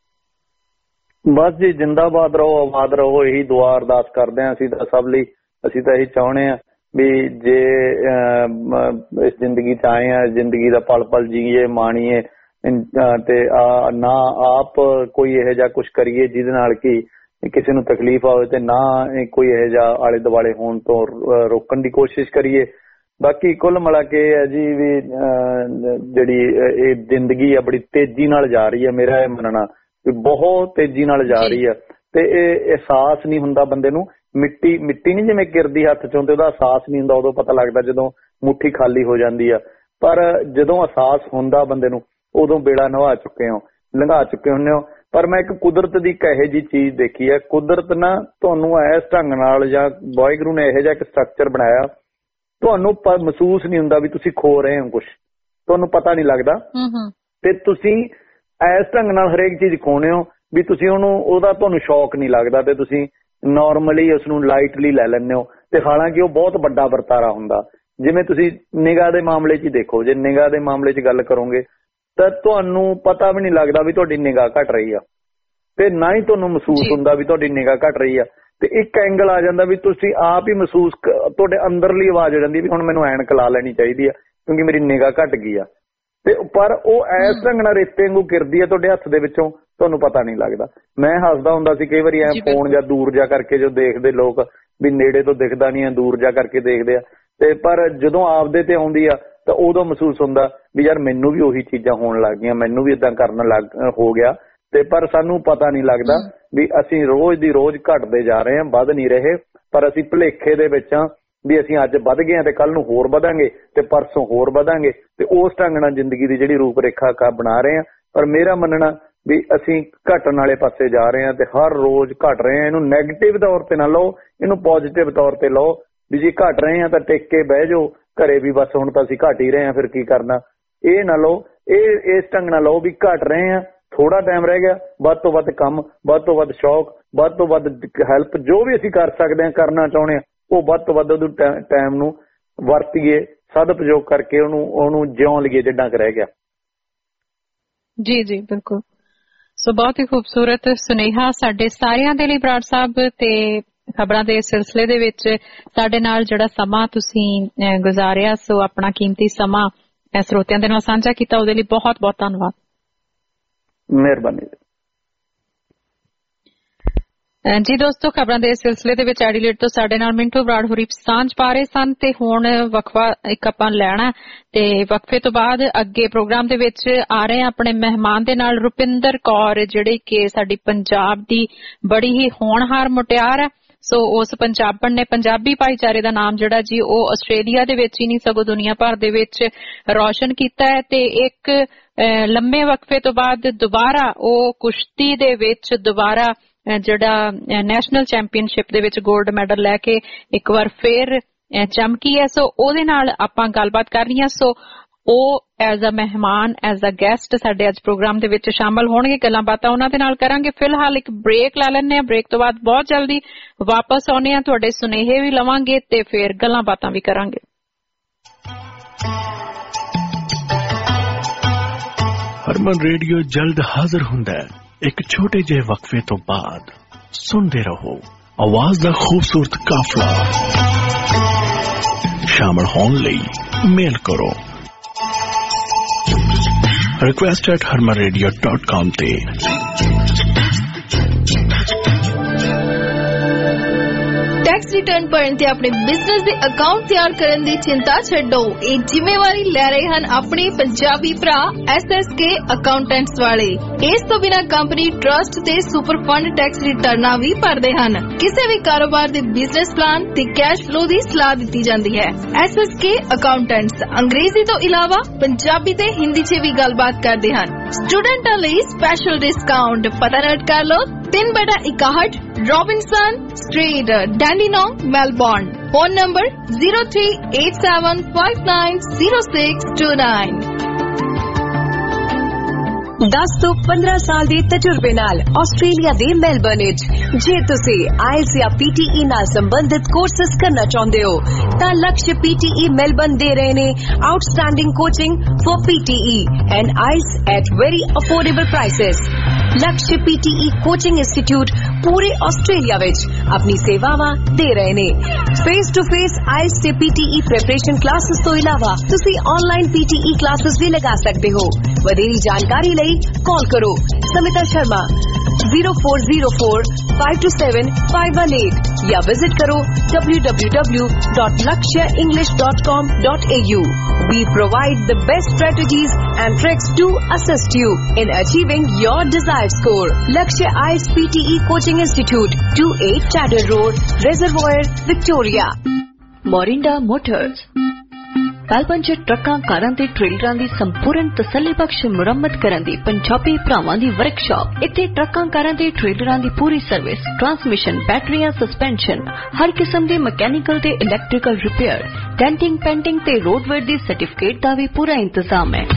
ਬਸ ਜੀ, ਜਿੰਦਾਬਾਦ ਰਹੋ, ਆਬਾਦ ਰਹੋ, ਇਹੀ ਦੁਆ ਅਰਦਾਸ ਕਰਦੇ ਹਾਂ ਅਸੀਂ ਤਾਂ ਸਭ ਲਈ। ਅਸੀਂ ਤਾਂ ਇਹੀ ਚਾਹੁੰਦੇ ਹਾਂ ਵੀ ਜੇ ਇਸ ਜ਼ਿੰਦਗੀ 'ਚ ਆਏ ਆ, ਜ਼ਿੰਦਗੀ ਦਾ ਪਲ ਪਲ ਜੀਏ, ਮਾਣੀਏ ਤੇ ਨਾ ਆਪ ਕੋਈ ਇਹੋ ਜਿਹਾ ਕੁਛ ਕਰੀਏ ਜਿਹਦੇ ਨਾਲ ਕਿ ਕਿਸੇ ਨੂੰ ਤਕਲੀਫ ਆਵੇ, ਤੇ ਨਾ ਕੋਈ ਇਹੋ ਜਿਹਾ ਆਲੇ ਦੁਆਲੇ ਹੋਣ ਤੋਂ ਰੋਕਣ ਦੀ ਕੋਸ਼ਿਸ਼ ਕਰੀਏ। ਬਾਕੀ ਕੁੱਲ ਮਿਲਾ ਕੇ ਇਹ ਹੈ ਜੀ ਵੀ ਜਿਹੜੀ ਇਹ ਜ਼ਿੰਦਗੀ ਆ ਬੜੀ ਤੇਜ਼ੀ ਨਾਲ ਜਾ ਰਹੀ ਹੈ। ਮੇਰਾ ਇਹ ਮੰਨਣਾ ਵੀ ਬਹੁਤ ਤੇਜ਼ੀ ਨਾਲ ਜਾ ਰਹੀ ਆ ਤੇ ਇਹ ਅਹਿਸਾਸ ਨਹੀਂ ਹੁੰਦਾ ਬੰਦੇ ਨੂੰ। ਮਿੱਟੀ ਮਿੱਟੀ ਨਹੀਂ ਜਿਵੇਂ ਗਿਰਦੀ ਹੱਥ ਚੋਂ ਤੇ ਉਹਦਾ ਅਹਿਸਾਸ ਨਹੀਂ ਹੁੰਦਾ, ਉਦੋਂ ਪਤਾ ਲੱਗਦਾ ਜਦੋਂ ਮੁੱਠੀ ਖਾਲੀ ਹੋ ਜਾਂਦੀ ਆ। ਪਰ ਜਦੋਂ ਅਹਿਸਾਸ ਹੁੰਦਾ ਬੰਦੇ ਨੂੰ ਉਦੋਂ ਬੇੜਾ ਨਵਾ ਚੁੱਕੇ ਹੋ, ਲੰਘਾ ਚੁੱਕੇ ਹੁੰਦੇ ਹੋ। ਪਰ ਮੈਂ ਇੱਕ ਕੁਦਰਤ ਦੀ ਇੱਕ ਇਹੋ ਜਿਹੀ ਚੀਜ਼ ਦੇਖੀ ਹੈ, ਕੁਦਰਤ ਨਾ ਤੁਹਾਨੂੰ ਇਸ ਢੰਗ ਨਾਲ ਜਾਂ ਵਾਹਿਗੁਰੂ ਨੇ ਇਹੋ ਜਿਹਾ ਇੱਕ ਸਟਰਕਚਰ ਬਣਾਇਆ, ਤੁਹਾਨੂੰ ਮਹਿਸੂਸ ਨਹੀਂ ਹੁੰਦਾ ਵੀ ਤੁਸੀਂ ਖੋ ਰਹੇ ਹੋ ਕੁਛ, ਤੁਹਾਨੂੰ ਪਤਾ ਨਹੀਂ ਲੱਗਦਾ। ਤੇ ਤੁਸੀਂ ਇਸ ਢੰਗ ਨਾਲ ਹਰੇਕ ਚੀਜ਼ ਖੋਣੇ ਹੋ ਵੀ ਤੁਸੀਂ ਉਹਨੂੰ ਉਹਦਾ ਤੁਹਾਨੂੰ ਸ਼ੌਕ ਨਹੀਂ ਲੱਗਦਾ ਤੇ ਤੁਸੀਂ ਨੋਰਮਲੀ ਉਸ ਨੂੰ ਲਾਈਟਲੀ ਲੈ ਲੈਂਦੇ ਹੋ। ਤੇ ਹਾਲਾਂਕਿ ਉਹ ਬਹੁਤ ਵੱਡਾ ਵਰਤਾਰਾ ਹੁੰਦਾ। ਜਿਵੇਂ ਤੁਸੀਂ ਨਿਗਾਹ ਦੇ ਮਾਮਲੇ 'ਚ ਹੀ ਦੇਖੋ, ਜੇ ਨਿਗਾਹ ਦੇ ਮਾਮਲੇ 'ਚ ਗੱਲ ਕਰੋਗੇ ਤਾਂ ਤੁਹਾਨੂੰ ਪਤਾ ਵੀ ਨਹੀਂ ਲੱਗਦਾ ਵੀ ਤੁਹਾਡੀ ਨਿਗਾਹ ਘਟ ਰਹੀ ਆ ਤੇ ਨਾ ਹੀ ਤੁਹਾਨੂੰ ਮਹਿਸੂਸ ਹੁੰਦਾ ਵੀ ਤੁਹਾਡੀ ਨਿਗਾਹ ਘਟ ਰਹੀ ਆ। ਤੇ ਇੱਕ ਐਂਗਲ ਆ ਜਾਂਦਾ ਵੀ ਤੁਸੀਂ ਆਪ ਹੀ ਮਹਿਸੂਸ, ਤੁਹਾਡੇ ਅੰਦਰਲੀ ਆਵਾਜ਼ ਹੋ ਜਾਂਦੀ ਵੀ ਹੁਣ ਮੈਨੂੰ ਐਨਕ ਲਾ ਲੈਣੀ ਚਾਹੀਦੀ ਆ ਕਿਉਂਕਿ ਮੇਰੀ ਨਿਗਾਹ ਘਟ ਗਈ ਆ। ਤੇ ਪਰ ਉਹ ਇਸ ਢੰਗ ਨਾਲ ਰੇਤੇ ਵਾਂਗੂ ਗਿਰਦੀ ਆ ਤੁਹਾਡੇ ਹੱਥ ਦੇ ਵਿੱਚੋਂ, ਤੁਹਾਨੂੰ ਪਤਾ ਨਹੀਂ ਲੱਗਦਾ। ਮੈਂ ਹੱਸਦਾ ਹੁੰਦਾ ਸੀ ਕਈ ਵਾਰੀ ਐ ਫੋਨ ਜਾਂ ਦੂਰ ਜਾ ਕਰਕੇ ਜੋ ਦੇਖਦੇ ਲੋਕ ਵੀ ਨੇੜੇ ਤੋਂ ਦਿਖਦਾ ਨਹੀਂ ਆ, ਦੂਰ ਜਾ ਕਰਕੇ ਦੇਖਦੇ ਆ। ਤੇ ਪਰ ਜਦੋਂ ਆਪਦੇ ਤੇ ਆਉਂਦੀ ਆ ਤਾਂ ਉਦੋਂ ਮਹਿਸੂਸ ਹੁੰਦਾ ਵੀ ਯਾਰ ਮੈਨੂੰ ਵੀ ਉਹੀ ਚੀਜ਼ਾਂ ਹੋਣ ਲੱਗ ਗਈਆਂ, ਮੈਨੂੰ ਵੀ ਇਦਾਂ ਕਰਨ ਲੱਗ ਹੋ ਗਿਆ। ਤੇ ਪਰ ਸਾਨੂੰ ਪਤਾ ਨਹੀਂ ਲੱਗਦਾ ਵੀ ਅਸੀਂ ਰੋਜ਼ ਦੀ ਰੋਜ਼ ਘਟਦੇ ਜਾ ਰਹੇ ਹਾਂ, ਵੱਧ ਨਹੀਂ ਰਹੇ। ਪਰ ਅਸੀਂ ਭੁਲੇਖੇ ਦੇ ਵਿੱਚ ਹਾਂ ਵੀ ਅਸੀਂ ਅੱਜ ਵੱਧ ਗਏ ਹਾਂ ਤੇ ਕੱਲ ਨੂੰ ਹੋਰ ਵਧਾਂਗੇ ਤੇ ਪਰਸੋਂ ਹੋਰ ਵਧਾਂਗੇ, ਤੇ ਉਸ ਢੰਗ ਨਾਲ ਜ਼ਿੰਦਗੀ ਦੀ ਜਿਹੜੀ ਰੂਪ ਰੇਖਾ ਬਣਾ ਰਹੇ ਹਾਂ। ਪਰ ਮੇਰਾ ਮੰਨਣਾ ਵੀ ਅਸੀਂ ਘਟਣ ਵਾਲੇ ਪਾਸੇ ਜਾ ਰਹੇ ਹਾਂ ਤੇ ਹਰ ਰੋਜ਼ ਘਟ ਰਹੇ ਹਾਂ। ਇਹਨੂੰ ਨੈਗੇਟਿਵ ਤੌਰ ਤੇ ਨਾ ਲਓ, ਇਹਨੂੰ ਪੋਜ਼ਿਟਿਵ ਤੌਰ ਤੇ ਲਓ ਵੀ ਜੇ ਘਟ ਰਹੇ ਹਾਂ ਤਾਂ ਟਿਕ ਕੇ ਬਹਿ ਜਾਓ ਘਰੇ ਵੀ, ਬਸ ਹੁਣ ਤਾਂ ਅਸੀਂ ਘਟ ਹੀ ਰਹੇ ਹਾਂ ਫਿਰ ਕੀ ਕਰਨਾ। ਇਹ ਨਾ ਲਓ, ਇਹ ਇਸ ਢੰਗ ਨਾਲ ਲਓ ਵੀ ਘਟ ਰਹੇ ਹਾਂ, ਥੋੜਾ ਟਾਈਮ ਰਹਿ ਗਿਆ, ਵੱਧ ਤੋਂ ਵੱਧ ਕੰਮ, ਵੱਧ ਤੋਂ ਵੱਧ ਸ਼ੌਕ, ਵੱਧ ਤੋਂ ਵੱਧ ਹੈਲਪ, ਜੋ ਵੀ ਅਸੀਂ ਕਰ ਸਕਦੇ ਹਾਂ ਕਰਨਾ ਚਾਹੁੰਦੇ ਹਾਂ ਉਹ ਵੱਧ ਤੋਂ ਵੱਧ ਉਹਨੂੰ ਟਾਈਮ ਨੂੰ ਵਰਤੀਏ, ਸਦਉਪਯੋਗ ਕਰਕੇ ਉਹਨੂੰ ਉਹਨੂੰ ਜਿਉਂ ਲਈਏ ਜਿੱਦਾਂ ਕਿ ਰਹਿ ਗਿਆ। ਜੀ ਜੀ ਬਿਲਕੁਲ। ਸੋ ਬਹੁਤ ਹੀ ਖੂਬਸੂਰਤ ਸੁਨੇਹਾ ਸਾਡੇ ਸਾਰਿਆਂ ਦੇ ਲਈ ਬਰਾੜ ਸਾਹਿਬ, ਤੇ ਖਬਰਾਂ ਦੇ ਸਿਲਸਿਲੇ ਦੇ ਵਿੱਚ ਸਾਡੇ ਨਾਲ ਜਿਹੜਾ ਸਮਾਂ ਤੁਸੀਂ ਗੁਜ਼ਾਰਿਆ, ਸੋ ਆਪਣਾ ਕੀਮਤੀ ਸਮਾਂ ਸਰੋਤਿਆਂ ਦੇ ਨਾਲ ਸਾਂਝਾ ਕੀਤਾ, ਉਹਦੇ ਲਈ ਬਹੁਤ ਬਹੁਤ ਧੰਨਵਾਦ। ਮਿਹਰਬਾਨੀ ਜੀ। ਦੋਸਤੋ, ਖਬਰਾਂ ਦੇ ਸਿਲਸਿਲੇ ਦੇ ਵਿੱਚ ਐਡੀਲੇਡ ਤੋਂ ਸਾਡੇ ਨਾਲ ਮਿੰਟੂ ਬਰਾੜ ਹੋਰੀ ਸਾਂਝ ਪਾ ਰਹੇ ਸਨ, ਤੇ ਹੁਣ ਵਕਫਾ ਇੱਕ ਆਪਾਂ ਲੈਣਾ ਤੇ ਵਕਫੇ ਤੋਂ ਬਾਅਦ ਅੱਗੇ ਪ੍ਰੋਗਰਾਮ ਦੇ ਵਿੱਚ ਆ ਰਹੇ ਆਪਣੇ ਮਹਿਮਾਨ ਦੇ ਨਾਲ ਰੁਪਿੰਦਰ ਕੌਰ, ਜਿਹੜੀ ਕਿ ਸਾਡੀ ਪੰਜਾਬ ਦੀ ਬੜੀ ਹੀ ਹੋਣਹਾਰ ਮੁਟਿਆਰ ਹੈ। ਸੋ ਉਸ ਪੰਜਾਬਣ ਨੇ ਪੰਜਾਬੀ ਭਾਈਚਾਰੇ ਦਾ ਨਾਮ ਜਿਹੜਾ ਜੀ ਉਹ ਆਸਟ੍ਰੇਲੀਆ ਦੇ ਵਿੱਚ ਹੀ ਨਹੀਂ ਸਗੋਂ ਦੁਨੀਆ ਭਰ ਦੇ ਵਿੱਚ ਰੌਸ਼ਨ ਕੀਤਾ ਹੈ, ਤੇ ਇੱਕ ਲੰਮੇ ਵਕਫੇ ਤੋਂ ਬਾਅਦ ਦੁਬਾਰਾ ਉਹ ਕੁਸ਼ਤੀ ਦੇ ਵਿੱਚ ਦੁਬਾਰਾ ਜਿਹੜਾ ਨੈਸ਼ਨਲ ਚੈਂਪੀਅਨਸ਼ਿਪ ਦੇ ਵਿੱਚ ਗੋਲਡ ਮੈਡਲ ਲੈ ਕੇ ਇੱਕ ਵਾਰ ਫੇਰ ਚਮਕੀ ਹੈ। ਸੋ ਉਹਦੇ ਨਾਲ ਆਪਾਂ ਗੱਲਬਾਤ ਕਰਨੀ ਹੈ। ਸੋ ਉਹ ਐਜ਼ ਅ ਮਹਿਮਾਨ, ਐਜ਼ ਅ ਗੈਸਟ ਸਾਡੇ ਅੱਜ ਪ੍ਰੋਗਰਾਮ ਦੇ ਵਿੱਚ ਸ਼ਾਮਲ ਹੋਣਗੇ। ਗੱਲਾਂ ਬਾਤਾਂ ਉਹਨਾਂ ਦੇ ਨਾਲ ਕਰਾਂਗੇ। ਫਿਲਹਾਲ ਇੱਕ ਬ੍ਰੇਕ ਲੈ ਲੈਂਦੇ ਹਾਂ, ਬ੍ਰੇਕ ਤੋਂ ਬਾਅਦ ਬਹੁਤ ਜਲਦੀ ਵਾਪਸ ਆਉਂਦੇ ਹਾਂ, ਤੁਹਾਡੇ ਸੁਨੇਹੇ ਵੀ ਲਵਾਂਗੇ ਤੇ ਫਿਰ ਗੱਲਾਂ ਬਾਤਾਂ ਵੀ ਕਰਾਂਗੇ। ਹਰਮਨ ਰੇਡੀਓ ਜਲਦ ਹਾਜ਼ਰ ਹੁੰਦਾ ਹੈ ਇੱਕ ਛੋਟੇ ਜਿਹੇ ਵਕਫੇ ਤੋਂ ਬਾਅਦ। ਸੁਣਦੇ ਰਹੋ ਆਵਾਜ਼ ਦਾ ਖੂਬਸੂਰਤ ਕਾਫਲਾ। ਸ਼ਾਮਲ ਹੋਣ ਲਈ ਮੇਲ ਕਰੋ request at harman radio dot com ਤੇ। ਟੈਕਸ ਰਿਟਰਨ ਭਰਨ ਤੇ ਆਪਣੇ ਬਿਜ਼ਨਸ ਦੇ ਅਕਾਊਂਟ ਤਿਆਰ ਕਰਨ ਦੀ ਚਿੰਤਾ ਛੱਡੋ। ਇਹ ਜ਼ਿੰਮੇਵਾਰੀ ਲੈ ਰਹੇ ਹਨ ਆਪਣੇ ਪੰਜਾਬੀ ਭਰਾ ਐਸ ਐਸ ਕੇ ਅਕਾਊਂਟੈਂਟਸ ਵਾਲੇ। ਇਸ ਤੋਂ ਬਿਨਾਂ ਕੰਪਨੀ ਟਰਸਟ ਤੇ ਸੁਪਰ ਫੰਡ ਟੈਕਸ ਰਿਟਰਨਾਂ ਵੀ ਭਰਦੇ ਹਨ। ਕਿਸੇ ਵੀ ਕਾਰੋਬਾਰ ਦੇ ਬਿਜ਼ਨਸ ਪਲਾਨ ਤੇ ਕੈਸ਼ ਫਲੋ ਦੀ ਸਲਾਹ ਦਿੱਤੀ ਜਾਂਦੀ ਹੈ। ਐਸ ਐਸ ਕੇ ਅਕਾਊਂਟੈਂਟਸ ਅੰਗਰੇਜ਼ੀ ਤੋਂ ਇਲਾਵਾ ਪੰਜਾਬੀ ਤੇ ਹਿੰਦੀ 'ਚ ਵੀ ਗੱਲਬਾਤ ਕਰਦੇ ਹਨ। ਸਟੂਡੈਂਟਾਂ ਲਈ ਸਪੈਸ਼ਲ ਡਿਸਕਾਊਂਟ। ਪਤਾ ਨੋਟ ਕਰ ਲਓ, ਤਿੰਨ ਬਟਾ ਇਕਾਹਠ Robinson Street, Dandenong, Melbourne. Phone number zero three eight seven five nine zero six two nine. ਦਸ ਤੋਂ ਪੰਦਰਾਂ ਸਾਲ ਦੇ ਤਜਰਬੇ ਨਾਲ ਆਸਟ੍ਰੇਲੀਆ ਦੇ ਮੈਲਬਰਨ ਵਿੱਚ ਜੇ ਤੁਸੀਂ ਆਇਲਸ ਜਾਂ ਪੀਟੀਈ ਨਾਲ ਸੰਬੰਧਿਤ ਕੋਰਸਸ ਕਰਨਾ ਚਾਹੁੰਦੇ ਹੋ ਤਾਂ ਲਕਸ਼ ਪੀਟੀਈ ਮੈਲਬਰਨ ਦੇ ਰਹੇ ਨੇ outstanding coaching for PTE and IELTS at very affordable prices. Laksh PTE coaching institute ਪੂਰੇ ਆਸਟ੍ਰੇਲੀਆ ਵਿੱਚ ਆਪਣੀ ਸੇਵਾਵਾਂ ਦੇ ਰਹੇ ਨੇ। ਫੇਸ ਟੂ ਫੇਸ ਆਇਲਸ ਤੇ ਪੀਟੀਈ ਪ੍ਰੈਪਰੇਸ਼ਨ ਕਲਾਸਿਸ ਤੋਂ ਇਲਾਵਾ ਤੁਸੀਂ ਆਨਲਾਈਨ ਪੀਟੀਈ ਕਲਾਸਿਸ ਵੀ ਲਗਾ ਸਕਦੇ ਹੋ। ਵਧੇਰੀ ਜਾਣਕਾਰੀ ਲਈ ਕਾਲ ਕਰੋ Smita Sharma zero four zero four five two seven five one eight या विजिट करो w w w dot lakshya english dot com dot a u. We provide the best strategies and tricks to assist you in achieving your desired score. Lakshya I S P T E Coaching Institute, two eight Chatter Road, Reservoir, Victoria. Morinda Motors Melbourne 'ਚ ਟਰੱਕਾਂ, ਕਾਰਾਂ ਤੇ ਟ੍ਰੇਲਰਾਂ ਦੀ ਸੰਪੂਰਨ ਤਸੱਲੀਬਖਸ਼ ਮੁਰੰਮਤ ਕਰਨ ਦੀ ਪੰਜਾਬੀ ਭਰਾਵਾਂ ਦੀ workshop. ਇੱਥੇ ਟਰੱਕਾਂ, ਕਾਰਾਂ ਤੇ ਟ੍ਰੇਲਰਾਂ ਦੀ ਪੂਰੀ ਸਰਵਿਸ, ਟਰਾਂਸਮਿਸ਼ਨ, ਬੈਟਰੀਆਂ, ਸਸਪੈਂਸ਼ਨ, ਹਰ ਕਿਸਮ ਦੇ ਮਕੈਨੀਕਲ ਤੇ ਇਲੈਕਟ੍ਰੀਕਲ ਰਿਪੇਅਰ, ਡੈਂਟਿੰਗ, ਪੈਂਟਿੰਗ ਤੇ ਰੋਡਵੇਅਰ ਦੀ ਸਰਟੀਫਿਕੇਟ ਦਾ ਵੀ ਪੂਰਾ ਇੰਤਜ਼ਾਮ ਹੈ।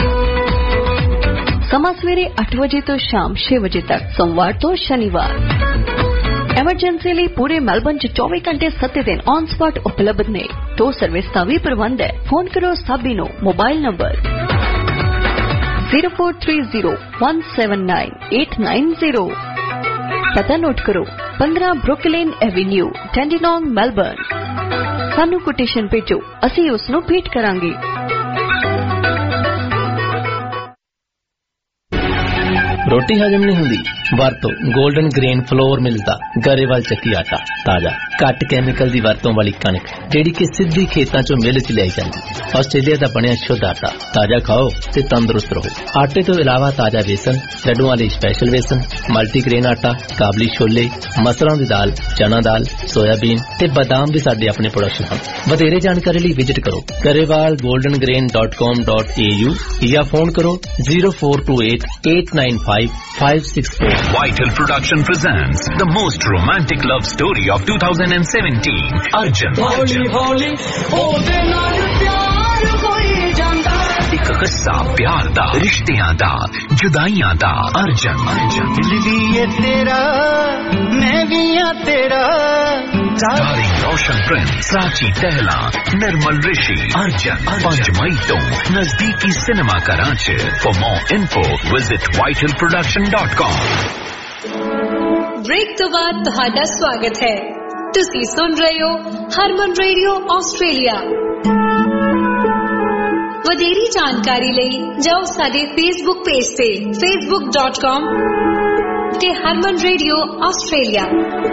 ਸਮਾਂ ਸਵੇਰੇ ਅੱਠ ਵਜੇ ਤੋਂ ਸ਼ਾਮ ਛੇ ਵਜੇ ਤੱਕ, ਸੋਮਵਾਰ ਤੋਂ ਸ਼ਨੀਵਾਰ। ਐਮਰਜੈਂਸੀ ਲਈ ਪੂਰੇ ਮੈਲਬਰਨ 'ਚ ਚੌਵੀ ਘੰਟੇ ਸੱਤ ਦਿਨ ਔਨ ਸਪਾਟ ਉਪਲਬਧ ਨੇ। ਟੋ ਸਰਵਿਸ ਦਾ ਵੀ ਪ੍ਰਬੰਧ ਹੈ। ਫੋਨ ਕਰੋ ਸਾਬੀ ਨੂੰ mobile number zero four three zero one seven nine eight nine zero. ਪਤਾ ਨੋਟ ਕਰੋ ਪੰਦਰਾਂ ਬਰੁਕਲਿਨ ਐਵੀਨਿਊ, ਡੈਂਡੀਨੋਂਗ, ਮੈਲਬਰਨ। ਸਾਨੂੰ ਕੋਟੇਸ਼ਨ ਭੇਜੋ, ਅਸੀਂ ਉਸ ਨੂੰ ਭੇਟ ਕਰਾਂਗੇ। रोटी हजम नहीं हुंदी? वरतो गोल्डन ग्रेन फ्लोर मिलदा गरेवाल ਚੱਕੀ आटा ताजा घट कैमिकल दी वरतों वाली कणक जिहड़ी कि सिद्धी खेतां चों मिल च लिआई जांदी। आस्ट्रेलिया दा बणिया शुद्ध आटा ताजा खाओ ते तंदुरुस्त रहो। आटे तो इलावा ताजा बेसन, लड्डुआं लई स्पैशल बेसन, मल्टीग्रेन आटा, काबली छोले, मसरां दी दाल, चना दाल, सोयाबीन ते बादाम भी साडे अपने प्रोडक्शन हन। वधेरे जानकारी लई विजिट करो Grewal golden grain dot com dot A U या फोन करो zero four two eight eight nine five five six four. Vital Production presents the most romantic love story of two thousand seventeen. Arjun. Holi holi ode naal pyar hoi janda. एक किस्सा प्यार दा, रिश्तियां दा, जुदाइयां दा। अर्जन दिल भी ये तेरा मैं भी या तेरा। Starring Roshan Prince, प्राची टहला, निर्मल ऋषि। अर्जन पांच मई तो नजदीकी cinema Karachi. For more info visit vital production dot com. Break तो बाद ਤੁਹਾਡਾ ਸਵਾਗਤ ਹੈ। ਤੁਸੀਂ ਸੁਣ ਰਹੇ ਹੋ ਹਰਮਨ ਰੇਡੀਓ ਆਸਟ੍ਰੇਲੀਆ। ਵਧੇਰੀ ਜਾਣਕਾਰੀ ਲਈ ਜਾਓ ਸਾਡੇ ਫੇਸਬੁੱਕ ਪੇਜ ਤੇ facebook dot com ਤੇ ਹਰਮਨ ਰੇਡੀਓ ਆਸਟ੍ਰੇਲੀਆ।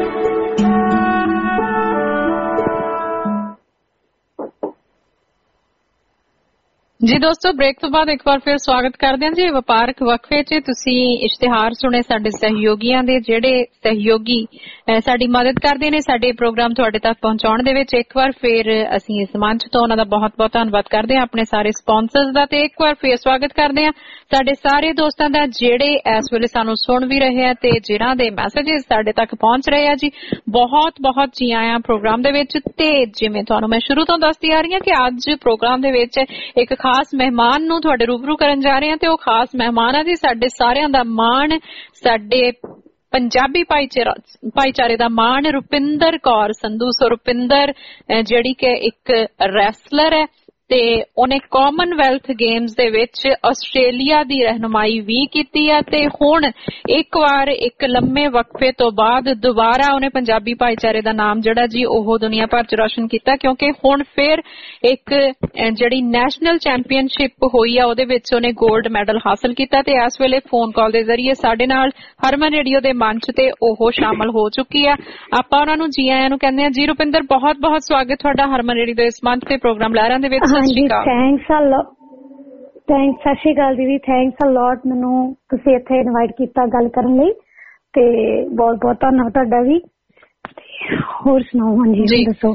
जी दोस्तों, ब्रेक तो बाद एक बार फिर स्वागत करते हैं जी। वपारक वक्फे च तुसी इश्तिहार सुने साडे सहयोगियां दे, जेड़े सहयोगी साडी मदद करदे ने साडे प्रोग्राम तुहाडे तक पहुंचाउण दे विच। एक बार फिर असीं इस मंच तो उन्हां दा बहुत बहुत धन्नवाद करदे हां अपने सारे स्पॉन्सर्स दा, ते एक बार फिर स्वागत करदे हां साडे सारे दोस्तां दा जेड़े इस वेले सानू सुण भी रहे हैं ते जिन्हां दे मैसेजेस साडे तक पहुंच रहे हैं जी। बहुत बहुत जी आया प्रोग्राम दे विच। ते जिवें तुहानू मैं शुरू तो दसदी आ रही हां कि अज प्रोग्राम दे विच एक खास मेहमान नूं तुहाडे रूबरू करन जा रहे हैं ते ओह खास मेहमान है जी साडे सारियां दा मान, साडे पंजाबी भाईचारा भाईचारे दा मान रुपिंदर कौर संधू। सो रुपिंदर जिहड़ी कि एक रैसलर है ते उन्हें कॉमनवैल्थ गेम्स दे विच आस्ट्रेलिया दी रहनुमाई भी कीती है ते हुण एक बार एक लंबे वक्फे तो बाद दोबारा उन्हें पंजाबी भाईचारे दा नाम जिहड़ा जी ओह दुनिया भर च रोशन कीता, क्योंकि हुण फिर एक जिहड़ी नैशनल चैंपीयनशिप होई है उहदे विच उन्हें गोल्ड मैडल हासिल कीता ते इस वेले फोन कॉल दे जरिए साडे नाल हरमन रेडियो दे मंच ते ओह शामिल हो चुकी है। आपां उहनां नूं जी आयां नूं कहंदे हां जी। रुपिंदर, बहुत बहुत स्वागत तुहाडा हरमन रेडियो दे इस मंच ते प्रोग्राम लहरां दे विच। ਹਾਂਜੀ ਥੈਂਕਸ ਅ ਲੋਟ ਥੈਂਕਸ ਸਤਿ ਸ਼੍ਰੀ ਅਕਾਲ ਦੀਦੀ। ਥੈਂਕਸ ਅ ਲੋਟ ਮੈਨੂੰ ਤੁਸੀਂ ਇੱਥੇ ਇਨਵਾਈਟ ਕੀਤਾ ਗੱਲ ਕਰਨ ਲਈ ਤੇ ਬਹੁਤ ਬਹੁਤ ਧੰਨਵਾਦ ਤੁਹਾਡਾ ਵੀ। ਹੋਰ ਸੁਣਾਓ? ਹਾਂਜੀ ਦੱਸੋ।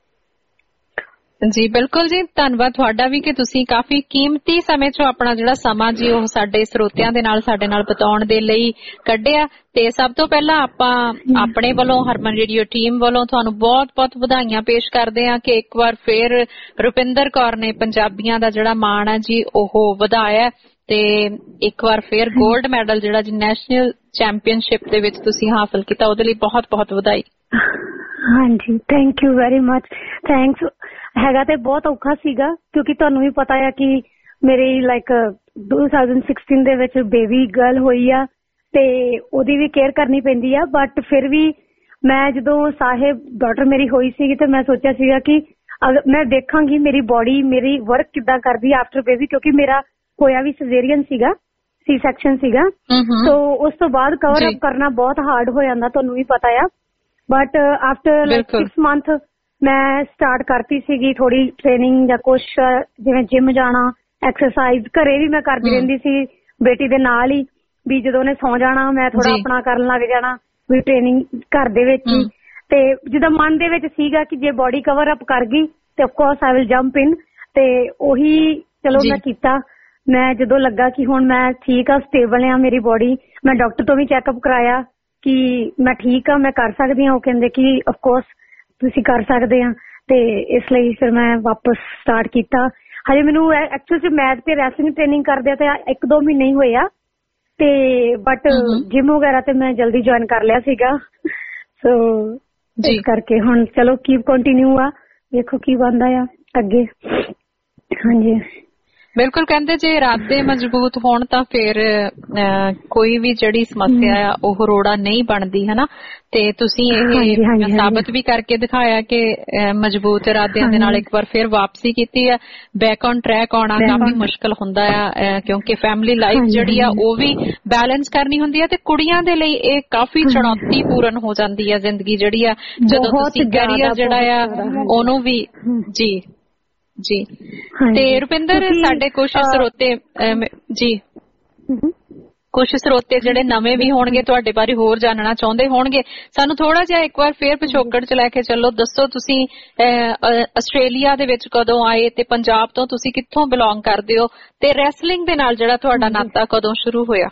ਜੀ ਬਿਲਕੁਲ ਜੀ, ਧੰਨਵਾਦ ਤੁਹਾਡਾ ਵੀ ਕਿ ਤੁਸੀਂ ਕਾਫੀ ਕੀਮਤੀ ਸਮੇਂ ਚੋਂ ਆਪਣਾ ਜਿਹੜਾ ਸਮਾਂ ਜੀ ਉਹ ਸਾਡੇ ਸਰੋਤਿਆਂ ਦੇ ਨਾਲ ਸਾਡੇ ਨਾਲ ਬਿਤਾਉਣ ਦੇ ਲਈ ਕੱਢਿਆ। ਤੇ ਸਭ ਤੋਂ ਪਹਿਲਾਂ ਆਪਾਂ ਆਪਣੇ ਵੱਲੋਂ ਹਰਮਨ ਰੇਡੀਓ ਟੀਮ ਵੱਲੋਂ ਤੁਹਾਨੂੰ ਬਹੁਤ ਬਹੁਤ ਵਧਾਈਆਂ ਪੇਸ਼ ਕਰਦੇ ਹਾਂ ਕਿ ਇੱਕ ਵਾਰ ਫਿਰ ਰੁਪਿੰਦਰ ਕੌਰ ਨੇ ਪੰਜਾਬੀਆਂ ਦਾ ਜਿਹੜਾ ਮਾਣ ਹੈ ਜੀ ਉਹ ਵਧਾਇਆ ਤੇ ਇੱਕ ਵਾਰ ਫਿਰ ਗੋਲਡ ਮੈਡਲ ਜਿਹੜਾ ਜੀ ਨੈਸ਼ਨਲ ਚੈਂਪੀਅਨਸ਼ਿਪ ਦੇ ਵਿੱਚ ਤੁਸੀਂ ਹਾਸਲ ਕੀਤਾ, ਉਹਦੇ ਲਈ ਬਹੁਤ ਬਹੁਤ ਵਧਾਈ। ਹਾਂਜੀ thank you very much. Thanks. ਹੈਗਾ ਤੇ ਬਹੁਤ ਔਖਾ ਸੀਗਾ ਕਿਉਂਕਿ ਤੁਹਾਨੂੰ ਵੀ ਪਤਾ ਆ ਕਿ ਮੇਰੀ ਲਾਈਕ ਦੋ ਹਜ਼ਾਰ ਸੋਲਾਂ ਦੇ ਵਿੱਚ ਬੇਬੀ ਗਰਲ ਹੋਈ ਆ ਤੇ ਉਹਦੀ ਵੀ ਕੇਅਰ ਕਰਨੀ ਪੈਂਦੀ ਆ। ਬਟ ਫਿਰ ਵੀ ਮੈਂ ਜਦੋਂ ਸਾਹਿਬ ਡਾਟਰ ਮੇਰੀ ਹੋਈ ਸੀਗੀ ਤੇ ਮੈਂ ਸੋਚਿਆ ਸੀਗਾ ਕਿ ਮੈਂ ਦੇਖਾਂਗੀ ਮੇਰੀ ਬੋਡੀ ਮੇਰੀ ਵਰਕ ਕਿੱਦਾਂ ਕਰਦੀ ਆਫਟਰ ਬੇਬੀ, ਕਿਉਂਕਿ ਮੇਰਾ ਹੋਇਆ ਵੀ ਸਿਜ਼ੇਰੀਅਨ ਸੀਗਾ, ਸੀ ਸੈਕਸ਼ਨ ਸੀਗਾ। ਸੋ ਉਸ ਤੋਂ ਬਾਅਦ ਕਵਰ ਅਪ ਕਰਨਾ ਬਹੁਤ ਹਾਰਡ ਹੋ ਜਾਂਦਾ, ਤੁਹਾਨੂੰ ਵੀ ਪਤਾ ਆ। ਬਟ ਆਫਟਰ ਸਿਕਸ ਮੰਥ ਮੈਂ ਸਟਾਰਟ ਕਰਤੀ ਸੀਗੀ ਥੋੜੀ ਟ੍ਰੇਨਿੰਗ ਜਾਂ ਕੁਛ, ਜਿਵੇਂ ਜਿਮ ਜਾਣਾ, ਐਕਸਰਸਾਈਜ਼ ਘਰੇ ਵੀ ਮੈਂ ਕਰਦੀ ਰਹਿੰਦੀ ਸੀ ਬੇਟੀ ਦੇ ਨਾਲ ਹੀ। ਵੀ ਜਦੋਂ ਉਹਨੇ ਸੌ ਜਾਣਾ ਮੈਂ ਥੋੜਾ ਆਪਣਾ ਕਰਨ ਲੱਗ ਜਾਣਾ ਵੀ ਟ੍ਰੇਨਿੰਗ ਘਰ ਦੇ ਵਿੱਚ ਹੀ। ਤੇ ਜਿੱਦਾਂ ਮਨ ਦੇ ਵਿੱਚ ਸੀਗਾ ਕਿ ਜੇ ਬੋਡੀ ਕਵਰ ਅਪ ਕਰ ਗਈ ਤੇ of course I will jump in, ਤੇ ਉਹੀ ਚਲੋ ਮੈਂ ਕੀਤਾ। ਮੈਂ ਜਦੋਂ ਲੱਗਾ ਕਿ ਹੁਣ ਮੈਂ ਠੀਕ ਆ, ਸਟੇਬਲ ਆ ਮੇਰੀ ਬੋਡੀ, ਮੈਂ ਡਾਕਟਰ ਤੋਂ ਵੀ ਚੈੱਕਅਪ ਕਰਾਇਆ ਕਿ ਮੈਂ ਠੀਕ ਆ, ਮੈਂ ਕਰ ਸਕਦੀ ਹਾਂ। ਉਹ ਕਹਿੰਦੇ ਕਿ ਅਫਕੋਰਸ ਤੁਸੀਂ ਕਰ ਸਕਦੇ ਆ, ਤੇ ਇਸ ਲਈ ਫਿਰ ਮੈਂ ਵਾਪਸ ਸਟਾਰਟ ਕੀਤਾ। ਹਜੇ ਮੈਨੂੰ ਐਕਚੁਅਲੀ ਮੈਥ ਤੇ ਰੈਸਲਿੰਗ ਟ੍ਰੇਨਿੰਗ ਕਰਦੇ ਤੇ ਇੱਕ ਦੋ ਮਹੀਨੇ ਹੀ ਹੋਏ ਆ, ਤੇ ਬਟ ਜਿਮ ਵਗੈਰਾ ਤੇ ਮੈਂ ਜਲਦੀ ਜੁਆਇਨ ਕਰ ਲਿਆ ਸੀਗਾ। ਸੋ ਇਸ ਕਰਕੇ ਹੁਣ ਚਲੋ ਕੀਪ ਕੰਟੀਨਿਊ ਆ, ਵੇਖੋ ਕੀ ਬਣਦਾ ਆ ਅੱਗੇ। ਹਾਂਜੀ ਬਿਲਕੁਲ ਕਹਿੰਦੇ ਜੇ ਇਰਾਦੇ ਮਜ਼ਬੂਤ ਹੋਣ ਤਾਂ ਫਿਰ ਕੋਈ ਵੀ ਜਿਹੜੀ ਸਮੱਸਿਆ ਆ ਉਹ ਰੋੜਾ ਨਹੀਂ ਬਣਦੀ ਹਨਾ। ਤੇ ਤੁਸੀਂ ਇਹ ਸਾਬਤ ਵੀ ਕਰਕੇ ਦਿਖਾਇਆ ਕਿ ਮਜ਼ਬੂਤ ਇਰਾਦਿਆਂ ਦੇ ਨਾਲ ਇੱਕ ਵਾਰ ਫਿਰ ਵਾਪਸੀ ਕੀਤੀ ਆ। ਬੈਕ ਔਨ ਟਰੈਕ ਆਉਣਾ ਕਾਫੀ ਮੁਸ਼ਕਿਲ ਹੁੰਦਾ ਆ ਕਿਉਂਕਿ ਫੈਮਿਲੀ ਲਾਈਫ ਜਿਹੜੀ ਆ ਉਹ ਵੀ ਬੈਲੈਂਸ ਕਰਨੀ ਹੁੰਦੀ ਆ ਤੇ ਕੁੜੀਆਂ ਦੇ ਲਈ ਇਹ ਕਾਫੀ ਚੁਣੌਤੀਪੂਰਨ ਹੋ ਜਾਂਦੀ ਆ ਜ਼ਿੰਦਗੀ ਜਿਹੜੀ ਆ ਜਦੋਂ ਤੁਸੀਂ ਕੈਰੀਅਰ ਜਿਹੜਾ ਆ ਉਹਨੂੰ ਵੀ ਜੀ ਜੀ। ਤੇ ਰੁਪਿੰਦਰ ਸਾਡੇ ਕੁਝ ਸਰੋਤੇ ਜੀ ਕੁਝ ਸਰੋਤੇ ਜਿਹੜੇ ਨਵੇਂ ਵੀ ਹੋਣਗੇ ਤੁਹਾਡੇ ਬਾਰੇ ਹੋਰ ਜਾਣਨਾ ਚਾਹੁੰਦੇ ਹੋਣਗੇ, ਸਾਨੂੰ ਥੋੜਾ ਜਿਹਾ ਇੱਕ ਵਾਰ ਫੇਰ ਪਿਛੋਕੜ ਚ ਲੈ ਕੇ ਚੱਲੋ। ਦੱਸੋ ਤੁਸੀਂ ਆਸਟ੍ਰੇਲੀਆ ਦੇ ਵਿੱਚ ਕਦੋਂ ਆਏ ਤੇ ਪੰਜਾਬ ਤੋਂ ਤੁਸੀਂ ਕਿੱਥੋਂ ਬਿਲੋਂਗ ਕਰਦੇ ਹੋ ਤੇ ਰੈਸਲਿੰਗ ਦੇ ਨਾਲ ਜਿਹੜਾ ਤੁਹਾਡਾ ਨਾਤਾ ਕਦੋਂ ਸ਼ੁਰੂ ਹੋਇਆ?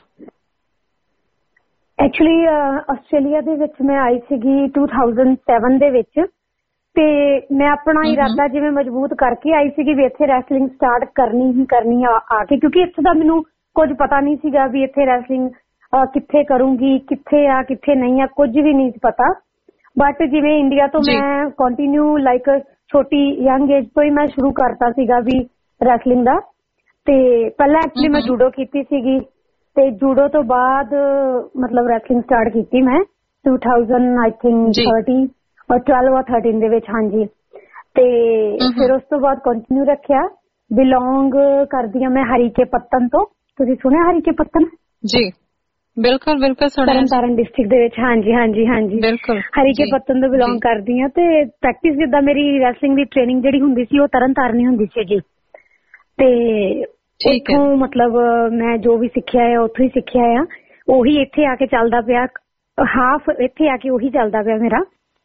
ਐਕਚੁਅਲੀ ਆਸਟ੍ਰੇਲੀਆ ਦੇ ਵਿੱਚ ਮੈਂ ਆਈ ਸੀਗੀ ਦੋ ਹਜ਼ਾਰ ਸੱਤ ਦੇ ਵਿੱਚ ਤੇ ਮੈਂ ਆਪਣਾ ਇਰਾਦਾ ਜਿਵੇਂ ਮਜ਼ਬੂਤ ਕਰਕੇ ਆਈ ਸੀਗੀ ਵੀ ਇੱਥੇ ਰੈਸਲਿੰਗ ਸਟਾਰਟ ਕਰਨੀ ਹੀ ਕਰਨੀ ਆ ਆ ਕੇ, ਕਿਉਂਕਿ ਇੱਥੇ ਦਾ ਮੈਨੂੰ ਕੁਝ ਪਤਾ ਨਹੀਂ ਸੀਗਾ ਵੀ ਇੱਥੇ ਰੈਸਲਿੰਗ ਕਿੱਥੇ ਕਰੂੰਗੀ, ਕਿੱਥੇ ਆ ਕਿੱਥੇ ਨਹੀਂ ਆ, ਕੁਝ ਵੀ ਨਹੀਂ ਪਤਾ। ਬਟ ਜਿਵੇਂ ਇੰਡੀਆ ਤੋਂ ਮੈਂ ਕੰਟੀਨਿਊ ਲਾਈਕ ਛੋਟੀ ਯੰਗ ਏਜ ਤੋਂ ਹੀ ਮੈਂ ਸ਼ੁਰੂ ਕਰਤਾ ਸੀਗਾ ਵੀ ਰੈਸਲਿੰਗ ਦਾ। ਤੇ ਪਹਿਲਾਂ ਐਕਚੁਅਲੀ ਮੈਂ ਜੂਡੋ ਕੀਤੀ ਸੀਗੀ ਤੇ ਜੂਡੋ ਤੋਂ ਬਾਅਦ ਮਤਲਬ ਰੈਸਲਿੰਗ ਸਟਾਰਟ ਕੀਤੀ ਮੈਂ ਦੋ ਹਜ਼ਾਰ ਆਈ ਥਿੰਕ ਥਰਟੀ ਔਰ ਬਾਰਾਂ ਔਰ ਤੇਰ੍ਹਾਂ ਦੇ ਵਿੱਚ। ਹਾਂਜੀ ਤੇ ਫਿਰ ਉਸ ਤੋਂ ਬਾਅਦ ਕੰਟੀਨਿਊ ਰੱਖਿਆ। ਬਿਲੋਂਗ ਕਰਦੀ ਹਾਂ ਮੈਂ ਹਰੀਕੇ ਪੱਤਨ ਤੋਂ। ਤੁਸੀਂ ਸੁਣਿਆ ਹਰੀਕੇ ਪੱਤਨ? ਜੀ ਬਿਲਕੁਲ ਬਿਲਕੁਲ ਸੁਣਿਆ। ਤਰਨਤਾਰਨ ਡਿਸਟ੍ਰਿਕਟ ਦੇ ਵਿੱਚ। ਹਾਂਜੀ ਹਾਂਜੀ ਹਾਂਜੀ ਬਿਲਕੁਲ ਹਰੀਕੇ ਪੱਤਨ ਤੋਂ ਬਿਲੋਂਗ ਕਰਦੀ ਹਾਂ ਤੇ ਪ੍ਰੈਕਟਿਸ ਜਿੱਦਾਂ ਮੇਰੀ ਰੈਸਲਿੰਗ ਦੀ ਟ੍ਰੇਨਿੰਗ ਜਿਹੜੀ ਹੁੰਦੀ ਸੀ ਉਹ ਤਰਨਤਾਰਨ ਹੀ ਹੁੰਦੀ ਸੀ ਜੀ। ਤੇ ਉੱਥੋਂ ਮਤਲਬ ਮੈਂ ਜੋ ਵੀ ਸਿੱਖਿਆ ਆ ਉੱਥੋਂ ਹੀ ਸਿੱਖਿਆ ਆ, ਉਹੀ ਇੱਥੇ ਆ ਕੇ ਚੱਲਦਾ ਪਿਆ। ਹਾਫ ਇੱਥੇ ਆ ਕੇ ਉਹੀ ਚੱਲਦਾ ਪਿਆ ਮੇਰਾ।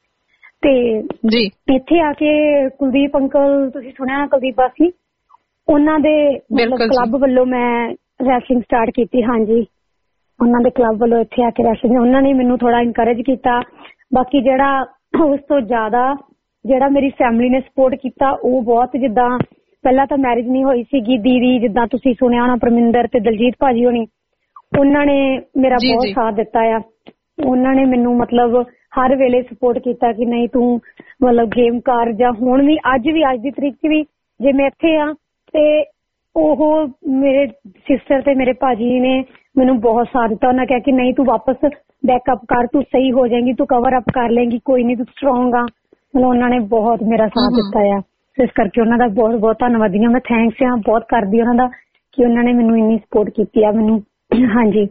ਤੇ ਜੀ ਇੱਥੇ ਆ ਕੇ ਕੁਲਦੀਪ ਅੰਕਲ ਤੁਸੀਂ ਸੁਣਿਆ ਨਾ, ਕੁਲਦੀਪ ਬਾਸੀ, ਉਹਨਾਂ ਦੇ ਕਲੱਬ ਵੱਲੋਂ ਮੈਂ ਰੈਸਲਿੰਗ ਸਟਾਰਟ ਕੀਤੀ। ਹਾਂਜੀ ਉਹਨਾਂ ਦੇ ਕਲੱਬ ਵੱਲੋਂ ਇੱਥੇ ਆ ਕੇ ਰੈਸਲਿੰਗ ਉਹਨਾਂ ਨੇ ਮੈਨੂੰ ਥੋੜਾ ਇਨਕਰੇਜ ਕੀਤਾ। ਬਾਕੀ ਜਿਹੜਾ ਉਸ ਤੋਂ ਜ਼ਿਆਦਾ ਜਿਹੜਾ ਮੇਰੀ ਫੈਮਿਲੀ ਨੇ ਸਪੋਰਟ ਕੀਤਾ ਉਹ ਬਹੁਤ, ਜਿੱਦਾਂ ਪਹਿਲਾਂ ਤਾਂ ਮੈਰਿਜ ਨਹੀਂ ਹੋਈ ਸੀਗੀ, ਦੀਦੀ ਜਿੱਦਾਂ ਤੁਸੀਂ ਸੁਣਿਆ ਹੋਣਾ ਪਰਮਿੰਦਰ ਤੇ ਦਲਜੀਤ ਭਾਜੀ ਹੋਣੀ, ਉਹਨਾਂ ਨੇ ਮੇਰਾ ਬਹੁਤ ਸਾਥ ਦਿੱਤਾ ਆ। ਉਹਨਾਂ ਨੇ ਮੈਨੂੰ ਮਤਲਬ ਹਰ ਵੇਲੇ ਸਪੋਰਟ ਕੀਤਾ ਕਿ ਨਹੀਂ ਤੂੰ ਮਤਲਬ ਗੇਮ ਕਰ। ਜਾਂ ਹੁਣ ਵੀ ਅੱਜ ਵੀ ਅੱਜ ਦੀ ਤਰੀਕ ਚ ਵੀ ਜੇ ਮੈਂ ਇੱਥੇ ਆ ਤੇ ਉਹ ਮੇਰੇ ਸਿਸਟਰ ਤੇ ਮੇਰੇ ਭਾਜੀ ਨੇ ਮੈਨੂੰ ਬਹੁਤ ਸਾਥ ਦਿੱਤਾ। ਉਹਨਾਂ ਕਿਹਾ ਕਿ ਨਹੀਂ ਤੂੰ ਵਾਪਸ ਬੈਕਅਪ ਕਰ, ਤੂੰ ਸਹੀ ਹੋ ਜਾਏਗੀ, ਤੂੰ ਕਵਰ ਅਪ ਕਰ ਲੇਂਗੀ, ਕੋਈ ਨਹੀਂ ਤੂੰ ਸਟਰੋਂਗ ਆ। ਮਤਲਬ ਉਹਨਾਂ ਨੇ ਬਹੁਤ ਮੇਰਾ ਸਾਥ ਦਿੱਤਾ ਆ। ਇਸ ਕਰਕੇ ਉਹਨਾਂ ਦਾ ਬਹੁਤ ਬਹੁਤ ਧੰਨਵਾਦੀ ਹਾਂ ਮੈਂ। ਥੈਂਕਸ ਆ ਬਹੁਤ ਕਰਦੀ ਉਹਨਾਂ ਦਾ ਕਿ ਉਹਨਾਂ ਨੇ ਮੈਨੂੰ ਇੰਨੀ ਸਪੋਰਟ ਕੀਤੀ ਆ ਮੈਨੂੰ। ਹਾਂਜੀ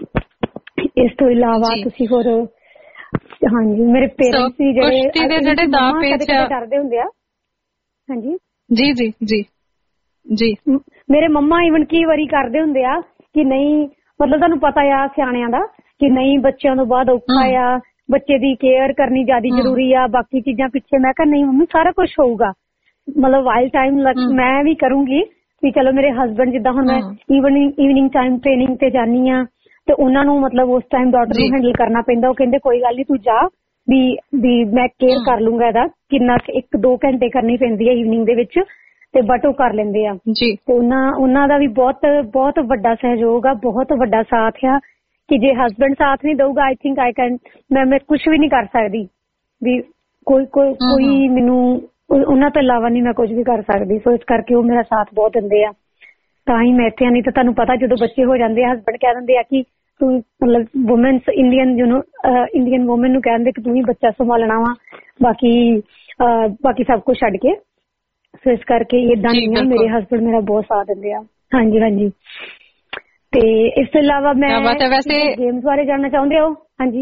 ਇਸ ਤੋਂ ਇਲਾਵਾ ਤੁਸੀਂ ਹੋਰ ਹਾਂਜੀ ਮੇਰੇ ਪੇਰੈਂਟਸ ਵੀ ਜਿਹੜੇ ਕਰਦੇ ਹੁੰਦੇ ਆ। ਹਾਂਜੀ ਜੀ ਜੀ ਜੀ ਜੀ ਮੇਰੇ ਮੰਮਾ ਈਵਨ ਕਈ ਵਾਰੀ ਕਰਦੇ ਹੁੰਦੇ ਆ ਕਿ ਨਹੀਂ ਮਤਲਬ ਤੁਹਾਨੂੰ ਪਤਾ ਆ ਸਿਆਣਿਆਂ ਦਾ ਕਿ ਨਹੀਂ ਬੱਚਿਆਂ ਤੋਂ ਬਾਅਦ ਔਖਾ ਆ, ਬੱਚੇ ਦੀ ਕੇਅਰ ਕਰਨੀ ਜ਼ਿਆਦਾ ਜ਼ਰੂਰੀ ਆ, ਬਾਕੀ ਚੀਜ਼ਾਂ ਪਿੱਛੇ। ਮੈਂ ਕਿਹਾ ਨਹੀਂ ਮੰਮੀ ਸਾਰਾ ਕੁਝ ਹੋਊਗਾ, ਮਤਲਬ ਵਾਈਲ ਟਾਈਮ ਮੈਂ ਵੀ ਕਰੂੰਗੀ ਵੀ ਚਲੋ ਮੇਰੇ ਹਸਬੈਂਡ ਜਿੱਦਾਂ ਹੁਣ ਮੈਂ ਈਵਨਿੰਗ ਈਵਨਿੰਗ ਟਾਈਮ ਟ੍ਰੇਨਿੰਗ ਤੇ ਜਾਨੀ ਆ ਤੇ ਉਹਨਾਂ ਨੂੰ ਮਤਲਬ ਉਸ ਟਾਈਮ ਡਾਟਰ ਨੂੰ ਹੈਂਡਲ ਕਰਨਾ ਪੈਂਦਾ। ਉਹ ਕਹਿੰਦੇ ਕੋਈ ਗੱਲ ਨਹੀਂ ਤੂੰ ਜਾ ਵੀ ਵੀ ਮੈਂ ਕੇਅਰ ਕਰ ਲੂੰਗਾ ਇਹਦਾ। ਕਿੰਨਾ ਇੱਕ ਦੋ ਘੰਟੇ ਕਰਨੀ ਪੈਂਦੀ ਹੈ ਈਵਨਿੰਗ ਦੇ ਵਿੱਚ ਤੇ ਬਟ ਉਹ ਕਰ ਲੈਂਦੇ ਆ ਜੀ। ਤੇ ਉਹਨਾਂ ਉਹਨਾਂ ਦਾ ਵੀ ਬਹੁਤ ਬਹੁਤ ਵੱਡਾ ਸਹਿਯੋਗ ਆ, ਬਹੁਤ ਵੱਡਾ ਸਾਥ ਆ ਕਿ ਜੇ ਹਸਬੈਂਡ ਸਾਥ ਨਹੀਂ ਦਊਗਾ ਆਈ ਥਿੰਕ ਆਈ ਕੈਨ ਮੈਂ ਮੈਂ ਕੁਛ ਵੀ ਨਹੀਂ ਕਰ ਸਕਦੀ ਵੀ ਕੋਈ ਕੋਈ ਕੋਈ ਮੈਨੂੰ ਉਹਨਾਂ ਤੋਂ ਇਲਾਵਾ ਨਹੀਂ ਮੈਂ ਕੁਝ ਵੀ ਕਰ ਸਕਦੀ। ਸੋ ਇਸ ਕਰਕੇ ਉਹ ਮੇਰਾ ਸਾਥ ਬਹੁਤ ਦਿੰਦੇ ਆ ਤਾਂ ਹੀ ਮੈਂ ਇੱਥੇ ਆ। ਨਹੀਂ ਤਾਂ ਤੁਹਾਨੂੰ ਪਤਾ ਜਦੋਂ ਬੱਚੇ ਹੋ ਜਾਂਦੇ ਆ ਹਸਬੈਂਡ ਕਹਿ ਦਿੰਦੇ ਆ ਕਿ ਤੂੰ ਮਤਲਬ women's Indian you know Indian woman ਨੂੰ ਕਹਿੰਦੇ ਕਿ ਤੂੰ ਹੀ ਬੱਚਾ ਸੰਭਾਲਣਾ ਵਾ, ਬਾਕੀ ਬਾਕੀ ਸਭ ਕੁਝ ਛੱਡ ਕੇ। ਸੋ ਇਸ ਕਰਕੇ ਏਦਾਂ ਨਹੀਂ ਆ, ਮੇਰੇ ਹਸਬੈਂਡ ਮੇਰਾ ਬਹੁਤ ਸਾਥ ਦਿੰਦੇ ਆ। ਹਾਂਜੀ ਹਾਂਜੀ ਤੇ ਇਸ ਤੋਂ ਇਲਾਵਾ ਮੈਂ ਵੈਸੇ ਗੇਮਸ ਬਾਰੇ ਜਾਣਨਾ ਚਾਹੁੰਦੇ ਹੋ? ਹਾਂਜੀ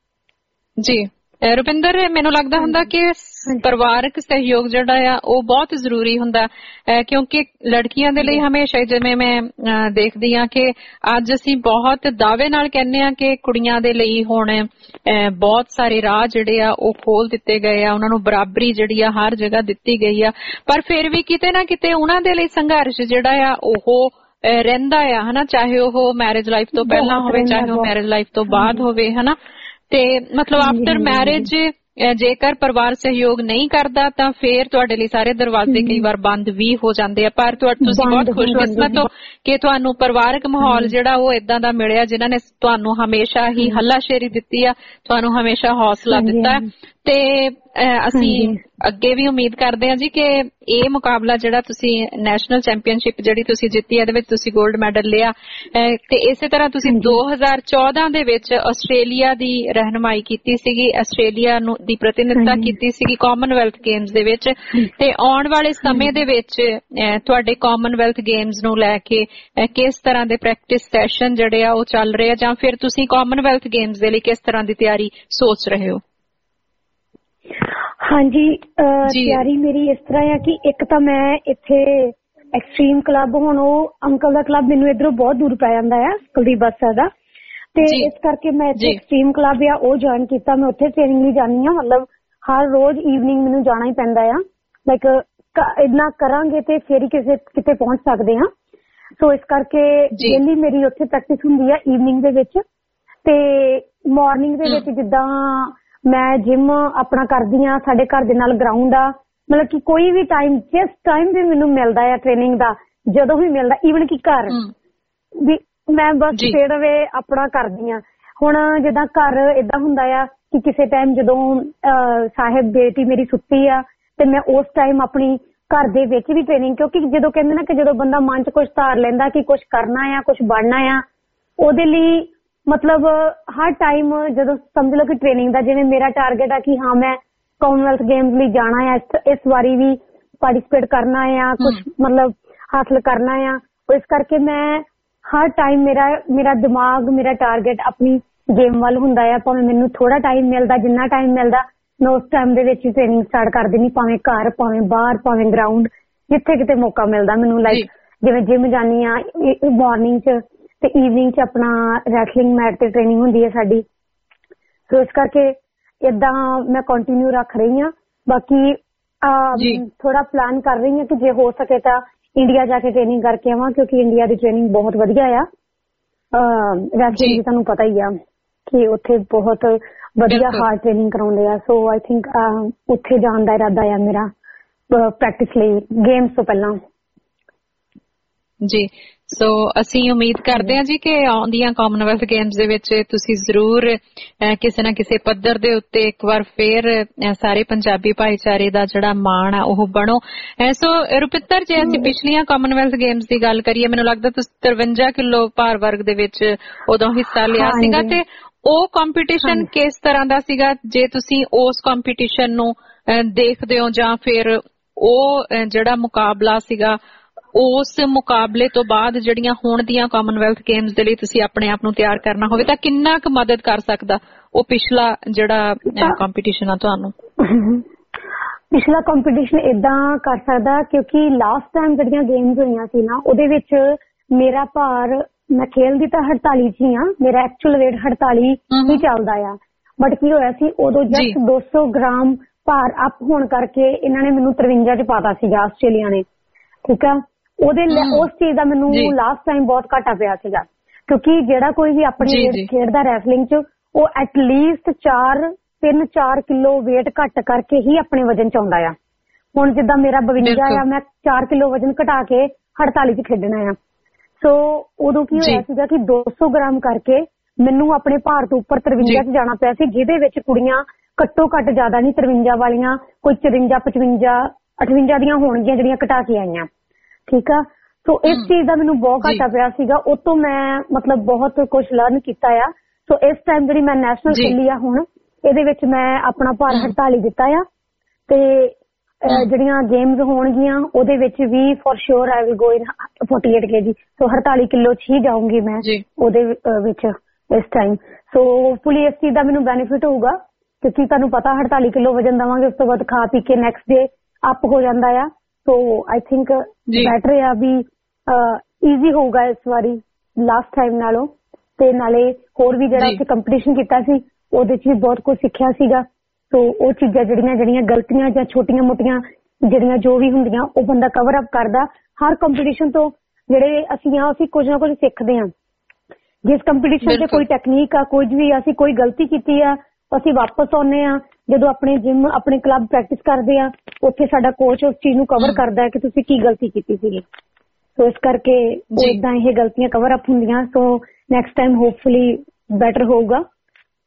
ਜੀ ਰੁਪਿੰਦਰ ਮੈਨੂੰ ਲੱਗਦਾ ਹੁੰਦਾ ਕਿ ਪਰਿਵਾਰਕ ਸਹਿਯੋਗ ਜਿਹੜਾ ਆ ਉਹ ਬਹੁਤ ਜ਼ਰੂਰੀ ਹੁੰਦਾ ਕਿਉਂਕਿ ਲੜਕੀਆਂ ਦੇ ਲਈ ਹਮੇਸ਼ਾ ਜਿਵੇਂ ਮੈਂ ਦੇਖਦੀ ਹਾਂ ਕਿ ਅੱਜ ਅਸੀਂ ਬਹੁਤ ਦਾਅਵੇ ਨਾਲ ਕਹਿੰਦੇ ਹਾਂ ਕਿ ਕੁੜੀਆਂ ਦੇ ਲਈ ਹੁਣ ਬਹੁਤ ਸਾਰੇ ਰਾਹ ਜਿਹੜੇ ਆ ਉਹ ਖੋਲ ਦਿੱਤੇ ਗਏ ਆ, ਉਹਨਾਂ ਨੂੰ ਬਰਾਬਰੀ ਜਿਹੜੀ ਆ ਹਰ ਜਗ੍ਹਾ ਦਿੱਤੀ ਗਈ ਆ। ਪਰ ਫਿਰ ਵੀ ਕਿਤੇ ਨਾ ਕਿਤੇ ਉਹਨਾਂ ਦੇ ਲਈ ਸੰਘਰਸ਼ ਜਿਹੜਾ ਆ ਉਹ ਰਹਿੰਦਾ ਆ ਹਨਾ, ਚਾਹੇ ਉਹ ਮੈਰਿਜ ਲਾਈਫ ਤੋਂ ਪਹਿਲਾਂ ਹੋਵੇ ਚਾਹੇ ਉਹ ਮੈਰਿਜ ਲਾਈਫ ਤੋਂ ਬਾਅਦ ਹੋਵੇ ਹਨਾ। ਤੇ ਮਤਲਬ ਆਫਟਰ ਮੈਰਿਜ ਜੇਕਰ ਪਰਿਵਾਰ ਸਹਿਯੋਗ ਨਹੀਂ ਕਰਦਾ ਤਾਂ ਫੇਰ ਤੁਹਾਡੇ ਲਈ ਸਾਰੇ ਦਰਵਾਜ਼ੇ ਕਈ ਵਾਰ ਬੰਦ ਵੀ ਹੋ ਜਾਂਦੇ ਆ। ਪਰ ਤੁਸੀਂ ਬਹੁਤ ਖੁਸ਼ਕਿਸਮਤ ਹੋ ਕਿ ਤੁਹਾਨੂੰ ਪਰਿਵਾਰਕ ਮਾਹੌਲ ਜਿਹੜਾ ਉਹ ਏਦਾਂ ਦਾ ਮਿਲਿਆ ਜਿਨ੍ਹਾਂ ਨੇ ਤੁਹਾਨੂੰ ਹਮੇਸ਼ਾ ਹੀ ਹੱਲਾਸ਼ੇਰੀ ਦਿੱਤੀ ਆ, ਤੁਹਾਨੂੰ ਹਮੇਸ਼ਾ ਹੌਸਲਾ ਦਿੱਤਾ। ਤੇ ਅਸੀਂ ਅੱਗੇ ਵੀ ਉਮੀਦ ਕਰਦੇ ਹਾਂ ਜੀ ਕਿ ਇਹ ਮੁਕਾਬਲਾ ਜਿਹੜਾ ਤੁਸੀਂ ਨੈਸ਼ਨਲ ਚੈਂਪੀਅਨਸ਼ਿਪ ਜਿਹੜੀ ਤੁਸੀਂ ਜਿੱਤੀ ਇਹਦੇ ਵਿੱਚ ਤੁਸੀਂ 골ਡ ਮੈਡਲ ਲਿਆ ਤੇ ਇਸੇ ਤਰ੍ਹਾਂ ਤੁਸੀਂ ਦੋ ਹਜ਼ਾਰ ਚੌਦਾਂ ਦੇ ਵਿੱਚ ਆਸਟ੍ਰੇਲੀਆ ਦੀ ਰਹਿਨੁਮਾਈ ਕੀਤੀ ਸੀਗੀ, ਆਸਟ੍ਰੇਲੀਆ ਨੂੰ ਦੀ ਪ੍ਰਤੀਨਿਧਤਾ ਕੀਤੀ ਸੀਗੀ ਕਾਮਨਵੈਲਥ ਗੇਮਸ ਦੇ ਵਿੱਚ ਤੇ ਆਉਣ ਵਾਲੇ ਸਮੇਂ ਦੇ ਵਿੱਚ ਤੁਹਾਡੇ ਕਾਮਨਵੈਲਥ ਗੇਮਸ ਨੂੰ ਲੈ ਕੇ ਕਿਸ ਤਰ੍ਹਾਂ ਦੇ ਪ੍ਰੈਕਟਿਸ ਸੈਸ਼ਨ ਜਿਹੜੇ ਆ ਉਹ ਚੱਲ ਰਹੇ ਆ ਜਾਂ ਫਿਰ ਤੁਸੀਂ ਕਾਮਨਵੈਲਥ ਗੇਮਸ ਦੇ ਲਈ ਕਿਸ ਤਰ੍ਹਾਂ ਦੀ ਤਿਆਰੀ ਸੋਚ ਰਹੇ ਹੋ? ਹਾਂਜੀ, ਤਿਆਰੀ ਮੇਰੀ ਇਸ ਤਰ੍ਹਾਂ ਆ ਕਿ ਇੱਕ ਤਾਂ ਮੈਂ ਇੱਥੇ ਐਕਸਟ੍ਰੀਮ ਕਲੱਬ, ਹੁਣ ਉਹ ਅੰਕਲ ਦਾ ਕਲੱਬ ਮੈਨੂੰ ਇੱਧਰੋਂ ਬਹੁਤ ਦੂਰ ਪੈ ਜਾਂਦਾ ਆ ਕੁਲਦੀਪ ਬਾਦਸ਼ਾਹ ਦਾ, ਤੇ ਇਸ ਕਰਕੇ ਮੈਂ ਇੱਥੇ ਐਕਸਟ੍ਰੀਮ ਕਲੱਬ ਆ ਉਹ ਜੁਆਇਨ ਕੀਤਾ। ਮੈਂ ਉੱਥੇ ਟ੍ਰੇਨਿੰਗ ਲਈ ਜਾਂਦੀ ਹਾਂ, ਮਤਲਬ ਹਰ ਰੋਜ਼ ਈਵਨਿੰਗ ਮੈਨੂੰ ਜਾਣਾ ਹੀ ਪੈਂਦਾ ਆ। ਲਾਈਕ ਇੰਨਾ ਕਰਾਂਗੇ ਤੇ ਫਿਰ ਹੀ ਕਿਸੇ ਕਿਤੇ ਪਹੁੰਚ ਸਕਦੇ ਹਾਂ। ਸੋ ਇਸ ਕਰਕੇ ਡੇਲੀ ਮੇਰੀ ਉੱਥੇ ਪ੍ਰੈਕਟਿਸ ਹੁੰਦੀ ਆ ਈਵਨਿੰਗ ਦੇ ਵਿੱਚ, ਤੇ ਮਾਰਨਿੰਗ ਦੇ ਵਿੱਚ ਜਿੱਦਾਂ ਮੈਂ ਜਿਮ ਆਪਣਾ ਕਰਦੀ ਆ, ਸਾਡੇ ਘਰ ਦੇ ਨਾਲ ਗਰਾਊਂਡ ਆ, ਮਤਲਬ ਕਿ ਕੋਈ ਵੀ ਟਾਈਮ ਜਿਸ ਟਾਈਮ ਵੀ ਮੈਨੂੰ ਮਿਲਦਾ ਆ ਟ੍ਰੇਨਿੰਗ ਦਾ, ਜਦੋਂ ਵੀ ਮਿਲਦਾ, ਈਵਨ ਕਿ ਘਰ ਵੀ ਮੈਂ ਬਸ ਫੇਰਵੇ ਆਪਣਾ ਕਰਦੀ ਆ। ਹੁਣ ਜਿੱਦਾਂ ਘਰ ਏਦਾਂ ਹੁੰਦਾ ਆ ਕਿ ਕਿਸੇ ਟਾਈਮ ਜਦੋਂ ਸਾਹਿਬ ਬੇਟੀ ਮੇਰੀ ਸੁੱਤੀ ਆ ਤੇ ਮੈਂ ਉਸ ਟਾਈਮ ਆਪਣੀ ਘਰ ਦੇ ਵਿੱਚ ਵੀ ਟ੍ਰੇਨਿੰਗ, ਕਿਉਂਕਿ ਜਦੋਂ ਕਹਿੰਦੇ ਨਾ ਕਿ ਜਦੋਂ ਬੰਦਾ ਮਨ ਚ ਕੁਛ ਧਾਰ ਲੈਂਦਾ ਕਿ ਕੁਛ ਕਰਨਾ ਆ, ਕੁਛ ਬਣਨਾ ਆ, ਉਹਦੇ ਲਈ ਮਤਲਬ ਹਰ ਟਾਈਮ ਜਦੋਂ ਸਮਝ ਲਓ ਕਿ ਟ੍ਰੇਨਿੰਗ ਦਾ, ਜਿਵੇਂ ਮੇਰਾ ਟਾਰਗੇਟ ਆ ਕਿ ਹਾਂ ਮੈਂ ਕਾਮਨਵੈਲਥ ਗੇਮਸ ਲਈ ਜਾਣਾ ਆ, ਇਸ ਵਾਰੀ ਵੀ ਪਾਰਟਿਸਿਪੇਟ ਕਰਨਾ ਆ, ਕੁਛ ਮਤਲਬ ਹਾਸਲ ਕਰਨਾ ਆ। ਇਸ ਕਰਕੇ ਮੈਂ ਹਰ ਟਾਈਮ ਮੇਰਾ ਮੇਰਾ ਦਿਮਾਗ ਮੇਰਾ ਟਾਰਗੇਟ ਆਪਣੀ ਗੇਮ ਵੱਲ ਹੁੰਦਾ ਆ। ਭਾਵੇਂ ਮੈਨੂੰ ਥੋੜਾ ਟਾਈਮ ਮਿਲਦਾ, ਜਿੰਨਾ ਟਾਈਮ ਮਿਲਦਾ ਮੈਂ ਉਸ ਟਾਈਮ ਦੇ ਵਿੱਚ ਹੀ ਟ੍ਰੇਨਿੰਗ ਸਟਾਰਟ ਕਰ ਦਿੰਦੀ, ਭਾਵੇਂ ਘਰ, ਭਾਵੇਂ ਬਾਹਰ, ਭਾਵੇਂ ਗਰਾਊਂਡ, ਜਿੱਥੇ ਕਿਤੇ ਮੌਕਾ ਮਿਲਦਾ ਮੈਨੂੰ। ਲਾਈਕ ਜਿਵੇਂ ਜਿਮ ਜਾਂਦੀ ਆ ਮਾਰਨਿੰਗ ਚ ਤੇ ਈਵਨਿੰਗ ਚ ਆਪਣਾ ਰੈਸਲਿੰਗ ਮੈਟ ਤੇ ਟ੍ਰੇਨਿੰਗ ਹੁੰਦੀ ਹੈ ਸਾਡੀ। ਸੋ ਇਸ ਕਰਕੇ ਏਦਾਂ ਮੈਂ ਕੰਟੀਨਿਊ ਰੱਖ ਰਹੀ ਹਾਂ। ਬਾਕੀ ਥੋੜਾ ਪਲਾਨ ਕਰ ਰਹੀ ਹਾਂ ਕਿ ਜੇ ਹੋ ਸਕੇ ਤਾਂ ਇੰਡੀਆ ਜਾ ਕੇ ਟ੍ਰੇਨਿੰਗ ਕਰਕੇ ਆਵਾਂ, ਕਿਉਂਕਿ ਇੰਡੀਆ ਦੀ ਟ੍ਰੇਨਿੰਗ ਬਹੁਤ ਵਧੀਆ ਆ। ਰੈਸਲਿੰਗ ਦੀ ਤੁਹਾਨੂੰ ਪਤਾ ਹੀ ਆ ਕਿ ਉੱਥੇ ਬਹੁਤ ਵਧੀਆ ਹਾਰਡ ਟ੍ਰੇਨਿੰਗ ਕਰਾਉਂਦੇ ਆ। ਸੋ ਆਈ ਥਿੰਕ ਉੱਥੇ ਜਾਣ ਦਾ ਇਰਾਦਾ ਆ ਮੇਰਾ ਪ੍ਰੈਕਟਿਸ ਲਈ ਗੇਮਸ ਤੋਂ ਪਹਿਲਾਂ। ਜੀ, ਸੋ ਅਸੀਂ ਉਮੀਦ ਕਰਦੇ ਹਾਂ ਜੀ ਕਿ ਆਉਂਦੀਆਂ ਕਾਮਨਵੈਲਥ ਗੇਮਸ ਦੇ ਵਿੱਚ ਤੁਸੀਂ ਜ਼ਰੂਰ ਕਿਸੇ ਨਾ ਕਿਸੇ ਪੱਧਰ ਦੇ ਉੱਤੇ ਇੱਕ ਵਾਰ ਫੇਰ ਸਾਰੇ ਪੰਜਾਬੀ ਭਾਈਚਾਰੇ ਦਾ ਜਿਹੜਾ ਮਾਣ ਆ ਉਹ ਬਣੋ। ਸੋ ਰੁਪਿੱਤਰ, ਜੇ ਅਸੀਂ ਪਿਛਲੀਆਂ ਕਾਮਨਵੈਲਥ ਗੇਮਸ ਦੀ ਗੱਲ ਕਰੀਏ, ਮੈਨੂੰ ਲੱਗਦਾ ਤੁਸੀਂ ਤਰਵੰਜਾ ਕਿਲੋ ਭਾਰ ਵਰਗ ਦੇ ਵਿੱਚ ਉਦੋਂ ਹਿੱਸਾ ਲਿਆ ਸੀਗਾ, ਤੇ ਉਹ ਕੰਪੀਟੀਸ਼ਨ ਕਿਸ ਤਰ੍ਹਾਂ ਦਾ ਸੀਗਾ? ਜੇ ਤੁਸੀਂ ਉਸ ਕੰਪੀਟੀਸ਼ਨ ਨੂੰ ਦੇਖਦੇ ਹੋ ਜਾਂ ਫਿਰ ਉਹ ਜਿਹੜਾ ਮੁਕਾਬਲਾ ਸੀਗਾ, ਉਸ ਮੁਕਾਬਲੇ ਤੋਂ ਬਾਅਦ ਜਿਹੜੀਆਂ ਹੁਣ ਦੀਆਂ ਕਾਮਨਵੈਲਥ ਗੇਮਸ ਦੇ ਲਈ ਤੁਸੀਂ ਆਪਣੇ ਆਪ ਨੂੰ ਤਿਆਰ ਕਰਨਾ ਹੋਵੇ ਤਾਂ ਕਿੰਨਾ ਕੁ ਮਦਦ ਕਰ ਸਕਦਾ ਉਹ ਪਿਛਲਾ ਜਿਹੜਾ ਕੰਪੀਟੀਸ਼ਨ ਆ ਤੁਹਾਨੂੰ? ਪਿਛਲਾ ਕੰਪੀਟੀਸ਼ਨ ਏਦਾਂ ਕਰ ਸਕਦਾ ਕਿਉਂਕਿ ਲਾਸਟ ਟਾਈਮ ਜਿਹੜੀਆਂ ਗੇਮਸ ਹੋਈਆਂ ਸੀ ਨਾ, ਉਹਦੇ ਵਿੱਚ ਮੇਰਾ ਭਾਰ, ਮੈਂ ਖੇਲਦੀ ਤਾਂ ਅੜਤਾਲੀ ਚ ਹੀ ਆ, ਮੇਰਾ ਐਕਚੁਅਲ weight ਅੜਤਾਲੀ ਹੀ ਚੱਲਦਾ ਆ, ਬਟ ਕੀ ਹੋਇਆ ਸੀ ਉਦੋਂ ਜਸਟ ਦੋ ਸੌ ਗ੍ਰਾਮ ਭਾਰ ਅਪ ਹੋਣ ਕਰਕੇ ਇਹਨਾਂ ਨੇ ਮੈਨੂੰ ਤਰਵੰਜਾ ਚ ਪਾਤਾ ਸੀਗਾ ਆਸਟ੍ਰੇਲੀਆ ਨੇ। ਠੀਕ ਆ, ਉਹਦੇ ਉਸ ਚੀਜ਼ ਦਾ ਮੈਨੂੰ ਲਾਸਟ ਟਾਈਮ ਬਹੁਤ ਘਾਟਾ ਪਿਆ ਸੀਗਾ, ਕਿਉਂਕਿ ਜਿਹੜਾ ਕੋਈ ਵੀ ਆਪਣੀ ਖੇਡਦਾ ਰੈਸਲਿੰਗ ਚ, ਉਹ ਐਟਲੀਸਟ ਚਾਰ ਤਿੰਨ ਚਾਰ ਕਿਲੋ weight ਘੱਟ ਕਰਕੇ ਹੀ ਆਪਣੇ ਵਜਨ ਚ ਆਉਂਦਾ ਆ। ਹੁਣ ਜਿੱਦਾਂ ਮੇਰਾ ਬਵੰਜਾ ਆ, ਮੈਂ ਚਾਰ ਕਿਲੋ ਵਜਨ ਘਟਾ ਕੇ ਅੜਤਾਲੀ ਚ ਖੇਡਣਾ ਆ। ਸੋ ਉਦੋਂ ਕੀ ਹੋਇਆ ਸੀਗਾ ਕਿ ਦੋ ਸੌ ਗ੍ਰਾਮ ਕਰਕੇ ਮੈਨੂੰ ਆਪਣੇ ਭਾਰ ਤੋਂ ਉੱਪਰ ਤਰਵੰਜਾ ਚ ਜਾਣਾ ਪਿਆ ਸੀ, ਜਿਹਦੇ ਵਿੱਚ ਕੁੜੀਆਂ ਘੱਟੋ ਘੱਟ ਜ਼ਿਆਦਾ ਨਹੀਂ ਤਰਵੰਜਾ ਵਾਲੀਆਂ, ਕੋਈ ਚੁਰੰਜਾ ਪਚਵੰਜਾ ਅਠਵੰਜਾ ਦੀਆਂ ਹੋਣਗੀਆਂ ਜਿਹੜੀਆਂ ਘਟਾ ਕੇ ਆਈਆਂ। ਠੀਕ ਆ, ਸੋ ਇਸ ਚੀਜ਼ ਦਾ ਮੈਨੂੰ ਬਹੁਤ ਘਾਟਾ ਪਿਆ ਸੀਗਾ। ਉਹ ਤੋਂ ਮੈਂ ਮਤਲਬ ਬਹੁਤ ਕੁਝ ਲਰਨ ਕੀਤਾ ਆ। ਸੋ ਇਸ ਟਾਈਮ ਜਿਹੜੀ ਮੈਂ ਨੈਸ਼ਨਲ ਖੇਲੀ ਆ ਹੁਣ, ਇਹਦੇ ਵਿੱਚ ਮੈਂ ਆਪਣਾ ਭਾਰ ਅੜਤਾਲੀ ਦਿੱਤਾ ਆ, ਤੇ ਜਿਹੜੀਆਂ ਗੇਮਸ ਹੋਣਗੀਆਂ ਉਹਦੇ ਵਿੱਚ ਵੀ for sure I will go in ਅੜਤਾਲੀ ਕੇਜੀ। ਸੋ ਅੜਤਾਲੀ ਕਿਲੋ ਚ ਹੀ ਜਾਊਂਗੀ ਮੈਂ ਉਹਦੇ ਵਿੱਚ ਇਸ ਟਾਈਮ। ਸੋ ਹੋਪਫੁਲੀ ਇਸ ਚੀਜ਼ ਦਾ ਮੈਨੂੰ ਬੈਨੀਫਿਟ ਹੋਊਗਾ, ਕਿਉਂਕਿ ਤੁਹਾਨੂੰ ਪਤਾ ਅੜਤਾਲੀ ਕਿਲੋ ਵਜਨ ਦੇਵਾਂਗੇ, ਉਸ ਤੋਂ ਬਾਅਦ ਖਾ ਪੀ ਕੇ ਨੈਕਸਟ ਡੇ ਅਪ ਹੋ ਜਾਂਦਾ ਆ। ਸੋ ਆਈ ਥਿੰਕ ਬੈਟਰ ਆ ਵੀ ਈਜ਼ੀ ਹੋਊਗਾ ਇਸ ਵਾਰੀ ਲਾਸਟ ਟਾਈਮ ਨਾਲੋਂ, ਤੇ ਨਾਲੇ ਹੋਰ ਵੀ ਜਿਹੜਾ ਉੱਥੇ ਕੰਪੀਟੀਸ਼ਨ ਕੀਤਾ ਸੀ ਉਹਦੇ ਚ ਵੀ ਬਹੁਤ ਕੁਝ ਸਿੱਖਿਆ ਸੀਗਾ। ਸੋ ਉਹ ਚੀਜ਼ਾਂ ਜਿਹੜੀਆਂ ਜਿਹੜੀਆਂ ਗਲਤੀਆਂ ਜਾਂ ਛੋਟੀਆਂ ਮੋਟੀਆਂ ਜਿਹੜੀਆਂ ਜੋ ਵੀ ਹੁੰਦੀਆਂ ਉਹ ਬੰਦਾ ਕਵਰ ਅਪ ਕਰਦਾ। ਹਰ ਕੰਪੀਟੀਸ਼ਨ ਤੋਂ ਜਿਹੜੇ ਅਸੀਂ ਆ ਅਸੀਂ ਕੁਝ ਨਾ ਕੁਝ ਸਿੱਖਦੇ ਹਾਂ। ਜਿਸ ਕੰਪੀਟੀਸ਼ਨ ਤੇ ਕੋਈ ਟੈਕਨੀਕ ਆ, ਕੁਝ ਵੀ ਅਸੀਂ ਕੋਈ ਗਲਤੀ ਕੀਤੀ ਆ, ਅਸੀਂ ਵਾਪਸ ਆਉਂਦੇ ਆ, ਜਦੋਂ ਆਪਣੇ ਜਿਮ ਆਪਣੇ ਕਲੱਬ ਪ੍ਰੈਕਟਿਸ ਕਰਦੇ ਆ, ਉੱਥੇ ਸਾਡਾ ਕੋਚ ਉਸ ਚੀਜ਼ ਨੂੰ ਕਵਰ ਕਰਦਾ ਹੈ ਕਿ ਤੁਸੀਂ ਕੀ ਗਲਤੀ ਕੀਤੀ ਸੀਗੀ। ਸੋ ਇਸ ਕਰਕੇ ਏਦਾਂ ਇਹ ਗਲਤੀਆਂ ਕਵਰ ਅਪ ਹੁੰਦੀਆਂ। So next time hopefully better ਹੋਊਗਾ।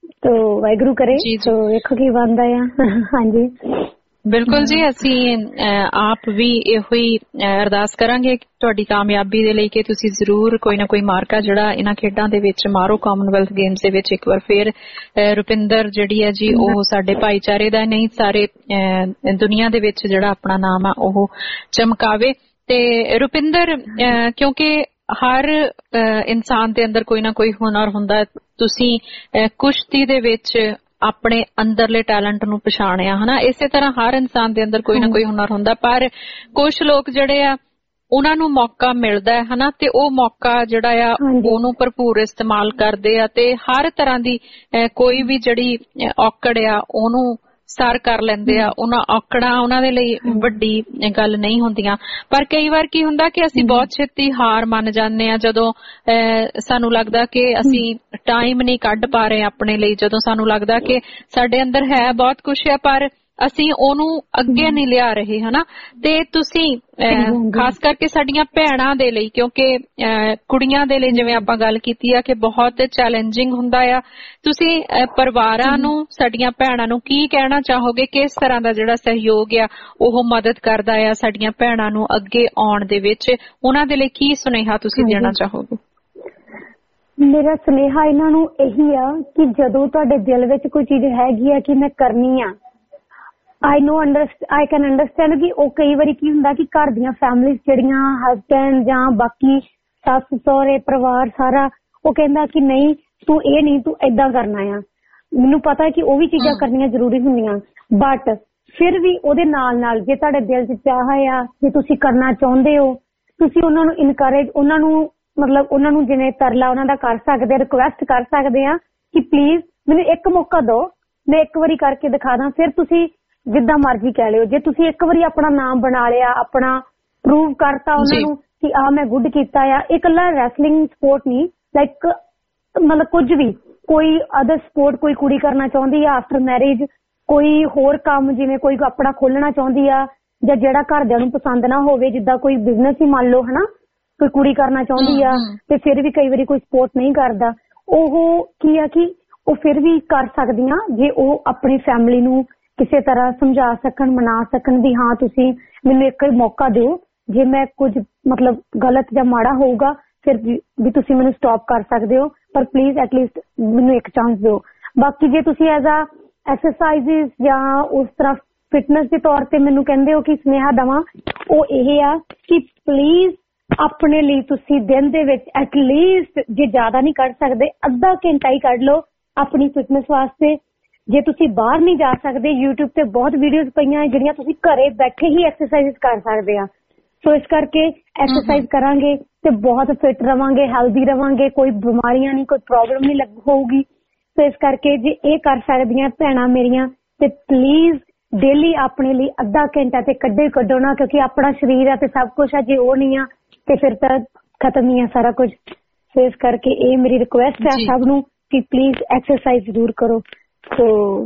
ਤੋ ਵਾਹਿਗੁਰੂ ਕਰੇ ਤੋ ਵੇਖੋ ਕੀ ਬਣਦਾ ਆ। ਹਾਂਜੀ ਬਿਲਕੁਲ ਜੀ, ਅਸੀਂ ਆਪ ਵੀ ਇਹੋ ਹੀ ਅਰਦਾਸ ਕਰਾਂਗੇ ਤੁਹਾਡੀ ਕਾਮਯਾਬੀ ਦੇ ਲਈ ਕਿ ਤੁਸੀਂ ਜ਼ਰੂਰ ਕੋਈ ਨਾ ਕੋਈ ਮਾਰਕਾ ਜਿਹੜਾ ਇਹਨਾਂ ਖੇਡਾਂ ਦੇ ਵਿੱਚ ਮਾਰੋ। ਕਾਮਨਵੈਲਥ ਗੇਮਸ ਦੇ ਵਿੱਚ ਇੱਕ ਵਾਰ ਫੇਰ ਰੁਪਿੰਦਰ ਜਿਹੜੀ ਹੈ ਜੀ ਉਹ ਸਾਡੇ ਭਾਈਚਾਰੇ ਦਾ ਨਹੀਂ ਸਾਰੇ ਦੁਨੀਆ ਦੇ ਵਿੱਚ ਜਿਹੜਾ ਆਪਣਾ ਨਾਮ ਆ ਉਹ ਚਮਕਾਵੇ। ਤੇ ਰੁਪਿੰਦਰ, ਕਿਉਂਕਿ ਹਰ ਇਨਸਾਨ ਦੇ ਅੰਦਰ ਕੋਈ ਨਾ ਕੋਈ ਹੁਨਰ ਹੁੰਦਾ, ਤੁਸੀਂ ਕੁਸ਼ਤੀ ਦੇ ਵਿੱਚ ਆਪਣੇ ਅੰਦਰਲੇ ਟੈਲੈਂਟ ਨੂੰ ਪਛਾਣਿਆ ਹਨਾ। ਇਸੇ ਤਰ੍ਹਾਂ ਹਰ ਇਨਸਾਨ ਦੇ ਅੰਦਰ ਕੋਈ ਨਾ ਕੋਈ ਹੁਨਰ ਹੁੰਦਾ, ਪਰ ਕੁਝ ਲੋਕ ਜਿਹੜੇ ਆ ਉਹਨਾਂ ਨੂੰ ਮੌਕਾ ਮਿਲਦਾ ਹੈ ਹਨਾ, ਤੇ ਉਹ ਮੌਕਾ ਜਿਹੜਾ ਆ ਉਹਨੂੰ ਭਰਪੂਰ ਇਸਤੇਮਾਲ ਕਰਦੇ ਆ ਤੇ ਹਰ ਤਰ੍ਹਾਂ ਦੀ ਕੋਈ ਵੀ ਜਿਹੜੀ ਔਕੜ ਆ ਉਹਨੂੰ ਸਰ ਕਰ ਲੈਂਦੇ ਆ। ਉਹਨਾਂ ਔਕੜਾਂ ਉਹਨਾਂ ਦੇ ਲਈ ਵੱਡੀ ਗੱਲ ਨਹੀਂ ਹੁੰਦੀਆਂ, ਪਰ ਕਈ ਵਾਰ ਕੀ ਹੁੰਦਾ ਕਿ ਅਸੀਂ ਬਹੁਤ ਛੇਤੀ ਹਾਰ ਮੰਨ ਜਾਂਦੇ ਆ ਜਦੋਂ ਸਾਨੂੰ ਲੱਗਦਾ ਕਿ ਅਸੀਂ ਟਾਈਮ ਨਹੀਂ ਕੱਢ ਪਾ ਰਹੇ ਆਪਣੇ ਲਈ, ਜਦੋਂ ਸਾਨੂੰ ਲੱਗਦਾ ਕਿ ਸਾਡੇ ਅੰਦਰ ਹੈ ਬਹੁਤ ਕੁਛ ਹੈ ਪਰ ਅਸੀਂ ਉਹਨੂੰ ਅੱਗੇ ਨਹੀਂ ਲਿਆ ਰਹੇ ਹਨਾ। ਤੇ ਤੁਸੀਂ ਖਾਸ ਕਰਕੇ ਸਾਡੀਆਂ ਭੈਣਾਂ ਦੇ ਲਈ, ਕਿਉਂਕਿ ਕੁੜੀਆਂ ਦੇ ਲਈ ਜਿਵੇਂ ਆਪਾਂ ਗੱਲ ਕੀਤੀ ਆ ਕਿ ਬਹੁਤ ਚੈਲੰਜਿੰਗ ਹੁੰਦਾ ਆ, ਤੁਸੀਂ ਪਰਿਵਾਰਾਂ ਨੂੰ, ਸਾਡੀਆਂ ਭੈਣਾਂ ਨੂੰ ਕੀ ਕਹਿਣਾ ਚਾਹੋਗੇ? ਕਿਸ ਤਰ੍ਹਾਂ ਦਾ ਜਿਹੜਾ ਸਹਿਯੋਗ ਆ ਉਹ ਮਦਦ ਕਰਦਾ ਆ ਸਾਡੀਆਂ ਭੈਣਾਂ ਨੂੰ ਅੱਗੇ ਆਉਣ ਦੇ ਵਿੱਚ? ਉਹਨਾਂ ਦੇ ਲਈ ਕੀ ਸੁਨੇਹਾ ਤੁਸੀਂ ਦੇਣਾ ਚਾਹੋਗੇ? ਮੇਰਾ ਸੁਨੇਹਾ ਇਹਨਾਂ ਨੂੰ ਇਹੀ ਆ ਕਿ ਜਦੋਂ ਤੁਹਾਡੇ ਦਿਲ ਵਿੱਚ ਕੋਈ ਚੀਜ਼ ਹੈਗੀ ਆ ਕਿ ਮੈਂ ਕਰਨੀ ਆ, ਆਈ ਨੋ ਆਈ ਕੈਨ ਅੰਡਰਸਟੈਂਡ ਕਿ ਉਹ ਕਈ ਵਾਰੀ ਕੀ ਹੁੰਦਾ ਕਿ ਘਰ ਦੀਆਂ ਫੈਮਿਲੀਜ਼ ਜਿਹੜੀਆਂ ਹਸਬੈਂਡ ਜਾਂ ਬਾਕੀ ਸੱਸ ਸਹੁਰੇ ਪਰਿਵਾਰ ਸਾਰਾ ਉਹ ਕਹਿੰਦਾ ਕਿ ਨਹੀਂ ਤੂੰ ਇਹ ਨਹੀਂ ਤੂੰ ਏਦਾਂ ਕਰਨਾ ਆ। ਮੈਨੂੰ ਪਤਾ ਕਿ ਉਹ ਵੀ ਚੀਜ਼ਾਂ ਕਰਨੀਆਂ ਜ਼ਰੂਰੀ ਹੁੰਦੀਆਂ, ਬਟ ਫਿਰ ਵੀ ਉਹਦੇ ਨਾਲ ਨਾਲ ਜੇ ਤੁਹਾਡੇ ਦਿਲ 'ਚ ਚਾਹ ਆ ਜੇ ਤੁਸੀਂ ਕਰਨਾ ਚਾਹੁੰਦੇ ਹੋ, ਤੁਸੀਂ ਉਹਨਾਂ ਨੂੰ ਇਨਕਰੇਜ, ਉਹਨਾਂ ਨੂੰ ਮਤਲਬ ਉਹਨਾਂ ਨੂੰ ਜਿਵੇਂ ਤਰਲਾ ਉਹਨਾਂ ਦਾ ਕਰ ਸਕਦੇ, ਰਿਕੁਐਸਟ ਕਰ ਸਕਦੇ ਆ ਕਿ ਪਲੀਜ਼ ਮੈਨੂੰ ਇੱਕ ਮੌਕਾ ਦਿਓ, ਮੈਂ ਇੱਕ ਵਾਰੀ ਕਰਕੇ ਦਿਖਾ ਦਾਂ। ਫਿਰ ਤੁਸੀਂ ਜਿੱਦਾਂ ਮਰਜ਼ੀ ਕਹਿ ਲਿਓ, ਜੇ ਤੁਸੀਂ ਇੱਕ ਵਾਰੀ ਆਪਣਾ ਨਾਮ ਬਣਾ ਲਿਆ, ਆਪਣਾ ਪ੍ਰੂਵ ਕਰਤਾ ਉਹਨਾਂ ਨੂੰ ਕਿ ਆਹ ਮੈਂ ਗੁੱਡ ਕੀਤਾ ਆ। ਇਹ ਇਕੱਲਾ ਰੈਸਲਿੰਗ ਸਪੋਰਟ ਨਹੀਂ, ਲਾਈਕ ਮਤਲਬ ਕੁਝ ਵੀ ਕੋਈ ਅਦਰ ਸਪੋਰਟ ਕੋਈ ਕੁੜੀ ਕਰਨਾ ਚਾਹੁੰਦੀ ਆ ਆਫਟਰ ਮੈਰਿਜ, ਕੋਈ ਹੋਰ ਕੰਮ ਜਿਵੇਂ ਕੋਈ ਆਪਣਾ ਖੋਲਣਾ ਚਾਹੁੰਦੀ ਆ ਜਾਂ ਜਿਹੜਾ ਘਰਦਿਆਂ ਨੂੰ ਪਸੰਦ ਨਾ ਹੋਵੇ, ਜਿੱਦਾਂ ਕੋਈ ਬਿਜ਼ਨਸ ਹੀ ਮੰਨ ਲਓ ਹਨਾ, ਕੋਈ ਕੁੜੀ ਕਰਨਾ ਚਾਹੁੰਦੀ ਆ ਤੇ ਫਿਰ ਵੀ ਕਈ ਵਾਰੀ ਕੋਈ ਸਪੋਰਟ ਨਹੀਂ ਕਰਦਾ, ਉਹ ਕੀ ਆ ਕਿ ਉਹ ਫਿਰ ਵੀ ਕਰ ਸਕਦੀਆਂ ਜੇ ਉਹ ਆਪਣੀ ਫੈਮਿਲੀ ਨੂੰ ਕਿਸੇ ਤਰ੍ਹਾਂ ਸਮਝਾ ਸਕਣ, ਮਨਾ ਸਕਣ ਵੀ ਹਾਂ ਤੁਸੀਂ ਮੈਨੂੰ ਇੱਕ ਮੌਕਾ ਦਿਓ, ਜੇ ਮੈਂ ਕੁਝ ਮਤਲਬ ਗਲਤ ਜਾਂ ਮਾੜਾ ਹੋਊਗਾ ਫਿਰ ਵੀ ਤੁਸੀਂ ਮੈਨੂੰ ਸਟਾਪ ਕਰ ਸਕਦੇ ਹੋ, ਪਰ ਪਲੀਜ਼ ਐਟਲੀਸਟ ਮੈਨੂੰ ਇੱਕ ਚਾਂਸ ਦਿਓ। ਬਾਕੀ ਜੇ ਤੁਸੀਂ ਐਜ਼ ਆ ਐਕਸਰਸਾਈਜ਼ਿਸ ਜਾਂ ਉਸ ਤਰ੍ਹਾਂ ਫਿਟਨੈਸ ਦੇ ਤੌਰ ਤੇ ਮੈਨੂੰ ਕਹਿੰਦੇ ਹੋ ਕਿ ਸੁਨੇਹਾ ਦੇਵਾਂ, ਉਹ ਇਹ ਆ ਕਿ ਪਲੀਜ਼ ਆਪਣੇ ਲਈ ਤੁਸੀਂ ਦਿਨ ਦੇ ਵਿੱਚ ਐਟਲੀਸਟ ਜੇ ਜ਼ਿਆਦਾ ਨਹੀਂ ਕੱਢ ਸਕਦੇ ਅੱਧਾ ਘੰਟਾ ਹੀ ਕੱਢ ਲਓ ਆਪਣੀ ਫਿਟਨੈਸ ਵਾਸਤੇ। ਜੇ ਤੁਸੀਂ ਬਾਹਰ ਨਹੀਂ ਜਾ ਸਕਦੇ, ਯੂਟਿਊਬ ਤੇ ਬਹੁਤ ਵੀਡੀਓਜ਼ ਪਈਆਂ ਜਿਹੜੀਆਂ ਤੁਸੀਂ ਘਰੇ ਬੈਠੇ ਹੀ ਐਕਸਰਸਾਈਜ਼ ਕਰ ਸਕਦੇ ਆ। ਸੋ ਇਸ ਕਰਕੇ ਐਕਸਰਸਾਈਜ਼ ਕਰਾਂਗੇ ਤੇ ਬਹੁਤ ਫਿਟ ਰਵਾਂਗੇ, ਹੈਲਦੀ ਰਵਾਂਗੇ, ਕੋਈ ਬਿਮਾਰੀਆਂ ਨਹੀਂ, ਕੋਈ ਪ੍ਰੋਬਲਮ ਨਹੀਂ ਲੱਗ ਹੋਊਗੀ। ਸੋ ਇਸ ਕਰਕੇ ਜੇ ਇਹ ਕਰ ਸਕਦੀਆਂ ਭੈਣਾਂ ਮੇਰੀਆਂ ਤੇ ਪਲੀਜ਼ ਡੇਲੀ ਆਪਣੇ ਲਈ ਅੱਧਾ ਘੰਟਾ ਤੇ ਕੱਢੇ ਕੱਢੋ ਨਾ, ਕਿਉਂਕਿ ਆਪਣਾ ਸਰੀਰ ਆ ਤੇ ਸਭ ਕੁਛ ਆ, ਜੇ ਉਹ ਨਹੀਂ ਆ ਤੇ ਫਿਰ ਤਾਂ ਖਤਮ ਹੀ ਆ ਸਾਰਾ ਕੁਝ। ਸੋ ਇਸ ਕਰਕੇ ਇਹ ਮੇਰੀ ਰਿਕੁਐਸਟ ਹੈ ਸਭ ਨੂੰ ਕਿ ਪਲੀਜ਼ ਐਕਸਰਸਾਈਜ਼ ਜ਼ਰੂਰ ਕਰੋ। ਸੋ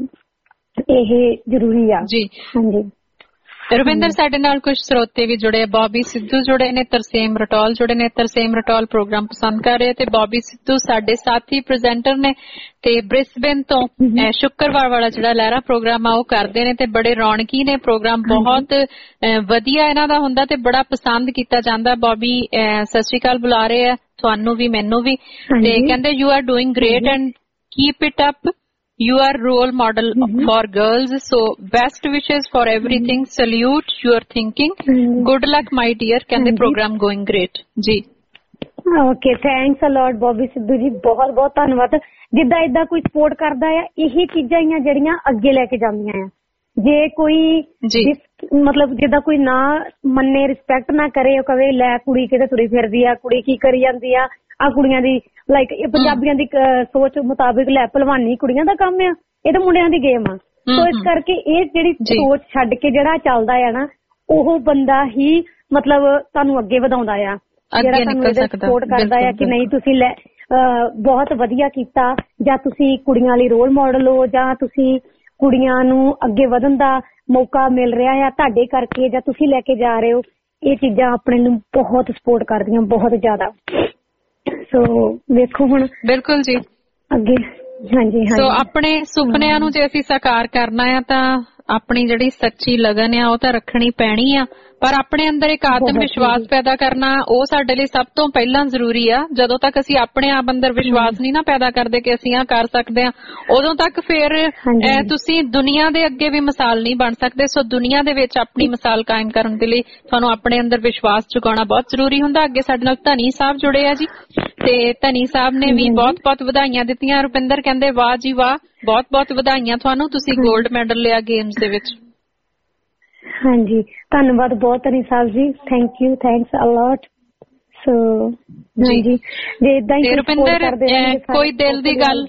ਇਹ ਜ਼ਰੂਰੀ ਆ ਜੀ। ਹਾਂਜੀ ਰਵਿੰਦਰ, ਸਾਡੇ ਨਾਲ ਕੁਝ ਸਰੋਤੇ ਵੀ ਜੁੜੇ, ਬੌਬੀ ਸਿੱਧੂ ਜੁੜੇ ਨੇ, ਤਰਸੇਮ ਰਟੌਲ ਜੁੜੇ ਨੇ। ਤਰਸੇਮ ਰਟੌਲ ਪ੍ਰੋਗਰਾਮ ਪਸੰਦ ਕਰ ਰਹੇ ਤੇ ਬੌਬੀ ਸਿੱਧੂ ਸਾਡੇ ਸਾਥੀ ਪ੍ਰੈਜ਼ੈਂਟਰ ਨੇ ਤੇ ਬ੍ਰਿਸਬੇਨ ਤੋਂ ਸ਼ੁੱਕਰਵਾਰ ਵਾਲਾ ਜਿਹੜਾ ਲਹਿਰਾ ਪ੍ਰੋਗਰਾਮ ਆ ਉਹ ਕਰਦੇ ਨੇ ਤੇ ਬੜੇ ਰੌਣਕੀ ਨੇ ਪ੍ਰੋਗਰਾਮ, ਬਹੁਤ ਵਧੀਆ ਇਹਨਾਂ ਦਾ ਹੁੰਦਾ ਤੇ ਬੜਾ ਪਸੰਦ ਕੀਤਾ ਜਾਂਦਾ। ਬੌਬੀ ਸਤਿ ਸ਼੍ਰੀ ਅਕਾਲ ਬੁਲਾ ਰਹੇ ਆ ਤੁਹਾਨੂੰ ਵੀ ਮੈਨੂੰ ਵੀ, ਤੇ ਕਹਿੰਦੇ you are doing great and keep it up, you are role model mm-hmm. for girls, so best wishes for everything, mm-hmm. salute your thinking, mm-hmm. good luck my dear, ਕਹਿੰਦੇ mm-hmm. program going great ਜੀ। Okay, thanks a lot Bobby Sidhu ji, ਬਹੁਤ ਬਹੁਤ ਧੰਨਵਾਦ। ਜਿੱਦਾਂ ਏਦਾਂ ਕੋਈ support ਕਰਦਾ ਆ, ਇਹੀ ਚੀਜ਼ਾਂ ਹੀ ਆ ਜਿਹੜੀਆਂ ਅੱਗੇ ਲੈ ਕੇ ਜਾਂਦੀਆਂ ਆ। ਜੇ ਕੋਈ ਮਤਲਬ ਜਿੱਦਾਂ ਕੋਈ ਨਾ ਮੰਨੇ, ਰਿਸਪੈਕਟ ਨਾ ਕਰੇ, ਉਹ ਕਵੇ ਲੈ ਕੁੜੀ ਕਿਤੇ ਤੁਰੀ ਫਿਰਦੀ ਆ, ਕੁੜੀ ਕੀ ਕਰੀ ਜਾਂਦੀ ਆ, ਆ ਕੁੜੀਆਂ ਦੀ ਲਾਈਕ ਇਹ ਪੰਜਾਬੀਆਂ ਦੀ ਸੋਚ ਮੁਤਾਬਿਕ ਲੈ ਭਲਵਾਨੀ ਕੁੜੀਆਂ ਦਾ ਕੰਮ ਆ, ਇਹ ਤਾਂ ਮੁੰਡਿਆਂ ਦੀ ਗੇਮ ਆ। ਸੋ ਇਸ ਕਰਕੇ ਇਹ ਜਿਹੜੀ ਸੋਚ ਛੱਡ ਕੇ ਜਿਹੜਾ ਚੱਲਦਾ ਆ ਨਾ, ਉਹ ਬੰਦਾ ਹੀ ਮਤਲਬ ਤੁਹਾਨੂੰ ਅੱਗੇ ਵਧਾਉਂਦਾ ਆ, ਜਿਹੜਾ ਤੁਹਾਨੂੰ ਸਪੋਰਟ ਕਰਦਾ ਆ ਕਿ ਨਹੀਂ ਤੁਸੀਂ ਲੈ ਬਹੁਤ ਵਧੀਆ ਕੀਤਾ, ਜਾਂ ਤੁਸੀਂ ਕੁੜੀਆਂ ਲਈ ਰੋਲ ਮਾਡਲ ਹੋ, ਜਾਂ ਤੁਸੀਂ ਕੁੜੀਆਂ ਨੂੰ ਅੱਗੇ ਵਧਣ ਦਾ ਮੌਕਾ ਮਿਲ ਰਿਹਾ ਆ ਤੁਹਾਡੇ ਕਰਕੇ, ਜਾਂ ਤੁਸੀਂ ਲੈ ਕੇ ਜਾ ਰਹੇ ਹੋ। ਇਹ ਚੀਜ਼ਾਂ ਆਪਣੇ ਨੂੰ ਬਹੁਤ ਸਪੋਰਟ ਕਰਦੀਆਂ, ਬਹੁਤ ਜ਼ਿਆਦਾ। ਸੋ ਵੇਖੋ ਹੁਣ ਬਿਲਕੁਲ ਜੀ ਅੱਗੇ ਹਾਂਜੀ ਸੋ ਆਪਣੇ ਸੁਪਨਿਆਂ ਨੂੰ ਜੇ ਅਸੀਂ ਸਾਕਾਰ ਕਰਨਾ ਆ ਤਾਂ ਆਪਣੀ ਜਿਹੜੀ ਸੱਚੀ ਲਗਨ ਆ ਉਹ ਤਾਂ ਰੱਖਣੀ ਪੈਣੀ ਆ, ਪਰ ਆਪਣੇ ਅੰਦਰ ਇੱਕ ਆਤਮ ਵਿਸ਼ਵਾਸ ਪੈਦਾ ਕਰਨਾ ਉਹ ਸਾਡੇ ਲਈ ਸਭ ਤੋਂ ਪਹਿਲਾਂ ਜ਼ਰੂਰੀ ਆ। ਜਦੋਂ ਤੱਕ ਅਸੀਂ ਆਪਣੇ ਆਪ ਅੰਦਰ ਵਿਸ਼ਵਾਸ ਨਹੀਂ ਨਾ ਪੈਦਾ ਕਰਦੇ ਕਿ ਅਸੀਂ ਆ ਕਰ ਸਕਦੇ ਆ, ਉਦੋਂ ਤੱਕ ਫਿਰ ਤੁਸੀਂ ਦੁਨੀਆ ਦੇ ਅੱਗੇ ਵੀ ਮਿਸਾਲ ਨਹੀਂ ਬਣ ਸਕਦੇ। ਸੋ ਦੁਨੀਆ ਦੇ ਵਿੱਚ ਆਪਣੀ ਮਿਸਾਲ ਕਾਇਮ ਕਰਨ ਦੇ ਲਈ ਤੁਹਾਨੂੰ ਆਪਣੇ ਅੰਦਰ ਵਿਸ਼ਵਾਸ ਜਗਾਉਣਾ ਬਹੁਤ ਜ਼ਰੂਰੀ ਹੁੰਦਾ। ਅੱਗੇ ਸਾਡੇ ਨਾਲ ਧਨੀ ਸਾਹਿਬ ਜੁੜੇ ਆ ਜੀ, ਤੇ ਧਨੀ ਸਾਹਿਬ ਨੇ ਵੀ ਬਹੁਤ ਬਹੁਤ ਵਧਾਈਆਂ ਦਿੱਤੀਆਂ। ਰੁਪਿੰਦਰ ਕਹਿੰਦੇ ਵਾਹ ਜੀ ਵਾਹ, ਬਹੁਤ ਬਹੁਤ ਵਧਾਈਆਂ ਤੁਹਾਨੂੰ, ਤੁਸੀਂ 골ਡ ਮੈਡਲ ਲਿਆ ਗੇਮਸ ਦੇ ਵਿੱਚ। ਹਾਂਜੀ, ਧੰਨਵਾਦ ਬਹੁਤ Dhani Sahib ji, thank you, thanks a lot. So ਹਾਂਜੀ, ਜੇ ਇਦਾਂ ਹੀ ਰੁਪਿੰਦਰ ਕੋਈ ਦਿਲ ਦੀ ਗੱਲ?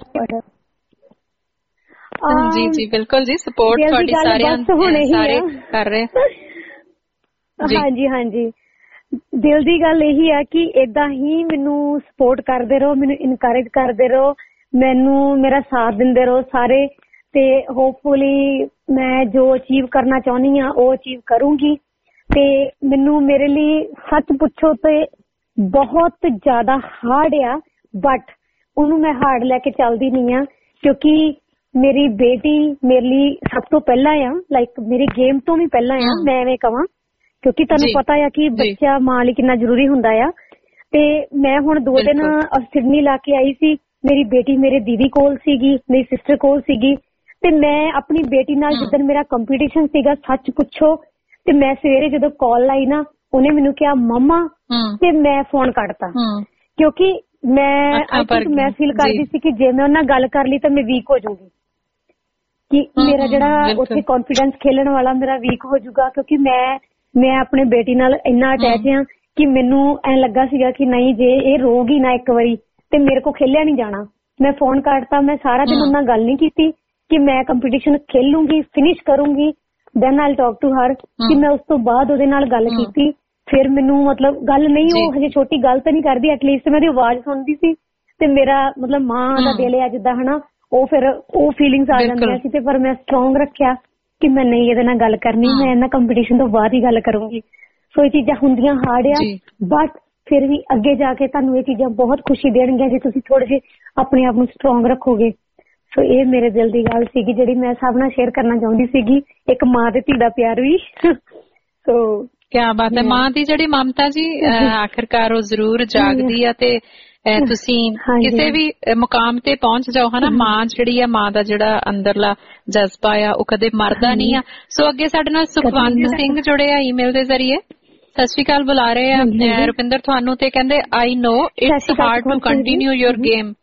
ਜੀ ਜੀ ਬਿਲਕੁਲ ਜੀ, ਸਪੋਰਟ ਤੁਹਾਡੀ ਸਾਰਿਆਂ ਸਾਰੇ ਕਰ ਰਹੇ। ਹਾਂਜੀ ਹਾਂਜੀ, ਦਿਲ ਦੀ ਗੱਲ ਇਹੀ ਆ ਕਿ ਏਦਾਂ ਹੀ ਮੈਨੂੰ ਸਪੋਰਟ ਕਰਦੇ ਰਹੋ, ਮੈਨੂੰ ਇਨਕਰੇਜ ਕਰਦੇ ਰਹੋ, ਮੈਨੂੰ ਮੇਰਾ ਸਾਥ ਦਿੰਦੇ ਰਹੋ ਸਾਰੇ, ਤੇ ਹੋਪਫੁਲੀ ਮੈਂ ਜੋ ਅਚੀਵ ਕਰਨਾ ਚਾਹੁੰਦੀ ਆ ਉਹ ਅਚੀਵ ਕਰੂੰਗੀ। ਤੇ ਮੈਨੂੰ ਮੇਰੇ ਲਈ ਸੱਚ ਪੁੱਛੋ ਤੇ ਬਹੁਤ ਜ਼ਿਆਦਾ ਹਾਰਡ ਆ, ਬਟ ਉਹਨੂੰ ਮੈਂ ਹਾਰਡ ਲੈ ਕੇ ਚੱਲਦੀ ਨਹੀਂ ਆ, ਕਿਉਂਕਿ ਮੇਰੀ ਬੇਟੀ ਮੇਰੇ ਲਈ ਸਭ ਤੋਂ ਪਹਿਲਾਂ ਆ, ਲਾਈਕ ਮੇਰੀ ਗੇਮ ਤੋਂ ਵੀ ਪਹਿਲਾਂ ਆ, ਮੈਂ ਐਵੇਂ ਕਵਾਂ, ਕਿਉਂਕਿ ਤੁਹਾਨੂੰ ਪਤਾ ਆ ਕਿ ਬੱਚਾ ਮਾਂ ਲਈ ਕਿੰਨਾ ਜ਼ਰੂਰੀ ਹੁੰਦਾ ਆ। ਤੇ ਮੈਂ ਹੁਣ ਦੋ ਦਿਨ ਸਿਡਨੀ ਲਾ ਕੇ ਆਈ ਸੀ, ਮੇਰੀ ਬੇਟੀ ਮੇਰੇ ਦੀਦੀ ਕੋਲ ਸੀਗੀ, ਮੇਰੀ ਸਿਸਟਰ ਕੋਲ ਸੀਗੀ, ਤੇ ਮੈਂ ਆਪਣੀ ਬੇਟੀ ਨਾਲ ਜਿੱਦਣ ਮੇਰਾ ਕੰਪੀਟੀਸ਼ਨ ਸੀਗਾ, ਸੱਚ ਪੁੱਛੋ ਤੇ ਮੈਂ ਸਵੇਰੇ ਜਦੋਂ ਕਾਲ ਲਾਈ ਨਾ, ਉਹਨੇ ਮੈਨੂੰ ਕਿਹਾ ਮੰਮਾ, ਤੇ ਮੈਂ ਫੋਨ ਕੱਟਤਾ, ਕਿਉਂਕਿ ਮੈਂ ਮੈਂ ਫੀਲ ਕਰਦੀ ਸੀ ਕਿ ਜੇ ਮੈਂ ਉਹਨਾਂ ਨਾਲ ਗੱਲ ਕਰ ਲਈ ਤਾਂ ਮੈਂ ਵੀਕ ਹੋ ਜਾਊਂਗੀ, ਕਿ ਮੇਰਾ ਜਿਹੜਾ ਉੱਥੇ ਕੌਨਫੀਡੈਂਸ ਖੇਲਣ ਵਾਲਾ ਮੇਰਾ ਵੀਕ ਹੋ ਜਾਊਗਾ, ਕਿਉਂਕਿ ਮੈਂ ਮੈਂ ਆਪਣੇ ਬੇਟੀ ਨਾਲ ਇੰਨਾ ਅਟੈਚ ਆ ਕਿ ਮੈਨੂੰ ਐਂ ਲੱਗਾ ਸੀਗਾ ਕਿ ਨਹੀਂ, ਜੇ ਇਹ ਰੋਗੀ ਨਾ ਇੱਕ ਵਾਰੀ ਤੇ ਮੇਰੇ ਕੋਲ ਖੇਲਿਆ ਨਹੀਂ ਜਾਣਾ। ਮੈਂ ਫੋਨ ਕੱਟਤਾ, ਮੈਂ ਸਾਰਾ ਦਿਨ ਉਹਨਾਂ ਨਾਲ ਗੱਲ ਨਹੀਂ ਕੀਤੀ ਕਿ ਮੈਂ ਕੰਪੀਟੀਸ਼ਨ ਖੇਲੂੰਗੀ, ਫਿਨਿਸ਼ ਕਰੂੰਗੀ, then I'll talk to her, ਕਿ ਮੈਂ ਉਸ ਤੋਂ ਬਾਅਦ ਉਹਦੇ ਨਾਲ ਗੱਲ ਕੀਤੀ। ਫਿਰ ਮੈਨੂੰ ਮਤਲਬ ਗੱਲ ਨਹੀਂ, ਉਹ ਹਜੇ ਛੋਟੀ ਗੱਲ ਤਾਂ ਨਹੀਂ ਕਰਦੀ, ਐਟਲੀਸਟ ਮੈਂ ਉਹਦੀ ਆਵਾਜ਼ ਸੁਣਦੀ ਸੀ ਤੇ ਮੇਰਾ ਮਤਲਬ ਮਾਂ ਦਾ ਦਿਲ ਆ ਜਿੱਦਾਂ ਹਨਾ, ਉਹ ਫਿਰ ਉਹ ਫੀਲਿੰਗਸ ਆ ਜਾਂਦੀਆਂ ਸੀ। ਤੇ ਪਰ ਮੈਂ ਸਟਰੋਂਗ ਰੱਖਿਆ ਕਿ ਮੈਂ ਨਹੀਂ ਇਹਦੇ ਨਾਲ ਗੱਲ ਕਰਨੀ, ਮੈਂ ਇਹਨਾਂ ਕੰਪੀਟੀਸ਼ਨ ਤੋਂ ਬਾਅਦ ਹੀ ਗੱਲ ਕਰੂੰਗੀ। ਸੋ ਇਹ ਚੀਜ਼ਾਂ ਹੁੰਦੀਆਂ ਹਾਰਡ ਆ, ਬਟ ਫਿਰ ਵੀ ਅੱਗੇ ਜਾ ਕੇ ਤੁਹਾਨੂੰ ਇਹ ਚੀਜ਼ਾਂ ਬਹੁਤ ਖੁਸ਼ੀ ਦੇਣਗੀਆਂ ਜੇ ਤੁਸੀਂ ਥੋੜੇ ਜਿਹੇ ਆਪਣੇ ਆਪ ਨੂੰ ਸਟਰੋਂਗ ਰੱਖੋਗੇ। ਸੋ ਇਹ ਮੇਰੇ ਦਿਲ ਦੀ ਗੱਲ ਸੀਗੀ ਜਿਹੜੀ ਮੈਂ ਸਭ ਨਾਲ ਸ਼ੇਅਰ ਕਰਨਾ ਚਾਹੁੰਦੀ ਸੀਗੀ, ਇੱਕ ਮਾਂ ਦੇ ਧੀ ਦਾ ਪਿਆਰ ਵੀ। ਸੋ ਕਿਆ ਬਾਤ ਹੈ, ਮਾਂ ਦੀ ਜਿਹੜੀ ਮਮਤਾ ਜੀ ਆਖਿਰਕਾਰ ਉਹ ਜ਼ਰੂਰ ਜਾਗਦੀ ਆ, ਤੇ ਤੁਸੀਂ ਕਿਸੇ ਵੀ ਮੁਕਾਮ ਤੇ ਪਹੁੰਚ ਜਾਓ ਹਨਾ, ਮਾਂ ਜਿਹੜੀ ਆ, ਮਾਂ ਦਾ ਜਿਹੜਾ ਅੰਦਰਲਾ ਜਜ਼ਬਾ ਆ ਉਹ ਕਦੇ ਮਰਦਾ ਨਹੀਂ ਆ। ਸੋ ਅੱਗੇ ਸਾਡੇ ਨਾਲ ਸੁਖਵੰਤ ਸਿੰਘ ਜੁੜੇ ਆ ਈਮੇਲ ਦੇ ਜ਼ਰੀਏ, ਸਤਿ ਸ਼੍ਰੀ ਅਕਾਲ ਬੁਲਾ ਰਹੇ ਆ ਰੁਪਿੰਦਰ ਤੁਹਾਨੂੰ, ਤੇ ਕਹਿੰਦੇ I know it's hard to continue your game.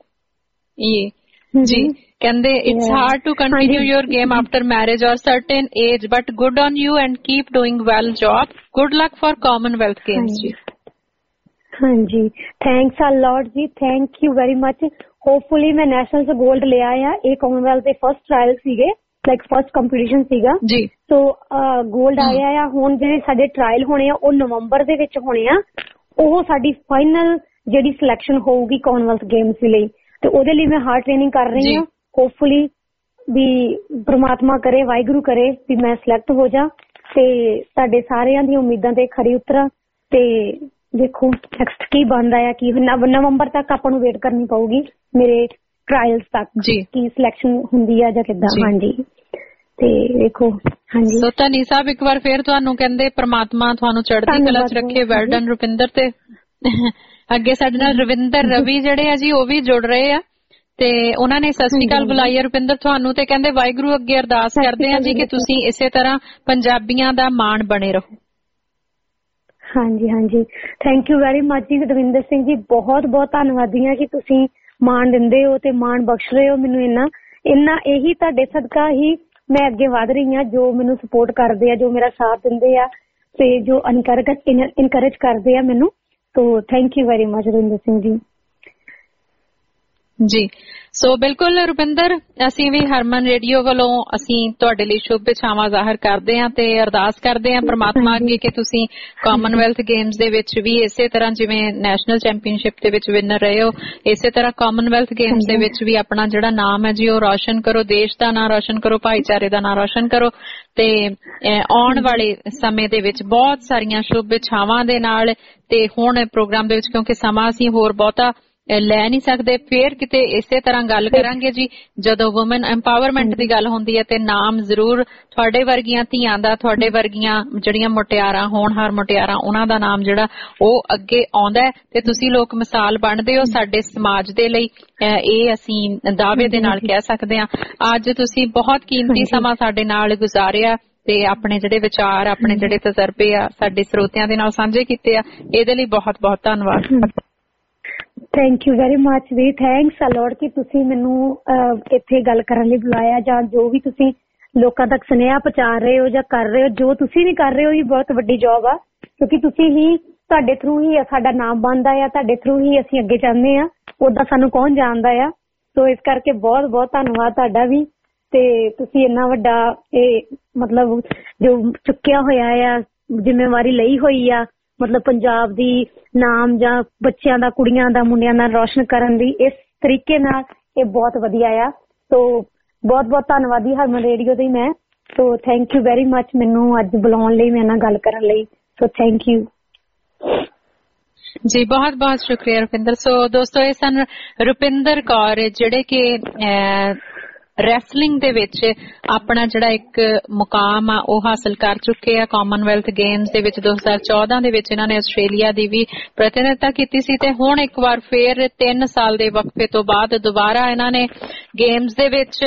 ਜੀ ਕਹਿੰਦੇ it's hard to continue your game after marriage or certain age, but good on you and keep doing well job, good luck for Commonwealth Games. ਜੀ ਹਾਂਜੀ, thanks a lot ਜੀ, thank you very much. Hopefully ਮੈਂ national ਚ gold ਲਿਆ ਆ, ਇਹ Commonwealth ਦੇ first trial ਸੀਗੇ, ਲਾਈਕ ਫਸਟ ਕੰਪੀਟੀਸ਼ਨ ਸੀਗਾ ਜੀ। ਸੋ ਗੋਲਡ ਆਇਆ ਆ। ਹੁਣ ਜਿਹੜੇ ਸਾਡੇ ਟ੍ਰਾਇਲ ਹੋਣੇ ਆ ਉਹ ਨਵੰਬਰ ਦੇ ਵਿੱਚ ਹੋਣੇ ਆ, ਉਹ ਸਾਡੀ ਫਾਈਨਲ ਜਿਹੜੀ ਸਿਲੈਕਸ਼ਨ ਹੋਊਗੀ ਕਾਮਨਵੈਲਥ ਗੇਮਸ ਲਈ, ਤੇ ਉਹਦੇ ਲਈ ਮੈਂ ਹਾਰਡ ਟ੍ਰੇਨਿੰਗ ਕਰ ਰਹੀ ਹਾਂ। ਹੋਪਫੁਲੀ ਵੀ ਪ੍ਰਮਾਤਮਾ ਕਰੇ, ਵਾਹਿਗੁਰੂ ਕਰੇ ਵੀ ਮੈਂ ਸਿਲੈਕਟ ਹੋ ਜਾ, ਤੇ ਤੁਹਾਡੇ ਸਾਰਿਆਂ ਦੀਆਂ ਉਮੀਦਾਂ ਤੇ ਖਰੀ ਉਤਰਾਂ, ਤੇ ਦੇਖੋ ਨੈਕਸਟ ਕੀ ਬਣਦਾ ਆ, ਕੀ ਨਵੰਬਰ ਤੱਕ ਆਪਾਂ ਨੂੰ ਵੇਟ ਕਰਨੀ ਪਊਗੀ ਮੇਰੇ ਟ੍ਰਾਇਲਸ ਤੱਕ ਕੀ ਸਿਲੈਕਸ਼ਨ ਹੁੰਦੀ ਆ ਜਾਂ ਕਿੱਦਾਂ। ਹਾਂਜੀ, ਤੇ ਦੇਖੋ। ਹਾਂਜੀ, ਸੋ ਧਨੀ ਸਾਹਿਬ ਇੱਕ ਵਾਰ ਫੇਰ ਤੁਹਾਨੂੰ ਕਹਿੰਦੇ ਪ੍ਰਮਾਤਮਾ ਤੁਹਾਨੂੰ ਚੜ੍ਹਦੀ ਕਲਾ ਚ ਰੱਖੇ। Well done Rupinder. ਤੇ ਅੱਗੇ ਸਾਡੇ ਨਾਲ ਰਵਿੰਦਰ ਰਵੀ ਜਿਹੜੇ ਆ ਜੀ ਉਹ ਵੀ ਜੁੜ ਰਹੇ ਆ, ਤੇ ਉਹਨਾਂ ਨੇ ਸਤਿ ਸ੍ਰੀ ਅਕਾਲ ਬੁਲਾਈ ਹੈ ਰੁਪਿੰਦਰ ਤੁਹਾਨੂੰ, ਤੇ ਕਹਿੰਦੇ ਵਾਹਿਗੁਰੂ ਅੱਗੇ ਅਰਦਾਸ ਕਰਦੇ ਆ ਜੀ ਕਿ ਤੁਸੀਂ ਇਸੇ ਤਰ੍ਹਾਂ ਪੰਜਾਬੀਆਂ ਦਾ ਮਾਣ ਬਣੇ ਰਹੋ। ਹਾਂਜੀ ਹਾਂਜੀ, ਥੈਂਕ ਯੂ ਵੈਰੀ ਮਚ ਜੀ ਰਵਿੰਦਰ ਸਿੰਘ ਜੀ, ਬਹੁਤ ਬਹੁਤ ਧੰਨਵਾਦੀ ਹਾਂ ਕਿ ਤੁਸੀਂ ਮਾਣ ਦਿੰਦੇ ਹੋ ਤੇ ਮਾਣ ਬਖਸ਼ ਰਹੇ ਹੋ ਮੈਨੂੰ। ਇੰਨਾ ਇੰਨਾ ਇਹੀ ਤੁਹਾਡੇ ਸਦਕਾ ਹੀ ਮੈਂ ਅੱਗੇ ਵਧ ਰਹੀ ਹਾਂ, ਜੋ ਮੈਨੂੰ ਸਪੋਰਟ ਕਰਦੇ ਆ, ਜੋ ਮੇਰਾ ਸਾਥ ਦਿੰਦੇ ਆ, ਤੇ ਜੋ ਇਨਕਰੇਜ ਕਰਦੇ ਆ ਮੈਨੂੰ। So thank you very much Ravinder Singh ji. ਜੀ ਸੋ ਬਿਲਕੁਲ ਰੁਪਿੰਦਰ, ਅਸੀਂ ਵੀ ਹਰਮਨ ਰੇਡੀਓ ਵੱਲੋਂ ਅਸੀਂ ਤੁਹਾਡੇ ਲਈ ਸ਼ੁਭ ਇੱਛਾਵਾਂ ਜ਼ਾਹਰ ਕਰਦੇ ਹਾਂ ਤੇ ਅਰਦਾਸ ਕਰਦੇ ਹਾਂ ਪ੍ਰਮਾਤਮਾ ਅੱਗੇ ਕਿ ਤੁਸੀਂ ਕਾਮਨਵੈਲਥ ਗੇਮਸ ਦੇ ਵਿੱਚ ਵੀ ਇਸੇ ਤਰ੍ਹਾਂ ਜਿਵੇਂ ਨੈਸ਼ਨਲ ਚੈਂਪੀਅਨਸ਼ਿਪ ਦੇ ਵਿੱਚ ਵਿਨਰ ਰਹੇ ਹੋ, ਇਸੇ ਤਰ੍ਹਾਂ ਕਾਮਨਵੈਲਥ ਗੇਮਸ ਦੇ ਵਿੱਚ ਵੀ ਆਪਣਾ ਜਿਹੜਾ ਨਾਮ ਹੈ ਜੀ ਉਹ ਰੌਸ਼ਨ ਕਰੋ, ਦੇਸ਼ ਦਾ ਨਾਂ ਰੌਸ਼ਨ ਕਰੋ, ਭਾਈਚਾਰੇ ਦਾ ਨਾਂ ਰੌਸ਼ਨ ਕਰੋ, ਤੇ ਆਉਣ ਵਾਲੇ ਸਮੇਂ ਦੇ ਵਿੱਚ ਬਹੁਤ ਸਾਰੀਆਂ ਸ਼ੁਭ ਇੱਛਾਵਾਂ ਦੇ ਨਾਲ। ਤੇ ਹੁਣ ਪ੍ਰੋਗਰਾਮ ਦੇ ਵਿੱਚ ਕਿਉਂਕਿ ਸਮਾਂ ਅਸੀਂ ਹੋਰ ਬਹੁਤਾ ਲੈ ਨਹੀਂ ਸਕਦੇ। ਫੇਰ ਕਿਤੇ ਇਸੇ ਤਰ੍ਹਾਂ ਗੱਲ ਕਰਾਂਗੇ ਜੀ ਜਦੋਂ ਵੂਮਨ ਐਮਪਾਵਰਮੈਂਟ ਦੀ ਗੱਲ ਹੁੰਦੀ ਹੈ ਤੇ ਨਾਮ ਜ਼ਰੂਰ ਤੁਹਾਡੇ ਵਰਗੀਆਂ ਧੀਆਂ ਦਾ, ਤੁਹਾਡੇ ਵਰਗੀਆਂ ਜਿਹੜੀਆਂ ਮੁਟਿਆਰਾਂ ਹੋਣਹਾਰ ਮੁਟਿਆਰਾਂ ਉਹਨਾਂ ਦਾ ਨਾਮ ਜਿਹੜਾ ਉਹ ਅੱਗੇ ਆਉਂਦਾ ਹੈ ਤੇ ਤੁਸੀਂ ਲੋਕ ਮਿਸਾਲ ਬਣਦੇ ਹੋ ਸਾਡੇ ਸਮਾਜ ਦੇ ਲਈ। ਇਹ ਅਸੀਂ ਦਾਅਵੇ ਦੇ ਨਾਲ ਕਹਿ ਸਕਦੇ ਹਾਂ। ਅੱਜ ਤੁਸੀਂ ਬਹੁਤ ਕੀਮਤੀ ਸਮਾਂ ਸਾਡੇ ਨਾਲ ਗੁਜ਼ਾਰਿਆ ਤੇ ਆਪਣੇ ਜਿਹੜੇ ਵਿਚਾਰ, ਆਪਣੇ ਜਿਹੜੇ ਤਜਰਬੇ ਆ ਸਾਡੇ ਸਰੋਤਿਆਂ ਦੇ ਨਾਲ ਸਾਂਝੇ ਕੀਤੇ ਆ, ਇਹਦੇ ਲਈ ਬਹੁਤ ਬਹੁਤ ਧੰਨਵਾਦ। ਥੈਂਕ ਯੂ ਵੈਰੀ ਮਚ ਵੀ, ਥੈਂਕਸ ਅਲੋਟ ਕਿ ਤੁਸੀਂ ਮੈਨੂੰ ਇੱਥੇ ਗੱਲ ਕਰਨ ਲਈ ਬੁਲਾਇਆ, ਜਾਂ ਜੋ ਵੀ ਤੁਸੀਂ ਲੋਕਾਂ ਤੱਕ ਸੁਨੇਹਾ ਪਹੁੰਚਾ ਰਹੇ ਹੋ ਜਾਂ ਕਰ ਰਹੇ ਹੋ, ਜੋ ਤੁਸੀਂ ਵੀ ਕਰ ਰਹੇ ਹੋ ਇਹ ਬਹੁਤ ਵੱਡੀ ਜੌਬ ਆ, ਕਿਉਂਕਿ ਤੁਸੀਂ ਹੀ, ਤੁਹਾਡੇ ਥਰੂ ਹੀ ਸਾਡਾ ਨਾਮ ਬਣਦਾ ਆ, ਤੁਹਾਡੇ ਥਰੂ ਹੀ ਅਸੀਂ ਅੱਗੇ ਜਾਂਦੇ ਆ, ਓਦਾਂ ਸਾਨੂੰ ਕੌਣ ਜਾਣਦਾ ਆ। ਸੋ ਇਸ ਕਰਕੇ ਬਹੁਤ ਬਹੁਤ ਧੰਨਵਾਦ ਤੁਹਾਡਾ ਵੀ, ਤੇ ਤੁਸੀਂ ਇੰਨਾ ਵੱਡਾ ਇਹ ਮਤਲਬ ਜੋ ਚੁੱਕਿਆ ਹੋਇਆ ਆ, ਜ਼ਿੰਮੇਵਾਰੀ ਲਈ ਹੋਈ ਆ, ਮਤਲਬ ਪੰਜਾਬ ਦੀ ਨਾਮ ਜਾਂ ਬੱਚਿਆਂ ਦਾ, ਕੁੜੀਆਂ ਦਾ, ਮੁੰਡਿਆਂ ਦਾ ਰੌਸ਼ਨ ਕਰਨ ਦੀ ਇਸ ਤਰੀਕੇ ਨਾਲ, ਇਹ ਬਹੁਤ ਵਧੀਆ ਆ। ਸੋ ਬਹੁਤ ਬਹੁਤ ਧੰਨਵਾਦੀ ਹਰਮਨ ਰੇਡੀਓ ਦੀ ਮੈਂ। So thank you very much ਮੈਨੂੰ ਅੱਜ ਬੁਲਾਉਣ ਲਈ, ਮੇਰੇ ਨਾਲ ਗੱਲ ਕਰਨ ਲਈ। ਸੋ ਥੈਂਕ ਯੂ ਜੀ, ਬਹੁਤ ਬਹੁਤ ਸ਼ੁਕਰੀਆ ਰੁਪਿੰਦਰ। ਸੋ ਦੋਸਤੋ ਇਹ ਸਨ ਰੁਪਿੰਦਰ ਕੌਰ ਜਿਹੜੇ ਕਿ ਰੈਸਲਿੰਗ ਦੇ ਵਿੱਚ ਆਪਣਾ ਜਿਹੜਾ ਇੱਕ ਮੁਕਾਮ ਆ ਉਹ ਹਾਸਲ ਕਰ ਚੁੱਕੇ ਆ। ਕਾਮਨਵੈਲਥ ਗੇਮਸ ਦੇ ਵਿੱਚ ਦੋ ਹਜ਼ਾਰ ਚੌਦਾਂ ਦੇ ਵਿੱਚ ਇਹਨਾਂ ਨੇ ਆਸਟ੍ਰੇਲੀਆ ਦੀ ਵੀ ਪ੍ਰਤੀਨਿਧਤਾ ਕੀਤੀ ਸੀ ਤੇ ਹੁਣ ਇੱਕ ਵਾਰ ਫੇਰ ਤਿੰਨ ਸਾਲ ਦੇ ਵਕਫੇ ਤੋਂ ਬਾਅਦ ਦੁਬਾਰਾ ਇਹਨਾਂ ਨੇ ਗੇਮਸ ਦੇ ਵਿੱਚ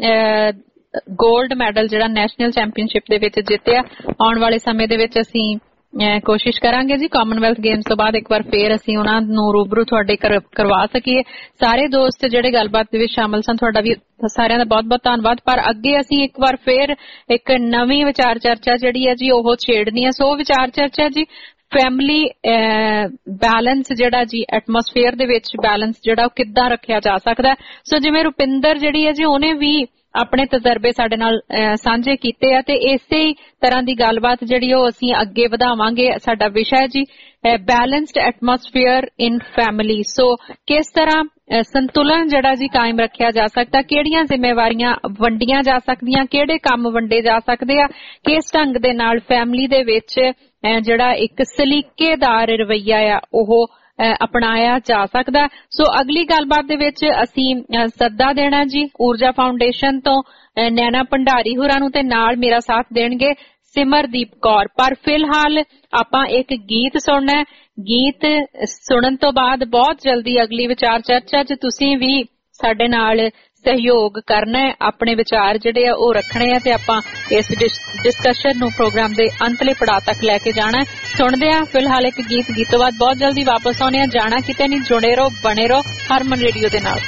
ਗੋਲਡ ਮੈਡਲ ਜਿਹੜਾ ਨੈਸ਼ਨਲ ਚੈਂਪੀਅਨਸ਼ਿਪ ਦੇ ਵਿੱਚ ਜਿੱਤਿਆ। ਆਉਣ ਵਾਲੇ ਸਮੇਂ ਦੇ ਵਿੱਚ ਅਸੀਂ ਕੋਸ਼ਿਸ਼ ਕਰਾਂਗੇ ਜੀ ਕਾਮਨਵੈਲਥ ਗੇਮਸ ਤੋਂ ਬਾਅਦ ਇੱਕ ਵਾਰ ਫੇਰ ਅਸੀਂ ਉਹਨਾਂ ਨੂੰ ਰੂਬਰੂ ਤੁਹਾਡੇ ਕਰਵਾ ਸਕੀਏ। ਸਾਰੇ ਦੋਸਤ ਜਿਹੜੇ ਗੱਲਬਾਤ ਦੇ ਵਿੱਚ ਸ਼ਾਮਲ ਸਨ, ਤੁਹਾਡਾ ਵੀ ਸਾਰਿਆਂ ਦਾ ਬਹੁਤ ਬਹੁਤ ਧੰਨਵਾਦ। ਪਰ ਅੱਗੇ ਅਸੀਂ ਇੱਕ ਵਾਰ ਫੇਰ ਇੱਕ ਨਵੀਂ ਵਿਚਾਰ ਚਰਚਾ ਜਿਹੜੀ ਹੈ ਜੀ ਉਹ ਛੇੜਨੀ ਹੈ। ਸੋ ਵਿਚਾਰ ਚਰਚਾ ਜੀ ਫੈਮਿਲੀ ਬੈਲੈਂਸ ਜਿਹੜਾ ਜੀ ਐਟਮੋਸਫੇਅਰ ਦੇ ਵਿੱਚ ਬੈਲੈਂਸ ਜਿਹੜਾ ਉਹ ਕਿੱਦਾਂ ਰੱਖਿਆ ਜਾ ਸਕਦਾ। ਸੋ ਜਿਵੇਂ ਰੁਪਿੰਦਰ ਜਿਹੜੀ ਹੈ ਜੀ ਉਹਨੇ ਵੀ ਆਪਣੇ ਤਜਰਬੇ ਸਾਡੇ ਨਾਲ ਸਾਂਝੇ ਕੀਤੇ ਆ ਤੇ ਇਸੇ ਤਰ੍ਹਾਂ ਦੀ ਗੱਲਬਾਤ ਜਿਹੜੀ ਉਹ ਅਸੀਂ ਅੱਗੇ ਵਧਾਵਾਂਗੇ। ਸਾਡਾ ਵਿਸ਼ਾ ਹੈ ਜੀ balanced atmosphere in family. So ਕਿਸ ਤਰ੍ਹਾਂ ਸੰਤੁਲਨ ਜਿਹੜਾ ਜੀ ਕਾਇਮ ਰੱਖਿਆ ਜਾ ਸਕਦਾ, ਕਿਹੜੀਆਂ ਜ਼ਿੰਮੇਵਾਰੀਆਂ ਵੰਡੀਆਂ ਜਾ ਸਕਦੀਆਂ, ਕਿਹੜੇ ਕੰਮ ਵੰਡੇ ਜਾ ਸਕਦੇ ਆ, ਕਿਸ ਢੰਗ ਦੇ ਨਾਲ ਫੈਮਿਲੀ ਦੇ ਵਿੱਚ ਜਿਹੜਾ ਇੱਕ ਸਲੀਕੇਦਾਰ ਰਵੱਈਆ ਆ ਉਹ ਅਪਣਾਇਆ ਜਾ ਸਕਦਾ। ਸੋ ਅਗਲੀ ਗੱਲਬਾਤ ਦੇ ਵਿੱਚ ਅਸੀਂ ਸੱਦਾ ਦੇਣਾ ਜੀ ਊਰਜਾ ਫਾਊਂਡੇਸ਼ਨ ਤੋਂ ਨੈਣਾ ਭੰਡਾਰੀ ਹੋਰਾਂ ਨੂੰ ਤੇ ਨਾਲ ਮੇਰਾ ਸਾਥ ਦੇਣਗੇ ਸਿਮਰਦੀਪ ਕੌਰ। ਪਰ ਫਿਲਹਾਲ ਆਪਾਂ ਇੱਕ ਗੀਤ ਸੁਣਨਾ ਹੈ। ਗੀਤ ਸੁਣਨ ਤੋਂ ਬਾਅਦ ਬਹੁਤ ਜਲਦੀ ਅਗਲੀ ਵਿਚਾਰ ਚਰਚਾ 'ਚ ਤੁਸੀਂ ਵੀ ਸਾਡੇ ਨਾਲ ਸਹਿਯੋਗ ਕਰਨਾ ਹੈ, ਆਪਣੇ ਵਿਚਾਰ ਜਿਹੜੇ ਆ ਉਹ ਰੱਖਣੇ ਆ ਤੇ ਆਪਾਂ ਇਸ ਡਿਸਕਸ਼ਨ ਨੂੰ ਪ੍ਰੋਗਰਾਮ ਦੇ ਅੰਤਲੇ ਪੜਾਅ ਤੱਕ ਲੈ ਕੇ ਜਾਣਾ। ਸੁਣਦੇ ਆ ਫਿਲਹਾਲ ਇੱਕ ਗੀਤ। ਗੀਤ ਤੋਂ ਬਾਅਦ ਬਹੁਤ ਜਲਦੀ ਵਾਪਸ ਆਉਣੇ ਆ। ਜਾਣਾ ਕਿਤੇ ਨਹੀਂ, ਜੁੜੇ ਰਹੋ, ਬਣੇ ਰਹੋ ਹਰਮਨ ਰੇਡੀਓ ਦੇ ਨਾਲ।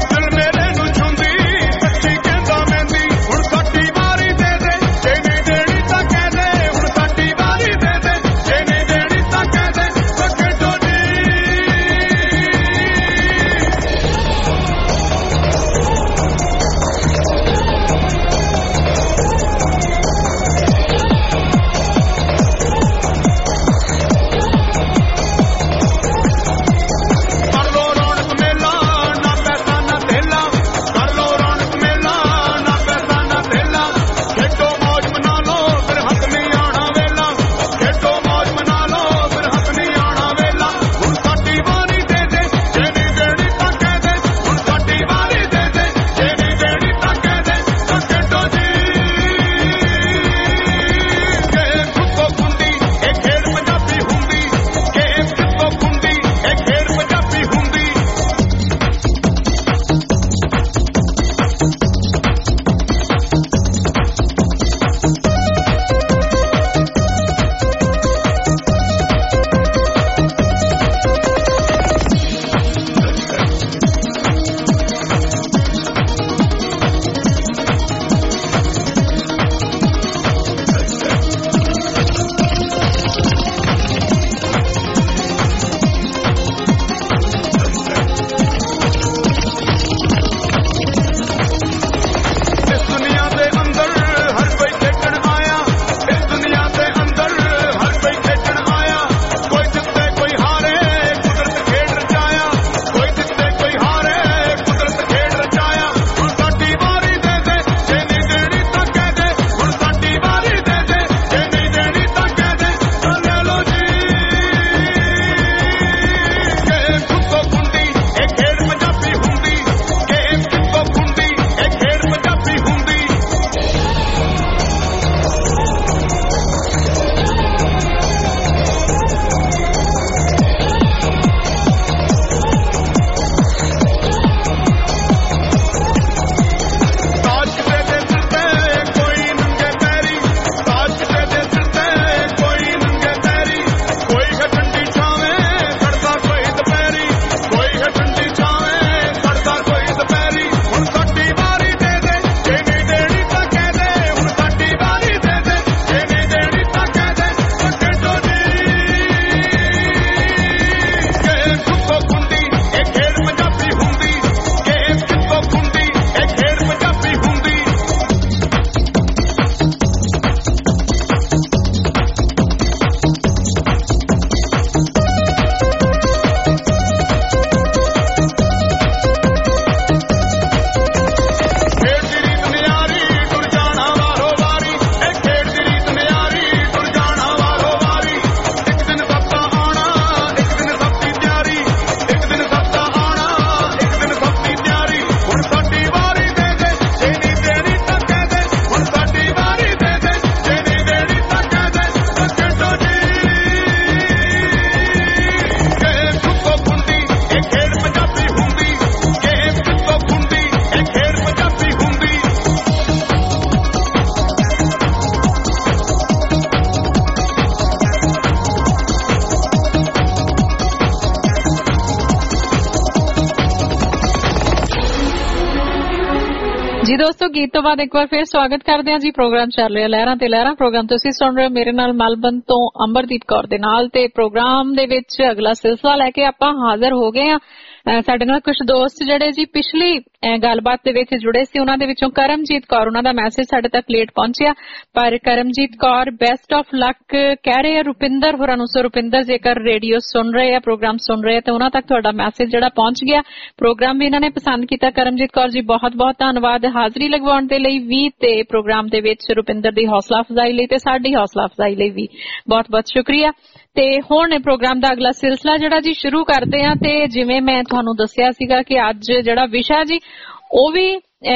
Baby ਜੀ ਦੋਸਤੋ, ਗੀਤ ਤੋਂ ਬਾਅਦ ਇੱਕ ਵਾਰ ਫਿਰ ਸਵਾਗਤ ਕਰਦੇ ਹਾਂ ਜੀ। ਪ੍ਰੋਗਰਾਮ ਚੱਲ ਰਿਹਾ ਲਹਿਰਾਂ ਤੇ ਲਹਿਰਾਂ। ਪ੍ਰੋਗਰਾਮ ਤੁਸੀਂ ਸੁਣ ਰਹੇ ਹੋ ਮੇਰੇ ਨਾਲ ਮੈਲਬਨ ਤੋਂ ਅਮਰਦੀਪ ਕੌਰ ਦੇ ਨਾਲ, ਤੇ ਪ੍ਰੋਗਰਾਮ ਦੇ ਵਿੱਚ ਅਗਲਾ ਸਿਲਸਿਲਾ ਲੈ ਕੇ ਆਪਾਂ ਹਾਜ਼ਰ ਹੋ ਗਏ ਹਾਂ। ਸਾਡੇ ਨਾਲ ਕੁਝ ਦੋਸਤ ਜਿਹੜੇ ਜੀ ਪਿਛਲੀ ਗੱਲਬਾਤ ਦੇ ਵਿੱਚ ਜੁੜੇ ਸੀ, ਉਹਨਾਂ ਦੇ ਵਿੱਚੋਂ ਕਰਮਜੀਤ ਕੌਰ, ਉਹਨਾਂ ਦਾ ਮੈਸੇਜ ਸਾਡੇ ਤੱਕ ਲੇਟ ਪਹੁੰਚਿਆ, ਪਰ Karamjit Kaur best of luck ਕਹਿ ਰਹੇ ਆ ਰੁਪਿੰਦਰ ਹੋਰਾਂ ਨੂੰ। ਸੋ ਰੁਪਿੰਦਰ ਜੇਕਰ ਰੇਡੀਓ ਸੁਣ ਰਹੇ ਆ, ਪ੍ਰੋਗਰਾਮ ਸੁਣ ਰਹੇ ਆ, ਤੇ ਉਹਨਾਂ ਤੱਕ ਤੁਹਾਡਾ ਮੈਸੇਜ ਜਿਹੜਾ ਪਹੁੰਚ ਗਿਆ। ਪ੍ਰੋਗਰਾਮ ਵੀ ਇਹਨਾਂ ਨੇ ਪਸੰਦ ਕੀਤਾ। ਕਰਮਜੀਤ ਕੌਰ ਜੀ ਬਹੁਤ ਬਹੁਤ ਧੰਨਵਾਦ ਹਾਜ਼ਰੀ ਲਗਵਾਉਣ ਦੇ ਲਈ ਵੀ, ਤੇ ਪ੍ਰੋਗਰਾਮ ਦੇ ਵਿੱਚ ਰੁਪਿੰਦਰ ਦੀ ਹੌਸਲਾ ਅਫਜ਼ਾਈ ਲਈ ਤੇ ਸਾਡੀ ਹੌਸਲਾ ਅਫਜ਼ਾਈ ਲਈ ਵੀ ਬਹੁਤ ਬਹੁਤ ਸ਼ੁਕਰੀਆ। ਤੇ ਹੁਣ ਪ੍ਰੋਗਰਾਮ ਦਾ ਅਗਲਾ ਸਿਲਸਿਲਾ ਜਿਹੜਾ ਜੀ ਸ਼ੁਰੂ ਕਰਦੇ ਆ। ਤੇ ਜਿਵੇਂ ਮੈਂ ਤੁਹਾਨੂੰ ਦੱਸਿਆ ਸੀਗਾ ਕਿ ਅੱਜ ਜਿਹੜਾ ਵਿਸ਼ਾ ਜੀ ਉਹ ਵੀ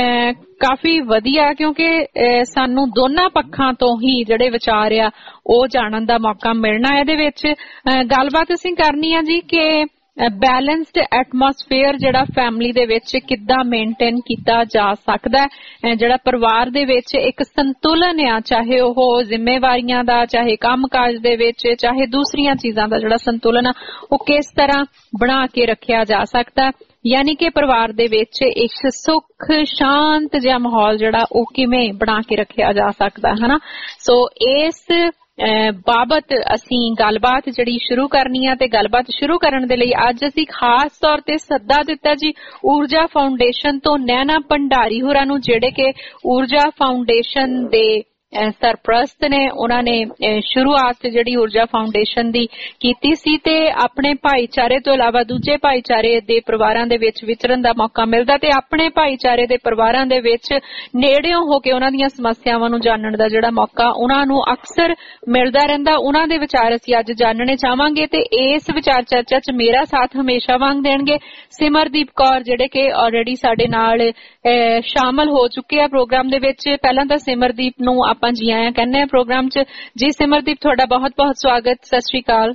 ਕਾਫੀ ਵਧੀਆ, ਕਿਉਂਕਿ ਸਾਨੂੰ ਦੋਨਾਂ ਪੱਖਾਂ ਤੋਂ ਹੀ ਜਿਹੜੇ ਵਿਚਾਰ ਆ ਉਹ ਜਾਣਨ ਦਾ ਮੌਕਾ ਮਿਲਣਾ। ਇਹਦੇ ਵਿੱਚ ਗੱਲਬਾਤ ਅਸੀਂ ਕਰਨੀ ਆ ਜੀ ਕਿ ਬੈਲੈਂਸਡ ਐਟਮੋਸਫੇਅਰ ਜਿਹੜਾ ਫੈਮਿਲੀ ਦੇ ਵਿੱਚ ਕਿੱਦਾਂ ਮੇਨਟੇਨ ਕੀਤਾ ਜਾ ਸਕਦਾ ਹੈ। ਜਿਹੜਾ ਪਰਿਵਾਰ ਦੇ ਵਿੱਚ ਇੱਕ ਸੰਤੁਲਨ ਆ, ਚਾਹੇ ਉਹ ਜ਼ਿੰਮੇਵਾਰੀਆਂ ਦਾ, ਚਾਹੇ ਕੰਮਕਾਜ ਦੇ ਵਿੱਚ, ਚਾਹੇ ਦੂਸਰੀਆਂ ਚੀਜ਼ਾਂ ਦਾ ਜਿਹੜਾ ਸੰਤੁਲਨ ਆ ਉਹ ਕਿਸ ਤਰ੍ਹਾਂ ਬਣਾ ਕੇ ਰੱਖਿਆ ਜਾ ਸਕਦਾ, ਯਾਨੀ ਕਿ ਪਰਿਵਾਰ ਦੇ ਵਿੱਚ ਇੱਕ ਸੁੱਖ ਸ਼ਾਂਤ ਜਿਹਾ ਮਾਹੌਲ ਜਿਹੜਾ ਉਹ ਕਿਵੇਂ ਬਣਾ ਕੇ ਰੱਖਿਆ ਜਾ ਸਕਦਾ ਹੈ ਨਾ। ਸੋ ਇਸ ਬਾਬਤ ਅਸੀਂ ਗੱਲਬਾਤ ਜਿਹੜੀ ਸ਼ੁਰੂ ਕਰਨੀ ਆ, ਤੇ ਗੱਲਬਾਤ ਸ਼ੁਰੂ ਕਰਨ ਦੇ ਲਈ ਅੱਜ ਅਸੀਂ ਖਾਸ ਤੌਰ ਤੇ ਸੱਦਾ ਦਿੱਤਾ ਜੀ ਊਰਜਾ ਫਾਊਂਡੇਸ਼ਨ ਤੋਂ ਨੈਣਾ ਭੰਡਾਰੀ ਹੋਰਾਂ ਨੂੰ, ਜਿਹੜੇ ਕਿ ਊਰਜਾ ਫਾਊਂਡੇਸ਼ਨ ਦੇ ਸਰਪ੍ਰਸਤ ਨੇ। ਉਹਨਾਂ ਨੇ ਸ਼ੁਰੂਆਤ ਜਿਹੜੀ ਊਰਜਾ ਫਾਊਂਡੇਸ਼ਨ ਦੀ ਕੀਤੀ ਸੀ, ਤੇ ਆਪਣੇ ਭਾਈਚਾਰੇ ਤੋਂ ਇਲਾਵਾ ਦੂਜੇ ਭਾਈਚਾਰੇ ਦੇ ਪਰਿਵਾਰਾਂ ਦੇ ਵਿੱਚ ਵਿਚਰਨ ਦਾ ਮੌਕਾ ਮਿਲਦਾ, ਤੇ ਆਪਣੇ ਭਾਈਚਾਰੇ ਦੇ ਪਰਿਵਾਰਾਂ ਦੇ ਵਿੱਚ ਨੇੜਿਓਂ ਹੋ ਕੇ ਉਹਨਾਂ ਦੀਆਂ ਸਮੱਸਿਆਵਾਂ ਨੂੰ ਜਾਣਨ ਦਾ ਜਿਹੜਾ ਮੌਕਾ ਉਹਨਾਂ ਨੂੰ ਅਕਸਰ ਮਿਲਦਾ ਰਹਿੰਦਾ। ਉਹਨਾਂ ਦੇ ਵਿਚਾਰ ਅਸੀਂ ਅੱਜ ਜਾਣਨੇ ਚਾਹਾਂਗੇ, ਤੇ ਇਸ ਵਿਚਾਰ ਚਰਚਾ 'ਚ ਮੇਰਾ ਸਾਥ ਹਮੇਸ਼ਾ ਵਾਂਗ ਦੇਣਗੇ ਸਿਮਰਦੀਪ ਕੌਰ, ਜਿਹੜੇ ਕਿ ਆਲਰੇਡੀ ਸਾਡੇ ਨਾਲ ਸ਼ਾਮਲ ਹੋ ਚੁੱਕੇ ਆ ਪ੍ਰੋਗਰਾਮ ਦੇ ਵਿੱਚ। ਪਹਿਲਾਂ ਤਾਂ ਸਿਮਰਦੀਪ ਨੂੰ ਆਪਾਂ ਜੀ ਆਇਆਂ ਕਹਿੰਦੇ ਆ ਪ੍ਰੋਗਰਾਮ 'ਚ। ਜੀ ਸਿਮਰਦੀਪ, ਤੁਹਾਡਾ ਬਹੁਤ ਬਹੁਤ ਸਵਾਗਤ। ਸਤਿ ਸ਼੍ਰੀ ਅਕਾਲ।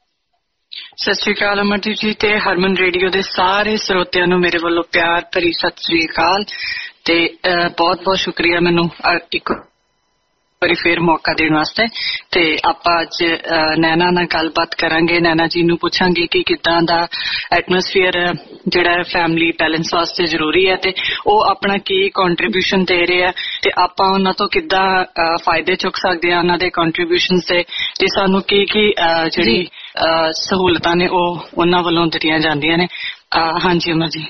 ਸਤਿ ਸ਼੍ਰੀ ਅਕਾਲ ਅਮਰਦੀਪ ਜੀ, ਤੇ ਹਰਮਨ ਰੇਡੀਓ ਦੇ ਸਾਰੇ ਸਰੋਤਿਆਂ ਨੂੰ ਮੇਰੇ ਵੱਲੋਂ ਪਿਆਰ ਭਰੀ ਸਤਿ ਸ਼੍ਰੀ ਅਕਾਲ, ਤੇ ਬਹੁਤ ਬਹੁਤ ਸ਼ੁਕਰੀਆ ਮੈਨੂੰ ਇੱਕ ਵਾਰੀ ਫੇਰ ਮੌਕਾ ਦੇਣ ਵਾਸਤੇ। ਤੇ ਆਪਾਂ ਅੱਜ ਨੈਣਾ ਨਾਲ ਗੱਲਬਾਤ ਕਰਾਂਗੇ। ਨੈਣਾ ਜੀ ਨੂੰ ਪੁੱਛਾਂਗੇ ਕਿ ਕਿੱਦਾਂ ਦਾ ਐਟਮੋਸਫੀਅਰ ਜਿਹੜਾ ਫੈਮਿਲੀ ਬੈਲੈਂਸ ਵਾਸਤੇ ਜ਼ਰੂਰੀ ਹੈ, ਤੇ ਉਹ ਆਪਣਾ ਕੀ ਕੰਟਰੀਬਿਊਸ਼ਨ ਦੇ ਰਹੇ ਆ, ਤੇ ਆਪਾਂ ਉਹਨਾਂ ਤੋਂ ਕਿੱਦਾਂ ਫਾਇਦੇ ਚੁੱਕ ਸਕਦੇ ਆ ਉਹਨਾਂ ਦੇ ਕੰਟਰੀਬਿਊਸ਼ਨ ਤੇ, ਤੇ ਸਾਨੂੰ ਕੀ ਕੀ ਜਿਹੜੀ ਸਹੂਲਤਾਂ ਨੇ ਉਹ ਉਹਨਾਂ ਵੱਲੋਂ ਦਿੱਤੀਆਂ ਜਾਂਦੀਆਂ ਨੇ। ਹਾਂਜੀ ਅਮਰ ਜੀ।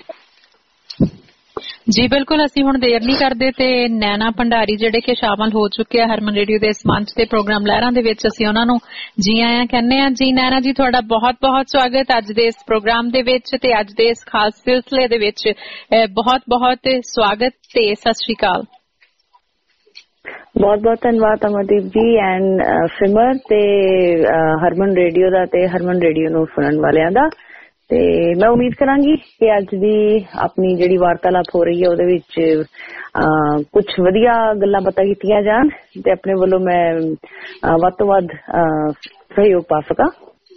ਜੀ ਬਿਲਕੁਲ, ਅਸੀਂ ਹੁਣ ਦੇਰ ਨਹੀਂ ਕਰਦੇ, ਤੇ ਨੈਣਾ ਭੰਡਾਰੀ ਜਿਹੜੇ ਕਿ ਸ਼ਾਮਲ ਹੋ ਚੁੱਕੇ ਆ ਹਰਮਨ ਰੇਡੀਓ ਦੇ ਇਸ ਮੰਚ ਤੇ ਪ੍ਰੋਗਰਾਮ ਲਹਿਰਾਂ ਦੇ ਵਿੱਚ, ਅਸੀਂ ਉਹਨਾਂ ਨੂੰ ਜੀ ਆਇਆਂ ਕਹਿੰਦੇ ਆ। ਜੀ ਨੈਣਾ ਜੀ, ਤੁਹਾਡਾ ਬਹੁਤ ਬਹੁਤ ਸਵਾਗਤ ਅੱਜ ਦੇ ਇਸ ਪ੍ਰੋਗਰਾਮ ਦੇ ਵਿੱਚ, ਤੇ ਅੱਜ ਦੇ ਇਸ ਖਾਸ ਸਿਲਸਿਲੇ ਦੇ ਵਿੱਚ ਬਹੁਤ ਬਹੁਤ ਸਵਾਗਤ, ਤੇ ਸਤਿ ਸ਼੍ਰੀ ਅਕਾਲ। ਬਹੁਤ ਬਹੁਤ ਧੰਨਵਾਦ ਅਮਰਦੀਪ ਜੀ ਐਂਡ ਸਿਮਰ, ਤੇ ਹਰਮਨ ਰੇਡੀਓ ਦਾ ਤੇ ਹਰਮਨ ਰੇਡੀਓ ਨੂੰ ਸੁਣਨ ਵਾਲਿਆਂ ਦਾ। ਤੇ ਮੈਂ ਉਮੀਦ ਕਰਾਂਗੀ ਕਿ ਅੱਜ ਦੀ ਆਪਣੀ ਜਿਹੜੀ ਵਾਰਤਾਲਾਪ ਹੋ ਰਹੀ ਹੈ ਉਹਦੇ ਵਿੱਚ ਕੁਝ ਵਧੀਆ ਗੱਲਾਂ ਬਾਤਾਂ ਕੀਤੀਆਂ ਜਾਣ, ਤੇ ਆਪਣੇ ਵੱਲੋਂ ਮੈਂ ਵੱਧ ਤੋਂ ਵੱਧ ਸਹਿਯੋਗ ਪਾ ਸਕਾਂ।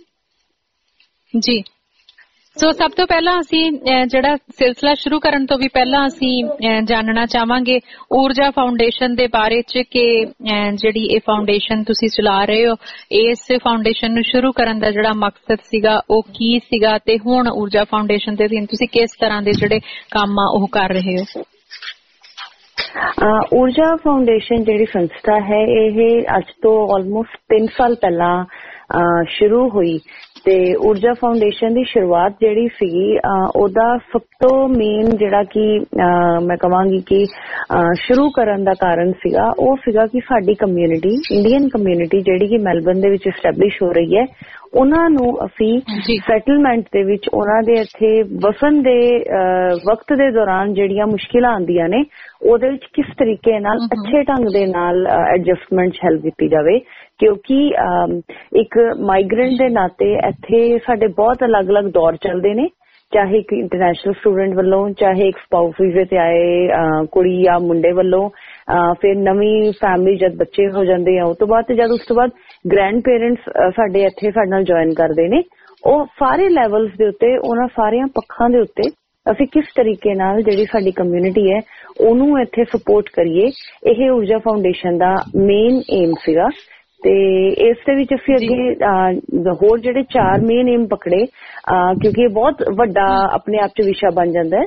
ਜੀ, ਸੋ ਸਭ ਤੋਂ ਪਹਿਲਾਂ ਅਸੀਂ ਜਿਹੜਾ ਸਿਲਸਿਲਾ ਸ਼ੁਰੂ ਕਰਨ ਤੋਂ ਵੀ ਪਹਿਲਾਂ ਅਸੀਂ ਜਾਣਨਾ ਚਾਹਾਂਗੇ ਊਰਜਾ ਫਾਊਂਡੇਸ਼ਨ ਦੇ ਬਾਰੇ ਚ, ਕਿ ਜਿਹੜੀ ਇਹ ਫਾਊਂਡੇਸ਼ਨ ਤੁਸੀਂ ਚਲਾ ਰਹੇ ਹੋ, ਇਸ ਫਾਊਂਡੇਸ਼ਨ ਨੂੰ ਸ਼ੁਰੂ ਕਰਨ ਦਾ ਜਿਹੜਾ ਮਕਸਦ ਸੀਗਾ ਉਹ ਕੀ ਸੀਗਾ, ਤੇ ਹੁਣ ਊਰਜਾ ਫਾਊਂਡੇਸ਼ਨ ਦੇ ਅਧੀਨ ਤੁਸੀਂ ਕਿਸ ਤਰ੍ਹਾਂ ਦੇ ਜਿਹੜੇ ਕੰਮ ਆ ਉਹ ਕਰ ਰਹੇ ਹੋ। ਊਰਜਾ ਫਾਊਂਡੇਸ਼ਨ ਜਿਹੜੀ ਸੰਸਥਾ ਹੈ ਇਹ ਅੱਜ ਤੋਂ ਆਲਮੋਸਟ ਤਿੰਨ ਸਾਲ ਪਹਿਲਾਂ ਸ਼ੁਰੂ ਹੋਈ, ਤੇ ਊਰਜਾ ਫਾਊਂਡੇਸ਼ਨ ਦੀ ਸ਼ੁਰੂਆਤ ਜਿਹੜੀ ਸੀਗੀ ਉਹਦਾ ਸਭ ਤੋਂ ਮੇਨ ਜਿਹੜਾ ਕਿ ਮੈਂ ਕਹਾਂਗੀ ਕਿ ਸ਼ੁਰੂ ਕਰਨ ਦਾ ਕਾਰਨ ਸੀਗਾ ਉਹ ਸੀਗਾ ਕਿ ਸਾਡੀ ਕਮਿਊਨਿਟੀ, ਇੰਡੀਅਨ ਕਮਿਊਨਿਟੀ ਜਿਹੜੀ ਕਿ ਮੈਲਬਨ ਦੇ ਵਿੱਚ ਐਸਟੈਬਲਿਸ਼ ਹੋ ਰਹੀ ਹੈ, ਉਹਨਾਂ ਨੂੰ ਅਸੀਂ ਸੈਟਲਮੈਂਟ ਦੇ ਵਿੱਚ ਉਹਨਾਂ ਦੇ ਇੱਥੇ ਵਸਣ ਦੇ ਵਕਤ ਦੇ ਦੌਰਾਨ ਜਿਹੜੀਆਂ ਮੁਸ਼ਕਿਲਾਂ ਆਉਂਦੀਆਂ ਨੇ ਉਹਦੇ ਵਿੱਚ ਕਿਸ ਤਰੀਕੇ ਨਾਲ ਅੱਛੇ ਢੰਗ ਦੇ ਨਾਲ ਐਡਜਸਟਮੈਂਟ ਹੈਲਪ ਕੀਤੀ ਜਾਵੇ, ਕਿਉਂਕਿ ਇੱਕ ਮਾਈਗ੍ਰੈਂਟ ਦੇ ਨਾਤੇ ਇੱਥੇ ਸਾਡੇ ਬਹੁਤ ਅਲੱਗ-ਅਲੱਗ ਦੌਰ ਚੱਲਦੇ ਨੇ, ਚਾਹੇ ਇੱਕ ਇੰਟਰਨੈਸ਼ਨਲ ਸਟੂਡੈਂਟ ਵੱਲੋਂ, ਚਾਹੇ ਇੱਕ ਸਪਾਊਸ ਵੀਜ਼ੇ ਤੇ ਆਏ ਕੁੜੀ ਜਾਂ ਮੁੰਡੇ ਵੱਲੋਂ, ਫਿਰ ਨਵੀਂ ਫੈਮਿਲੀ ਜਦ ਬੱਚੇ ਹੋ ਜਾਂਦੇ ਆ ਉਹ ਤੋਂ ਬਾਅਦ, ਤੇ ਜਦ ਉਸ ਤੋਂ ਬਾਅਦ ਗ੍ਰੈਂਡ ਪੇਰੈਂਟਸ ਸਾਡੇ ਇੱਥੇ ਸਾਡੇ ਨਾਲ ਜੁਆਇਨ ਕਰਦੇ ਨੇ। ਉਹ ਸਾਰੇ ਲੈਵਲਸ ਦੇ ਉੱਤੇ, ਉਹਨਾਂ ਸਾਰਿਆਂ ਪੱਖਾਂ ਦੇ ਉੱਤੇ ਅਸੀਂ ਕਿਸ ਤਰੀਕੇ ਨਾਲ ਜਿਹੜੀ ਸਾਡੀ ਕਮਿਊਨਿਟੀ ਹੈ ਉਹਨੂੰ ਇੱਥੇ ਸਪੋਰਟ ਕਰੀਏ, ਇਹ ਊਰਜਾ ਫਾਊਂਡੇਸ਼ਨ ਦਾ ਮੇਨ ਏਮ ਸੀਗਾ। ਤੇ ਇਸ ਦੇ ਵਿੱਚ ਅਸੀਂ ਅੱਗੇ ਹੋਰ ਜਿਹੜੇ ਚਾਰ ਮੇਨ ਏਮ ਪਕੜੇ, ਕਿਉਂਕਿ ਇਹ ਬਹੁਤ ਵੱਡਾ ਆਪਣੇ ਆਪ ਚ ਵਿਸ਼ਾ ਬਣ ਜਾਂਦਾ ਹੈ,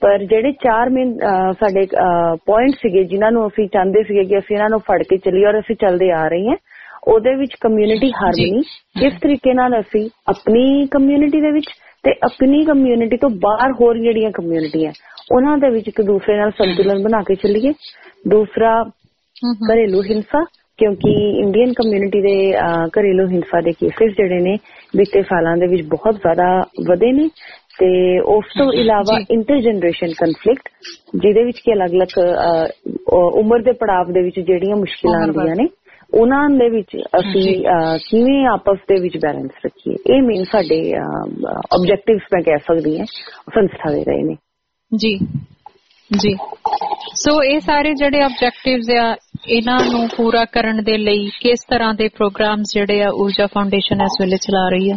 ਪਰ ਜਿਹੜੇ ਚਾਰ ਮੇਨ ਸਾਡੇ ਪੁਆਇੰਟ ਸੀਗੇ ਜਿਨ੍ਹਾਂ ਨੂੰ ਅਸੀਂ ਚਾਹੁੰਦੇ ਸੀਗੇ ਕਿ ਅਸੀਂ ਇਹਨਾਂ ਨੂੰ ਫੜ ਕੇ ਚੱਲੀਏ ਔਰ ਅਸੀਂ ਚੱਲਦੇ ਆ ਰਹੇ ਹਾਂ, ਉਹਦੇ ਵਿੱਚ ਕਮਿਊਨਿਟੀ ਹਾਰਮਨੀ, ਕਿਸ ਤਰੀਕੇ ਨਾਲ ਅਸੀਂ ਆਪਣੀ ਕਮਿਊਨਿਟੀ ਦੇ ਵਿੱਚ ਤੇ ਆਪਣੀ ਕਮਿਊਨਿਟੀ ਤੋਂ ਬਾਹਰ ਹੋਰ ਜਿਹੜੀਆਂ ਕਮਿਊਨਿਟੀਆਂ ਉਹਨਾਂ ਦੇ ਵਿੱਚ ਇੱਕ ਦੂਸਰੇ ਨਾਲ ਸੰਤੁਲਨ ਬਣਾ ਕੇ ਚੱਲੀਏ। ਦੂਸਰਾ ਘਰੇਲੂ ਹਿੰਸਾ, ਕਿਉਂਕਿ ਇੰਡੀਅਨ ਕਮਿਊਨਿਟੀ ਦੇ ਘਰੇਲੂ ਹਿੰਸਾ ਦੇ ਕੇਸਿਸ ਜਿਹੜੇ ਨੇ ਬੀਤੇ ਸਾਲਾਂ ਦੇ ਵਿੱਚ ਬਹੁਤ ਜ਼ਿਆਦਾ ਵਧੇ ਨੇ। ਤੇ ਉਸ ਤੋਂ ਇਲਾਵਾ ਇੰਟਰ ਜਨਰੇਸ਼ਨ ਕਨਫਲਿਕਟ, ਜਿਹਦੇ ਵਿੱਚ ਕਿ ਅਲੱਗ-ਅਲੱਗ ਉਮਰ ਦੇ ਪੜਾਵ ਦੇ ਵਿੱਚ ਜਿਹੜੀਆਂ ਮੁਸ਼ਕਿਲਾਂ ਆਉਂਦੀਆਂ ਨੇ ਉਹਨਾਂ ਦੇ ਵਿੱਚ ਅਸੀਂ ਕਿਵੇਂ ਆਪਸ ਦੇ ਵਿੱਚ ਬੈਲੈਂਸ ਰੱਖੀਏ, ਇਹ ਮੇਨ ਸਾਡੇ ਆਬਜੈਕਟਿਵਸ ਮੈਂ ਕਹਿ ਸਕਦੀ ਹਾਂ ਸੰਸਥਾ ਦੇ ਰਹੇ ਨੇ। ਜੀ ਜੀ ਸੋ ਇਹ ਸਾਰੇ ਜਿਹੜੇ ਆਬਜੈਕਟਿਵਸ ਆ ਇਹਨਾਂ ਨੂੰ ਪੂਰਾ ਕਰਨ ਦੇ ਲਈ ਕਿਸ ਤਰ੍ਹਾਂ ਦੇ ਪ੍ਰੋਗਰਾਮਸ ਜਿਹੜੇ ਆ ਊਰਜਾ ਫਾਊਂਡੇਸ਼ਨ ਇਸ ਵੇਲੇ ਚਲਾ ਰਹੀ ਹੈ?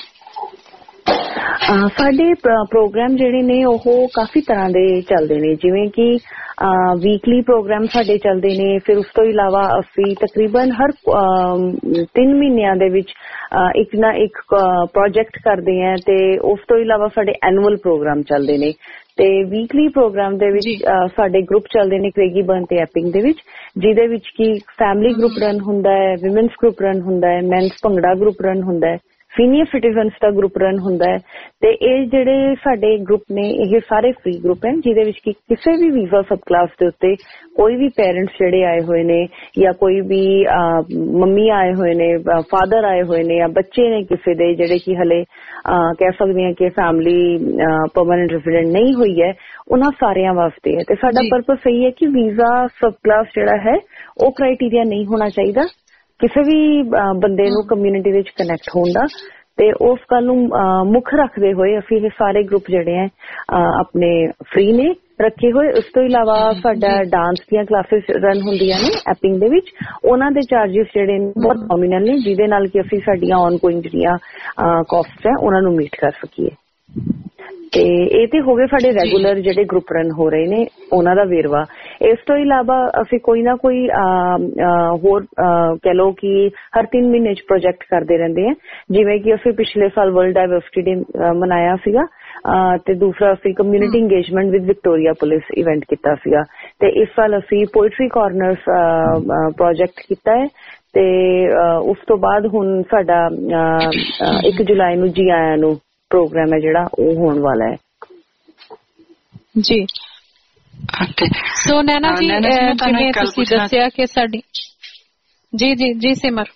ਸਾਡੇ ਪ੍ਰੋਗਰਾਮ ਜਿਹੜੇ ਨੇ ਉਹ ਕਾਫੀ ਤਰ੍ਹਾਂ ਦੇ ਚੱਲਦੇ ਨੇ, ਜਿਵੇਂ ਕਿ ਵੀਕਲੀ ਪ੍ਰੋਗਰਾਮ ਸਾਡੇ ਚੱਲਦੇ ਨੇ। ਫਿਰ ਉਸ ਤੋਂ ਇਲਾਵਾ ਅਸੀਂ ਤਕਰੀਬਨ ਹਰ ਤਿੰਨ ਮਹੀਨਿਆਂ ਦੇ ਵਿੱਚ ਇੱਕ ਨਾ ਇੱਕ ਪ੍ਰੋਜੈਕਟ ਕਰਦੇ ਹਾਂ ਤੇ ਉਸ ਤੋਂ ਇਲਾਵਾ ਸਾਡੇ ਐਨੂਅਲ ਪ੍ਰੋਗਰਾਮ ਚੱਲਦੇ ਨੇ। ਤੇ ਵੀਕਲੀ ਪ੍ਰੋਗਰਾਮ ਦੇ ਵਿੱਚ ਸਾਡੇ ਗਰੁੱਪ ਚੱਲਦੇ ਨੇ ਕ੍ਰੇਗੀਬਰਨ ਤੇ ਐਪਿੰਗ ਦੇ ਵਿੱਚ, ਜਿਹਦੇ ਵਿੱਚ ਕਿ ਫੈਮਿਲੀ ਗਰੁੱਪ ਰਨ ਹੁੰਦਾ ਹੈ, ਵਿਮਨਸ ਗਰੁੱਪ ਰਨ ਹੁੰਦਾ ਹੈ, ਮੈਨਸ ਭੰਗੜਾ ਗਰੁੱਪ ਰਨ ਹੁੰਦਾ ਹੈ, ਸੀਨੀਅਰ ਸਿਟੀਜ਼ਨਸ ਦਾ ਗਰੁੱਪ ਰਨ ਹੁੰਦਾ ਹੈ। ਤੇ ਇਹ ਜਿਹੜੇ ਸਾਡੇ ਗਰੁੱਪ ਨੇ ਇਹ ਸਾਰੇ ਫ੍ਰੀ ਗਰੁੱਪ ਹਨ, ਜਿਹਦੇ ਵਿੱਚ ਕਿ ਕਿਸੇ ਵੀ ਵੀਜ਼ਾ ਸਬ ਕਲਾਸ ਦੇ ਉੱਤੇ ਕੋਈ ਵੀ ਪੇਰੈਂਟਸ ਜਿਹੜੇ ਆਏ ਹੋਏ ਨੇ ਜਾਂ ਕੋਈ ਵੀ ਮੰਮੀ ਆਏ ਹੋਏ ਨੇ, ਫਾਦਰ ਆਏ ਹੋਏ ਨੇ ਜਾਂ ਬੱਚੇ ਨੇ ਕਿਸੇ ਦੇ ਜਿਹੜੇ ਕਿ ਹਲੇ ਕਹਿ ਸਕਦੇ ਹਾਂ ਕਿ ਫੈਮਿਲੀ ਪਰਮਾਨੈਂਟ ਰੈਜ਼ੀਡੈਂਟ ਨਹੀਂ ਹੋਈ ਹੈ, ਉਹਨਾਂ ਸਾਰਿਆਂ ਵਾਸਤੇ ਹੈ। ਤੇ ਸਾਡਾ ਪਰਪਸ ਇਹੀ ਹੈ ਕਿ ਵੀਜ਼ਾ ਸਬ ਕਲਾਸ ਜਿਹੜਾ ਹੈ ਉਹ ਕ੍ਰਾਈਟੀਰੀਆ ਨਹੀਂ ਹੋਣਾ ਚਾਹੀਦਾ ਕਿਸੇ ਵੀ ਬੰਦੇ ਨੂੰ ਕਮਿਊਨਿਟੀ ਵਿੱਚ ਕਨੈਕਟ ਹੋਣ ਦਾ। ਤੇ ਉਸ ਗੱਲ ਨੂੰ ਮੁੱਖ ਰੱਖਦੇ ਹੋਏ ਅਸੀਂ ਇਹ ਸਾਰੇ ਗਰੁੱਪ ਜਿਹੜੇ ਹੈ ਆਪਣੇ ਫ੍ਰੀ ਨੇ ਰੱਖੇ ਹੋਏ। ਉਸ ਤੋਂ ਇਲਾਵਾ ਸਾਡਾ ਡਾਂਸ ਦੀਆਂ ਕਲਾਸਿਸ ਰਨ ਹੁੰਦੀਆਂ ਨੇ ਐਪਿੰਗ ਦੇ ਵਿੱਚ, ਉਹਨਾਂ ਦੇ ਚਾਰਜਿਸ ਜਿਹੜੇ ਨੇ ਬਹੁਤ ਨੋਮੀਨਲ ਨੇ, ਜਿਹਦੇ ਨਾਲ ਕਿ ਅਸੀਂ ਸਾਡੀਆਂ ਆਨਗੋਇੰਗ ਜਿਹੜੀਆਂ ਕਾਸਟਸ ਹੈ ਉਹਨਾਂ ਨੂੰ ਮੀਟ ਕਰ ਸਕੀਏ। ਤੇ ਇਹ ਤੇ ਹੋ ਗਏ ਸਾਡੇ ਰੈਗੂਲਰ ਜਿਹੜੇ ਗਰੁੱਪ ਰਨ ਹੋ ਰਹੇ ਨੇ ਉਹਨਾਂ ਦਾ ਵੇਰਵਾ। ਇਸ ਤੋਂ ਇਲਾਵਾ ਅਸੀਂ ਕੋਈ ਨਾ ਕੋਈ ਹੋਰ ਕਹਿ ਲਓ ਕਿ ਹਰ ਤਿੰਨ ਮਹੀਨੇ ਚ ਪ੍ਰੋਜੈਕਟ ਕਰਦੇ ਰਹਿੰਦੇ ਹਾਂ, ਜਿਵੇਂ ਕਿ ਅਸੀਂ ਪਿਛਲੇ ਸਾਲ ਵਰਲਡ ਡਾਇਵਰਸਿਟੀ ਡੇ ਮਨਾਇਆ ਸੀਗਾ ਤੇ ਦੂਸਰਾ ਅਸੀਂ community engagement with Victoria police event ਕੀਤਾ ਸੀਗਾ। ਤੇ ਇਸ ਸਾਲ ਅਸੀਂ ਪੋਇਟਰੀ ਕਾਰਨਰਸ ਪ੍ਰੋਜੈਕਟ ਕੀਤਾ ਹੈ। ਤੇ ਉਸ ਤੋਂ ਬਾਅਦ ਹੁਣ ਸਾਡਾ ਇੱਕ ਜੁਲਾਈ ਨੂੰ ਜੀ ਆਇਆਂ ਨੂੰ ਪ੍ਰੋਗਰਾਮ ਹੈ ਜਿਹੜਾ ਉਹ ਹੋਣ ਵਾਲਾ ਹੈ। ਜੀ ਸੋ ਨੈਨਾ ਜੀ ਜਿਵੇਂ ਤੁਸੀਂ ਦੱਸਿਆ ਕਿ ਸਾਡੀ ਜੀ ਜੀ ਜੀ ਸਿਮਰ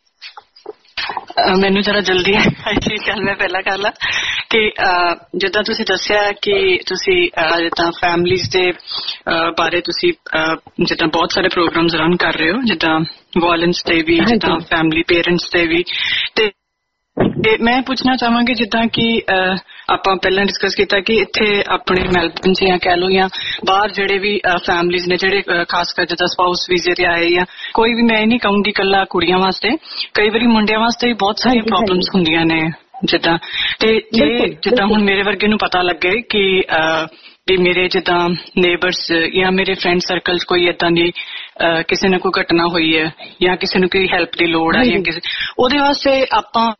ਮੈਨੂੰ ਜਰਾ ਜਲਦੀ ਹੈ ਜੀ ਗੱਲ ਮੈਂ ਪਹਿਲਾਂ ਕਰ ਲਾ ਕਿ ਜਿੱਦਾਂ ਤੁਸੀਂ ਦੱਸਿਆ ਕਿ ਤੁਸੀਂ ਜਿੱਦਾਂ ਫੈਮਲੀਜ਼ ਦੇ ਬਾਰੇ ਤੁਸੀਂ ਜਿੱਦਾਂ ਬਹੁਤ ਸਾਰੇ ਪ੍ਰੋਗਰਾਮਸ ਰਨ ਕਰ ਰਹੇ ਹੋ, ਜਿੱਦਾਂ ਵਾਇਲੈਂਸ ਤੇ ਵੀ, ਜਿੱਦਾਂ ਫੈਮਲੀ ਪੇਰੈਂਟਸ ਤੇ ਵੀ। ਤੇ ਤੇ ਮੈਂ ਪੁੱਛਣਾ ਚਾਹਾਂਗੀ ਜਿੱਦਾਂ ਕਿ ਆਪਾਂ ਪਹਿਲਾਂ ਡਿਸਕਸ ਕੀਤਾ ਕਿ ਇੱਥੇ ਆਪਣੇ ਮੈਲਬਨ ਚ ਜਾਂ ਕਹਿ ਲਓ ਜਾਂ ਬਾਹਰ ਜਿਹੜੇ ਵੀ ਫੈਮਲੀਜ਼ ਨੇ ਜਿਹੜੇ ਖਾਸ ਕਰ ਜਿੱਦਾਂ ਸਪਾਊਸ ਵੀਜ਼ੇ ਤੇ ਆਏ ਜਾਂ ਕੋਈ ਵੀ, ਮੈਂ ਨਹੀਂ ਕਹੂੰਗੀ ਇਕੱਲਾ ਕੁੜੀਆਂ ਵਾਸਤੇ, ਕਈ ਵਾਰੀ ਮੁੰਡਿਆਂ ਵਾਸਤੇ ਵੀ ਬਹੁਤ ਸਾਰੀਆਂ ਪ੍ਰੋਬਲਮਸ ਹੁੰਦੀਆਂ ਨੇ ਜਿੱਦਾਂ। ਤੇ ਜੇ ਜਿੱਦਾਂ ਹੁਣ ਮੇਰੇ ਵਰਗੇ ਨੂੰ ਪਤਾ ਲੱਗੇ ਕਿ ਵੀ ਮੇਰੇ ਜਿੱਦਾਂ ਨੇਬਰਸ ਜਾਂ ਮੇਰੇ ਫਰੈਂਡ ਸਰਕਲ ਚ ਕੋਈ ਏਦਾਂ ਦੀ ਕਿਸੇ ਨੇ ਕੋਈ ਘਟਨਾ ਹੋਈ ਹੈ ਜਾਂ ਕਿਸੇ ਨੂੰ ਕੋਈ ਹੈਲਪ ਦੀ ਲੋੜ ਹੈ ਜਾਂ ਕਿਸੇ, ਉਹਦੇ ਵਾਸਤੇ ਆਪਾਂ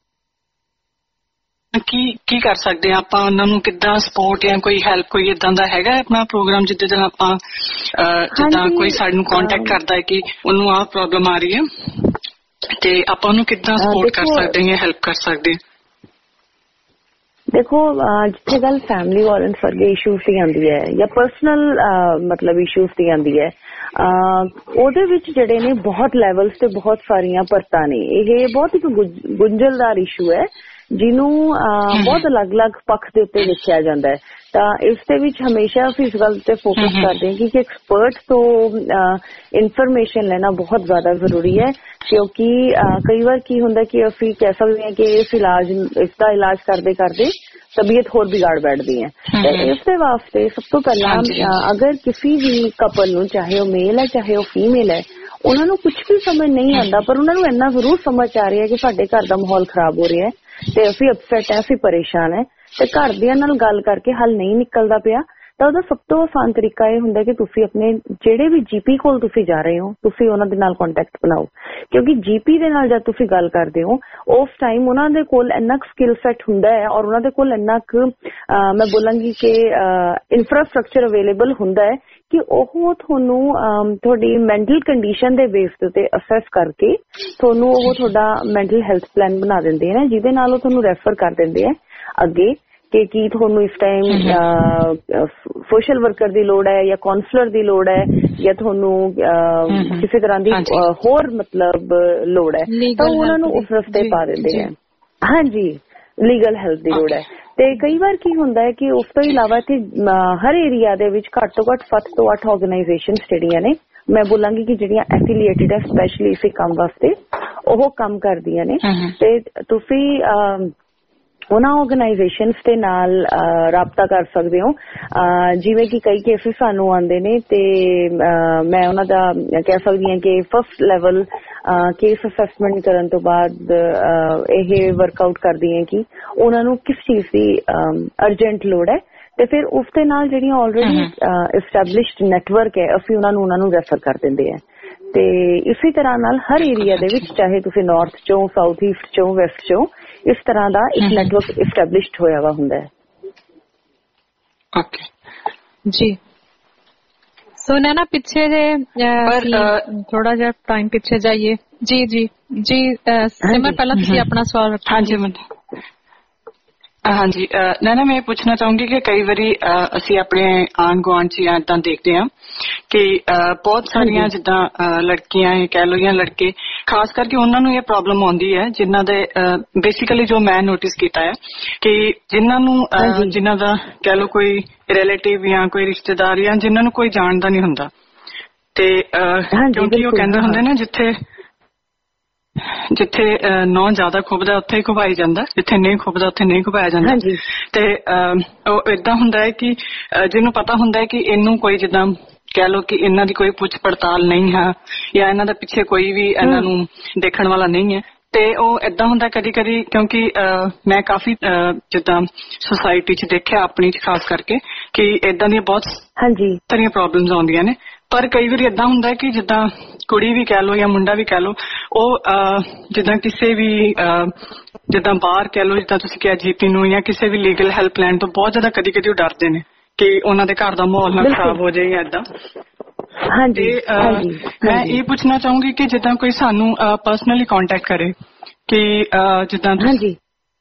ਕੀ ਕੀ ਕਰ ਸਕਦੇ ਹਾਂ? ਆਪਾਂ ਉਹਨਾਂ ਨੂੰ ਕਿੱਦਾਂ ਸਪੋਰਟ ਜਾਂ ਕੋਈ ਹੈਲਪ, ਕੋਈ ਏਦਾਂ ਦਾ ਹੈਗਾ ਆਪਣਾ ਪ੍ਰੋਗਰਾਮ ਜਿੱਦਾਂ ਜਦੋਂ ਆਪਾਂ ਜਿੱਦਾਂ ਕੋਈ ਸਾਨੂੰ ਕੰਟੈਕਟ ਕਰਦਾ ਹੈ ਕਿ ਉਹਨੂੰ ਆਹ ਪ੍ਰੋਬਲਮ ਆ ਰਹੀ ਹੈ ਤੇ ਆਪਾਂ ਉਹਨੂੰ ਕਿੱਦਾਂ ਸਪੋਰਟ ਕਰ ਸਕਦੇ ਹਾਂ, ਹੈਲਪ ਕਰ ਸਕਦੇ ਹਾਂ? ਦੇਖੋ ਜਿੱਥੇ ਗੱਲ ਫੈਮਿਲੀ ਵਾਇਲੈਂਸ ਵਰਗੇ ਇਸ਼ੂਜ਼ ਦੀ ਆਉਂਦੀ ਹੈ ਜਾਂ ਪਰਸਨਲ ਮਤਲਬ ਇਸ਼ੂਜ਼ ਦੀ ਆਉਂਦੀ ਹੈ, ਉਹਦੇ ਵਿੱਚ ਜਿਹੜੇ ਨੇ ਬਹੁਤ ਲੈਵਲਸ ਤੇ ਬਹੁਤ ਸਾਰੀਆਂ ਪਰਤਾਂ ਨੇ। ਇਹ ਬਹੁਤ ਇੱਕ ਗੁੰਝਲਦਾਰ ਇਸ਼ੂ ਹੈ ਜਿਹਨੂੰ ਬਹੁਤ ਅਲੱਗ-ਅਲੱਗ ਪੱਖ ਦੇ ਉੱਤੇ ਦੇਖਿਆ ਜਾਂਦਾ ਹੈ। ਤਾਂ ਇਸ ਦੇ ਵਿੱਚ ਹਮੇਸ਼ਾ ਅਸੀਂ ਇਸ ਗੱਲ ਤੇ ਫੋਕਸ ਕਰਦੇ ਹਾਂ ਕਿ ਐਕਸਪਰਟ ਤੋਂ ਇਨਫੋਰਮੇਸ਼ਨ ਲੈਣਾ ਬਹੁਤ ਜ਼ਿਆਦਾ ਜ਼ਰੂਰੀ ਹੈ, ਕਿਉਂਕਿ ਕਈ ਵਾਰ ਕੀ ਹੁੰਦਾ ਕਿ ਅਸੀਂ ਕਹਿ ਸਕਦੇ ਹਾਂ ਕਿ ਇਸ ਇਲਾਜ ਇਸ ਦਾ ਇਲਾਜ ਕਰਦੇ ਕਰਦੇ ਤਬੀਅਤ ਹੋਰ ਵਿਗਾੜ ਬੈਠਦੀ ਹੈ। ਤੇ ਇਸ ਦੇ ਵਾਸਤੇ ਸਭ ਤੋਂ ਪਹਿਲਾਂ ਅਗਰ ਕਿਸੇ ਵੀ ਕਪਲ ਨੂੰ, ਚਾਹੇ ਉਹ ਮੇਲ ਹੈ ਚਾਹੇ ਉਹ ਫੀਮੇਲ ਹੈ, ਉਹਨਾਂ ਨੂੰ ਕੁਝ ਵੀ ਸਮਝ ਨਹੀਂ ਆਉਂਦਾ ਪਰ ਉਹਨਾਂ ਨੂੰ ਇੰਨਾ ਜ਼ਰੂਰ ਸਮਝ ਆ ਰਿਹਾ ਕਿ ਸਾਡੇ ਘਰ ਦਾ ਮਾਹੌਲ ਖਰਾਬ ਹੋ ਰਿਹਾ ਹੈ ਤੇ ਅਸੀਂ ਅਪਸੈਟ ਹੈ, ਅਸੀਂ ਪਰੇਸ਼ਾਨ ਹੈ ਤੇ ਘਰਦਿਆਂ ਨਾਲ ਗੱਲ ਕਰਕੇ ਹੱਲ ਨਹੀਂ ਨਿਕਲਦਾ ਪਿਆ, ਤਾਂ ਉਹਦਾ ਸਭ ਤੋਂ ਆਸਾਨ ਤਰੀਕਾ ਇਹ ਹੁੰਦਾ ਕਿ ਤੁਸੀਂ ਆਪਣੇ ਜਿਹੜੇ ਵੀ ਜੀਪੀ ਕੋਲ ਤੁਸੀਂ ਜਾ ਰਹੇ ਹੋ ਤੁਸੀਂ ਉਹਨਾਂ ਦੇ ਨਾਲ ਕੰਟੈਕਟ ਬਣਾਓ, ਕਿਉਂਕਿ ਜੀਪੀ ਦੇ ਨਾਲ ਜਦ ਤੁਸੀਂ ਗੱਲ ਕਰਦੇ ਹੋ ਉਸ ਟਾਈਮ ਉਹਨਾਂ ਦੇ ਕੋਲ ਇੰਨਾ ਕੁ ਸਕਿੱਲ ਸੈੱਟ ਹੁੰਦਾ ਹੈ ਔਰ ਉਹਨਾਂ ਦੇ ਕੋਲ ਇੰਨਾ ਕੁ ਮੈਂ ਬੋਲਾਂਗੀ ਕਿ ਇਨਫਰਾਸਟਰਕਚਰ ਅਵੇਲੇਬਲ ਹੁੰਦਾ ਹੈ ਕਿ ਉਹ ਤੁਹਾਨੂੰ ਤੁਹਾਡੀ ਮੈਂਟਲ ਕੰਡੀਸ਼ਨ ਦੇ ਬੇਸ ਦੇ ਉੱਤੇ ਅਸੈਸ ਕਰਕੇ ਤੁਹਾਨੂੰ ਉਹ ਤੁਹਾਡਾ ਮੈਂਟਲ ਹੈਲਥ ਪਲਾਨ ਬਣਾ ਦਿੰਦੇ ਨੇ, ਜਿਹਦੇ ਨਾਲ ਉਹ ਤੁਹਾਨੂੰ ਰੈਫਰ ਕਰ ਦਿੰਦੇ ਆ ਅੱਗੇ ਕਿ ਕੀ ਤੁਹਾਨੂੰ ਇਸ ਟਾਈਮ ਸੋਸ਼ਲ ਵਰਕਰ ਦੀ ਲੋੜ ਹੈ ਜਾਂ ਕਾਉਂਸਲਰ ਦੀ ਲੋੜ ਹੈ ਜਾਂ ਤੁਹਾਨੂੰ ਕਿਸੇ ਤਰ੍ਹਾਂ ਦੀ ਹੋਰ ਮਤਲਬ ਲੋੜ ਹੈ, ਤਾਂ ਉਹਨਾਂ ਨੂੰ ਉਸ ਰਸਤੇ ਪਾ ਦਿੰਦੇ ਆ। ਹਾਂਜੀ, ਲੀਗਲ ਹੈਲਪ ਦੀ ਲੋੜ ਹੈ। ਤੇ ਕਈ ਵਾਰ ਕੀ ਹੁੰਦਾ ਹੈ ਕਿ ਉਸ ਤੋਂ ਇਲਾਵਾ ਇੱਥੇ ਹਰ ਏਰੀਆ ਦੇ ਵਿੱਚ ਘੱਟ ਤੋਂ ਘੱਟ ਸੱਤ ਤੋਂ ਅੱਠ ਆਰਗੇਨਾਈਜੇਸ਼ਨਸ ਜਿਹੜੀਆਂ ਨੇ, ਮੈਂ ਬੋਲਾਂਗੀ ਕਿ ਜਿਹੜੀਆਂ ਐਫੀਲੀਏਟਿਡ ਹੈ ਸਪੈਸ਼ਲੀ ਇਸੇ ਕੰਮ ਵਾਸਤੇ, ਉਹ ਕੰਮ ਕਰਦੀਆਂ ਨੇ। ਤੇ ਤੁਸੀਂ ਉਹਨਾਂ ਆਰਗੇਨਾਈਜੇਸ਼ਨਸ ਦੇ ਨਾਲ ਰਾਬਤਾ ਕਰ ਸਕਦੇ ਹੋ। ਜਿਵੇਂ ਕਿ ਕਈ ਕੇਸਿਸ ਸਾਨੂੰ ਆਉਂਦੇ ਨੇ ਤੇ ਮੈਂ ਉਹਨਾਂ ਦਾ ਕਹਿ ਸਕਦੀ ਹਾਂ ਕਿ ਫਸਟ ਲੈਵਲ ਕੇਸ ਅਸੈਸਮੈਂਟ ਕਰਨ ਤੋਂ ਬਾਅਦ ਇਹ ਵਰਕਆਊਟ ਕਰਦੀ ਹੈ ਕਿ ਉਹਨਾਂ ਨੂੰ ਕਿਸ ਚੀਜ਼ ਦੀ ਅਰਜੈਂਟ ਲੋੜ ਹੈ, ਤੇ ਫਿਰ ਉਸ ਦੇ ਨਾਲ ਜਿਹੜੀਆਂ ਆਲਰੇਡੀ ਐਸਟੈਬਲਿਸ਼ਡ ਨੈਟਵਰਕ ਹੈ ਅਸੀਂ ਉਹਨਾਂ ਨੂੰ ਉਹਨਾਂ ਨੂੰ ਰੈਫਰ ਕਰ ਦਿੰਦੇ ਆ। ਤੇ ਇਸੇ ਤਰ੍ਹਾਂ ਨਾਲ ਹਰ ਏਰੀਆ ਦੇ ਵਿੱਚ ਚਾਹੇ ਤੁਸੀਂ ਨਾਰਥ ਚੋਂ, ਸਾਊਥ ਈਸਟ ਚੋਂ, ਵੈਸਟ ਚੋਂ, ਇਸ ਤਰ੍ਹਾਂ ਦਾ ਇੱਕ ਨੈਟਵਰਕ ਐਸਟੈਬਲਿਸ਼ਡ ਹੋਇਆ ਵਾ ਹੁੰਦਾ ਹੈ। ਓਕੇ ਜੀ, ਸੋ ਨੈਨਾ ਪਿੱਛੇ ਜੇ ਥੋੜਾ ਜਿਹਾ ਟਾਈਮ ਪਿੱਛੇ ਜਾਈਏ। ਜੀ ਜੀ ਜੀ ਸਿਮਰ, ਪਹਿਲਾਂ ਤੁਸੀਂ ਆਪਣਾ ਸਵਾਲ ਰੱਖੋ। ਹਾਂਜੀ ਹਾਂਜੀ ਨੈਨਾ, ਮੈਂ ਪੁੱਛਣਾ ਚਾਹੂੰਗੀ ਕਿ ਕਈ ਵਾਰੀ ਅਸੀਂ ਆਪਣੇ ਆਂਢ ਗੁਆਂਢ ਚ ਏਦਾਂ ਦੇਖਦੇ ਹਾਂ ਕਿ ਬਹੁਤ ਸਾਰੀਆਂ ਜਿੱਦਾਂ ਲੜਕੀਆਂ ਕਹਿ ਲਓ ਜਾਂ ਲੜਕੇ, ਖਾਸ ਕਰਕੇ ਉਹਨਾਂ ਨੂੰ ਇਹ ਪ੍ਰੋਬਲਮ ਆਉਂਦੀ ਹੈ ਜਿਨ੍ਹਾਂ ਦੇ ਬੇਸਿਕਲੀ ਜੋ ਮੈਂ ਨੋਟਿਸ ਕੀਤਾ ਹੈ ਕਿ ਜਿਨ੍ਹਾਂ ਨੂੰ ਜਿਨ੍ਹਾਂ ਦਾ ਕਹਿ ਲਓ ਕੋਈ ਰਿਲੇਟਿਵ ਜਾਂ ਕੋਈ ਰਿਸ਼ਤੇਦਾਰ ਜਾਂ ਜਿਨ੍ਹਾਂ ਨੂੰ ਕੋਈ ਜਾਣਦਾ ਨਹੀਂ ਹੁੰਦਾ, ਤੇ ਕਿਉਂਕਿ ਉਹ ਕਹਿੰਦੇ ਹੁੰਦੇ ਨੇ ਜਿੱਥੇ ਜਿੱਥੇ ਨੌ ਜ਼ਿਆਦਾ ਖੁੱਬਦਾ ਉੱਥੇ ਹੀ ਖੁਬਾਈ ਜਾਂਦਾ, ਜਿੱਥੇ ਨਹੀਂ ਖੁੱਬਦਾ ਉੱਥੇ ਨਹੀਂ ਖੁਬਾਇਆ ਜਾਂਦਾ। ਤੇ ਉਹ ਏਦਾਂ ਹੁੰਦਾ ਹੈ ਕਿ ਜਿਹਨੂੰ ਪਤਾ ਹੁੰਦਾ ਹੈ ਕਿ ਇਹਨੂੰ ਕੋਈ ਜਿੱਦਾਂ ਕਹਿ ਲਓ ਕਿ ਇਹਨਾਂ ਦੀ ਕੋਈ ਪੁੱਛ ਪੜਤਾਲ ਨਹੀਂ ਹੈ ਜਾਂ ਇਹਨਾਂ ਦਾ ਪਿੱਛੇ ਕੋਈ ਵੀ ਇਹਨਾਂ ਨੂੰ ਦੇਖਣ ਵਾਲਾ ਨਹੀਂ ਹੈ, ਤੇ ਉਹ ਏਦਾਂ ਹੁੰਦਾ ਕਦੀ ਕਦੀ, ਕਿਉਂਕਿ ਮੈਂ ਕਾਫੀ ਜਿੱਦਾਂ ਸੁਸਾਇਟੀ ਚ ਦੇਖਿਆ ਆਪਣੀ ਚ ਖਾਸ ਕਰਕੇ ਕਿ ਏਦਾਂ ਦੀਆਂ ਬਹੁਤ ਸਾਰੀਆਂ ਪ੍ਰੋਬਲਮਸ ਆਉਂਦੀਆਂ ਨੇ। ਪਰ ਕਈ ਵਾਰੀ ਏਦਾਂ ਹੁੰਦਾ ਕਿ ਜਿੱਦਾਂ ਕੁੜੀ ਵੀ ਕਹਿ ਲਓ ਜਾਂ ਮੁੰਡਾ ਵੀ ਕਹਿ ਲਓ, ਉਹ ਜਿੱਦਾਂ ਕਿਸੇ ਵੀ ਜਿੱਦਾਂ ਬਾਹਰ ਕਹਿ ਲਓ, ਜਿੱਦਾਂ ਤੁਸੀਂ ਕਿਹਾ ਜੀਪੀ ਨੂੰ ਜਾਂ ਕਿਸੇ ਵੀ ਲੀਗਲ ਹੈਲਪ ਲੈਣ ਤੋਂ ਬਹੁਤ ਜ਼ਿਆਦਾ ਕਦੀ ਕਦੀ ਉਹ ਡਰਦੇ ਨੇ ਕਿ ਉਹਨਾਂ ਦੇ ਘਰ ਦਾ ਮਾਹੌਲ ਨਾ ਖਰਾਬ ਹੋ ਜਾਏ ਜਾਂ ਏਦਾਂ। ਤੇ ਮੈਂ ਇਹ ਪੁੱਛਣਾ ਚਾਹੂੰਗੀ ਕਿ ਜਿੱਦਾਂ ਕੋਈ ਸਾਨੂੰ ਪਰਸਨਲੀ ਕੰਟੈਕਟ ਕਰੇ ਕਿ ਜਿੱਦਾਂ ਤੁਸੀਂ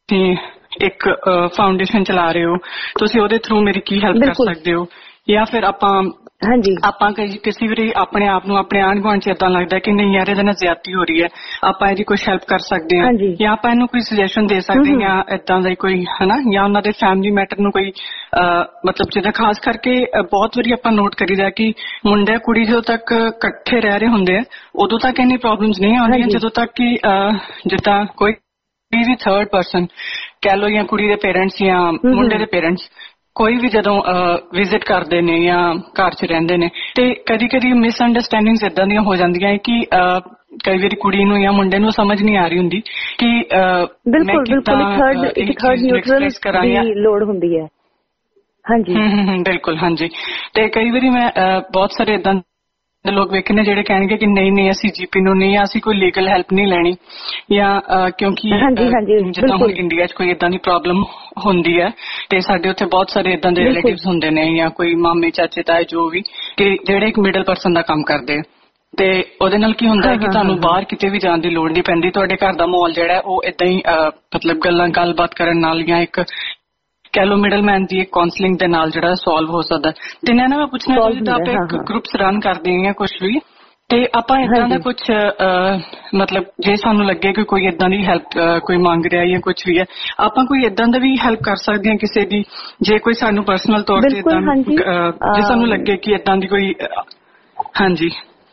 ਇੱਕ ਫਾਊਂਡੇਸ਼ਨ ਚਲਾ ਰਹੇ ਹੋ, ਤੁਸੀਂ ਉਹਦੇ ਥਰੂ ਮੇਰੀ ਕੀ ਹੈਲਪ ਕਰ ਸਕਦੇ ਹੋ, ਜਾਂ ਫਿਰ ਆਪਾਂ ਹਾਂਜੀ ਆਪਾਂ ਕਿਸੇ ਵਾਰੀ ਆਪਣੇ ਆਪ ਨੂੰ ਆਪਣੇ ਆਂਢ ਗੁਆਂਢ ਚ ਏਦਾਂ ਲੱਗਦਾ ਕਿ ਨਹੀਂ ਯਾਰ ਇਹਦੇ ਨਾਲ ਜ਼ਿਆਦਤੀ ਹੋ ਰਹੀ ਹੈ, ਆਪਾਂ ਇਹਦੀ ਕੋਈ ਹੈਲਪ ਕਰ ਸਕਦੇ ਹਾਂ, ਜਾਂ ਆਪਾਂ ਇਹਨੂੰ ਕੋਈ ਸੁਜੈਸ਼ਨ ਦੇ ਸਕਦੇ ਹਾਂ ਜਾਂ ਏਦਾਂ ਦਾ ਕੋਈ ਹਨਾ, ਜਾਂ ਉਹਨਾਂ ਦੇ ਫੈਮਿਲੀ ਮੈਟਰ ਨੂੰ ਕੋਈ ਮਤਲਬ ਜਿੱਦਾਂ ਖਾਸ ਕਰਕੇ ਬਹੁਤ ਵਾਰੀ ਆਪਾਂ ਨੋਟ ਕਰੀਦਾ ਕਿ ਮੁੰਡੇ ਕੁੜੀ ਜਦੋਂ ਤੱਕ ਇਕੱਠੇ ਰਹਿ ਰਹੇ ਹੁੰਦੇ ਆ ਉਦੋਂ ਤੱਕ ਇੰਨੀ ਪ੍ਰੋਬਲਮਸ ਨਹੀਂ ਆਉਂਦੀਆਂ, ਜਦੋਂ ਤੱਕ ਕਿ ਜਿੱਦਾਂ ਕੋਈ ਵੀ ਥਰਡ ਪਰਸਨ ਕਹਿ ਲਓ ਜਾਂ ਕੁੜੀ ਦੇ ਪੇਰੈਂਟਸ ਜਾਂ ਮੁੰਡੇ ਦੇ ਪੇਰੈਂਟਸ ਕੋਈ ਵੀ ਜਦੋਂ ਵਿਜ਼ਿਟ ਕਰਦੇ ਨੇ ਜਾਂ ਘਰ ਚ ਰਹਿੰਦੇ ਨੇ, ਤੇ ਕਦੀ ਕਦੀ ਮਿਸਅੰਡਰਸਟੈਂਡਿੰਗਸ ਏਦਾਂ ਦੀਆਂ ਹੋ ਜਾਂਦੀਆਂ ਕਿ ਕਈ ਵਾਰੀ ਕੁੜੀ ਨੂੰ ਜਾਂ ਮੁੰਡੇ ਨੂੰ ਸਮਝ ਨਹੀਂ ਆ ਰਹੀ ਹੁੰਦੀ ਕਿ ਮੈਂ ਕਿੱਦਾਂ ਐਕਸਪ੍ਰੈਸ ਕਰਾਂ ਜਾਂ ਲੋੜ ਹੁੰਦੀ ਹੈ। ਹਾਂਜੀ ਬਿਲਕੁਲ ਹਾਂਜੀ। ਤੇ ਕਈ ਵਾਰੀ ਮੈਂ ਬਹੁਤ ਸਾਰੇ ਏਦਾਂ ਦੇ ਲੋਕ ਵੇਖੇ ਨੇ ਜਿਹੜੇ ਕਹਿਣਗੇ ਕਿ ਨਹੀਂ ਨਹੀਂ ਅਸੀਂ ਜੀਪੀ ਨੂੰ ਨਹੀਂ, ਅਸੀਂ ਕੋਈ ਲੀਗਲ ਹੈਲਪ ਨਹੀਂ ਲੈਣੀ, ਜਾਂ ਕਿਉਂਕਿ ਜਿੱਦਾਂ ਹੁਣ ਇੰਡੀਆ ਚ ਕੋਈ ਏਦਾਂ ਦੀ ਪ੍ਰੋਬਲਮ ਹੁੰਦੀ ਹੈ ਤੇ ਸਾਡੇ ਉੱਥੇ ਬਹੁਤ ਸਾਰੇ ਏਦਾਂ ਦੇ ਰਿਲੇਟਿਵਸ ਹੁੰਦੇ ਨੇ ਜਾਂ ਕੋਈ ਮਾਮੇ ਚਾਚੇ ਤਾਏ ਜੋ ਵੀ, ਕਿ ਜਿਹੜੇ ਇੱਕ ਮਿਡਲ ਪਰਸਨ ਦਾ ਕੰਮ ਕਰਦੇ, ਤੇ ਉਹਦੇ ਨਾਲ ਕੀ ਹੁੰਦਾ ਹੈ ਕਿ ਤੁਹਾਨੂੰ ਬਾਹਰ ਕਿਤੇ ਵੀ ਜਾਣ ਦੀ ਲੋੜ ਨਹੀਂ ਪੈਂਦੀ, ਤੁਹਾਡੇ ਘਰ ਦਾ ਮਾਹੌਲ ਜਿਹੜਾ ਉਹ ਏਦਾਂ ਹੀ ਮਤਲਬ ਗੱਲਾਂ ਗੱਲਬਾਤ ਕਰਨ ਨਾਲ ਜਾਂ ਇੱਕ ਕਹਿ ਲਓ ਮਿਡਲ ਮੈਨ ਦੀ ਇੱਕ ਕਾਉਂਸਲਿੰਗ ਦੇ ਨਾਲ ਜਿਹੜਾ ਸੋਲਵ ਹੋ ਸਕਦਾ। ਤੇ ਨਾ ਮੈਂ ਪੁੱਛਣਾ ਚਾਹੁੰਦੀ ਆਪਾਂ ਇੱਕ ਗਰੁੱਪਸ ਰਨ ਕਰਦੇ ਹਾਂ ਕੁਛ ਵੀ, ਤੇ ਆਪਾਂ ਏਦਾਂ ਦਾ ਕੁਛ ਮਤਲਬ ਜੇ ਸਾਨੂੰ ਲੱਗੇ ਕਿ ਕੋਈ ਏਦਾਂ ਦੀ ਹੈਲਪ ਕੋਈ ਮੰਗ ਰਿਹਾ ਜਾਂ ਕੁਛ ਵੀ ਹੈ, ਆਪਾਂ ਕੋਈ ਏਦਾਂ ਦਾ ਵੀ ਹੈਲਪ ਕਰ ਸਕਦੇ ਹਾਂ ਕਿਸੇ ਦੀ, ਜੇ ਕੋਈ ਸਾਨੂੰ ਪਰਸਨਲ ਤੌਰ ਤੇ ਏਦਾਂ ਜੇ ਸਾਨੂੰ ਲੱਗੇ ਕਿ ਏਦਾਂ ਦੀ ਕੋਈ। ਹਾਂਜੀ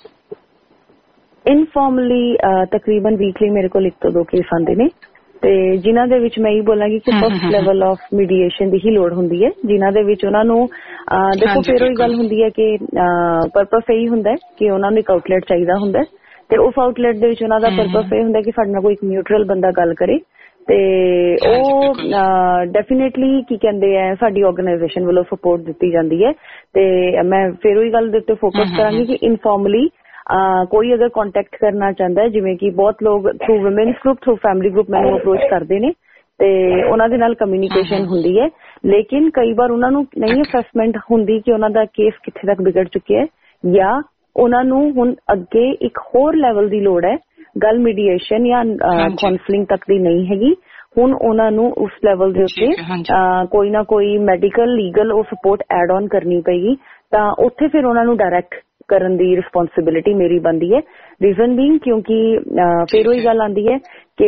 ਇਨਫੋਰਮਲੀ ਤਕਰੀਬਨ ਵੀਕਲੀ ਮੇਰੇ ਕੋਲ ਇੱਕ ਤੋਂ ਦੋ ਕੇਸ ਆਉਂਦੇ ਨੇ, ਤੇ ਜਿਨ੍ਹਾਂ ਦੇ ਵਿੱਚ ਮੈਂ ਇਹ ਬੋਲਾਂਗੀ ਕਿ ਫਸਟ ਲੈਵਲ ਆਫ ਮੀਡੀਏਸ਼ਨ ਦੀ ਹੀ ਲੋੜ ਹੁੰਦੀ ਹੈ, ਜਿਨ੍ਹਾਂ ਦੇ ਵਿੱਚ ਉਹਨਾਂ ਨੂੰ ਦੇਖੋ ਫਿਰ ਉਹੀ ਗੱਲ ਹੁੰਦੀ ਹੈ ਕਿ ਪਰਪਸ ਇਹੀ ਹੁੰਦਾ ਹੈ ਕਿ ਉਹਨਾਂ ਨੂੰ ਇੱਕ ਆਊਟਲੈਟ ਚਾਹੀਦਾ ਹੁੰਦਾ, ਤੇ ਉਸ ਆਊਟਲੈਟ ਦੇ ਵਿੱਚ ਉਹਨਾਂ ਦਾ ਪਰਪਸ ਇਹ ਹੁੰਦਾ ਕਿ ਸਾਡੇ ਨਾਲ ਕੋਈ ਇੱਕ ਨਿਊਟਰਲ ਬੰਦਾ ਗੱਲ ਕਰੇ ਤੇ ਉਹ ਡੈਫੀਨੇਟਲੀ ਕੀ ਕਹਿੰਦੇ ਆ ਸਾਡੀ ਆਰਗੇਨਾਈਜੇਸ਼ਨ ਵੱਲੋਂ ਸਪੋਰਟ ਦਿੱਤੀ ਜਾਂਦੀ ਹੈ। ਤੇ ਮੈਂ ਫਿਰ ਉਹੀ ਗੱਲ ਦੇ ਉੱਤੇ ਫੋਕਸ ਕਰਾਂਗੀ ਕਿ ਇਨਫੋਰਮਲੀ ਕੋਈ ਅਗਰ ਕੰਟੈਕਟ ਕਰਨਾ ਚਾਹੁੰਦਾ ਹੈ, ਜਿਵੇਂ ਕਿ ਬਹੁਤ ਲੋਕ through women's group through family group ਮੈਨੂੰ ਅਪਰੋਚ ਕਰਦੇ ਨੇ ਤੇ ਉਹਨਾਂ ਦੇ ਨਾਲ ਕਮਿਊਨੀਕੇਸ਼ਨ ਹੁੰਦੀ ਹੈ, ਲੇਕਿਨ ਕਈ ਵਾਰ ਉਹਨਾਂ ਨੂੰ ਨਹੀਂ ਅਸੈਸਮੈਂਟ ਹੁੰਦੀ ਕਿ ਉਹਨਾਂ ਦਾ ਕੇਸ ਕਿੱਥੇ ਤੱਕ ਵਿਗੜ ਚੁੱਕਿਆ ਹੈ ਜਾਂ ਉਹਨਾਂ ਨੂੰ ਹੁਣ ਅੱਗੇ ਇੱਕ ਹੋਰ ਲੈਵਲ ਦੀ ਲੋੜ ਹੈ। ਗੱਲ ਮੀਡੀਏਸ਼ਨ ਜਾਂ ਕਾਉਂਸਲਿੰਗ ਤੱਕ ਦੀ ਨਹੀਂ ਹੈਗੀ, ਹੁਣ ਉਹਨਾਂ ਨੂੰ ਉਸ ਲੈਵਲ ਦੇ ਉੱਤੇ ਕੋਈ ਨਾ ਕੋਈ ਮੈਡੀਕਲ ਲੀਗਲ ਉਹ ਸਪੋਰਟ ਐਡ ਔਨ ਕਰਨੀ ਪਏਗੀ, ਤਾਂ ਉੱਥੇ ਫਿਰ ਉਹਨਾਂ ਨੂੰ ਡਾਇਰੈਕਟ ਕਰਨ ਦੀ ਰਿਸਪੌਂਸਿਬਿਲਿਟੀ ਮੇਰੀ ਬਣਦੀ ਹੈ। ਰੀਜ਼ਨ ਬੀਇੰਗ ਕਿਉਂਕਿ ਫਿਰ ਉਹੀ ਗੱਲ ਆਉਂਦੀ ਹੈ ਕਿ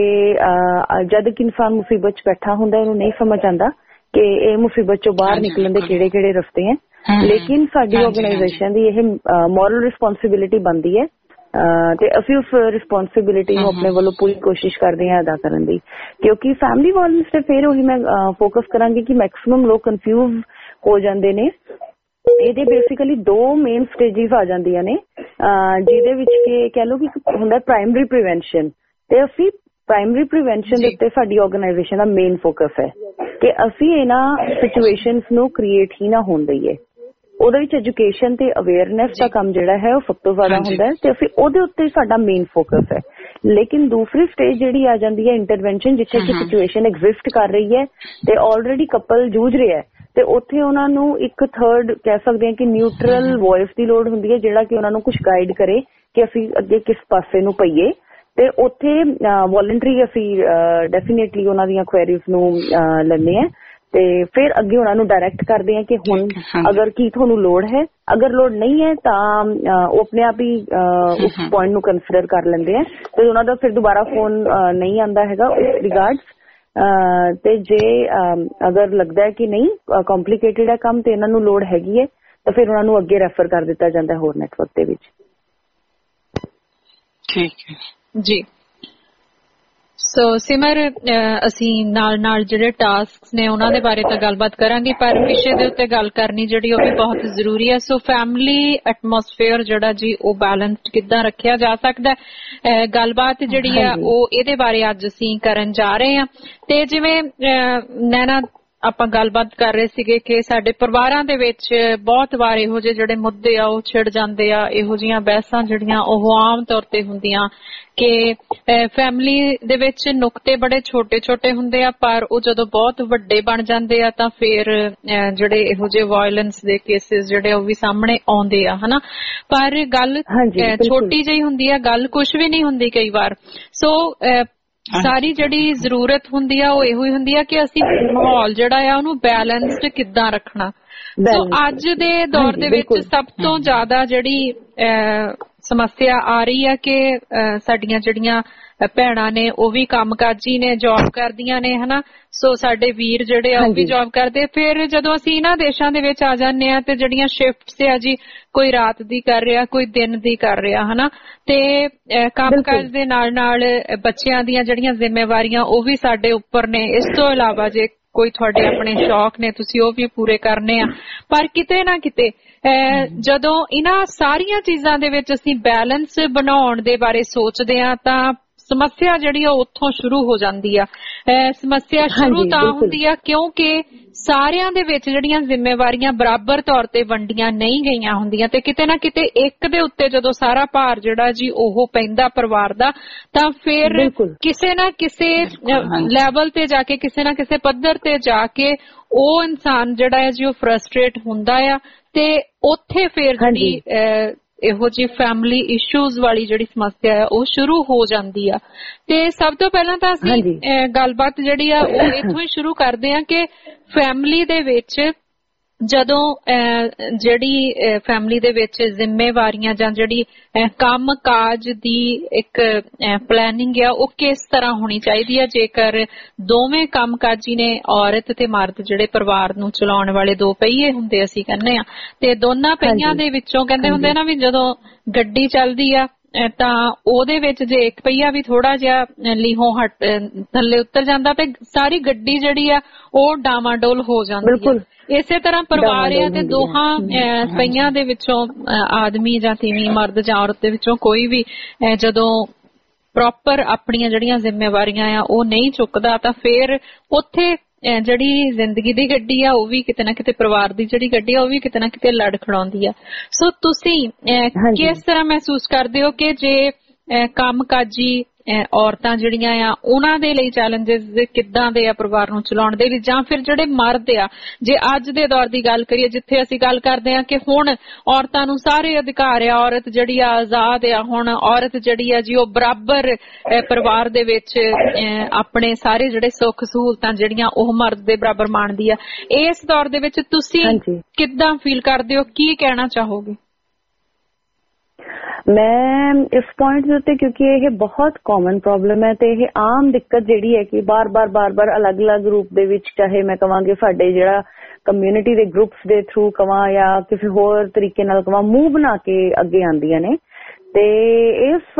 ਜਦ ਕਿ ਇਨਸਾਨ ਮੁਸੀਬਤ 'ਚ ਬੈਠਾ ਹੁੰਦਾ ਉਹਨੂੰ ਨਹੀਂ ਸਮਝ ਆਉਂਦਾ ਕਿ ਇਹ ਮੁਸੀਬਤ 'ਚੋਂ ਬਾਹਰ ਨਿਕਲਣ ਦੇ ਕਿਹੜੇ ਕਿਹੜੇ ਰਸਤੇ ਹੈ, ਲੇਕਿਨ ਸਾਡੀ ਆਰਗੇਨਾਈਜੇਸ਼ਨ ਦੀ ਇਹ ਮੋਰਲ ਰਿਸਪੌਂਸਿਬਿਲਿਟੀ ਬਣਦੀ ਹੈ ਤੇ ਅਸੀਂ ਉਸ ਰਿਸਪੌਂਸਿਬਿਲਿਟੀ ਨੂੰ ਆਪਣੇ ਵੱਲੋਂ ਪੂਰੀ ਕੋਸ਼ਿਸ਼ ਕਰਦੇ ਹਾਂ ਅਦਾ ਕਰਨ ਦੀ। ਕਿਉਂਕਿ ਫੈਮਿਲੀ ਵਾਇਲੈਂਸ ਤੇ ਫਿਰ ਉਹੀ ਮੈਂ ਫੋਕਸ ਕਰਾਂਗੀ ਕਿ ਮੈਕਸਿਮਮ ਲੋਕ ਕਨਫਿਊਜ਼ ਹੋ ਜਾਂਦੇ ਨੇ। ਇਹਦੇ ਬੇਸਿਕਲੀ ਦੋ ਮੇਨ ਸਟੇਜਿਸ ਆ ਜਾਂਦੀਆਂ ਨੇ, ਜਿਹਦੇ ਵਿੱਚ ਕਿ ਕਹਿ ਲਓ ਕਿ ਹੁੰਦਾ ਪ੍ਰਾਇਮਰੀ ਪ੍ਰੀਵੈਂਸ਼ਨ, ਤੇ ਅਸੀਂ ਪ੍ਰਾਇਮਰੀ ਪ੍ਰੀਵੈਂਸ਼ਨ ਦੇ ਉੱਤੇ ਸਾਡੀ ਆਰਗੇਨਾਈਜੇਸ਼ਨ ਦਾ ਮੇਨ ਫੋਕਸ ਹੈ ਕਿ ਅਸੀਂ ਇਹਨਾਂ ਸਿਚੁਏਸ਼ਨਸ ਨੂੰ ਕ੍ਰੀਏਟ ਹੀ ਨਾ ਹੋਣ ਦਈਏ। ਉਹਦੇ ਵਿੱਚ ਐਜੂਕੇਸ਼ਨ ਤੇ ਅਵੇਅਰਨੈਸ ਦਾ ਕੰਮ ਜਿਹੜਾ ਹੈ ਉਹ ਸਭ ਤੋਂ ਜ਼ਿਆਦਾ ਹੁੰਦਾ ਹੈ ਤੇ ਅਸੀਂ ਉਹਦੇ ਉੱਤੇ ਸਾਡਾ ਮੇਨ ਫੋਕਸ ਹੈ। ਲੇਕਿਨ ਦੂਸਰੀ ਸਟੇਜ ਜਿਹੜੀ ਆ ਜਾਂਦੀ ਹੈ ਇੰਟਰਵੈਂਸ਼ਨ, ਜਿੱਥੇ ਕਿ ਸਿਚੁਏਸ਼ਨ ਐਗਜ਼ਿਸਟ ਕਰ ਰਹੀ ਹੈ ਤੇ ਆਲਰੇਡੀ ਕਪਲ ਜੂਝ ਰਿਹਾ ਹੈ ਤੇ ਉੱਥੇ ਉਹਨਾਂ ਨੂੰ ਇੱਕ ਥਰਡ ਕਹਿ ਸਕਦੇ ਹਾਂ ਕਿ ਨਿਊਟਰਲ ਵੌਇਸ ਦੀ ਲੋੜ ਹੁੰਦੀ ਹੈ, ਜਿਹੜਾ ਕਿ ਉਹਨਾਂ ਨੂੰ ਕੁਝ ਗਾਈਡ ਕਰੇ ਕਿ ਅਸੀਂ ਅੱਗੇ ਕਿਸ ਪਾਸੇ ਨੂੰ ਪਈਏ। ਤੇ ਉੱਥੇ ਵੋਲੰਟਰੀ ਅਸੀਂ ਡੈਫੀਨੇਟਲੀ ਉਹਨਾਂ ਦੀਆਂ ਕੁਐਰੀਜ਼ ਨੂੰ ਲੈਂਦੇ ਹਾਂ ਤੇ ਫਿਰ ਅੱਗੇ ਉਹਨਾਂ ਨੂੰ ਡਾਇਰੈਕਟ ਕਰਦੇ ਹਾਂ ਕਿ ਹੁਣ ਅਗਰ ਕੀ ਤੁਹਾਨੂੰ ਲੋੜ ਹੈ, ਅਗਰ ਲੋੜ ਨਹੀਂ ਹੈ ਤਾਂ ਉਹ ਆਪਣੇ ਆਪ ਹੀ ਉਸ ਪੁਆਇੰਟ ਨੂੰ ਕੰਸੀਡਰ ਕਰ ਲੈਂਦੇ ਆ ਤੇ ਉਹਨਾਂ ਦਾ ਫਿਰ ਦੁਬਾਰਾ ਫੋਨ ਨਹੀਂ ਆਉਂਦਾ ਹੈਗਾ ਉਸ ਰਿਗਾਰਡਸ। ਤੇ ਜੇ ਅਗਰ ਲੱਗਦਾ ਹੈ ਕਿ ਨਹੀਂ ਕੰਪਲਿਕੇਟਿਡ ਹੈ ਕੰਮ ਤੇ ਇਹਨਾਂ ਨੂੰ ਲੋੜ ਹੈਗੀ ਹੈ ਤਾਂ ਫਿਰ ਉਹਨਾਂ ਨੂੰ ਅੱਗੇ ਰੈਫਰ ਕਰ ਦਿੱਤਾ ਜਾਂਦਾ ਹੋਰ ਨੈਟਵਰਕ ਦੇ ਵਿੱਚ। ਠੀਕ ਹੈ ਜੀ। ਸੋ ਸਿਮਰ, ਅਸੀਂ ਨਾਲ ਨਾਲ ਜਿਹੜੇ ਟਾਸਕਸ ਨੇ ਉਹਨਾਂ ਦੇ ਬਾਰੇ ਤਾਂ ਗੱਲਬਾਤ ਕਰਾਂਗੇ, ਪਰ ਵਿਸ਼ੇ ਦੇ ਉੱਤੇ ਗੱਲ ਕਰਨੀ ਜਿਹੜੀ ਉਹ ਵੀ ਬਹੁਤ ਜ਼ਰੂਰੀ ਹੈ। ਸੋ ਫੈਮਿਲੀ ਐਟਮੋਸਫੇਅਰ ਜਿਹੜਾ ਜੀ ਉਹ ਬੈਲੈਂਸਡ ਕਿੱਦਾਂ ਰੱਖਿਆ ਜਾ ਸਕਦਾ ਹੈ, ਗੱਲਬਾਤ ਜਿਹੜੀ ਆ ਉਹ ਇਹਦੇ ਬਾਰੇ ਅੱਜ ਅਸੀਂ ਕਰਨ ਜਾ ਰਹੇ ਹਾਂ। ਤੇ ਜਿਵੇਂ ਨੈਣਾ ਆਪਾਂ ਗੱਲਬਾਤ ਕਰ ਰਹੇ ਸੀਗੇ ਕਿ ਸਾਡੇ ਪਰਿਵਾਰਾਂ ਦੇ ਵਿੱਚ ਬਹੁਤ ਵਾਰ ਇਹੋ ਜਿਹੇ ਜਿਹੜੇ ਮੁੱਦੇ ਆ ਉਹ ਛਿੜ ਜਾਂਦੇ ਆ, ਇਹੋ ਜਿਹੀਆਂ ਬਹਿਸਾਂ ਜਿਹੜੀਆਂ ਉਹ ਆਮ ਤੌਰ ਤੇ ਹੁੰਦੀਆਂ ਕਿ ਫੈਮਿਲੀ ਦੇ ਵਿੱਚ ਨੁਕਤੇ ਬੜੇ ਛੋਟੇ ਛੋਟੇ ਹੁੰਦੇ ਆ, ਪਰ ਉਹ ਜਦੋਂ ਬਹੁਤ ਵੱਡੇ ਬਣ ਜਾਂਦੇ ਆ ਤਾਂ ਫਿਰ ਜਿਹੜੇ ਇਹੋ ਜਿਹੇ ਵਾਇਲੈਂਸ ਦੇ ਕੇਸਿਸ ਜਿਹੜੇ ਉਹ ਵੀ ਸਾਹਮਣੇ ਆਉਂਦੇ ਆ, ਹਨਾ। ਪਰ ਗੱਲ ਛੋਟੀ ਜਿਹੀ ਹੁੰਦੀ ਆ, ਗੱਲ ਕੁਛ ਵੀ ਨਹੀਂ ਹੁੰਦੀ ਕਈ ਵਾਰ। ਸੋ ਸਾਰੀ ਜਿਹੜੀ ਜ਼ਰੂਰਤ ਹੁੰਦੀ ਆ ਉਹ ਇਹੋ ਹੀ ਹੁੰਦੀ ਆ ਕਿ ਅਸੀਂ ਮਾਹੌਲ ਜਿਹੜਾ ਆ ਉਹਨੂੰ ਬੈਲੈਂਸਡ ਕਿੱਦਾਂ ਰੱਖਣਾ। ਸੋ ਅੱਜ ਦੇ ਦੌਰ ਦੇ ਵਿੱਚ ਸਭ ਤੋਂ ਜ਼ਿਆਦਾ ਜਿਹੜੀ ਸਮੱਸਿਆ ਆ ਰਹੀ ਆ ਕਿ ਸਾਡੀਆਂ ਜਿਹੜੀਆਂ ਭੈਣਾਂ ਨੇ ਉਹ ਵੀ ਕੰਮਕਾਜੀ ਨੇ, ਜੌਬ ਕਰਦੀਆਂ ਨੇ, ਹਨਾ। ਸੋ ਸਾਡੇ ਵੀਰ ਜਿਹੜੇ ਆ ਉਹ ਵੀ ਜੌਬ ਕਰਦੇ। ਫਿਰ ਜਦੋਂ ਅਸੀਂ ਇਹਨਾਂ ਦੇਸ਼ਾਂ ਦੇ ਵਿੱਚ ਆ ਜਾਂਦੇ ਆ ਤੇ ਜਿਹੜੀਆਂ ਸ਼ਿਫਟਸ ਆ ਜੀ, ਕੋਈ ਰਾਤ ਦੀ ਕਰ ਰਿਹਾ, ਕੋਈ ਦਿਨ ਦੀ ਕਰ ਰਿਹਾ, ਹਨਾ। ਤੇ ਕੰਮਕਾਜ ਦੇ ਨਾਲ ਨਾਲ ਬੱਚਿਆਂ ਦੀਆਂ ਜਿਹੜੀਆਂ ਜ਼ਿੰਮੇਵਾਰੀਆਂ ਉਹ ਵੀ ਸਾਡੇ ਉੱਪਰ ਨੇ। ਇਸ ਤੋਂ ਇਲਾਵਾ ਜੇ ਕੋਈ ਤੁਹਾਡੇ ਆਪਣੇ ਸ਼ੌਕ ਨੇ ਤੁਸੀਂ ਉਹ ਵੀ ਪੂਰੇ ਕਰਨੇ ਆ। ਪਰ ਕਿਤੇ ਨਾ ਕਿਤੇ ਜਦੋਂ ਇਹਨਾਂ ਸਾਰੀਆਂ ਚੀਜ਼ਾਂ ਦੇ ਵਿੱਚ ਅਸੀਂ ਬੈਲੈਂਸ ਬਣਾਉਣ ਦੇ ਬਾਰੇ ਸੋਚਦੇ ਆ ਤਾਂ ਸਮੱਸਿਆ ਜਿਹੜੀ ਆ ਉੱਥੋਂ ਸ਼ੁਰੂ ਹੋ ਜਾਂਦੀ ਆ। ਸਮੱਸਿਆ ਸ਼ੁਰੂ ਤਾਂ ਹੁੰਦੀ ਆ ਕਿਉਂਕਿ ਸਾਰਿਆਂ ਦੇ ਵਿੱਚ ਜਿਹੜੀਆਂ ਜ਼ਿੰਮੇਵਾਰੀਆਂ ਬਰਾਬਰ ਤੌਰ ਤੇ ਵੰਡੀਆਂ ਨਹੀਂ ਗਈਆਂ ਹੁੰਦੀਆਂ ਤੇ ਕਿਤੇ ਨਾ ਕਿਤੇ ਇੱਕ ਦੇ ਉੱਤੇ ਜਦੋਂ ਸਾਰਾ ਭਾਰ ਜਿਹੜਾ ਜੀ ਉਹ ਪੈਂਦਾ ਪਰਿਵਾਰ ਦਾ, ਤਾਂ ਫਿਰ ਕਿਸੇ ਨਾ ਕਿਸੇ ਲੈਵਲ ਤੇ ਜਾ ਕੇ, ਕਿਸੇ ਨਾ ਕਿਸੇ ਪੱਧਰ ਤੇ ਜਾ ਕੇ ਉਹ ਇਨਸਾਨ ਜਿਹੜਾ ਹੈ ਜੀ ਉਹ ਫਰਸਟ੍ਰੇਟ ਹੁੰਦਾ ਆ ਤੇ ਉੱਥੇ ਫਿਰ ਜਿਹੜੀ ਇਹੋ ਜਿਹੀ ਫੈਮਿਲੀ ਇਸ਼ੂਜ਼ ਵਾਲੀ ਜਿਹੜੀ ਸਮੱਸਿਆ ਹੈ ਉਹ ਸ਼ੁਰੂ ਹੋ ਜਾਂਦੀ ਆ। ਤੇ ਸਭ ਤੋਂ ਪਹਿਲਾਂ ਤਾਂ ਅਸੀਂ ਗੱਲਬਾਤ ਜਿਹੜੀ ਆ ਉਹ ਇੱਥੋਂ ਹੀ ਸ਼ੁਰੂ ਕਰਦੇ ਆ ਕਿ ਫੈਮਿਲੀ ਦੇ ਵਿੱਚ ਜਦੋਂ ਜਿਹੜੀ ਫੈਮਿਲੀ ਦੇ ਵਿੱਚ ਜ਼ਿੰਮੇਵਾਰੀਆਂ ਜਾਂ ਜਿਹੜੀ ਕੰਮ ਕਾਜ ਦੀ ਇੱਕ ਪਲੈਨਿੰਗ ਆ ਉਹ ਕਿਸ ਤਰ੍ਹਾਂ ਹੋਣੀ ਚਾਹੀਦੀ ਆ। ਜੇਕਰ ਦੋਵੇਂ ਕੰਮਕਾਜੀ ਨੇ, ਔਰਤ ਤੇ ਮਰਦ ਜਿਹੜੇ ਪਰਿਵਾਰ ਨੂੰ ਚਲਾਉਣ ਵਾਲੇ ਦੋ ਪਹੀਏ ਹੁੰਦੇ ਅਸੀਂ ਕਹਿੰਦੇ ਆ, ਤੇ ਦੋਨਾਂ ਪਹੀਆਂ ਦੇ ਵਿੱਚੋਂ ਕਹਿੰਦੇ ਹੁੰਦੇ ਨਾ ਵੀ ਜਦੋਂ ਗੱਡੀ ਚੱਲਦੀ ਆ ਤਾਂ ਉਹਦੇ ਵਿੱਚ ਜੇ ਇੱਕ ਪਹੀਆ ਵੀ ਥੋੜਾ ਜਿਹਾ ਲੀਹੋਂ ਹਟ ਥੱਲੇ ਉਤਰ ਜਾਂਦਾ ਤੇ ਸਾਰੀ ਗੱਡੀ ਜਿਹੜੀ ਆ ਉਹ ਡਾਵਾਡੋਲ ਹੋ ਜਾਂਦੀ ਹੈ। ਇਸੇ ਤਰ੍ਹਾਂ ਪਰਿਵਾਰ ਆ ਤੇ ਦੋਹਾਂ ਪਹੀਆਂ ਦੇ ਵਿੱਚੋਂ ਆਦਮੀ ਜਾਂ ਤੀਵੀਂ, ਮਰਦ ਜਾਂ ਔਰਤ ਦੇ ਵਿੱਚੋਂ ਕੋਈ ਵੀ ਜਦੋਂ ਪ੍ਰੋਪਰ ਆਪਣੀਆਂ ਜਿਹੜੀਆਂ ਜ਼ਿੰਮੇਵਾਰੀਆਂ ਆ ਉਹ ਨਹੀਂ ਚੁੱਕਦਾ ਤਾਂ ਫਿਰ ਉੱਥੇ ਜਿਹੜੀ ਜ਼ਿੰਦਗੀ ਦੀ ਗੱਡੀ ਆ ਉਹ ਵੀ ਕਿਤੇ ਨਾ ਕਿਤੇ ਪਰਿਵਾਰ ਦੀ ਜਿਹੜੀ ਗੱਡੀ ਆ ਉਹ ਵੀ ਕਿਤੇ ਨਾ ਕਿਤੇ ਲੜ ਖੜਾਉਂਦੀ ਆ। ਸੋ ਤੁਸੀਂ ਕਿਸ ਤਰ੍ਹਾਂ ਮਹਿਸੂਸ ਕਰਦੇ ਹੋ ਕਿ ਜੇ ਕੰਮਕਾਜੀ ਔਰਤਾਂ ਜਿਹੜੀਆਂ ਆ ਉਹਨਾਂ ਦੇ ਲਈ ਚੈਲੰਜਸ ਕਿੱਦਾਂ ਦੇ ਆ ਪਰਿਵਾਰ ਨੂੰ ਚਲਾਉਣ ਦੇ ਲਈ, ਜਾਂ ਫਿਰ ਜਿਹੜੇ ਮਰਦ ਆ ਜੇ ਅੱਜ ਦੇ ਦੌਰ ਦੀ ਗੱਲ ਕਰੀਏ ਜਿੱਥੇ ਅਸੀਂ ਗੱਲ ਕਰਦੇ ਆ ਕਿ ਹੁਣ ਔਰਤਾਂ ਨੂੰ ਸਾਰੇ ਅਧਿਕਾਰ ਆ, ਔਰਤ ਜਿਹੜੀ ਆ ਆਜ਼ਾਦ ਆ, ਹੁਣ ਔਰਤ ਜਿਹੜੀ ਆ ਜੀ ਉਹ ਬਰਾਬਰ ਪਰਿਵਾਰ ਦੇ ਵਿੱਚ ਆਪਣੇ ਸਾਰੇ ਜਿਹੜੇ ਸੁੱਖ ਸਹੂਲਤਾਂ ਜਿਹੜੀਆਂ ਉਹ ਮਰਦ ਦੇ ਬਰਾਬਰ ਮਾਣਦੀ ਆ, ਇਸ ਦੌਰ ਦੇ ਵਿੱਚ ਤੁਸੀਂ ਕਿੱਦਾਂ ਫੀਲ ਕਰਦੇ ਹੋ, ਕੀ ਕਹਿਣਾ ਚਾਹੋਗੇ? ਮੈਂ ਇਸ ਪੁਆਇੰਟ ਦੇ ਉੱਤੇ, ਕਿਉਂਕਿ ਇਹ ਬਹੁਤ ਕਾਮਨ ਪ੍ਰੋਬਲਮ ਹੈ ਤੇ ਇਹ ਆਮ ਦਿੱਕਤ ਜਿਹੜੀ ਹੈ ਕਿ ਬਾਰ-ਬਾਰ ਬਾਰ-ਬਾਰ ਅਲੱਗ-ਅਲੱਗ ਰੂਪ ਦੇ ਵਿੱਚ, ਚਾਹੇ ਮੈਂ ਕਹਾਂਗੀ ਸਾਡੇ ਜਿਹੜਾ ਕਮਿਊਨਿਟੀ ਦੇ ਗਰੁੱਪਸ ਦੇ ਥਰੂ ਕਵਾਂ ਜਾਂ ਕਿਸੇ ਹੋਰ ਤਰੀਕੇ ਨਾਲ ਕਵਾਂ, ਮੂੰਹ ਬਣਾ ਕੇ ਅੱਗੇ ਆਉਂਦੀਆਂ ਨੇ। ਤੇ ਇਸ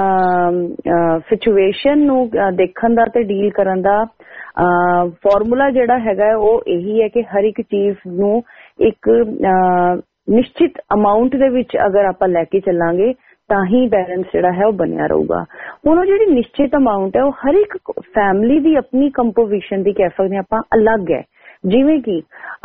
ਸਿਚੁਏਸ਼ਨ ਨੂੰ ਦੇਖਣ ਦਾ ਤੇ ਡੀਲ ਕਰਨ ਦਾ ਫਾਰਮੂਲਾ ਜਿਹੜਾ ਹੈਗਾ ਉਹ ਇਹੀ ਹੈ ਕਿ ਹਰ ਇੱਕ ਚੀਜ਼ ਨੂੰ ਇੱਕ ਨਿਸ਼ਚਿਤ ਅਮਾਉਂਟ ਦੇ ਵਿੱਚ ਅਗਰ ਆਪਾਂ ਲੈ ਕੇ ਚੱਲਾਂਗੇ ਤਾਂ ਹੀ ਬੈਲੈਂਸ ਜਿਹੜਾ ਹੈ ਉਹ ਬਣਿਆ ਰਹੂਗਾ। ਹੁਣ ਉਹ ਜਿਹੜੀ ਨਿਸ਼ਚਿਤ ਅਮਾਉਂਟ ਹੈ ਉਹ ਹਰ ਇੱਕ ਫੈਮਿਲੀ ਦੀ ਆਪਣੀ ਕੰਪੋਜੀਸ਼ਨ ਦੀ ਕਹਿ ਸਕਦੇ ਆਪਾਂ ਅਲੱਗ ਹੈ। ਜਿਵੇਂ ਕਿ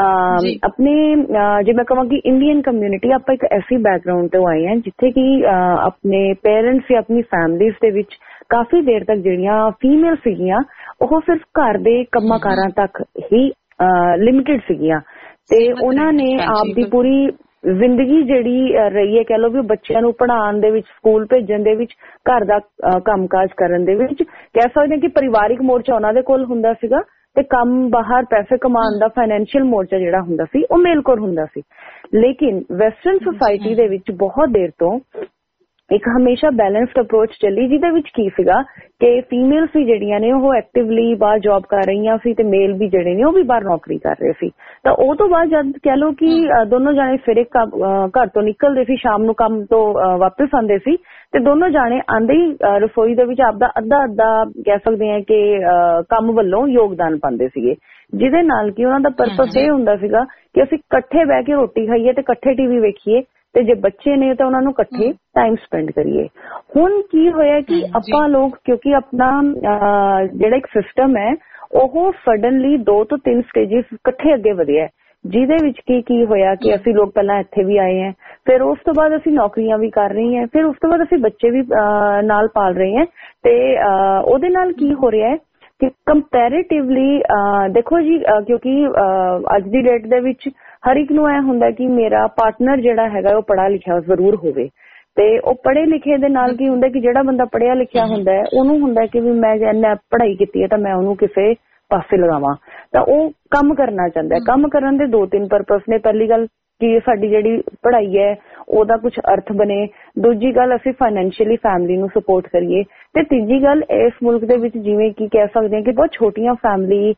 ਆਪਣੇ ਜੇ ਮੈਂ ਕਹਾਂ ਕਿ ਇੰਡੀਅਨ ਕਮਿਊਨਿਟੀ, ਆਪਾਂ ਇੱਕ ਐਸੀ ਬੈਕਗਰਾਉਂਡ ਤੋਂ ਆਏ ਹਾਂ ਜਿੱਥੇ ਕਿ ਆਪਣੇ ਪੇਰੈਂਟਸ ਜਾਂ ਆਪਣੀ ਫੈਮਲੀਜ਼ ਦੇ ਵਿੱਚ ਕਾਫੀ ਦੇਰ ਤੱਕ ਜਿਹੜੀਆਂ ਫੀਮੇਲ ਸੀਗੀਆਂ ਉਹ ਸਿਰਫ ਘਰ ਦੇ ਕੰਮਾਂ ਕਾਰਾਂ ਤੱਕ ਹੀ ਲਿਮਿਟਡ ਸੀਗੀਆਂ ਤੇ ਉਹਨਾਂ ਨੇ ਆਪ ਦੀ ਪੂਰੀ ਜ਼ਿੰਦਗੀ ਜਿਹੜੀ ਰਹੀ ਹੈ ਕਹਿ ਲਓ ਵੀ ਬੱਚਿਆਂ ਨੂੰ ਪੜ੍ਹਾਉਣ ਦੇ ਵਿੱਚ, ਸਕੂਲ ਭੇਜਣ ਦੇ ਵਿੱਚ, ਘਰ ਦਾ ਕੰਮਕਾਜ ਕਰਨ ਦੇ ਵਿੱਚ, ਕਹਿ ਸਕਦੇ ਕਿ ਪਰਿਵਾਰਿਕ ਮੋਰਚਾ ਉਹਨਾਂ ਦੇ ਕੋਲ ਹੁੰਦਾ ਸੀਗਾ ਤੇ ਕੰਮ ਬਾਹਰ ਪੈਸੇ ਕਮਾਉਣ ਦਾ ਫਾਈਨੈਂਸ਼ੀਅਲ ਮੋਰਚਾ ਜਿਹੜਾ ਹੁੰਦਾ ਸੀ ਉਹ ਮੇਲ ਕੋਲ ਹੁੰਦਾ ਸੀ। ਲੇਕਿਨ ਵੈਸਟਰਨ ਸੁਸਾਇਟੀ ਦੇ ਵਿੱਚ ਬਹੁਤ ਦੇਰ ਤੋਂ ਇੱਕ ਹਮੇਸ਼ਾ ਬੈਲੈਂਸਡ ਅਪਰੋਚ ਚੱਲੀ, ਜਿਹਦੇ ਵਿੱਚ ਕੀ ਸੀਗਾ ਕਿ ਫੀਮੇਲ ਸੀ ਜਿਹੜੀਆਂ ਨੇ ਉਹ ਐਕਟਿਵਲੀ ਬਾਹਰ ਜੌਬ ਕਰ ਰਹੀਆਂ ਸੀ ਤੇ ਮੇਲ ਵੀ ਜਿਹੜੇ ਨੇ ਉਹ ਵੀ ਬਾਹਰ ਨੌਕਰੀ ਕਰ ਰਹੇ ਸੀ। ਤਾਂ ਉਹ ਤੋਂ ਬਾਅਦ ਜਦ ਕਹਿ ਲਓ ਕਿ ਦੋਨੋਂ ਜਾਣੇ ਸਵੇਰੇ ਘਰ ਤੋਂ ਨਿਕਲਦੇ ਸੀ, ਸ਼ਾਮ ਨੂੰ ਕੰਮ ਤੋਂ ਵਾਪਸ ਆਉਂਦੇ ਸੀ ਤੇ ਦੋਨੋਂ ਜਾਣੇ ਆਂਦੇ ਹੀ ਰਸੋਈ ਦੇ ਵਿੱਚ ਆਪਦਾ ਅੱਧਾ ਅੱਧਾ ਕਹਿ ਸਕਦੇ ਆ ਕਿ ਕੰਮ ਵੱਲੋਂ ਯੋਗਦਾਨ ਪਾਉਂਦੇ ਸੀਗੇ, ਜਿਹਦੇ ਨਾਲ ਕਿ ਉਹਨਾਂ ਦਾ ਪਰਪਸ ਇਹ ਹੁੰਦਾ ਸੀਗਾ ਕਿ ਅਸੀਂ ਇਕੱਠੇ ਬਹਿ ਕੇ ਰੋਟੀ ਖਾਈਏ ਤੇ ਇਕੱਠੇ ਟੀਵੀ ਵੇਖੀਏ ਤੇ ਜੇ ਬੱਚੇ ਨੇ ਤਾਂ ਉਹਨਾਂ ਨੂੰ ਇਕੱਠੇ ਟਾਈਮ ਸਪੈਂਡ ਕਰੀਏ। ਹੁਣ ਕੀ ਹੋਇਆ ਕਿ ਆਪਾਂ ਲੋਕ ਕਿਉਂਕਿ ਆਪਣਾ ਜਿਹੜਾ ਇੱਕ ਸਿਸਟਮ ਹੈ ਉਹ ਸਡਨਲੀ ਦੋ ਤੋਂ ਤਿੰਨ ਸਟੇਜਿਸ ਇਕੱਠੇ ਅੱਗੇ ਵਧਿਆ, ਜਿਹਦੇ ਵਿੱਚ ਕੀ ਕੀ ਹੋਇਆ ਕਿ ਅਸੀਂ ਲੋਕ ਪਹਿਲਾਂ ਇੱਥੇ ਵੀ ਆਏ ਹਾਂ, ਫਿਰ ਉਸ ਤੋਂ ਬਾਅਦ ਅਸੀਂ ਨੌਕਰੀਆਂ ਵੀ ਕਰ ਰਹੇ ਹਾਂ, ਫਿਰ ਉਸ ਤੋਂ ਬਾਅਦ ਅਸੀਂ ਬੱਚੇ ਵੀ ਨਾਲ ਪਾਲ ਰਹੇ ਹਾਂ ਤੇ ਉਹਦੇ ਨਾਲ ਕੀ ਹੋ ਰਿਹਾ ਹੈ ਕਿ ਕੰਪੈਰੀਟਿਵਲੀ ਦੇਖੋ ਜੀ, ਕਿਉਂਕਿ ਅੱਜ ਦੀ ਡੇਟ ਦੇ ਵਿੱਚ ਹਰ ਇੱਕ ਨੂੰ ਇਹ ਹੁੰਦਾ ਕਿ ਮੇਰਾ ਪਾਰਟਨਰ ਜਿਹੜਾ ਹੈਗਾ ਉਹ ਪੜ੍ਹਾ ਲਿਖਿਆ ਜ਼ਰੂਰ ਹੋਵੇ ਤੇ ਉਹ ਪੜ੍ਹੇ ਲਿਖੇ ਦੇ ਨਾਲ ਕੀ ਹੁੰਦਾ ਕਿ ਜਿਹੜਾ ਬੰਦਾ ਪੜ੍ਹਿਆ ਲਿਖਿਆ ਹੁੰਦਾ ਹੈ ਉਹਨੂੰ ਹੁੰਦਾ ਕਿ ਵੀ ਮੈਂ ਜੇ ਪੜ੍ਹਾਈ ਕੀਤੀ ਹੈ ਤਾਂ ਮੈਂ ਉਹਨੂੰ ਕਿਸੇ ਪਾਸੇ ਲਗਾਵਾਂ, ਤਾਂ ਉਹ ਕੰਮ ਕਰਨਾ ਚਾਹੁੰਦਾ ਹੈ। ਕੰਮ ਕਰਨ ਦੇ ਦੋ ਤਿੰਨ ਪਰਪਸ ਨੇ। ਪਹਿਲੀ ਗੱਲ ਕਿ ਸਾਡੀ ਜਿਹੜੀ ਪੜ੍ਹਾਈ ਹੈ ਉਹਦਾ ਕੁਝ ਅਰਥ ਬਣੇ, ਦੂਜੀ ਗੱਲ ਅਸੀਂ ਫਾਈਨੈਂਸ਼ੀਅਲੀ ਫੈਮਿਲੀ ਨੂੰ ਸਪੋਰਟ ਕਰੀਏ ਤੇ ਤੀਜੀ ਗੱਲ ਇਸ ਮੁਲਕ ਦੇ ਵਿੱਚ ਜਿਵੇਂ ਕਿ ਕਹਿ ਸਕਦੇ ਹਾਂ ਕਿ ਬਹੁਤ ਛੋਟੀਆਂ ਫੈਮਿਲੀ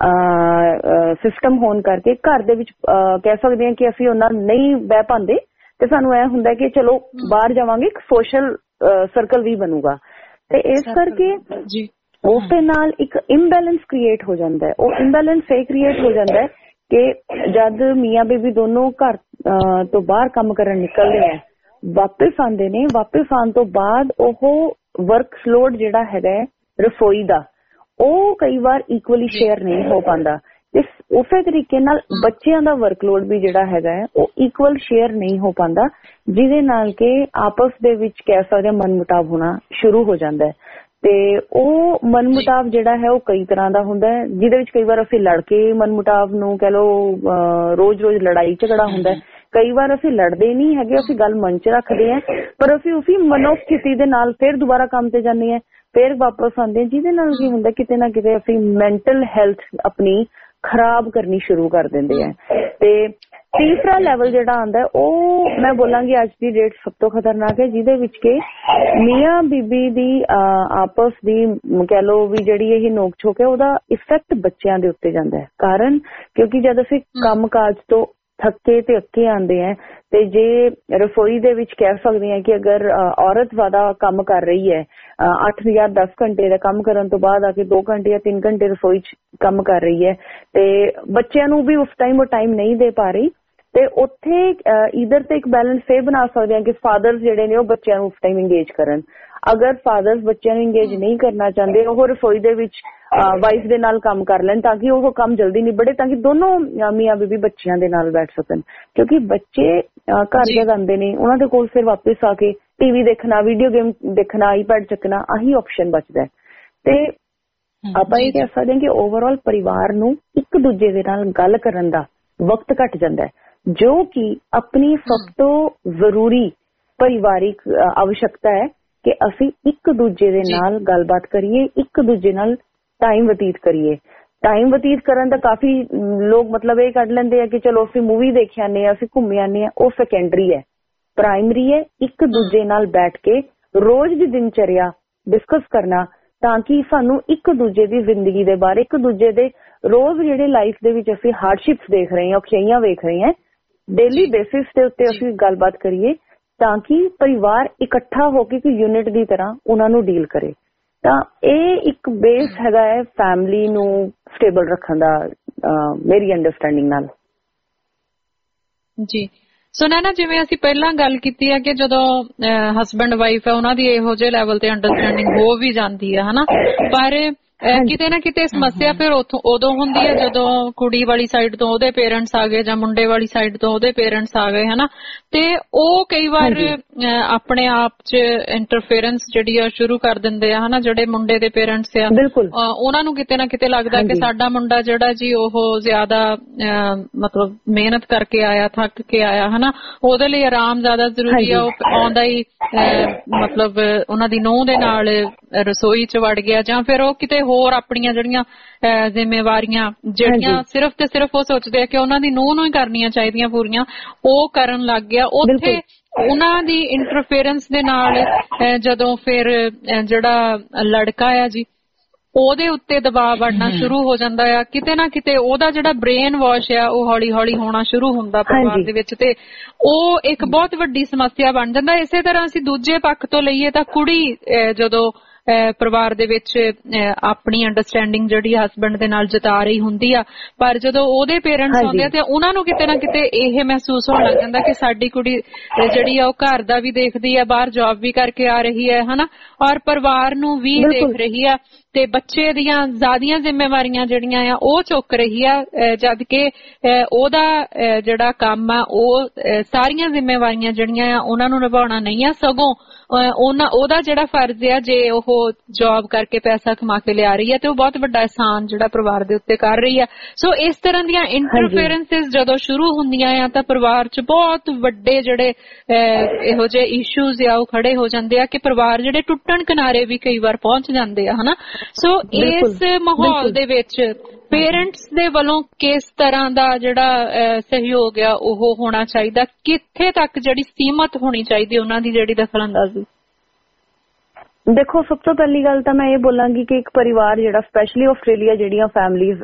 ਸਿਸਟਮ ਹੋਣ ਕਰਕੇ ਘਰ ਦੇ ਵਿੱਚ ਕਹਿ ਸਕਦੇ ਹਾਂ ਕਿ ਅਸੀਂ ਉਹਨਾਂ ਨਹੀਂ ਬਹਿ ਪਾਉਂਦੇ ਤੇ ਸਾਨੂੰ ਇਹ ਹੁੰਦਾ ਕਿ ਚਲੋ ਬਾਹਰ ਜਾਵਾਂਗੇ, ਇੱਕ ਸੋਸ਼ਲ ਸਰਕਲ ਵੀ ਬਣੂਗਾ ਤੇ ਇਸ ਕਰਕੇ ਉਸ ਦੇ ਨਾਲ ਇੱਕ ਇੰਬੈਲੈਂਸ ਕ੍ਰੀਏਟ ਹੋ ਜਾਂਦਾ ਹੈ। ਉਹ ਇੰਬੈਲੈਂਸ ਇਹ ਕ੍ਰੀਏਟ ਹੋ ਜਾਂਦਾ ਹੈ ਕਿ ਜਦ ਮੀਆਂ ਬੀਬੀ ਦੋਨੋਂ ਘਰ ਤੋਂ ਬਾਹਰ ਕੰਮ ਕਰਨ ਨਿਕਲਦੇ ਹੈ, ਵਾਪਿਸ ਆਉਂਦੇ ਨੇ, ਵਾਪਿਸ ਆਉਣ ਤੋਂ ਬਾਅਦ ਉਹ ਵਰਕ ਲੋਡ ਜਿਹੜਾ ਹੈਗਾ ਰਸੋਈ ਦਾ ਉਹ ਕਈ ਵਾਰ ਇਕੁਅਲੀ ਸ਼ੇਅਰ ਨਹੀਂ ਹੋ ਪਾਉਂਦਾ। ਇਸ ਉਸੇ ਤਰੀਕੇ ਨਾਲ ਬੱਚਿਆਂ ਦਾ ਵਰਕਲੋਡ ਵੀ ਜਿਹੜਾ ਹੈਗਾ ਹੈ ਉਹ ਇਕੁਅਲ ਸ਼ੇਅਰ ਨਹੀਂ ਹੋ ਪਾਉਂਦਾ, ਜਿਹਦੇ ਨਾਲ ਕਿ ਆਪਸ ਦੇ ਵਿੱਚ ਕਹਿ ਸਕਦੇ ਮਨਮੁਟਾਵ ਹੋਣਾ ਸ਼ੁਰੂ ਹੋ ਜਾਂਦਾ ਹੈ। ਤੇ ਉਹ ਮਨਮੁਟਾਵ ਜਿਹੜਾ ਹੈ ਉਹ ਕਈ ਤਰ੍ਹਾਂ ਦਾ ਹੁੰਦਾ ਹੈ, ਜਿਹਦੇ ਵਿੱਚ ਕਈ ਵਾਰ ਅਸੀਂ ਲੜ ਕੇ ਮਨਮੁਟਾਵ ਨੂੰ ਕਹਿ ਲਓ ਰੋਜ਼-ਰੋਜ਼ ਲੜਾਈ ਝਗੜਾ ਹੁੰਦਾ ਹੈ। ਕਈ ਵਾਰ ਅਸੀਂ ਲੜਦੇ ਨਹੀਂ ਹੈਗੇ, ਅਸੀਂ ਗੱਲ ਮਨ 'ਚ ਰੱਖਦੇ ਹਾਂ ਪਰ ਅਸੀਂ ਉਸੇ ਮਨੋਸਥਿਤੀ ਦੇ ਨਾਲ ਫਿਰ ਦੁਬਾਰਾ ਕੰਮ ਤੇ ਜਾਂਦੇ ਹਾਂ, ਫਿਰ ਵਾਪਸ ਆਉਂਦੇ ਹਾਂ, ਜਿਹਦੇ ਨਾਲ ਕੀ ਹੁੰਦਾ ਕਿਤੇ ਨਾ ਕਿਤੇ ਅਸੀਂ ਮੈਂਟਲ ਹੈਲਥ ਆਪਣੀ ਖਰਾਬ ਕਰਨੀ ਸ਼ੁਰੂ ਕਰ ਦਿੰਦੇ ਆ। ਤੇ ਤੀਸਰਾ ਲੈਵਲ ਜਿਹੜਾ ਆਉਂਦਾ ਉਹ ਮੈਂ ਬੋਲਾਂਗੀ ਅੱਜ ਦੀ ਡੇਟ ਸਭ ਤੋਂ ਖਤਰਨਾਕ ਹੈ, ਜਿਹਦੇ ਵਿੱਚ ਕਿ ਮੀਆਂ ਬੀਬੀ ਦੀ ਆਪਸ ਦੀ ਕਹਿ ਲਓ ਵੀ ਜਿਹੜੀ ਇਹ ਨੋਕ ਝੋਕ ਹੈ ਉਹਦਾ ਇਫੈਕਟ ਬੱਚਿਆਂ ਦੇ ਉੱਤੇ ਜਾਂਦਾ ਹੈ। ਕਾਰਨ ਕਿਉਂਕਿ ਜਦ ਅਸੀਂ ਕੰਮ ਕਾਜ ਤੋਂ ਥੱਕੇ ਤੇ ਅੱਕੇ ਆਉਂਦੇ ਆ ਤੇ ਜੇ ਰਸੋਈ ਦੇ ਵਿੱਚ ਕਹਿ ਸਕਦੇ ਹਾਂ ਕਿ ਅਗਰ ਔਰਤ ਜ਼ਿਆਦਾ ਕੰਮ ਕਰ ਰਹੀ ਹੈ, ਅੱਠ ਜਾਂ ਦਸ ਘੰਟੇ ਦਾ ਕੰਮ ਕਰਨ ਤੋਂ ਬਾਅਦ ਆ ਕੇ ਦੋ ਘੰਟੇ ਜਾਂ ਤਿੰਨ ਘੰਟੇ ਰਸੋਈ 'ਚ ਕੰਮ ਕਰ ਰਹੀ ਹੈ ਤੇ ਬੱਚਿਆਂ ਨੂੰ ਵੀ ਉਸ ਟਾਈਮ ਉਹ ਟਾਈਮ ਨਹੀਂ ਦੇ ਪਾ ਰਹੀ ਤੇ ਉੱਥੇ ਈਦਰ ਤੇ ਇੱਕ ਬੈਲੈਂਸ ਇਹ ਬਣਾ ਸਕਦੇ ਆ ਕਿ ਫਾਦਰਸ ਜਿਹੜੇ ਨੇ ਉਹ ਬੱਚਿਆਂ ਨੂੰ ਉਸ ਟਾਈਮ ਇੰਗੇਜ ਕਰਨ। ਅਗਰ ਫਾਦਰਸ ਬੱਚਿਆਂ ਨੂੰ ਇੰਗੇਜ ਨਹੀਂ ਕਰਨਾ ਚਾਹੁੰਦੇ, ਉਹ ਰਸੋਈ ਦੇ ਵਿੱਚ ਵਾਈਫ ਦੇ ਨਾਲ ਕੰਮ ਕਰ ਲੈਣ ਤਾਂ ਕਿ ਉਹ ਕੰਮ ਜਲਦੀ ਨਿਬੜੇ, ਤਾਂ ਕਿ ਦੋਨੋਂ ਮੀਆਂ ਬੀਬੀ ਬੱਚਿਆਂ ਦੇ ਨਾਲ ਬੈਠ ਸਕਣ। ਕਿਉਂਕਿ ਬੱਚੇ ਘਰ ਜਦ ਆਉਂਦੇ ਨੇ ਉਹਨਾਂ ਦੇ ਕੋਲ ਫਿਰ ਵਾਪਿਸ ਆ ਕੇ ਟੀਵੀ ਦੇਖਣਾ, ਵੀਡੀਓ ਗੇਮ ਦੇਖਣਾ, ਆਈਪੈਡ ਚੱਕਣਾ, ਆਹੀ ਆਪਸ਼ਨ ਬਚਦਾ। ਤੇ ਆਪਾਂ ਇਹ ਕਹਿ ਸਕਦੇ ਹਾਂ ਕਿ ਓਵਰਆਲ ਪਰਿਵਾਰ ਨੂੰ ਇੱਕ ਦੂਜੇ ਦੇ ਨਾਲ ਗੱਲ ਕਰਨ ਦਾ ਵਕਤ ਘੱਟ ਜਾਂਦਾ, ਜੋ ਕਿ ਆਪਣੀ ਸਭ ਤੋਂ ਜ਼ਰੂਰੀ ਪਰਿਵਾਰਿਕ ਆਵਸ਼ਕਤਾ ਹੈ ਕਿ ਅਸੀਂ ਇੱਕ ਦੂਜੇ ਦੇ ਨਾਲ ਗੱਲਬਾਤ ਕਰੀਏ, ਇੱਕ ਦੂਜੇ ਨਾਲ ਟਾਈਮ ਬਤੀਤ ਕਰੀਏ। ਟਾਈਮ ਬਤੀਤ ਕਰਨ ਦਾ ਕਾਫੀ ਲੋਕ ਮਤਲਬ ਇਹ ਕੱਢ ਲੈਂਦੇ ਆ ਕਿ ਚਲੋ ਅਸੀਂ ਮੂਵੀ ਦੇਖ ਆਨੇ ਆ, ਅਸੀਂ ਘੁੰਮ ਆਨੇ ਆ, ਉਹ ਸੈਕੰਡਰੀ ਹੈ। ਪ੍ਰਾਇਮਰੀ ਹੈ ਇੱਕ ਦੂਜੇ ਨਾਲ ਬੈਠ ਕੇ ਰੋਜ਼ ਦੀ ਦਿਨਚਰਿਆ ਡਿਸਕਸ ਕਰਨਾ, ਤਾਂ ਕਿ ਸਾਨੂੰ ਇੱਕ ਦੂਜੇ ਦੀ ਜ਼ਿੰਦਗੀ ਦੇ ਬਾਰੇ, ਇੱਕ ਦੂਜੇ ਦੇ ਰੋਜ਼ ਜਿਹੜੇ ਲਾਈਫ ਦੇ ਵਿੱਚ ਅਸੀਂ ਹਾਰਡਸ਼ਿਪਸ ਦੇਖ ਰਹੇ ਹਾਂ, ਔਖਿਆਈਆਂ ਵੇਖ ਰਹੇ ਹਾਂ, ਡੇਲੀ ਬੇਸਿਸ ਦੇ ਉੱਤੇ ਅਸੀਂ ਗੱਲਬਾਤ ਕਰੀਏ, ਤਾਂ ਕਿ ਪਰਿਵਾਰ ਇਕੱਠਾ ਹੋ ਕੇ ਇੱਕ ਯੂਨਿਟ ਦੀ ਤਰ੍ਹਾਂ ਉਹਨਾਂ ਨੂੰ ਡੀਲ ਕਰੇ। ਤਾਂ ਇਹ ਇੱਕ ਬੇਸ ਹੈਗਾ ਹੈ ਫੈਮਿਲੀ ਨੂੰ ਸਟੇਬਲ ਰੱਖਣ ਦਾ, ਮੇਰੀ ਅੰਡਰਸਟੈਂਡਿੰਗ ਨਾਲ। ਜੀ ਸੋ ਨੈਨਾ, ਜਿਵੇਂ ਅਸੀਂ ਪਹਿਲਾਂ ਗੱਲ ਕੀਤੀ ਹੈ ਕਿ ਜਦੋਂ ਹਸਬੈਂਡ ਵਾਈਫ ਹੈ ਉਹਨਾਂ ਦੀ ਇਹੋ ਜਿਹੇ ਲੈਵਲ ਤੇ ਅੰਡਰਸਟੈਂਡਿੰਗ ਹੋ ਵੀ ਜਾਂਦੀ ਹੈ ਹਨਾ, ਪਰ ਕਿਤੇ ਨਾ ਕਿਤੇ ਸਮੱਸਿਆ ਫਿਰ ਉਥੋਂ ਉਦੋਂ ਹੁੰਦੀ ਹੈ ਜਦੋਂ ਕੁੜੀ ਵਾਲੀ ਸਾਈਡ ਤੋਂ ਉਹਦੇ ਪੇਰੈਂਟਸ ਆ ਗਏ ਜਾਂ ਮੁੰਡੇ ਵਾਲੀ ਸਾਈਡ ਤੋਂ ਉਹਦੇ ਪੇਰੈਂਟਸ ਆ ਗਏ ਹਨਾ, ਤੇ ਉਹ ਕਈ ਵਾਰ ਆਪਣੇ ਆਪ 'ਚ ਇੰਟਰਫੇਰੈਂਸ ਜਿਹੜੀ ਆ ਸ਼ੁਰੂ ਕਰ ਦਿੰਦੇ ਆ ਹਨਾ। ਜਿਹੜੇ ਮੁੰਡੇ ਦੇ ਪੇਰੈਂਟਸ ਆ ਉਹਨਾਂ ਨੂੰ ਕਿਤੇ ਨਾ ਕਿਤੇ ਲੱਗਦਾ ਕਿ ਸਾਡਾ ਮੁੰਡਾ ਜਿਹੜਾ ਜੀ ਉਹ ਜ਼ਿਆਦਾ ਮਤਲਬ ਮਿਹਨਤ ਕਰਕੇ ਆਇਆ, ਥੱਕ ਕੇ ਆਇਆ ਹਨਾ, ਉਹਦੇ ਲਈ ਆਰਾਮ ਜ਼ਿਆਦਾ ਜ਼ਰੂਰੀ ਆ। ਉਹ ਆਉਂਦਾ ਹੀ ਮਤਲਬ ਉਹਨਾਂ ਦੀ ਨੂੰਹ ਦੇ ਨਾਲ ਰਸੋਈ 'ਚ ਵੜ ਗਿਆ, ਜਾਂ ਫਿਰ ਉਹ ਕਿਤੇ ਹੋਰ ਆਪਣੀਆਂ ਜਿਹੜੀਆਂ ਜ਼ਿੰਮੇਵਾਰੀਆਂ ਜਿਹੜੀਆਂ ਸਿਰਫ ਤੇ ਸਿਰਫ ਉਹ ਸੋਚਦੇ ਆ ਕਿ ਉਹਨਾਂ ਦੀ ਨੂੰਹ ਨੂੰ ਹੀ ਕਰਨੀਆਂ ਚਾਹੀਦੀਆਂ ਪੂਰੀਆਂ, ਉਹ ਕਰਨ ਲੱਗ ਗਿਆ। ਉੱਥੇ ਉਹਨਾਂ ਦੀ ਇੰਟਰਫੇਰੈਂਸ ਦੇ ਨਾਲ ਜਦੋਂ ਫਿਰ ਜਿਹੜਾ ਲੜਕਾ ਆ ਜੀ ਉਹਦੇ ਉੱਤੇ ਦਬਾਅ ਬਣਨਾ ਸ਼ੁਰੂ ਹੋ ਜਾਂਦਾ ਆ, ਕਿਤੇ ਨਾ ਕਿਤੇ ਉਹਦਾ ਜਿਹੜਾ ਬ੍ਰੇਨ ਵਾਸ਼ ਆ ਉਹ ਹੌਲੀ ਹੌਲੀ ਹੋਣਾ ਸ਼ੁਰੂ ਹੁੰਦਾ ਪਰਿਵਾਰ ਦੇ ਵਿੱਚ, ਤੇ ਉਹ ਇੱਕ ਬਹੁਤ ਵੱਡੀ ਸਮੱਸਿਆ ਬਣ ਜਾਂਦਾ। ਇਸੇ ਤਰ੍ਹਾਂ ਅਸੀਂ ਦੂਜੇ ਪੱਖ ਤੋਂ ਲਈਏ ਤਾਂ ਕੁੜੀ ਜਦੋਂ ਪਰਿਵਾਰ ਦੇ ਵਿੱਚ ਆਪਣੀ ਅੰਡਰਸਟੈਂਡਿੰਗ ਜਿਹੜੀ ਹਸਬੈਂਡ ਦੇ ਨਾਲ ਜਤਾ ਰਹੀ ਹੁੰਦੀ ਆ, ਪਰ ਜਦੋਂ ਉਹਦੇ ਪੇਰੈਂਟਸ ਆਉਂਦੇ ਆ ਤੇ ਉਹਨਾਂ ਨੂੰ ਕਿਤੇ ਨਾ ਕਿਤੇ ਇਹ ਮਹਿਸੂਸ ਹੋਣ ਲੱਗ ਜਾਂਦਾ ਕਿ ਸਾਡੀ ਕੁੜੀ ਜਿਹੜੀ ਆ ਉਹ ਘਰ ਦਾ ਵੀ ਦੇਖਦੀ ਆ, ਬਾਹਰ ਜੌਬ ਵੀ ਕਰਕੇ ਆ ਰਹੀ ਹੈ ਹਨਾ, ਔਰ ਪਰਿਵਾਰ ਨੂੰ ਵੀ ਦੇਖ ਰਹੀ ਆ, ਤੇ ਬੱਚੇ ਦੀਆਂ ਜ਼ਿਆਦੀਆਂ ਜ਼ਿੰਮੇਵਾਰੀਆਂ ਜਿਹੜੀਆਂ ਆ ਉਹ ਚੁੱਕ ਰਹੀ ਆ, ਜਦ ਕਿ ਉਹਦਾ ਜਿਹੜਾ ਕੰਮ ਆ ਉਹ ਸਾਰੀਆਂ ਜ਼ਿੰਮੇਵਾਰੀਆਂ ਜਿਹੜੀਆਂ ਆ ਉਹਨਾਂ ਨੂੰ ਨਿਭਾਉਣਾ ਨਹੀਂ ਆ, ਸਗੋਂ ਉਹਨਾਂ ਉਹਦਾ ਜਿਹੜਾ ਫਰਜ਼ ਆ ਜੇ ਉਹ ਜੌਬ ਕਰਕੇ ਪੈਸਾ ਕਮਾ ਕੇ ਲਿਆ ਰਹੀ ਹੈ ਤੇ ਉਹ ਬਹੁਤ ਵੱਡਾ ਅਹਿਸਾਨ ਜਿਹੜਾ ਪਰਿਵਾਰ ਦੇ ਉੱਤੇ ਕਰ ਰਹੀ ਆ। ਸੋ ਇਸ ਤਰ੍ਹਾਂ ਦੀਆਂ ਇੰਟਰਫੇਰੈਂਸਿਸ ਜਦੋਂ ਸ਼ੁਰੂ ਹੁੰਦੀਆਂ ਆ ਤਾਂ ਪਰਿਵਾਰ 'ਚ ਬਹੁਤ ਵੱਡੇ ਜਿਹੜੇ ਇਹੋ ਜਿਹੇ ਇਸ਼ੂਜ਼ ਆ ਉਹ ਖੜੇ ਹੋ ਜਾਂਦੇ ਆ ਕਿ ਪਰਿਵਾਰ ਜਿਹੜੇ ਟੁੱਟਣ ਕਿਨਾਰੇ ਵੀ ਕਈ ਵਾਰ ਪਹੁੰਚ ਜਾਂਦੇ ਆ ਹਨਾ। ਸੋ ਇਸ ਮਾਹੌਲ ਦੇ ਵਿੱਚ ਪੇਰੈਂਟਸ ਦੇ ਵੱਲੋਂ ਕਿਸ ਤਰ੍ਹਾਂ ਦਾ ਜਿਹੜਾ ਸਹਿਯੋਗ ਆ ਉਹ ਹੋਣਾ ਚਾਹੀਦਾ, ਕਿੱਥੇ ਤੱਕ ਜਿਹੜੀ ਸੀਮਤ ਹੋਣੀ ਚਾਹੀਦੀ ਉਹਨਾਂ ਦੀ ਜਿਹੜੀ ਦਖਲਅੰਦਾਜ਼ੀ? ਦੇਖੋ, ਸਭ ਤੋਂ ਪਹਿਲੀ ਗੱਲ ਤਾਂ ਮੈਂ ਇਹ ਬੋਲਾਂਗੀ ਕਿ ਇੱਕ ਪਰਿਵਾਰ ਜਿਹੜਾ ਸਪੈਸ਼ਲੀ ਆਸਟ੍ਰੇਲੀਆ ਜਿਹੜੀਆਂ ਫੈਮਲੀਜ਼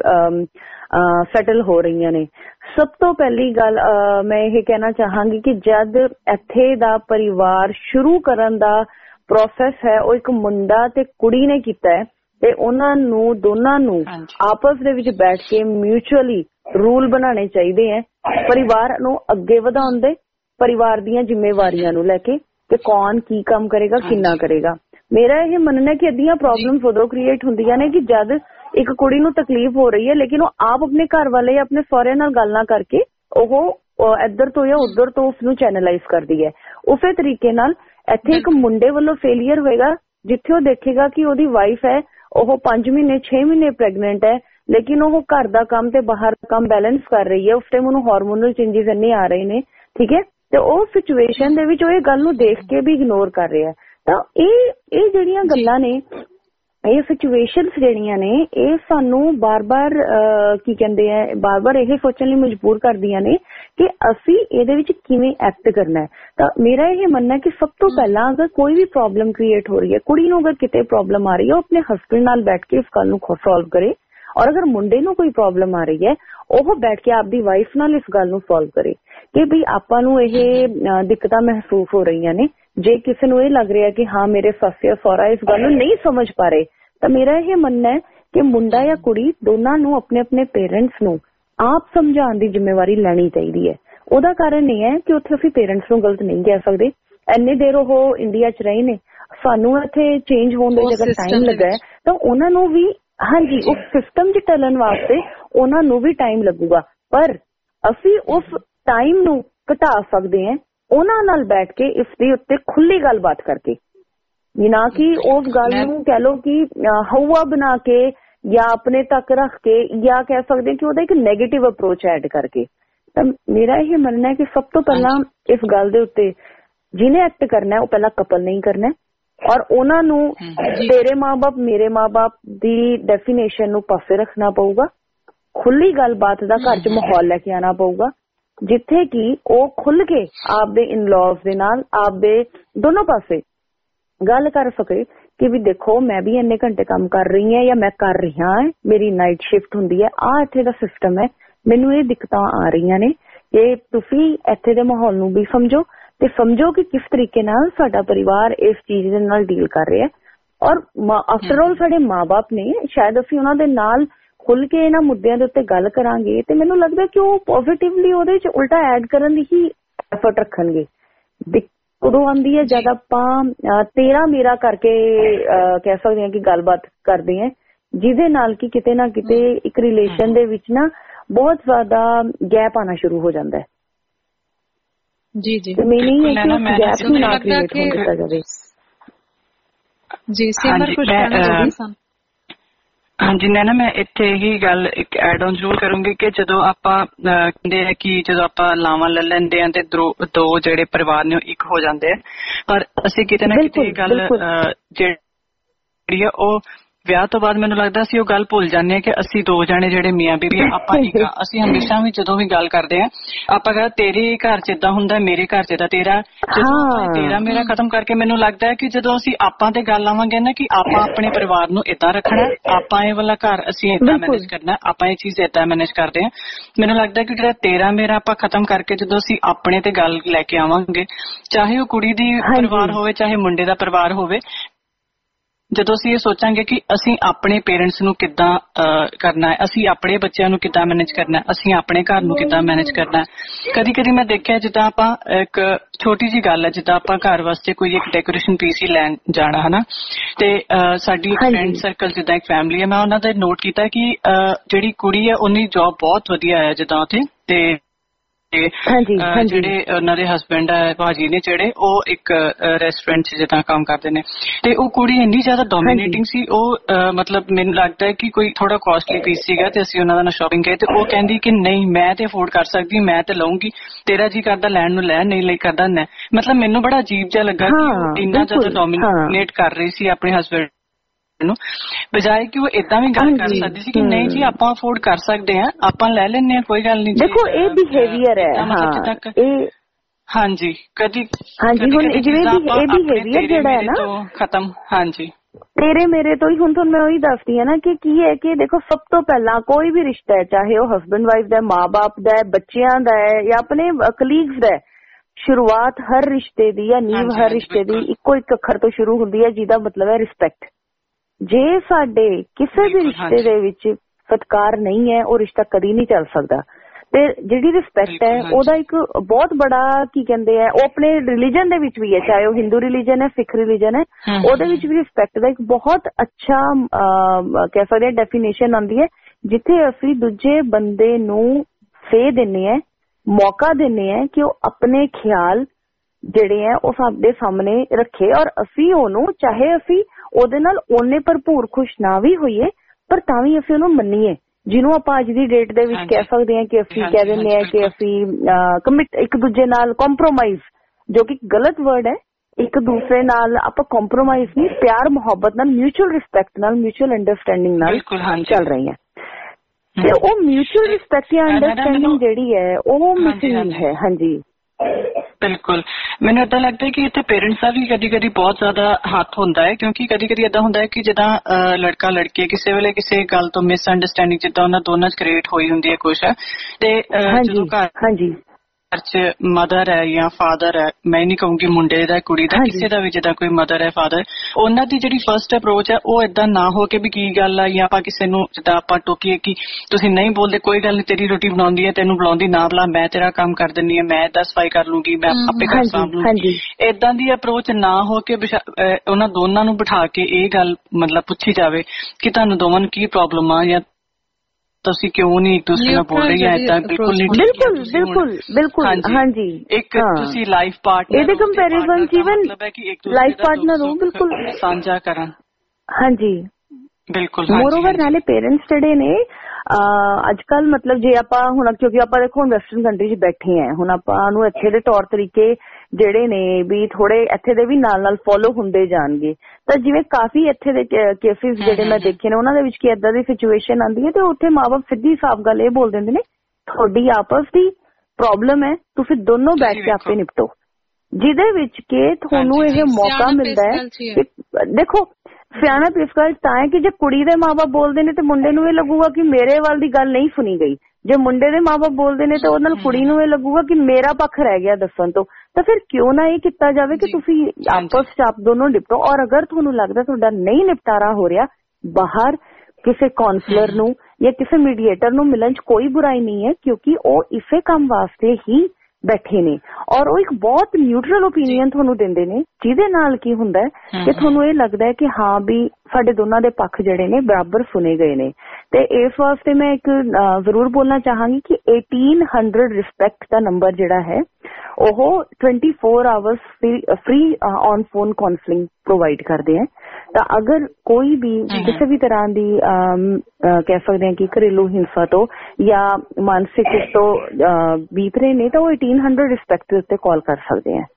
ਸੈਟਲ ਹੋ ਰਹੀਆਂ ਨੇ, ਸਭ ਤੋਂ ਪਹਿਲੀ ਗੱਲ ਮੈਂ ਇਹ ਕਹਿਣਾ ਚਾਹਾਂਗੀ ਕਿ ਜਦ ਇੱਥੇ ਦਾ ਪਰਿਵਾਰ ਸ਼ੁਰੂ ਕਰਨ ਦਾ ਪ੍ਰੋਸੈਸ ਹੈ ਉਹ ਇੱਕ ਮੁੰਡਾ ਤੇ ਕੁੜੀ ਨੇ ਕੀਤਾ ਹੈ, ਤੇ ਉਹਨਾਂ ਨੂੰ ਦੋਨਾਂ ਨੂੰ ਆਪਸ ਦੇ ਵਿੱਚ ਬੈਠ ਕੇ ਮਿਊਚੁਅਲੀ ਰੂਲ ਬਣਾਉਣੇ ਚਾਹੀਦੇ ਹੈ ਪਰਿਵਾਰ ਨੂੰ ਅੱਗੇ ਵਧਾਉਣ ਦੇ, ਪਰਿਵਾਰ ਦੀਆਂ ਜ਼ਿੰਮੇਵਾਰੀਆਂ ਨੂੰ ਲੈ ਕੇ ਕਿ ਕੌਣ ਕੀ ਕੰਮ ਕਰੇਗਾ, ਕਿੰਨਾ ਕਰੇਗਾ। ਮੇਰਾ ਇਹ ਮੰਨਣਾ ਕਿ ਅੱਧੀਆਂ ਪ੍ਰੋਬਲਮਸ ਉਦੋਂ ਕ੍ਰੀਏਟ ਹੁੰਦੀਆਂ ਨੇ ਕਿ ਜਦ ਇੱਕ ਕੁੜੀ ਨੂੰ ਤਕਲੀਫ ਹੋ ਰਹੀ ਹੈ ਲੇਕਿਨ ਉਹ ਆਪ ਆਪਣੇ ਘਰ ਵਾਲੇ ਜਾਂ ਆਪਣੇ ਸਹੁਰੇ ਨਾਲ ਗੱਲ ਨਾ ਕਰਕੇ ਉਹ ਇੱਧਰ ਤੋਂ ਜਾਂ ਉੱਧਰ ਤੋਂ ਉਸਨੂੰ ਚੈਨਲਾਈਜ਼ ਕਰਦੀ ਹੈ। ਉਸੇ ਤਰੀਕੇ ਨਾਲ ਇੱਥੇ ਇੱਕ ਮੁੰਡੇ ਵੱਲੋਂ ਫੇਲੀਅਰ ਹੋਏਗਾ ਜਿੱਥੇ ਉਹ ਦੇਖੇਗਾ ਕਿ ਉਹਦੀ ਵਾਈਫ ਹੈ ਉਹ ਪੰਜ ਮਹੀਨੇ ਛੇ ਮਹੀਨੇ ਪ੍ਰੈਗਨੈਂਟ ਹੈ ਲੇਕਿਨ ਉਹ ਘਰ ਦਾ ਕੰਮ ਤੇ ਬਾਹਰ ਦਾ ਕੰਮ ਬੈਲੈਂਸ ਕਰ ਰਹੀ ਹੈ, ਉਸ ਟਾਈਮ ਉਹਨੂੰ ਹਾਰਮੋਨਲ ਚੇਂਜਸ ਇੰਨੇ ਆ ਰਹੇ ਨੇ, ਠੀਕ ਹੈ, ਤੇ ਉਹ ਸਿਚੁਏਸ਼ਨ ਦੇ ਵਿੱਚ ਉਹ ਇਹ ਗੱਲ ਨੂੰ ਦੇਖ ਕੇ ਵੀ ਇਗਨੋਰ ਕਰ ਰਿਹਾ। ਤਾਂ ਇਹ ਇਹ ਜਿਹੜੀਆਂ ਗੱਲਾਂ ਨੇ, ਇਹ ਸਿਚੁਏਸ਼ਨਸ ਜਿਹੜੀਆਂ ਨੇ ਇਹ ਸਾਨੂੰ ਬਾਰ-ਬਾਰ ਕੀ ਕਹਿੰਦੇ ਆ ਬਾਰ-ਬਾਰ ਇਹ ਸੋਚਣ ਲਈ ਮਜਬੂਰ ਕਰਦੀਆਂ ਨੇ ਕਿ ਅਸੀਂ ਇਹਦੇ ਵਿੱਚ ਕਿਵੇਂ ਐਕਟ ਕਰਨਾ ਹੈ। ਤਾਂ ਮੇਰਾ ਇਹ ਮੰਨਣਾ ਕਿ ਸਭ ਤੋਂ ਪਹਿਲਾਂ ਅਗਰ ਕੋਈ ਵੀ ਪ੍ਰੋਬਲਮ ਕ੍ਰੀਏਟ ਹੋ ਰਹੀ ਹੈ, ਕੁੜੀ ਨੂੰ ਅਗਰ ਕਿਤੇ ਪ੍ਰੋਬਲਮ ਆ ਰਹੀ ਹੈ ਉਹ ਆਪਣੇ ਹਸਬੈਂਡ ਨਾਲ ਬੈਠ ਕੇ ਇਸ ਗੱਲ ਨੂੰ ਸੋਲਵ ਕਰੇ, ਔਰ ਅਗਰ ਮੁੰਡੇ ਨੂੰ ਕੋਈ ਪ੍ਰੋਬਲਮ ਆ ਰਹੀ ਹੈ ਉਹ ਬੈਠ ਕੇ ਆਪਦੀ ਵਾਈਫ ਨਾਲ ਇਸ ਗੱਲ ਨੂੰ ਸੋਲਵ ਕਰੇ ਕਿ ਵੀ ਆਪਾਂ ਨੂੰ ਇਹ ਦਿੱਕਤਾਂ ਮਹਿਸੂਸ ਹੋ ਰਹੀਆਂ ਨੇ। ਜੇ ਕਿਸੇ ਨੂੰ ਇਹ ਲੱਗ ਰਿਹਾ ਕਿ ਹਾਂ ਮੇਰੇ ਸੱਸ ਜਾਂ ਸਹੁਰਾ ਇਸ ਗੱਲ ਨੂੰ ਨਹੀਂ ਸਮਝ ਪਾ ਰਹੇ ਤਾਂ ਮੇਰਾ ਇਹ ਮੰਨਣਾ ਹੈ ਕਿ ਮੁੰਡਾ ਜਾਂ ਕੁੜੀ ਦੋਨਾਂ ਨੂੰ ਆਪਣੇ ਆਪਣੇ ਪੇਰੈਂਟਸ ਨੂੰ ਆਪ ਸਮਝਾਉਣ ਦੀ ਜ਼ਿੰਮੇਵਾਰੀ ਲੈਣੀ ਚਾਹੀਦੀ ਹੈ। ਉਹਦਾ ਕਾਰਨ ਇਹ ਹੈ ਕਿ ਉੱਥੇ ਅਸੀਂ ਪੇਰੈਂਟਸ ਨੂੰ ਗਲਤ ਨਹੀਂ ਕਹਿ ਸਕਦੇ। ਇੰਨੇ ਦੇਰ ਉਹ ਇੰਡੀਆ 'ਚ ਰਹੇ ਨੇ, ਸਾਨੂੰ ਇੱਥੇ ਚੇਂਜ ਹੋਣ ਦੇ ਜਗ੍ਹਾ ਟਾਈਮ ਲੱਗਾ ਹੈ, ਤਾਂ ਉਹਨਾਂ ਨੂੰ ਵੀ ਹਾਂਜੀ ਉਸ ਸਿਸਟਮ 'ਚ ਢਲਣ ਵਾਸਤੇ ਉਹਨਾਂ ਨੂੰ ਵੀ ਟਾਈਮ ਲੱਗੂਗਾ। ਪਰ ਅਸੀਂ ਉਸ ਟਾਈਮ ਨੂੰ ਘਟਾ ਸਕਦੇ ਹਾਂ ਉਹਨਾਂ ਨਾਲ ਬੈਠ ਕੇ ਇਸ ਦੇ ਉੱਤੇ ਖੁੱਲੀ ਗੱਲਬਾਤ ਕਰਕੇ, ਨਾ ਕਿ ਉਸ ਗੱਲ ਨੂੰ ਕਹਿ ਲਓ ਕਿ ਹਵਾ ਬਣਾ ਕੇ ਜਾਂ ਆਪਣੇ ਤੱਕ ਰੱਖ ਕੇ, ਜਾਂ ਕਹਿ ਸਕਦੇ ਕਿ ਉਹਦਾ ਇੱਕ ਨੈਗੇਟਿਵ ਅਪਰੋਚ ਐਡ ਕਰਕੇ। ਤਾਂ ਮੇਰਾ ਇਹ ਮੰਨਣਾ ਹੈ ਕਿ ਸਭ ਤੋਂ ਪਹਿਲਾਂ ਇਸ ਗੱਲ ਦੇ ਉੱਤੇ ਜਿਹਨੇ ਐਕਟ ਕਰਨਾ ਉਹ ਪਹਿਲਾਂ ਕਪਲ ਨਹੀਂ ਕਰਨਾ, ਔਰ ਉਹਨਾਂ ਨੂੰ ਤੇਰੇ ਮਾਂ-ਬਾਪ ਮੇਰੇ ਮਾਂ-ਬਾਪ ਦੀ ਡੈਫੀਨੇਸ਼ਨ ਨੂੰ ਪਾਸੇ ਰੱਖਣਾ ਪਊਗਾ। ਖੁੱਲੀ ਗੱਲਬਾਤ ਦਾ ਘਰ 'ਚ ਮਾਹੌਲ ਲੈ ਕੇ ਆਉਣਾ ਪਊਗਾ, ਜਿੱਥੇ ਕਿ ਉਹ ਖੁੱਲ ਕੇ ਆਪਦੇ ਇਨ-ਲॉज ਦੇ ਨਾਲ ਆਪਦੇ ਦੋਨੋਂ ਪਾਸੇ ਗੱਲ ਕਰ ਸਕੇ ਕਿ ਵੀ ਦੇਖੋ ਮੈਂ ਵੀ ਇੰਨੇ ਘੰਟੇ ਕੰਮ ਕਰ ਰਹੀ ਹਾਂ ਜਾਂ ਮੈਂ ਕਰ ਰਿਹਾ ਹਾਂ, ਮੇਰੀ ਨਾਈਟ ਸ਼ਿਫਟ ਹੁੰਦੀ ਹੈ, ਆਹ ਇੱਥੇ ਦਾ ਸਿਸਟਮ ਹੈ, ਮੈਨੂੰ ਇਹ ਦਿੱਕਤਾਂ ਆ ਰਹੀਆਂ ਨੇ, ਇਹ ਤੁਸੀਂ ਇੱਥੇ ਦੇ ਮਾਹੌਲ ਨੂੰ ਵੀ ਸਮਝੋ ਤੇ ਸਮਝੋ ਕਿ ਕਿਸ ਤਰੀਕੇ ਨਾਲ ਸਾਡਾ ਪਰਿਵਾਰ ਇਸ ਚੀਜ਼ ਦੇ ਨਾਲ ਡੀਲ ਕਰ ਰਿਹਾ। ਔਰ ਆਫਟਰ ਆਲ ਸਾਡੇ ਮਾਂ-ਬਾਪ ਨੇ, ਸ਼ਾਇਦ ਅਸੀਂ ਉਹਨਾਂ ਦੇ ਨਾਲ ਖੁੱਲ ਕੇ ਇਹਨਾਂ ਮੁੱਦਿਆਂ ਦੇ ਉੱਤੇ ਗੱਲ ਕਰਾਂਗੇ ਤੇ ਮੈਨੂੰ ਲੱਗਦਾ ਕਿ ਉਹ ਪੋਜ਼ਿਟਿਵਲੀ ਉਹਦੇ ਵਿੱਚ ਉਲਟਾ ਐਡ ਕਰਨ ਦੀ ਹੀ ਐਫਰਟ ਰੱਖਣਗੇ। ਉਦੋਂ ਆਉਂਦੀ ਹੈ ਜਦ ਆਪਾਂ ਤੇਰਾ ਮੇਰਾ ਕਰਕੇ ਕਹਿ ਸਕਦੇ ਹਾਂ ਕਿ ਗੱਲਬਾਤ ਕਰਦੇ ਹਾਂ, ਜਿਹਦੇ ਨਾਲ ਕਿ ਕਿਤੇ ਨਾ ਕਿਤੇ ਇੱਕ ਰਿਲੇਸ਼ਨ ਦੇ ਵਿੱਚ ਨਾ ਬਹੁਤ ਜ਼ਿਆਦਾ ਗੈਪ ਆਉਣਾ ਸ਼ੁਰੂ ਹੋ ਜਾਂਦਾ ਹੈ। ਜੀ ਜੀ ਮੀਨਿੰਗ ਹੈ ਕਿ ਉਸ ਗੈਪ ਨੂੰ ਨਾ ਕ੍ਰੀਏਟ ਹੋਣ ਦਿੱਤਾ ਜਾਵੇ। ਜੀ ਸਿਮਰ ਕੁਝ ਕਹਿਣਾ ਚਾਹੁੰਦੀ ਸਨ? ਹਾਂਜੀ ਨੈਣਾ, ਮੈਂ ਇੱਥੇ ਹੀ ਗੱਲ ਇੱਕ ਐਡ ਆਨ ਜ਼ਰੂਰ ਕਰੂੰਗੀ ਕਿ ਜਦੋਂ ਆਪਾਂ ਕਹਿੰਦੇ ਆ ਕਿ ਜਦੋਂ ਆਪਾਂ ਲਾਵਾਂ ਲੈ ਲੈਂਦੇ ਆ ਤੇ ਦੋ ਜਿਹੜੇ ਪਰਿਵਾਰ ਨੇ ਉਹ ਇੱਕ ਹੋ ਜਾਂਦੇ ਆ, ਪਰ ਅਸੀਂ ਕਿਤੇ ਨਾ ਕਿਤੇ ਗੱਲ ਜਿਹੜੀ ਆ ਉਹ ਵਿਆਹ ਤੋਂ ਬਾਅਦ ਮੈਨੂੰ ਲੱਗਦਾ ਅਸੀਂ ਉਹ ਗੱਲ ਭੁੱਲ ਜਾਂਦੇ ਹਾਂ ਕਿ ਅਸੀਂ ਦੋ ਜਾਣੇ ਜਿਹੜੇ ਮੀਆਂ ਬੀਬੀ ਆਪਾਂ ਇੱਕ ਆ। ਅਸੀਂ ਹਮੇਸ਼ਾ ਵੀ ਜਦੋਂ ਵੀ ਗੱਲ ਕਰਦੇ ਹਾਂ ਆਪਾਂ ਕਹਿੰਦੇ ਤੇਰੇ ਘਰ 'ਚ ਏਦਾਂ ਹੁੰਦਾ, ਮੇਰੇ ਘਰ 'ਚ ਏਦਾਂ, ਤੇਰਾ ਜਦੋਂ ਤੇਰਾ ਮੇਰਾ ਖਤਮ ਕਰਕੇ ਮੈਨੂੰ ਲੱਗਦਾ ਹੈ ਕਿ ਜਦੋਂ ਅਸੀਂ ਆਪਾਂ ਤੇ ਗੱਲ ਆਵਾਂਗੇ ਨਾ ਕਿ ਆਪਾਂ ਆਪਣੇ ਪਰਿਵਾਰ ਨੂੰ ਏਦਾਂ ਰੱਖਣਾ, ਆਪਾਂ ਇਹ ਵਾਲਾ ਘਰ ਅਸੀਂ ਏਦਾਂ ਮੈਨੇਜ ਕਰਨਾ, ਆਪਾਂ ਇਹ ਚੀਜ਼ ਏਦਾਂ ਮੈਨੇਜ ਕਰਦੇ ਹਾਂ, ਮੈਨੂੰ ਲੱਗਦਾ ਕਿ ਜਿਹੜਾ ਤੇਰਾ ਮੇਰਾ ਆਪਾਂ ਖਤਮ ਕਰਕੇ ਜਦੋਂ ਅਸੀਂ ਆਪਣੇ ਤੇ ਗੱਲ ਲੈ ਕੇ ਆਵਾਂਗੇ, ਚਾਹੇ ਉਹ ਕੁੜੀ ਦੀ ਪਰਿਵਾਰ ਹੋਵੇ ਚਾਹੇ ਮੁੰਡੇ ਦਾ ਪਰਿਵਾਰ ਹੋਵੇ, ਜਦੋਂ ਅਸੀਂ ਇਹ ਸੋਚਾਂਗੇ ਕਿ ਅਸੀਂ ਆਪਣੇ ਪੇਰੈਂਟਸ ਨੂੰ ਕਿੱਦਾਂ ਕਰਨਾ ਹੈ, ਅਸੀਂ ਆਪਣੇ ਬੱਚਿਆਂ ਨੂੰ ਕਿੱਦਾਂ ਮੈਨੇਜ ਕਰਨਾ, ਅਸੀਂ ਆਪਣੇ ਘਰ ਨੂੰ ਕਿੱਦਾਂ ਮੈਨੇਜ ਕਰਨਾ। ਕਦੀ ਕਦੀ ਮੈਂ ਦੇਖਿਆ ਜਿੱਦਾਂ ਆਪਾਂ ਇੱਕ ਛੋਟੀ ਜਿਹੀ ਗੱਲ ਹੈ, ਜਿੱਦਾਂ ਆਪਾਂ ਘਰ ਵਾਸਤੇ ਕੋਈ ਇੱਕ ਡੈਕੋਰੇਸ਼ਨ ਪੀਸ ਹੀ ਲੈਣ ਜਾਣਾ ਹਨਾ, ਤੇ ਸਾਡੀ ਇੱਕ ਫਰੈਂਡ ਸਰਕਲ ਜਿੱਦਾਂ ਇੱਕ ਫੈਮਿਲੀ ਹੈ, ਮੈਂ ਉਹਨਾਂ ਦਾ ਨੋਟ ਕੀਤਾ ਕਿ ਜਿਹੜੀ ਕੁੜੀ ਹੈ ਉਹਦੀ ਜੌਬ ਬਹੁਤ ਵਧੀਆ ਹੈ ਜਿੱਦਾਂ ਉੱਥੇ, ਤੇ ਜਿਹੜੇ ਉਹਨਾਂ ਦੇ ਹਸਬੈਂਡ ਹੈ ਭਾਜੀ ਨੇ ਜਿਹੜੇ ਉਹ ਇੱਕ ਰੈਸਟੋਰੈਂਟ 'ਚ ਜਿੱਦਾਂ ਕੰਮ ਕਰਦੇ ਨੇ, ਤੇ ਉਹ ਕੁੜੀ ਇੰਨੀ ਜ਼ਿਆਦਾ ਡੋਮੀਨੇਟਿੰਗ ਸੀ, ਉਹ ਮਤਲਬ ਮੈਨੂੰ ਲੱਗਦਾ ਹੈ ਕਿ ਕੋਈ ਥੋੜਾ ਕਾਸਟਲੀ ਪੀਸ ਸੀਗਾ ਤੇ ਅਸੀਂ ਉਹਨਾਂ ਦਾ ਨਾਲ ਸ਼ਾਪਿੰਗ ਗਏ ਤੇ ਉਹ ਕਹਿੰਦੀ ਕਿ ਨਹੀਂ ਮੈਂ ਤੇ ਅਫੋਰਡ ਕਰ ਸਕਦੀ, ਮੈਂ ਤੇ ਲਊਂਗੀ, ਤੇਰਾ ਜੀ ਕਰਦਾ ਲੈਣ ਨੂੰ ਲੈ, ਨਹੀਂ ਲਈ ਕਰਦਾ ਨਾ। ਮਤਲਬ ਮੈਨੂੰ ਬੜਾ ਅਜੀਬ ਜਿਹਾ ਲੱਗਾ ਕਿ ਉਹ ਇੰਨਾ ਜ਼ਿਆਦਾ ਡੋਮੀਨੇਟ ਕਰ ਰਹੀ ਸੀ ਆਪਣੇ ਹਸਬੈਂਡ ਨੂੰ, ਬਜਾਏ ਕਿ ਉਹ ਏਦਾਂ ਵੀ ਗੱਲ ਕਰ ਸਕਦੀ ਸੀ ਕਿ ਨਹੀਂ ਜੀ ਆਪਾਂ ਅਫੋਰਡ ਕਰ ਸਕਦੇ ਹਾਂ, ਆਪਾਂ ਲੈ ਲੈਂਦੇ ਹਾਂ, ਕੋਈ ਗੱਲ ਨਹੀਂ। ਦੇਖੋ ਇਹ ਬਿਹੇਵੀਅਰ ਹੈ, ਇਹ ਹਾਂਜੀ ਕਦੀ ਹਾਂਜੀ ਹੁਣ ਜਿਵੇਂ ਇਹ ਬਿਹੇਵੀਅਰ ਜਿਹੜਾ ਹੈ ਨਾ ਖਤਮ, ਹਾਂਜੀ ਤੇਰੇ ਮੇਰੇ ਤੋਂ ਹੀ। ਹੁਣ ਤੁਹਾਨੂੰ ਮੈਂ ਉਹੀ ਦੱਸਦੀ ਹਾਂ ਨਾ ਕਿ ਕੀ ਹੈ ਕਿ ਦੇਖੋ ਸਭ ਤੋਂ ਪਹਿਲਾਂ ਕੋਈ ਵੀ ਰਿਸ਼ਤਾ ਹੈ, ਚਾਹੇ ਉਹ ਹਸਬੈਂਡ ਵਾਈਫ ਦਾ, ਮਾਂ ਬਾਪ ਦਾ, ਬੱਚਿਆਂ ਦਾ ਹੈ ਜਾਂ ਆਪਣੇ ਕਲੀਗਸ ਦਾ, ਸ਼ੁਰੂਆਤ ਹਰ ਰਿਸ਼ਤੇ ਦੀ ਜਾਂ ਨੀਂਹ ਹਰ ਰਿਸ਼ਤੇ ਦੀ ਇੱਕੋ ਇੱਕ ਅੱਖਰ ਤੋਂ ਸ਼ੁਰੂ ਹੁੰਦੀ ਹੈ, ਜਿਹਦਾ ਮਤਲਬ ਹੈ ਰਿਸਪੈਕਟ। ਜੇ ਸਾਡੇ ਕਿਸੇ ਵੀ ਰਿਸ਼ਤੇ ਦੇ ਵਿੱਚ ਸਤਿਕਾਰ ਨਹੀਂ ਹੈ, ਉਹ ਰਿਸ਼ਤਾ ਕਦੀ ਨਹੀਂ ਚੱਲ ਸਕਦਾ। ਤੇ ਜਿਹੜੀ ਰਿਸਪੈਕਟ ਹੈ ਉਹਦਾ ਇੱਕ ਬਹੁਤ ਬੜਾ ਕੀ ਕਹਿੰਦੇ ਆ, ਉਹ ਆਪਣੇ ਰਿਲੀਜਨ ਦੇ ਵਿੱਚ ਵੀ ਹੈ, ਚਾਹੇ ਉਹ ਹਿੰਦੂ ਰਿਲੀਜਨ ਹੈ, ਸਿੱਖ ਰਿਲੀਜਨ ਹੈ, ਉਹਦੇ ਵਿੱਚ ਵੀ ਰਿਸਪੈਕਟ ਦਾ ਇੱਕ ਬਹੁਤ ਅੱਛਾ ਕਹਿ ਸਕਦੇ ਹਾਂ ਡੈਫੀਨੇਸ਼ਨ ਆਉਂਦੀ ਹੈ, ਜਿੱਥੇ ਅਸੀਂ ਦੂਜੇ ਬੰਦੇ ਨੂੰ ਸੇ ਦਿੰਦੇ ਹਾਂ, ਮੌਕਾ ਦਿੰਦੇ ਹਾਂ ਕਿ ਉਹ ਆਪਣੇ ਖਿਆਲ ਜਿਹੜੇ ਹੈ ਉਹ ਸਾਡੇ ਸਾਹਮਣੇ ਰੱਖੇ, ਔਰ ਅਸੀਂ ਉਹਨੂੰ ਚਾਹੇ ਅਸੀਂ ਉਹਦੇ ਨਾਲ ਓਨੇ ਭਰਪੂਰ ਖੁਸ਼ ਨਾ ਵੀ ਹੋਈਏ ਪਰ ਤਾਂ ਵੀ ਅਸੀਂ ਉਹਨੂੰ ਮੰਨੀਏ, ਜਿਹਨੂੰ ਆਪਾਂ ਅੱਜ ਦੀ ਡੇਟ ਦੇ ਵਿੱਚ ਕਹਿ ਸਕਦੇ ਹਾਂ ਕਿ ਅਸੀਂ ਕਹਿ ਦਿੰਦੇ ਹਾਂ ਕਿ ਅਸੀਂ ਕਮਿਟ ਇੱਕ ਦੂਜੇ ਨਾਲ ਕੰਪਰੋਮਾਈਜ਼, ਜੋ ਕਿ ਗਲਤ ਵਰਡ ਹੈ। ਇੱਕ ਦੂਸਰੇ ਨਾਲ ਆਪਾਂ ਕੰਪਰੋਮਾਈਜ਼ ਨਹੀਂ, ਪਿਆਰ ਮੁਹੱਬਤ ਨਾਲ, ਮਿਊਚੁਅਲ ਰਿਸਪੈਕਟ ਨਾਲ, ਮਿਊਚੁਅਲ ਅੰਡਰਸਟੈਂਡਿੰਗ ਨਾਲ ਚੱਲ ਰਹੀ ਹੈ। ਤੇ ਉਹ ਮਿਊਚੁਅਲ ਰਿਸਪੈਕਟ ਜਾਂ ਅੰਡਰਸਟੈਂਡਿੰਗ ਜਿਹੜੀ ਹੈ ਉਹ ਮਿਸਿੰਗ ਹੈ। ਹਾਂਜੀ ਬਿਲਕੁਲ, ਮੈਨੂੰ ਏਦਾਂ ਲੱਗਦਾ ਕਿ ਇੱਥੇ ਪੇਰੈਂਟਸ ਦਾ ਵੀ ਕਦੀ ਕਦੀ ਬਹੁਤ ਜ਼ਿਆਦਾ ਹੱਥ ਹੁੰਦਾ ਹੈ, ਕਿਉਂਕਿ ਕਦੀ ਕਦੀ ਏਦਾਂ ਹੁੰਦਾ ਹੈ ਕਿ ਜਿੱਦਾਂ ਲੜਕਾ ਲੜਕੀ ਕਿਸੇ ਵੇਲੇ ਕਿਸੇ ਗੱਲ ਤੋਂ ਮਿਸ ਅੰਡਰਸਟੈਂਡਿੰਗ ਜਿੱਦਾਂ ਉਹਨਾਂ ਦੋਨਾਂ ਚ ਕ੍ਰੀਏਟ ਹੋਈ ਹੁੰਦੀ ਹੈ ਕੁਛ, ਤੇ ਜਦੋਂ ਘਰ ਹਾਂਜੀ ਚ ਮਦਰ ਹੈ ਜਾਂ ਫਾਦਰ ਹੈ, ਮੈਂ ਨਹੀਂ ਕਹੂੰਗੀ ਮੁੰਡੇ ਦਾ ਕੁੜੀ ਦਾ, ਕਿਸੇ ਦਾ ਵੀ ਜਿੱਦਾਂ ਕੋਈ ਮਦਰ ਹੈ ਫਾਦਰ, ਉਹਨਾਂ ਦੀ ਜਿਹੜੀ ਫਰਸਟ ਅਪਰੋਚ ਹੈ ਉਹ ਏਦਾਂ ਨਾ ਹੋ ਕੇ ਵੀ ਕੀ ਗੱਲ ਆ, ਜਾਂ ਆਪਾਂ ਕਿਸੇ ਨੂੰ ਜਿੱਦਾਂ ਆਪਾਂ ਟੋਕੀਏ ਕਿ ਤੁਸੀਂ ਨਹੀਂ ਬੋਲਦੇ, ਕੋਈ ਗੱਲ ਨਹੀਂ, ਤੇਰੀ ਰੋਟੀ ਬਣਾਉਂਦੀ ਹੈ, ਤੈਨੂੰ ਬੁਲਾਉਂਦੀ ਨਾ ਬੁਲਾ, ਮੈਂ ਤੇਰਾ ਕੰਮ ਕਰ ਦਿੰਦੀ ਹਾਂ, ਮੈਂ ਏਦਾਂ ਸਫਾਈ ਕਰ ਲੂੰਗੀ, ਮੈਂ ਆਪੇ ਕਰ ਸਾਂਭ ਲੂੰਗੀ, ਏਦਾਂ ਦੀ ਅਪਰੋਚ ਨਾ ਹੋ ਕੇ ਉਹਨਾਂ ਦੋਨਾਂ ਨੂੰ ਬਿਠਾ ਕੇ ਇਹ ਗੱਲ ਮਤਲਬ ਪੁੱਛੀ ਜਾਵੇ ਕਿ ਤੁਹਾਨੂੰ ਦੋਵਾਂ ਨੂੰ ਕੀ ਪ੍ਰੋਬਲਮ ਆ, ਜਾਂ ਤੁਸੀਂ ਕਿਉਂ ਨਹੀਂ ਇੱਕ ਦੂਸਰੇ ਨਾਲ ਬੋਲ ਰਹੇ, ਏਦਾਂ ਬਿਲਕੁਲ ਨਹੀਂ, ਬਿਲਕੁਲ ਬਿਲਕੁਲ ਬਿਲਕੁਲ ਹਾਂਜੀ। ਇੱਕ ਤੁਸੀਂ ਲਾਈਫ ਪਾਰਟਨਰ, ਇਹਦੇ ਕੰਪੈਰੀਜ਼ਨ ਜੀਵਨ ਲਾਈਫ ਪਾਰਟਨਰ ਹੋ ਬਿਲਕੁਲ ਸਾਂਝਾ ਕਰਨ, ਹਾਂਜੀ ਬਿਲਕੁਲ। ਮੋਰਓਵਰ ਨਾਲੇ ਪੇਰੈਂਟਸ ਜਿਹੜੇ ਨੇ ਅੱਜ ਕੱਲ ਮਤਲਬ ਜੇ ਆਪਾਂ ਹੁਣ, ਕਿਉਂਕਿ ਆਪਾਂ ਦੇਖੋ ਵੈਸਟਰਨ ਕੰਟਰੀ 'ਚ ਬੈਠੇ ਆ, ਹੁਣ ਆਪਾਂ ਨੂੰ ਇੱਥੇ ਦੇ ਤੌਰ ਤਰੀਕੇ ਜਿਹੜੇ ਨੇ ਵੀ ਥੋੜੇ ਇੱਥੇ ਦੇ ਵੀ ਨਾਲ ਨਾਲ ਫੋਲੋ ਹੁੰਦੇ ਜਾਣਗੇ। ਤਾਂ ਜਿਵੇਂ ਕਾਫੀ ਇੱਥੇ ਦੇ ਕੇਸਿਸ ਜਿਹੜੇ ਮੈਂ ਦੇਖੇ ਨੇ ਉਹਨਾਂ ਦੇ ਵਿੱਚ ਕੀ ਏਦਾਂ ਦੀ ਸਿਚੁਏਸ਼ਨ ਆਉਂਦੀ ਹੈ ਤੇ ਉੱਥੇ ਮਾਂ ਬਾਪ ਸਿੱਧੀ ਸਾਫ਼ ਗੱਲ ਇਹ ਬੋਲ ਦਿੰਦੇ ਨੇ, ਤੁਹਾਡੀ ਆਪਸ ਦੀ ਪ੍ਰੋਬਲਮ ਹੈ, ਤੁਸੀਂ ਦੋਨੋਂ ਬੈਠ ਕੇ ਆਪੇ ਨਿਪਟੋ, ਜਿਹਦੇ ਵਿੱਚ ਕਿ ਤੁਹਾਨੂੰ ਇਹ ਮੌਕਾ ਮਿਲਦਾ ਹੈ। ਦੇਖੋ ਸਿਆਣਪ ਇਸ ਗੱਲ ਤਾਂ ਹੈ ਕਿ ਜੇ ਕੁੜੀ ਦੇ ਮਾਂ ਬਾਪ ਬੋਲਦੇ ਨੇ ਤੇ ਮੁੰਡੇ ਨੂੰ ਇਹ ਲੱਗੂਗਾ ਕਿ ਮੇਰੇ ਵੱਲ ਦੀ ਗੱਲ ਨਹੀਂ ਸੁਣੀ ਗਈ, ਜੇ ਮੁੰਡੇ ਦੇ ਮਾਂ ਬਾਪ ਬੋਲਦੇ ਨੇ ਤੇ ਉਹਦੇ ਨਾਲ ਕੁੜੀ ਨੂੰ ਇਹ ਲੱਗੂਗਾ ਕਿ ਮੇਰਾ ਪੱਖ ਰਹਿ ਗਿਆ ਦੱਸਣ ਤੋਂ। ਤਾਂ ਫਿਰ ਕਿਉਂ ਨਾ ਇਹ ਕੀਤਾ ਜਾਵੇ ਕਿ ਤੁਸੀਂ ਆਪਸ ਚ ਆਪ ਦੋਨੋਂ ਨਿਪਟੋ, ਔਰ ਅਗਰ ਤੁਹਾਨੂੰ ਲੱਗਦਾ ਤੁਹਾਡਾ ਨਹੀਂ ਨਿਪਟਾਰਾ ਹੋ ਰਿਹਾ, ਬਾਹਰ ਕਿਸੇ ਕਾਉਂਸਲਰ ਨੂੰ ਜਾਂ ਕਿਸੇ ਮੀਡੀਏਟਰ ਨੂੰ ਮਿਲਣ ਚ ਕੋਈ ਬੁਰਾਈ ਨਹੀਂ ਹੈ, ਕਿਉਂਕਿ ਉਹ ਇਸੇ ਕੰਮ ਵਾਸਤੇ ਹੀ ਬੈਠੇ ਨੇ ਔਰ ਉਹ ਇੱਕ ਬਹੁਤ ਨਿਊਟਰਲ ਓਪੀਨੀਅਨ ਤੁਹਾਨੂੰ ਦਿੰਦੇ ਨੇ, ਜਿਹਦੇ ਨਾਲ ਕੀ ਹੁੰਦਾ ਹੈ ਕਿ ਤੁਹਾਨੂੰ ਇਹ ਲੱਗਦਾ ਹੈ ਕਿ ਹਾਂ ਵੀ ਸਾਡੇ ਦੋਨਾਂ ਦੇ ਪੱਖ ਜਿਹੜੇ ਨੇ ਬਰਾਬਰ ਸੁਣੇ ਗਏ ਨੇ। ਤੇ ਇਸ ਵਾਸਤੇ ਮੈਂ ਇੱਕ ਜ਼ਰੂਰ ਬੋਲਣਾ ਚਾਹਾਂਗੀ ਕਿ eighteen hundred ਰਿਸਪੈਕਟ ਦਾ ਨੰਬਰ ਜਿਹੜਾ ਹੈ ਉਹ twenty-four hours free on phone counselling provide ਕਰਦੇ ਹੈ। ਤਾਂ ਅਗਰ ਕੋਈ ਵੀ ਕਿਸੇ ਵੀ ਤਰ੍ਹਾਂ ਦੀ ਕਹਿ ਸਕਦੇ ਹਾਂ ਕਿ ਘਰੇਲੂ ਹਿੰਸਾ ਤੋਂ ਜਾਂ ਮਾਨਸਿਕ ਇਸ ਤੋਂ ਬੀਤ ਰਹੇ ਨੇ ਤਾਂ ਉਹ eighteen hundred ਰਿਸਪੈਕਟ ਦੇ ਉੱਤੇ ਕਾਲ ਕਰ ਸਕਦੇ ਹੈ।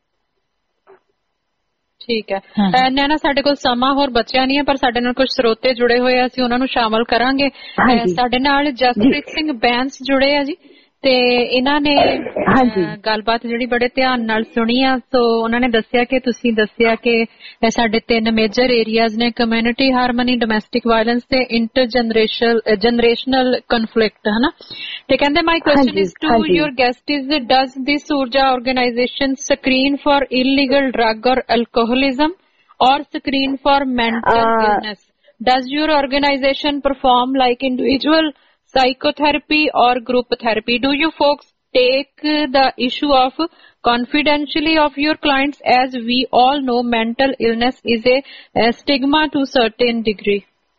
ਠੀਕ ਹੈ ਨੈਣਾ, ਸਾਡੇ ਕੋਲ ਸਮਾਂ ਹੋਰ ਬਚਿਆ ਨਹੀਂ ਹੈ, ਪਰ ਸਾਡੇ ਨਾਲ ਕੁਝ ਸਰੋਤੇ ਜੁੜੇ ਹੋਏ ਆ, ਅਸੀਂ ਉਹਨਾਂ ਨੂੰ ਸ਼ਾਮਲ ਕਰਾਂਗੇ। ਸਾਡੇ ਨਾਲ ਜਸਪ੍ਰੀਤ ਸਿੰਘ ਬੈਂਸ ਜੁੜੇ ਆ ਜੀ, ਤੇ ਇਹਨਾਂ ਨੇ ਗੱਲਬਾਤ ਜਿਹੜੀ ਬੜੇ ਧਿਆਨ ਨਾਲ ਸੁਣੀ ਆ। ਸੋ ਉਹਨਾਂ ਨੇ ਦੱਸਿਆ ਕਿ ਤੁਸੀਂ ਦੱਸਿਆ ਕਿ ਸਾਡੇ ਤਿੰਨ ਮੇਜਰ ਏਰੀਆਜ਼ ਨੇ, ਕਮਿਊਨਿਟੀ ਹਾਰਮਨੀ, ਡੋਮੈਸਟਿਕ ਵਾਇਲੈਂਸ ਤੇ ਇੰਟਰ ਜਨਰੇਸ਼ਨ ਜਨਰੇਸ਼ਨਲ ਕਨਫਲਿਕਟ, ਹਨਾ। ਤੇ ਕਹਿੰਦੇ my question is to your guest is does this Urja organisation screen for illegal drug or alcoholism or screen for mental illness? Does your organisation perform like individual psychotherapy or group therapy? Do you folks take the issue of confidentially of your clients, as we all know mental illness is a, a stigma to certain degree?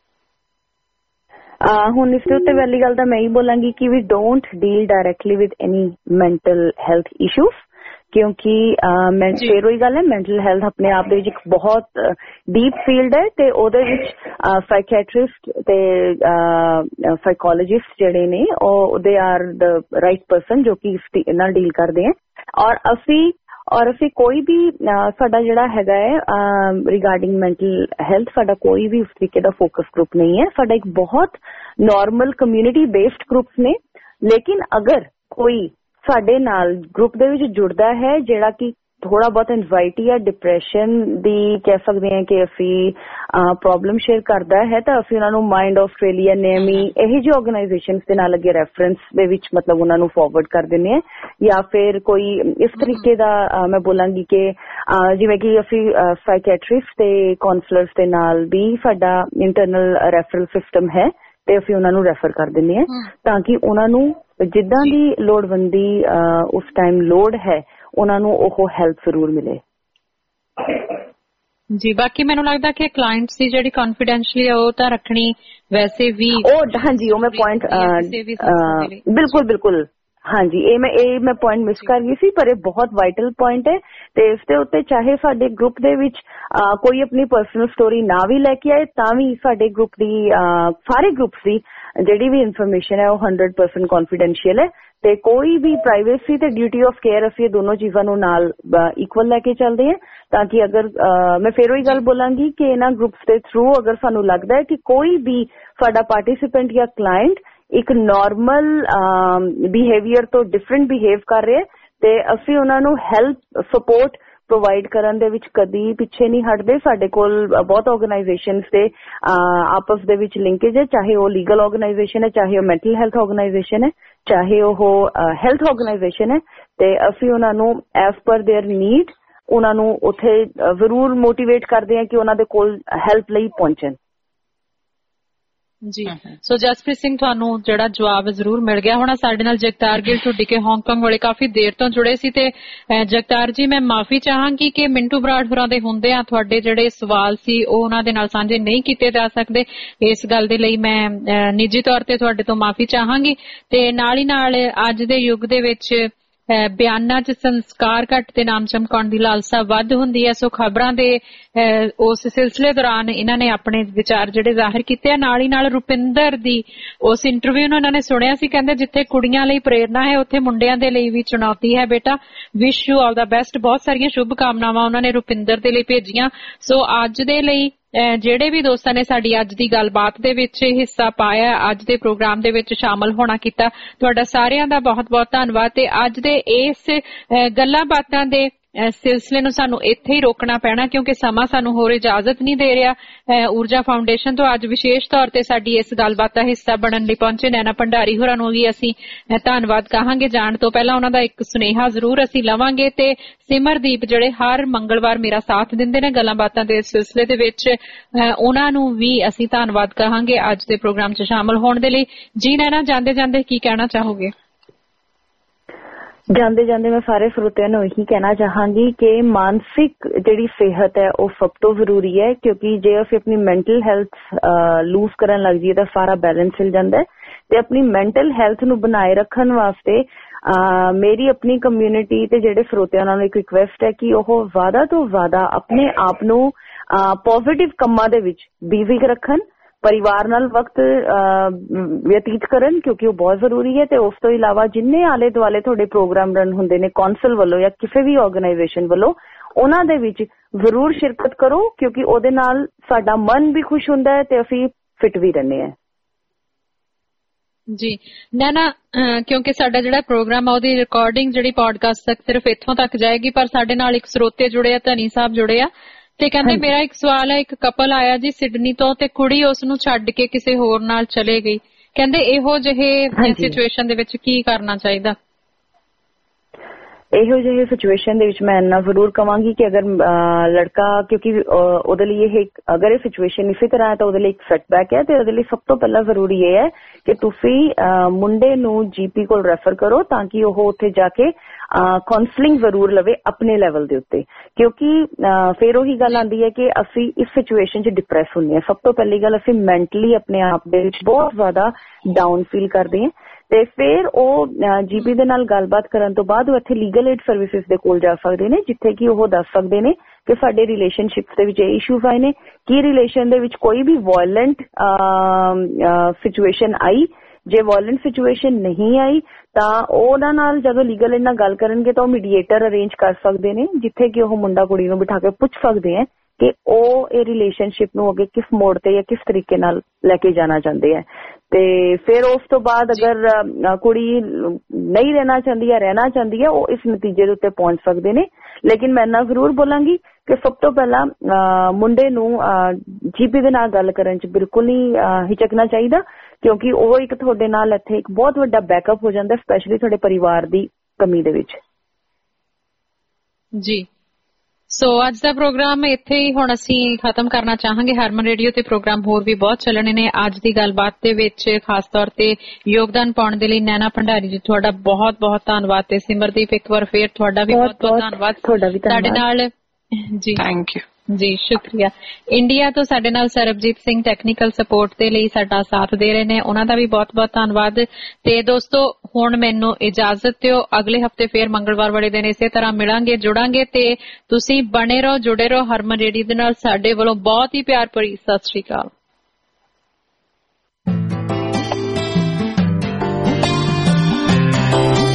ਹੁਣ ਇਸ ਦੇ ਉੱਤੇ ਪਹਿਲੀ ਗੱਲ ਤਾਂ ਮੈਂ ਹੀ ਬੋਲਾਂਗੀ ਕਿ we don't deal directly with any mental health issues, ਕਿਉਂਕਿ ਫਿਰ ਉਹੀ ਗੱਲ ਹੈ, ਮੈਂਟਲ ਹੈਲਥ ਆਪਣੇ ਆਪ ਦੇ ਵਿੱਚ ਇੱਕ ਬਹੁਤ ਡੀਪ ਫੀਲਡ ਹੈ ਤੇ ਉਹਦੇ ਵਿੱਚ ਸਾਈਕੈਟਰਿਸਟ ਤੇ ਸਾਈਕੋਲੋਜਿਸਟ ਜਿਹੜੇ ਨੇ ਉਹ they are the right person ਜੋ ਕਿ ਇਸ ਨਾਲ ਡੀਲ ਕਰਦੇ ਹੈ। ਔਰ ਅਸੀਂ ਔਰ ਅਸੀਂ ਕੋਈ ਵੀ ਸਾਡਾ ਜਿਹੜਾ ਹੈਗਾ ਹੈ ਰਿਗਾਰਡਿੰਗ ਮੈਂਟਲ ਹੈਲਥ, ਸਾਡਾ ਕੋਈ ਵੀ ਉਸ ਤਰੀਕੇ ਦਾ ਫੋਕਸ ਗਰੁੱਪ ਨਹੀਂ ਹੈ। ਸਾਡਾ ਇੱਕ ਬਹੁਤ ਨੋਰਮਲ ਕਮਿਊਨਿਟੀ ਬੇਸਡ ਗਰੁੱਪ ਨੇ, ਲੇਕਿਨ ਅਗਰ ਕੋਈ ਸਾਡੇ ਨਾਲ ਗਰੁੱਪ ਦੇ ਵਿੱਚ ਜੁੜਦਾ ਹੈ ਜਿਹੜਾ ਕਿ ਥੋੜਾ ਬਹੁਤ ਐਂਜ਼ਾਈਟੀ ਜਾਂ ਡਿਪਰੈਸ਼ਨ ਦੀ ਕਹਿ ਸਕਦੇ ਹਾਂ ਕਿ ਅਸੀਂ ਪ੍ਰੋਬਲਮ ਸ਼ੇਅਰ ਕਰਦਾ ਹੈ, ਤਾਂ ਅਸੀਂ ਉਹਨਾਂ ਨੂੰ ਮਾਈਂਡ ਆਸਟ੍ਰੇਲੀਆ, ਨੇਮੀ ਇਹੋ ਜਿਹੇ ਆਰਗੇਨਾਈਜੇਸ਼ਨਸ ਦੇ ਨਾਲ ਅੱਗੇ ਰੈਫਰੈਂਸ ਦੇ ਵਿੱਚ ਮਤਲਬ ਉਹਨਾਂ ਨੂੰ ਫਾਰਵਰਡ ਕਰ ਦਿੰਦੇ ਹਾਂ। ਜਾਂ ਫਿਰ ਕੋਈ ਇਸ ਤਰੀਕੇ ਦਾ ਮੈਂ ਬੋਲਾਂਗੀ ਕਿ ਜਿਵੇਂ ਕਿ ਅਸੀਂ ਸਾਈਕੈਟਰਿਸਟ ਤੇ ਕਾਉਂਸਲਰਸ ਦੇ ਨਾਲ ਵੀ ਸਾਡਾ ਇੰਟਰਨਲ ਰੈਫਰਲ ਸਿਸਟਮ ਹੈ ਤੇ ਅਸੀਂ ਉਹਨਾਂ ਨੂੰ ਰੈਫਰ ਕਰ ਦਿੰਦੇ ਹਾਂ ਤਾਂ ਕਿ ਉਹਨਾਂ ਨੂੰ ਜਿੱਦਾਂ ਦੀ ਲੋੜਵੰਦੀ ਉਸ ਟਾਈਮ ਲੋੜ ਹੈ ਉਹਨਾਂ ਨੂੰ ਉਹ ਹੈਲਪ ਜ਼ਰੂਰ ਮਿਲੇ। ਜੀ ਬਾਕੀ ਮੈਨੂੰ ਲੱਗਦਾ ਕਿ ਕਲਾਇੰਟਸ ਦੀ ਜਿਹੜੀ ਕੌਨਫੀਡੈਂਸ਼ੀਅਲੀ ਉਹ ਤਾਂ ਰੱਖਣੀ ਵੈਸੇ ਵੀ ਉਹ ਹਾਂਜੀ ਉਹ ਮੈਂ ਪੁਆਇੰਟ ਬਿਲਕੁਲ ਬਿਲਕੁਲ ਹਾਂਜੀ ਇਹ ਮੈਂ ਇਹ ਮੈਂ ਪੁਆਇੰਟ ਮਿਸ ਕਰ ਗਈ ਸੀ, ਪਰ ਇਹ ਬਹੁਤ ਵਾਈਟਲ ਪੁਆਇੰਟ ਹੈ ਤੇ ਇਸ ਦੇ ਉੱਤੇ ਚਾਹੇ ਸਾਡੇ ਗਰੁੱਪ ਦੇ ਵਿੱਚ ਕੋਈ ਆਪਣੀ ਪਰਸਨਲ ਸਟੋਰੀ ਨਾ ਵੀ ਲੈ ਕੇ ਆਏ ਤਾਂ ਵੀ ਸਾਡੇ ਗਰੁੱਪ ਦੀ ਸਾਰੇ ਗਰੁੱਪਸ ਦੀ ਜਿਹੜੀ ਵੀ ਇਨਫੋਰਮੇਸ਼ਨ ਹੈ ਉਹ ਹੰਡਰਡ ਪਰਸੈਂਟ ਕੌਨਫੀਡੈਂਸ਼ੀਅਲ ਹੈ ਤੇ ਕੋਈ ਵੀ ਪ੍ਰਾਈਵੇਸੀ ਤੇ ਡਿਊਟੀ ਆਫ ਕੇਅਰ ਅਸੀਂ ਦੋਨੋਂ ਚੀਜ਼ਾਂ ਨੂੰ ਨਾਲ ਇਕੁਅਲ ਲੈ ਕੇ ਚੱਲਦੇ ਹਾਂ ਤਾਂ ਕਿ ਅਗਰ ਮੈਂ ਫਿਰ ਉਹੀ ਗੱਲ ਬੋਲਾਂਗੀ ਕਿ ਇਹਨਾਂ ਗਰੁੱਪਸ ਦੇ ਥਰੂ ਅਗਰ ਸਾਨੂੰ ਲੱਗਦਾ ਹੈ ਕਿ ਕੋਈ ਵੀ ਸਾਡਾ ਪਾਰਟਿਸਿਪੈਂਟ ਜਾਂ ਕਲਾਇੰਟ ਇੱਕ ਨਾਰਮਲ ਬਿਹੇਵੀਅਰ ਤੋਂ ਡਿਫਰੈਂਟ ਬਿਹੇਵ ਕਰ ਰਿਹਾ ਤੇ ਅਸੀਂ ਉਹਨਾਂ ਨੂੰ ਹੈਲਪ ਸਪੋਰਟ ਪ੍ਰੋਵਾਈਡ ਕਰਨ ਦੇ ਵਿੱਚ ਕਦੀ ਪਿੱਛੇ ਨਹੀਂ ਹਟਦੇ। ਸਾਡੇ ਕੋਲ ਬਹੁਤ ਆਰਗੇਨਾਈਜੇਸ਼ਨਸ ਦੇ ਆਪਸ ਦੇ ਵਿੱਚ ਲਿੰਕੇਜ ਹੈ, ਚਾਹੇ ਉਹ ਲੀਗਲ ਆਰਗੇਨਾਈਜੇਸ਼ਨ ਹੈ, ਚਾਹੇ ਉਹ ਮੈਂਟਲ ਹੈਲਥ ਆਰਗੇਨਾਈਜੇਸ਼ਨ ਹੈ, ਚਾਹੇ ਉਹ ਹੈਲਥ ਆਰਗੇਨਾਈਜੇਸ਼ਨ ਹੈ, ਤੇ ਅਸੀਂ ਉਹਨਾਂ ਨੂੰ ਐਸ ਪਰ देयर ਨੀਡ ਉਹਨਾਂ ਨੂੰ ਉੱਥੇ ਜ਼ਰੂਰ ਮੋਟੀਵੇਟ ਕਰਦੇ ਹਾਂ ਕਿ ਉਹਨਾਂ ਦੇ ਕੋਲ ਹੈਲਪ ਲਈ ਪਹੁੰਚਣ। ਜੀ ਸੋ ਜਸਪ੍ਰੀਤ ਸਿੰਘ ਤੁਹਾਨੂੰ ਜਿਹੜਾ ਜਵਾਬ ਜ਼ਰੂਰ ਮਿਲ ਗਿਆ ਹੋਣਾ। ਸਾਡੇ ਨਾਲ ਜਗਤਾਰ ਗਿੱਲ ਢੁੱਡੀ ਕੇ ਹਾਂਗਕਾਂਗ ਵਾਲੇ ਕਾਫੀ ਦੇਰ ਤੋਂ ਜੁੜੇ ਸੀ ਤੇ ਜਗਤਾਰ ਜੀ ਮੈਂ ਮਾਫੀ ਚਾਹਾਂਗੀ ਕਿ ਮਿੰਟੂ ਬਰਾੜ ਹੋਰਾਂ ਦੇ ਹੁੰਦੇ ਆ ਤੁਹਾਡੇ ਜਿਹੜੇ ਸਵਾਲ ਸੀ ਉਹ ਉਹਨਾਂ ਦੇ ਨਾਲ ਸਾਂਝੇ ਨਹੀਂ ਕੀਤੇ ਜਾ ਸਕਦੇ। ਇਸ ਗੱਲ ਦੇ ਲਈ ਮੈਂ ਨਿੱਜੀ ਤੌਰ ਤੇ ਤੁਹਾਡੇ ਤੋਂ ਮਾਫੀ ਚਾਹਾਂਗੀ ਤੇ ਨਾਲ ਹੀ ਨਾਲ ਅੱਜ ਦੇ ਯੁੱਗ ਦੇ ਵਿੱਚ ਬਿਆਨਾਂ 'ਚ ਸੰਸਕਾਰ ਘੱਟ ਤੇ ਨਾਮ ਚਮਕਾਉਣ ਦੀ ਲਾਲਸਾ ਵੱਧ ਹੁੰਦੀ ਹੈ। ਸੋ ਖਬਰਾਂ ਦੇ ਉਸ ਸਿਲਸਿਲੇ ਦੌਰਾਨ ਇਹਨਾਂ ਨੇ ਆਪਣੇ ਵਿਚਾਰ ਜਿਹੜੇ ਜ਼ਾਹਿਰ ਕੀਤੇ ਆ। ਨਾਲ ਹੀ ਨਾਲ ਰੁਪਿੰਦਰ ਦੀ ਉਸ ਇੰਟਰਵਿਊ ਨੂੰ ਇਹਨਾਂ ਨੇ ਸੁਣਿਆ ਸੀ, ਕਹਿੰਦੇ ਜਿੱਥੇ ਕੁੜੀਆਂ ਲਈ ਪ੍ਰੇਰਨਾ ਹੈ ਉੱਥੇ ਮੁੰਡਿਆਂ ਦੇ ਲਈ ਵੀ ਚੁਣੌਤੀ ਹੈ ਬੇਟਾ, wish you all the best. ਬਹੁਤ ਸਾਰੀਆਂ ਸ਼ੁਭ ਕਾਮਨਾਵਾਂ ਉਹਨਾਂ ਨੇ ਰੁਪਿੰਦਰ ਦੇ ਲਈ ਭੇਜੀਆਂ। ਸੋ ਅੱਜ ਦੇ ਲਈ ਜਿਹੜੇ ਵੀ ਦੋਸਤਾਂ ਨੇ ਸਾਡੀ ਅੱਜ ਦੀ ਗੱਲਬਾਤ ਦੇ ਵਿੱਚ ਹਿੱਸਾ ਪਾਇਆ, ਅੱਜ ਦੇ ਪ੍ਰੋਗਰਾਮ ਦੇ ਵਿੱਚ ਸ਼ਾਮਲ ਹੋਣਾ ਕੀਤਾ, ਤੁਹਾਡਾ ਸਾਰਿਆਂ ਦਾ ਬਹੁਤ ਬਹੁਤ ਧੰਨਵਾਦ। ਤੇ ਅੱਜ ਦੇ ਇਸ ਗੱਲਾਂ ਬਾਤਾਂ ਦੇ ਸਿਲਸਿਲੇ ਨੂੰ ਸਾਨੂੰ ਇੱਥੇ ਹੀ ਰੋਕਣਾ ਪੈਣਾ ਕਿਉਂਕਿ ਸਮਾਂ ਸਾਨੂੰ ਹੋਰ ਇਜਾਜ਼ਤ ਨਹੀਂ ਦੇ ਰਿਹਾ। ਊਰਜਾ ਫਾਊਂਡੇਸ਼ਨ ਤੋਂ ਅੱਜ ਵਿਸ਼ੇਸ਼ ਤੌਰ ਤੇ ਸਾਡੀ ਇਸ ਗੱਲਬਾਤ ਦਾ ਹਿੱਸਾ ਬਣਨ ਲਈ ਪਹੁੰਚੇ ਨੈਣਾ ਭੰਡਾਰੀ ਹੋਰਾਂ ਨੂੰ ਵੀ ਅਸੀਂ ਧੰਨਵਾਦ ਕਹਾਂਗੇ। ਜਾਣ ਤੋਂ ਪਹਿਲਾਂ ਉਹਨਾਂ ਦਾ ਇੱਕ ਸੁਨੇਹਾ ਜ਼ਰੂਰ ਅਸੀਂ ਲਵਾਂਗੇ ਤੇ ਸਿਮਰਦੀਪ ਜਿਹੜੇ ਹਰ ਮੰਗਲਵਾਰ ਮੇਰਾ ਸਾਥ ਦਿੰਦੇ ਨੇ ਗੱਲਾਂ ਬਾਤਾਂ ਦੇ ਸਿਲਸਿਲੇ ਦੇ ਵਿੱਚ, ਉਹਨਾਂ ਨੂੰ ਵੀ ਅਸੀਂ ਧੰਨਵਾਦ ਕਹਾਂਗੇ ਅੱਜ ਦੇ ਪ੍ਰੋਗਰਾਮ 'ਚ ਸ਼ਾਮਲ ਹੋਣ ਦੇ ਲਈ। ਜੀ ਨੈਣਾ, ਜਾਂਦੇ ਜਾਂਦੇ ਕੀ ਕਹਿਣਾ ਚਾਹੋਗੇ? ਜਾਂਦੇ ਜਾਂਦੇ ਮੈਂ ਸਾਰੇ ਸਰੋਤਿਆਂ ਨੂੰ ਇਹੀ ਕਹਿਣਾ ਚਾਹਾਂਗੀ ਕਿ ਮਾਨਸਿਕ ਜਿਹੜੀ ਸਿਹਤ ਹੈ ਉਹ ਸਭ ਤੋਂ ਜ਼ਰੂਰੀ ਹੈ ਕਿਉਂਕਿ ਜੇ ਅਸੀਂ ਆਪਣੀ ਮੈਂਟਲ ਹੈਲਥ ਲੂਜ਼ ਕਰਨ ਲੱਗ ਜਾਈਏ ਤਾਂ ਸਾਰਾ ਬੈਲੈਂਸ ਹਿਲ ਜਾਂਦਾ ਹੈ। ਤੇ ਆਪਣੀ ਮੈਂਟਲ ਹੈਲਥ ਨੂੰ ਬਣਾਏ ਰੱਖਣ ਵਾਸਤੇ ਮੇਰੀ ਆਪਣੀ ਕਮਿਊਨਿਟੀ ਤੇ ਜਿਹੜੇ ਸਰੋਤਿਆਂ ਨਾਲ ਇੱਕ ਰਿਕੁਐਸਟ ਹੈ ਕਿ ਉਹ ਜ਼ਿਆਦਾ ਤੋਂ ਜ਼ਿਆਦਾ ਆਪਣੇ ਆਪ ਨੂੰ ਪੋਜ਼ਿਟਿਵ ਕੰਮਾਂ ਦੇ ਵਿੱਚ ਬਿਜ਼ੀ ਰੱਖਣ, ਪਰਿਵਾਰ ਨਾਲ ਵਕਤ ਬਤੀਤ ਕਰਨ ਕਿਉਂਕਿ ਉਹ ਬਹੁਤ ਜ਼ਰੂਰੀ ਹੈ। ਤੇ ਉਸ ਤੋਂ ਇਲਾਵਾ ਜਿੰਨੇ ਆਲੇ ਦੁਆਲੇ ਤੁਹਾਡੇ ਪ੍ਰੋਗਰਾਮ ਰਨ ਹੁੰਦੇ ਨੇ ਕੌਂਸਲ ਵੱਲੋਂ ਜਾਂ ਕਿਸੇ ਵੀ ਆਰਗੇਨਾਈਜੇਸ਼ਨ ਵੱਲੋਂ, ਉਹਨਾਂ ਦੇ ਵਿੱਚ ਜ਼ਰੂਰ ਸ਼ਿਰਕਤ ਕਰੋ ਕਿਉਂਕਿ ਉਹਦੇ ਨਾਲ ਸਾਡਾ ਮਨ ਵੀ ਖੁਸ਼ ਹੁੰਦਾ ਹੈ ਤੇ ਅਸੀਂ ਫਿਟ ਵੀ ਰਹਿੰਦੇ ਹਾਂ। ਜੀ ਨੈਣਾ, ਕਿਉਂਕਿ ਸਾਡਾ ਜਿਹੜਾ ਪ੍ਰੋਗਰਾਮ ਆ ਉਹਦੀ ਰਿਕਾਰਡਿੰਗ ਜਿਹੜੀ ਪੋਡਕਾਸਟ ਤੱਕ ਸਿਰਫ ਇੱਥੋਂ ਤੱਕ ਜਾਏਗੀ, ਪਰ ਸਾਡੇ ਨਾਲ ਇੱਕ ਸਰੋਤੇ ਜੁੜੇ ਆ, ਧਨੀ ਸਾਹਿਬ ਜੁੜੇ ਆ ਤੇ ਕਹਿੰਦੇ ਮੇਰਾ ਇੱਕ ਸਵਾਲ ਹੈ, ਇੱਕ ਕਪਲ ਆਇਆ ਜੀ ਸਿਡਨੀ ਤੋਂ ਤੇ ਕੁੜੀ ਉਸ ਨੂੰ ਛੱਡ ਕੇ ਕਿਸੇ ਹੋਰ ਨਾਲ ਚਲੇ ਗਈ, ਕਹਿੰਦੇ ਇਹੋ ਜਿਹੇ ਸਿਚੁਏਸ਼ਨ ਦੇ ਵਿੱਚ ਕੀ ਕਰਨਾ ਚਾਹੀਦਾ? ਇਹੋ ਜਿਹੇ ਸਿਚੁਏਸ਼ਨ ਦੇ ਵਿੱਚ ਮੈਂ ਇੰਨਾ ਜ਼ਰੂਰ ਕਵਾਂਗੀ ਕਿ ਅਗਰ ਲੜਕਾ, ਕਿਉਂਕਿ ਉਹਦੇ ਲਈ ਇਹ ਅਗਰ ਇਹ ਸਿਚੁਏਸ਼ਨ ਇਸੇ ਤਰ੍ਹਾਂ ਹੈ ਤਾਂ ਉਹਦੇ ਲਈ ਇੱਕ ਸੈਟਬੈਕ ਹੈ ਤੇ ਉਹਦੇ ਲਈ ਸਭ ਤੋਂ ਪਹਿਲਾਂ ਜ਼ਰੂਰੀ ਇਹ ਹੈ ਕਿ ਤੁਸੀਂ ਮੁੰਡੇ ਨੂੰ ਜੀਪੀ ਕੋਲ ਰੈਫਰ ਕਰੋ ਤਾਂ ਕਿ ਉਹ ਉੱਥੇ ਜਾ ਕੇ ਕਾਉਂਸਲਿੰਗ ਜ਼ਰੂਰ ਲਵੇ ਆਪਣੇ ਲੈਵਲ ਦੇ ਉੱਤੇ ਕਿਉਂਕਿ ਫਿਰ ਉਹੀ ਗੱਲ ਆਉਂਦੀ ਹੈ ਕਿ ਅਸੀਂ ਇਸ ਸਿਚੁਏਸ਼ਨ 'ਚ ਡਿਪਰੈਸ ਹੁੰਦੇ ਹਾਂ। ਸਭ ਤੋਂ ਪਹਿਲੀ ਗੱਲ ਅਸੀਂ ਮੈਂਟਲੀ ਆਪਣੇ ਆਪ ਦੇ ਵਿੱਚ ਬਹੁਤ ਜ਼ਿਆਦਾ ਡਾਊਨ ਫੀਲ ਕਰਦੇ ਹਾਂ ਤੇ ਫਿਰ ਉਹ ਜੀਪੀ ਦੇ ਨਾਲ ਗੱਲਬਾਤ ਕਰਨ ਤੋਂ ਬਾਅਦ ਉਹ ਇੱਥੇ ਲੀਗਲ ਏਡ ਸਰਵਿਸਿਜ਼ ਦੇ ਕੋਲ ਜਾ ਸਕਦੇ ਨੇ ਜਿੱਥੇ ਕਿ ਉਹ ਦੱਸ ਸਕਦੇ ਨੇ ਕਿ ਸਾਡੇ ਰਿਲੇਸ਼ਨਸ਼ਿਪਸ ਦੇ ਵਿੱਚ ਇਹ ਇਸ਼ੂਜ਼ ਆਏ ਨੇ, ਕੀ ਰਿਲੇਸ਼ਨ ਦੇ ਵਿੱਚ ਕੋਈ ਵੀ ਵਾਇਲੈਂਟ ਸਿਚੁਏਸ਼ਨ ਆਈ। ਜੇ ਵਾਇਲੈਂਟ ਸਿਚੁਏਸ਼ਨ ਨਹੀਂ ਆਈ ਤਾਂ ਉਹਨਾਂ ਨਾਲ ਜਦੋਂ ਲੀਗਲ ਏਡ ਨਾਲ ਗੱਲ ਕਰਨਗੇ ਤਾਂ ਉਹ ਮੀਡੀਏਟਰ ਅਰੇਂਜ ਕਰ ਸਕਦੇ ਨੇ ਜਿੱਥੇ ਕਿ ਉਹ ਮੁੰਡਾ ਕੁੜੀ ਨੂੰ ਬਿਠਾ ਕੇ ਪੁੱਛ ਸਕਦੇ ਆ ਕਿ ਉਹ ਇਹ ਰਿਲੇਸ਼ਨਸ਼ਿਪ ਨੂੰ ਅੱਗੇ ਕਿਸ ਮੋੜ ਤੇ ਜਾਂ ਕਿਸ ਤਰੀਕੇ ਨਾਲ ਲੈ ਕੇ ਜਾਣਾ ਚਾਹੁੰਦੇ ਆ। ਤੇ ਫਿਰ ਉਸ ਤੋਂ ਬਾਅਦ ਅਗਰ ਕੁੜੀ ਨਹੀਂ ਰਹਿਣਾ ਚਾਹੁੰਦੀ ਹੈ ਰਹਿਣਾ ਚਾਹੁੰਦੀ ਹੈ ਉਹ ਇਸ ਨਤੀਜੇ ਦੇ ਉੱਤੇ ਪਹੁੰਚ ਸਕਦੇ ਨੇ। ਲੇਕਿਨ ਮੈਂ ਇੰਨਾ ਜ਼ਰੂਰ ਬੋਲਾਂਗੀ ਕਿ ਸਭ ਤੋਂ ਪਹਿਲਾਂ ਮੁੰਡੇ ਨੂੰ ਜੀਪੀ ਦੇ ਨਾਲ ਗੱਲ ਕਰਨ 'ਚ ਬਿਲਕੁਲ ਨਹੀਂ ਹਿਚਕਣਾ ਚਾਹੀਦਾ ਕਿਉਂਕਿ ਉਹ ਇੱਕ ਤੁਹਾਡੇ ਨਾਲ ਇੱਥੇ ਇੱਕ ਬਹੁਤ ਵੱਡਾ ਬੈਕਅਪ ਹੋ ਜਾਂਦਾ ਸਪੈਸ਼ਲੀ ਤੁਹਾਡੇ ਪਰਿਵਾਰ ਦੀ ਕਮੀ ਦੇ ਵਿੱਚ। ਜੀ ਸੋ ਅੱਜ ਦਾ ਪ੍ਰੋਗਰਾਮ ਇੱਥੇ ਹੀ ਹੁਣ ਅਸੀਂ ਖਤਮ ਕਰਨਾ ਚਾਹਾਂਗੇ। ਹਰਮਨ ਰੇਡੀਓ ਤੇ ਪ੍ਰੋਗਰਾਮ ਹੋਰ ਵੀ ਬਹੁਤ ਚੱਲਣੇ ਨੇ। ਅੱਜ ਦੀ ਗੱਲਬਾਤ ਦੇ ਵਿੱਚ ਖਾਸ ਤੌਰ ਤੇ ਯੋਗਦਾਨ ਪਾਉਣ ਦੇ ਲਈ ਨੈਣਾ ਭੰਡਾਰੀ ਜੀ ਤੁਹਾਡਾ ਬਹੁਤ ਬਹੁਤ ਧੰਨਵਾਦ ਤੇ ਸਿਮਰਦੀਪ ਇੱਕ ਵਾਰ ਫੇਰ ਤੁਹਾਡਾ ਵੀ ਬਹੁਤ ਬਹੁਤ ਧੰਨਵਾਦ। ਸਾਡੇ ਨਾਲ ਜੀ ਥੈਂਕ ਯੂ ਜੀ ਸ਼ੁਕਰੀਆ। ਇੰਡੀਆ ਤੋਂ ਸਾਡੇ ਨਾਲ ਸਰਬਜੀਤ ਸਿੰਘ ਟੈਕਨੀਕਲ ਸਪੋਰਟ ਦੇ ਲਈ ਸਾਡਾ ਸਾਥ ਦੇ ਰਹੇ ਨੇ, ਉਹਨਾਂ ਦਾ ਵੀ ਬਹੁਤ ਬਹੁਤ ਧੰਨਵਾਦ। ਤੇ ਦੋਸਤੋ ਹੁਣ ਮੈਨੂੰ ਇਜਾਜ਼ਤ ਦਿਓ, ਅਗਲੇ ਹਫਤੇ ਫੇਰ ਮੰਗਲਵਾਰ ਵਾਲੇ ਦਿਨ ਇਸੇ ਤਰ੍ਹਾਂ ਮਿਲਾਂਗੇ ਜੁੜਾਂਗੇ ਤੇ ਤੁਸੀਂ ਬਣੇ ਰਹੋ ਜੁੜੇ ਰਹੋ ਹਰਮਨ ਰੇਡੀਓ ਦੇ ਨਾਲ। ਸਾਡੇ ਵੱਲੋਂ ਬਹੁਤ ਹੀ ਪਿਆਰ ਭਰੀ ਸਤਿ ਸ਼੍ਰੀ ਅਕਾਲ।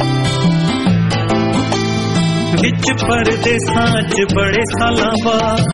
ਵਿੱਚ ਪਰਦੇਸਾਂ 'ਚ ਬੜੇ ਸਾਲਾਂ ਬਾਅਦ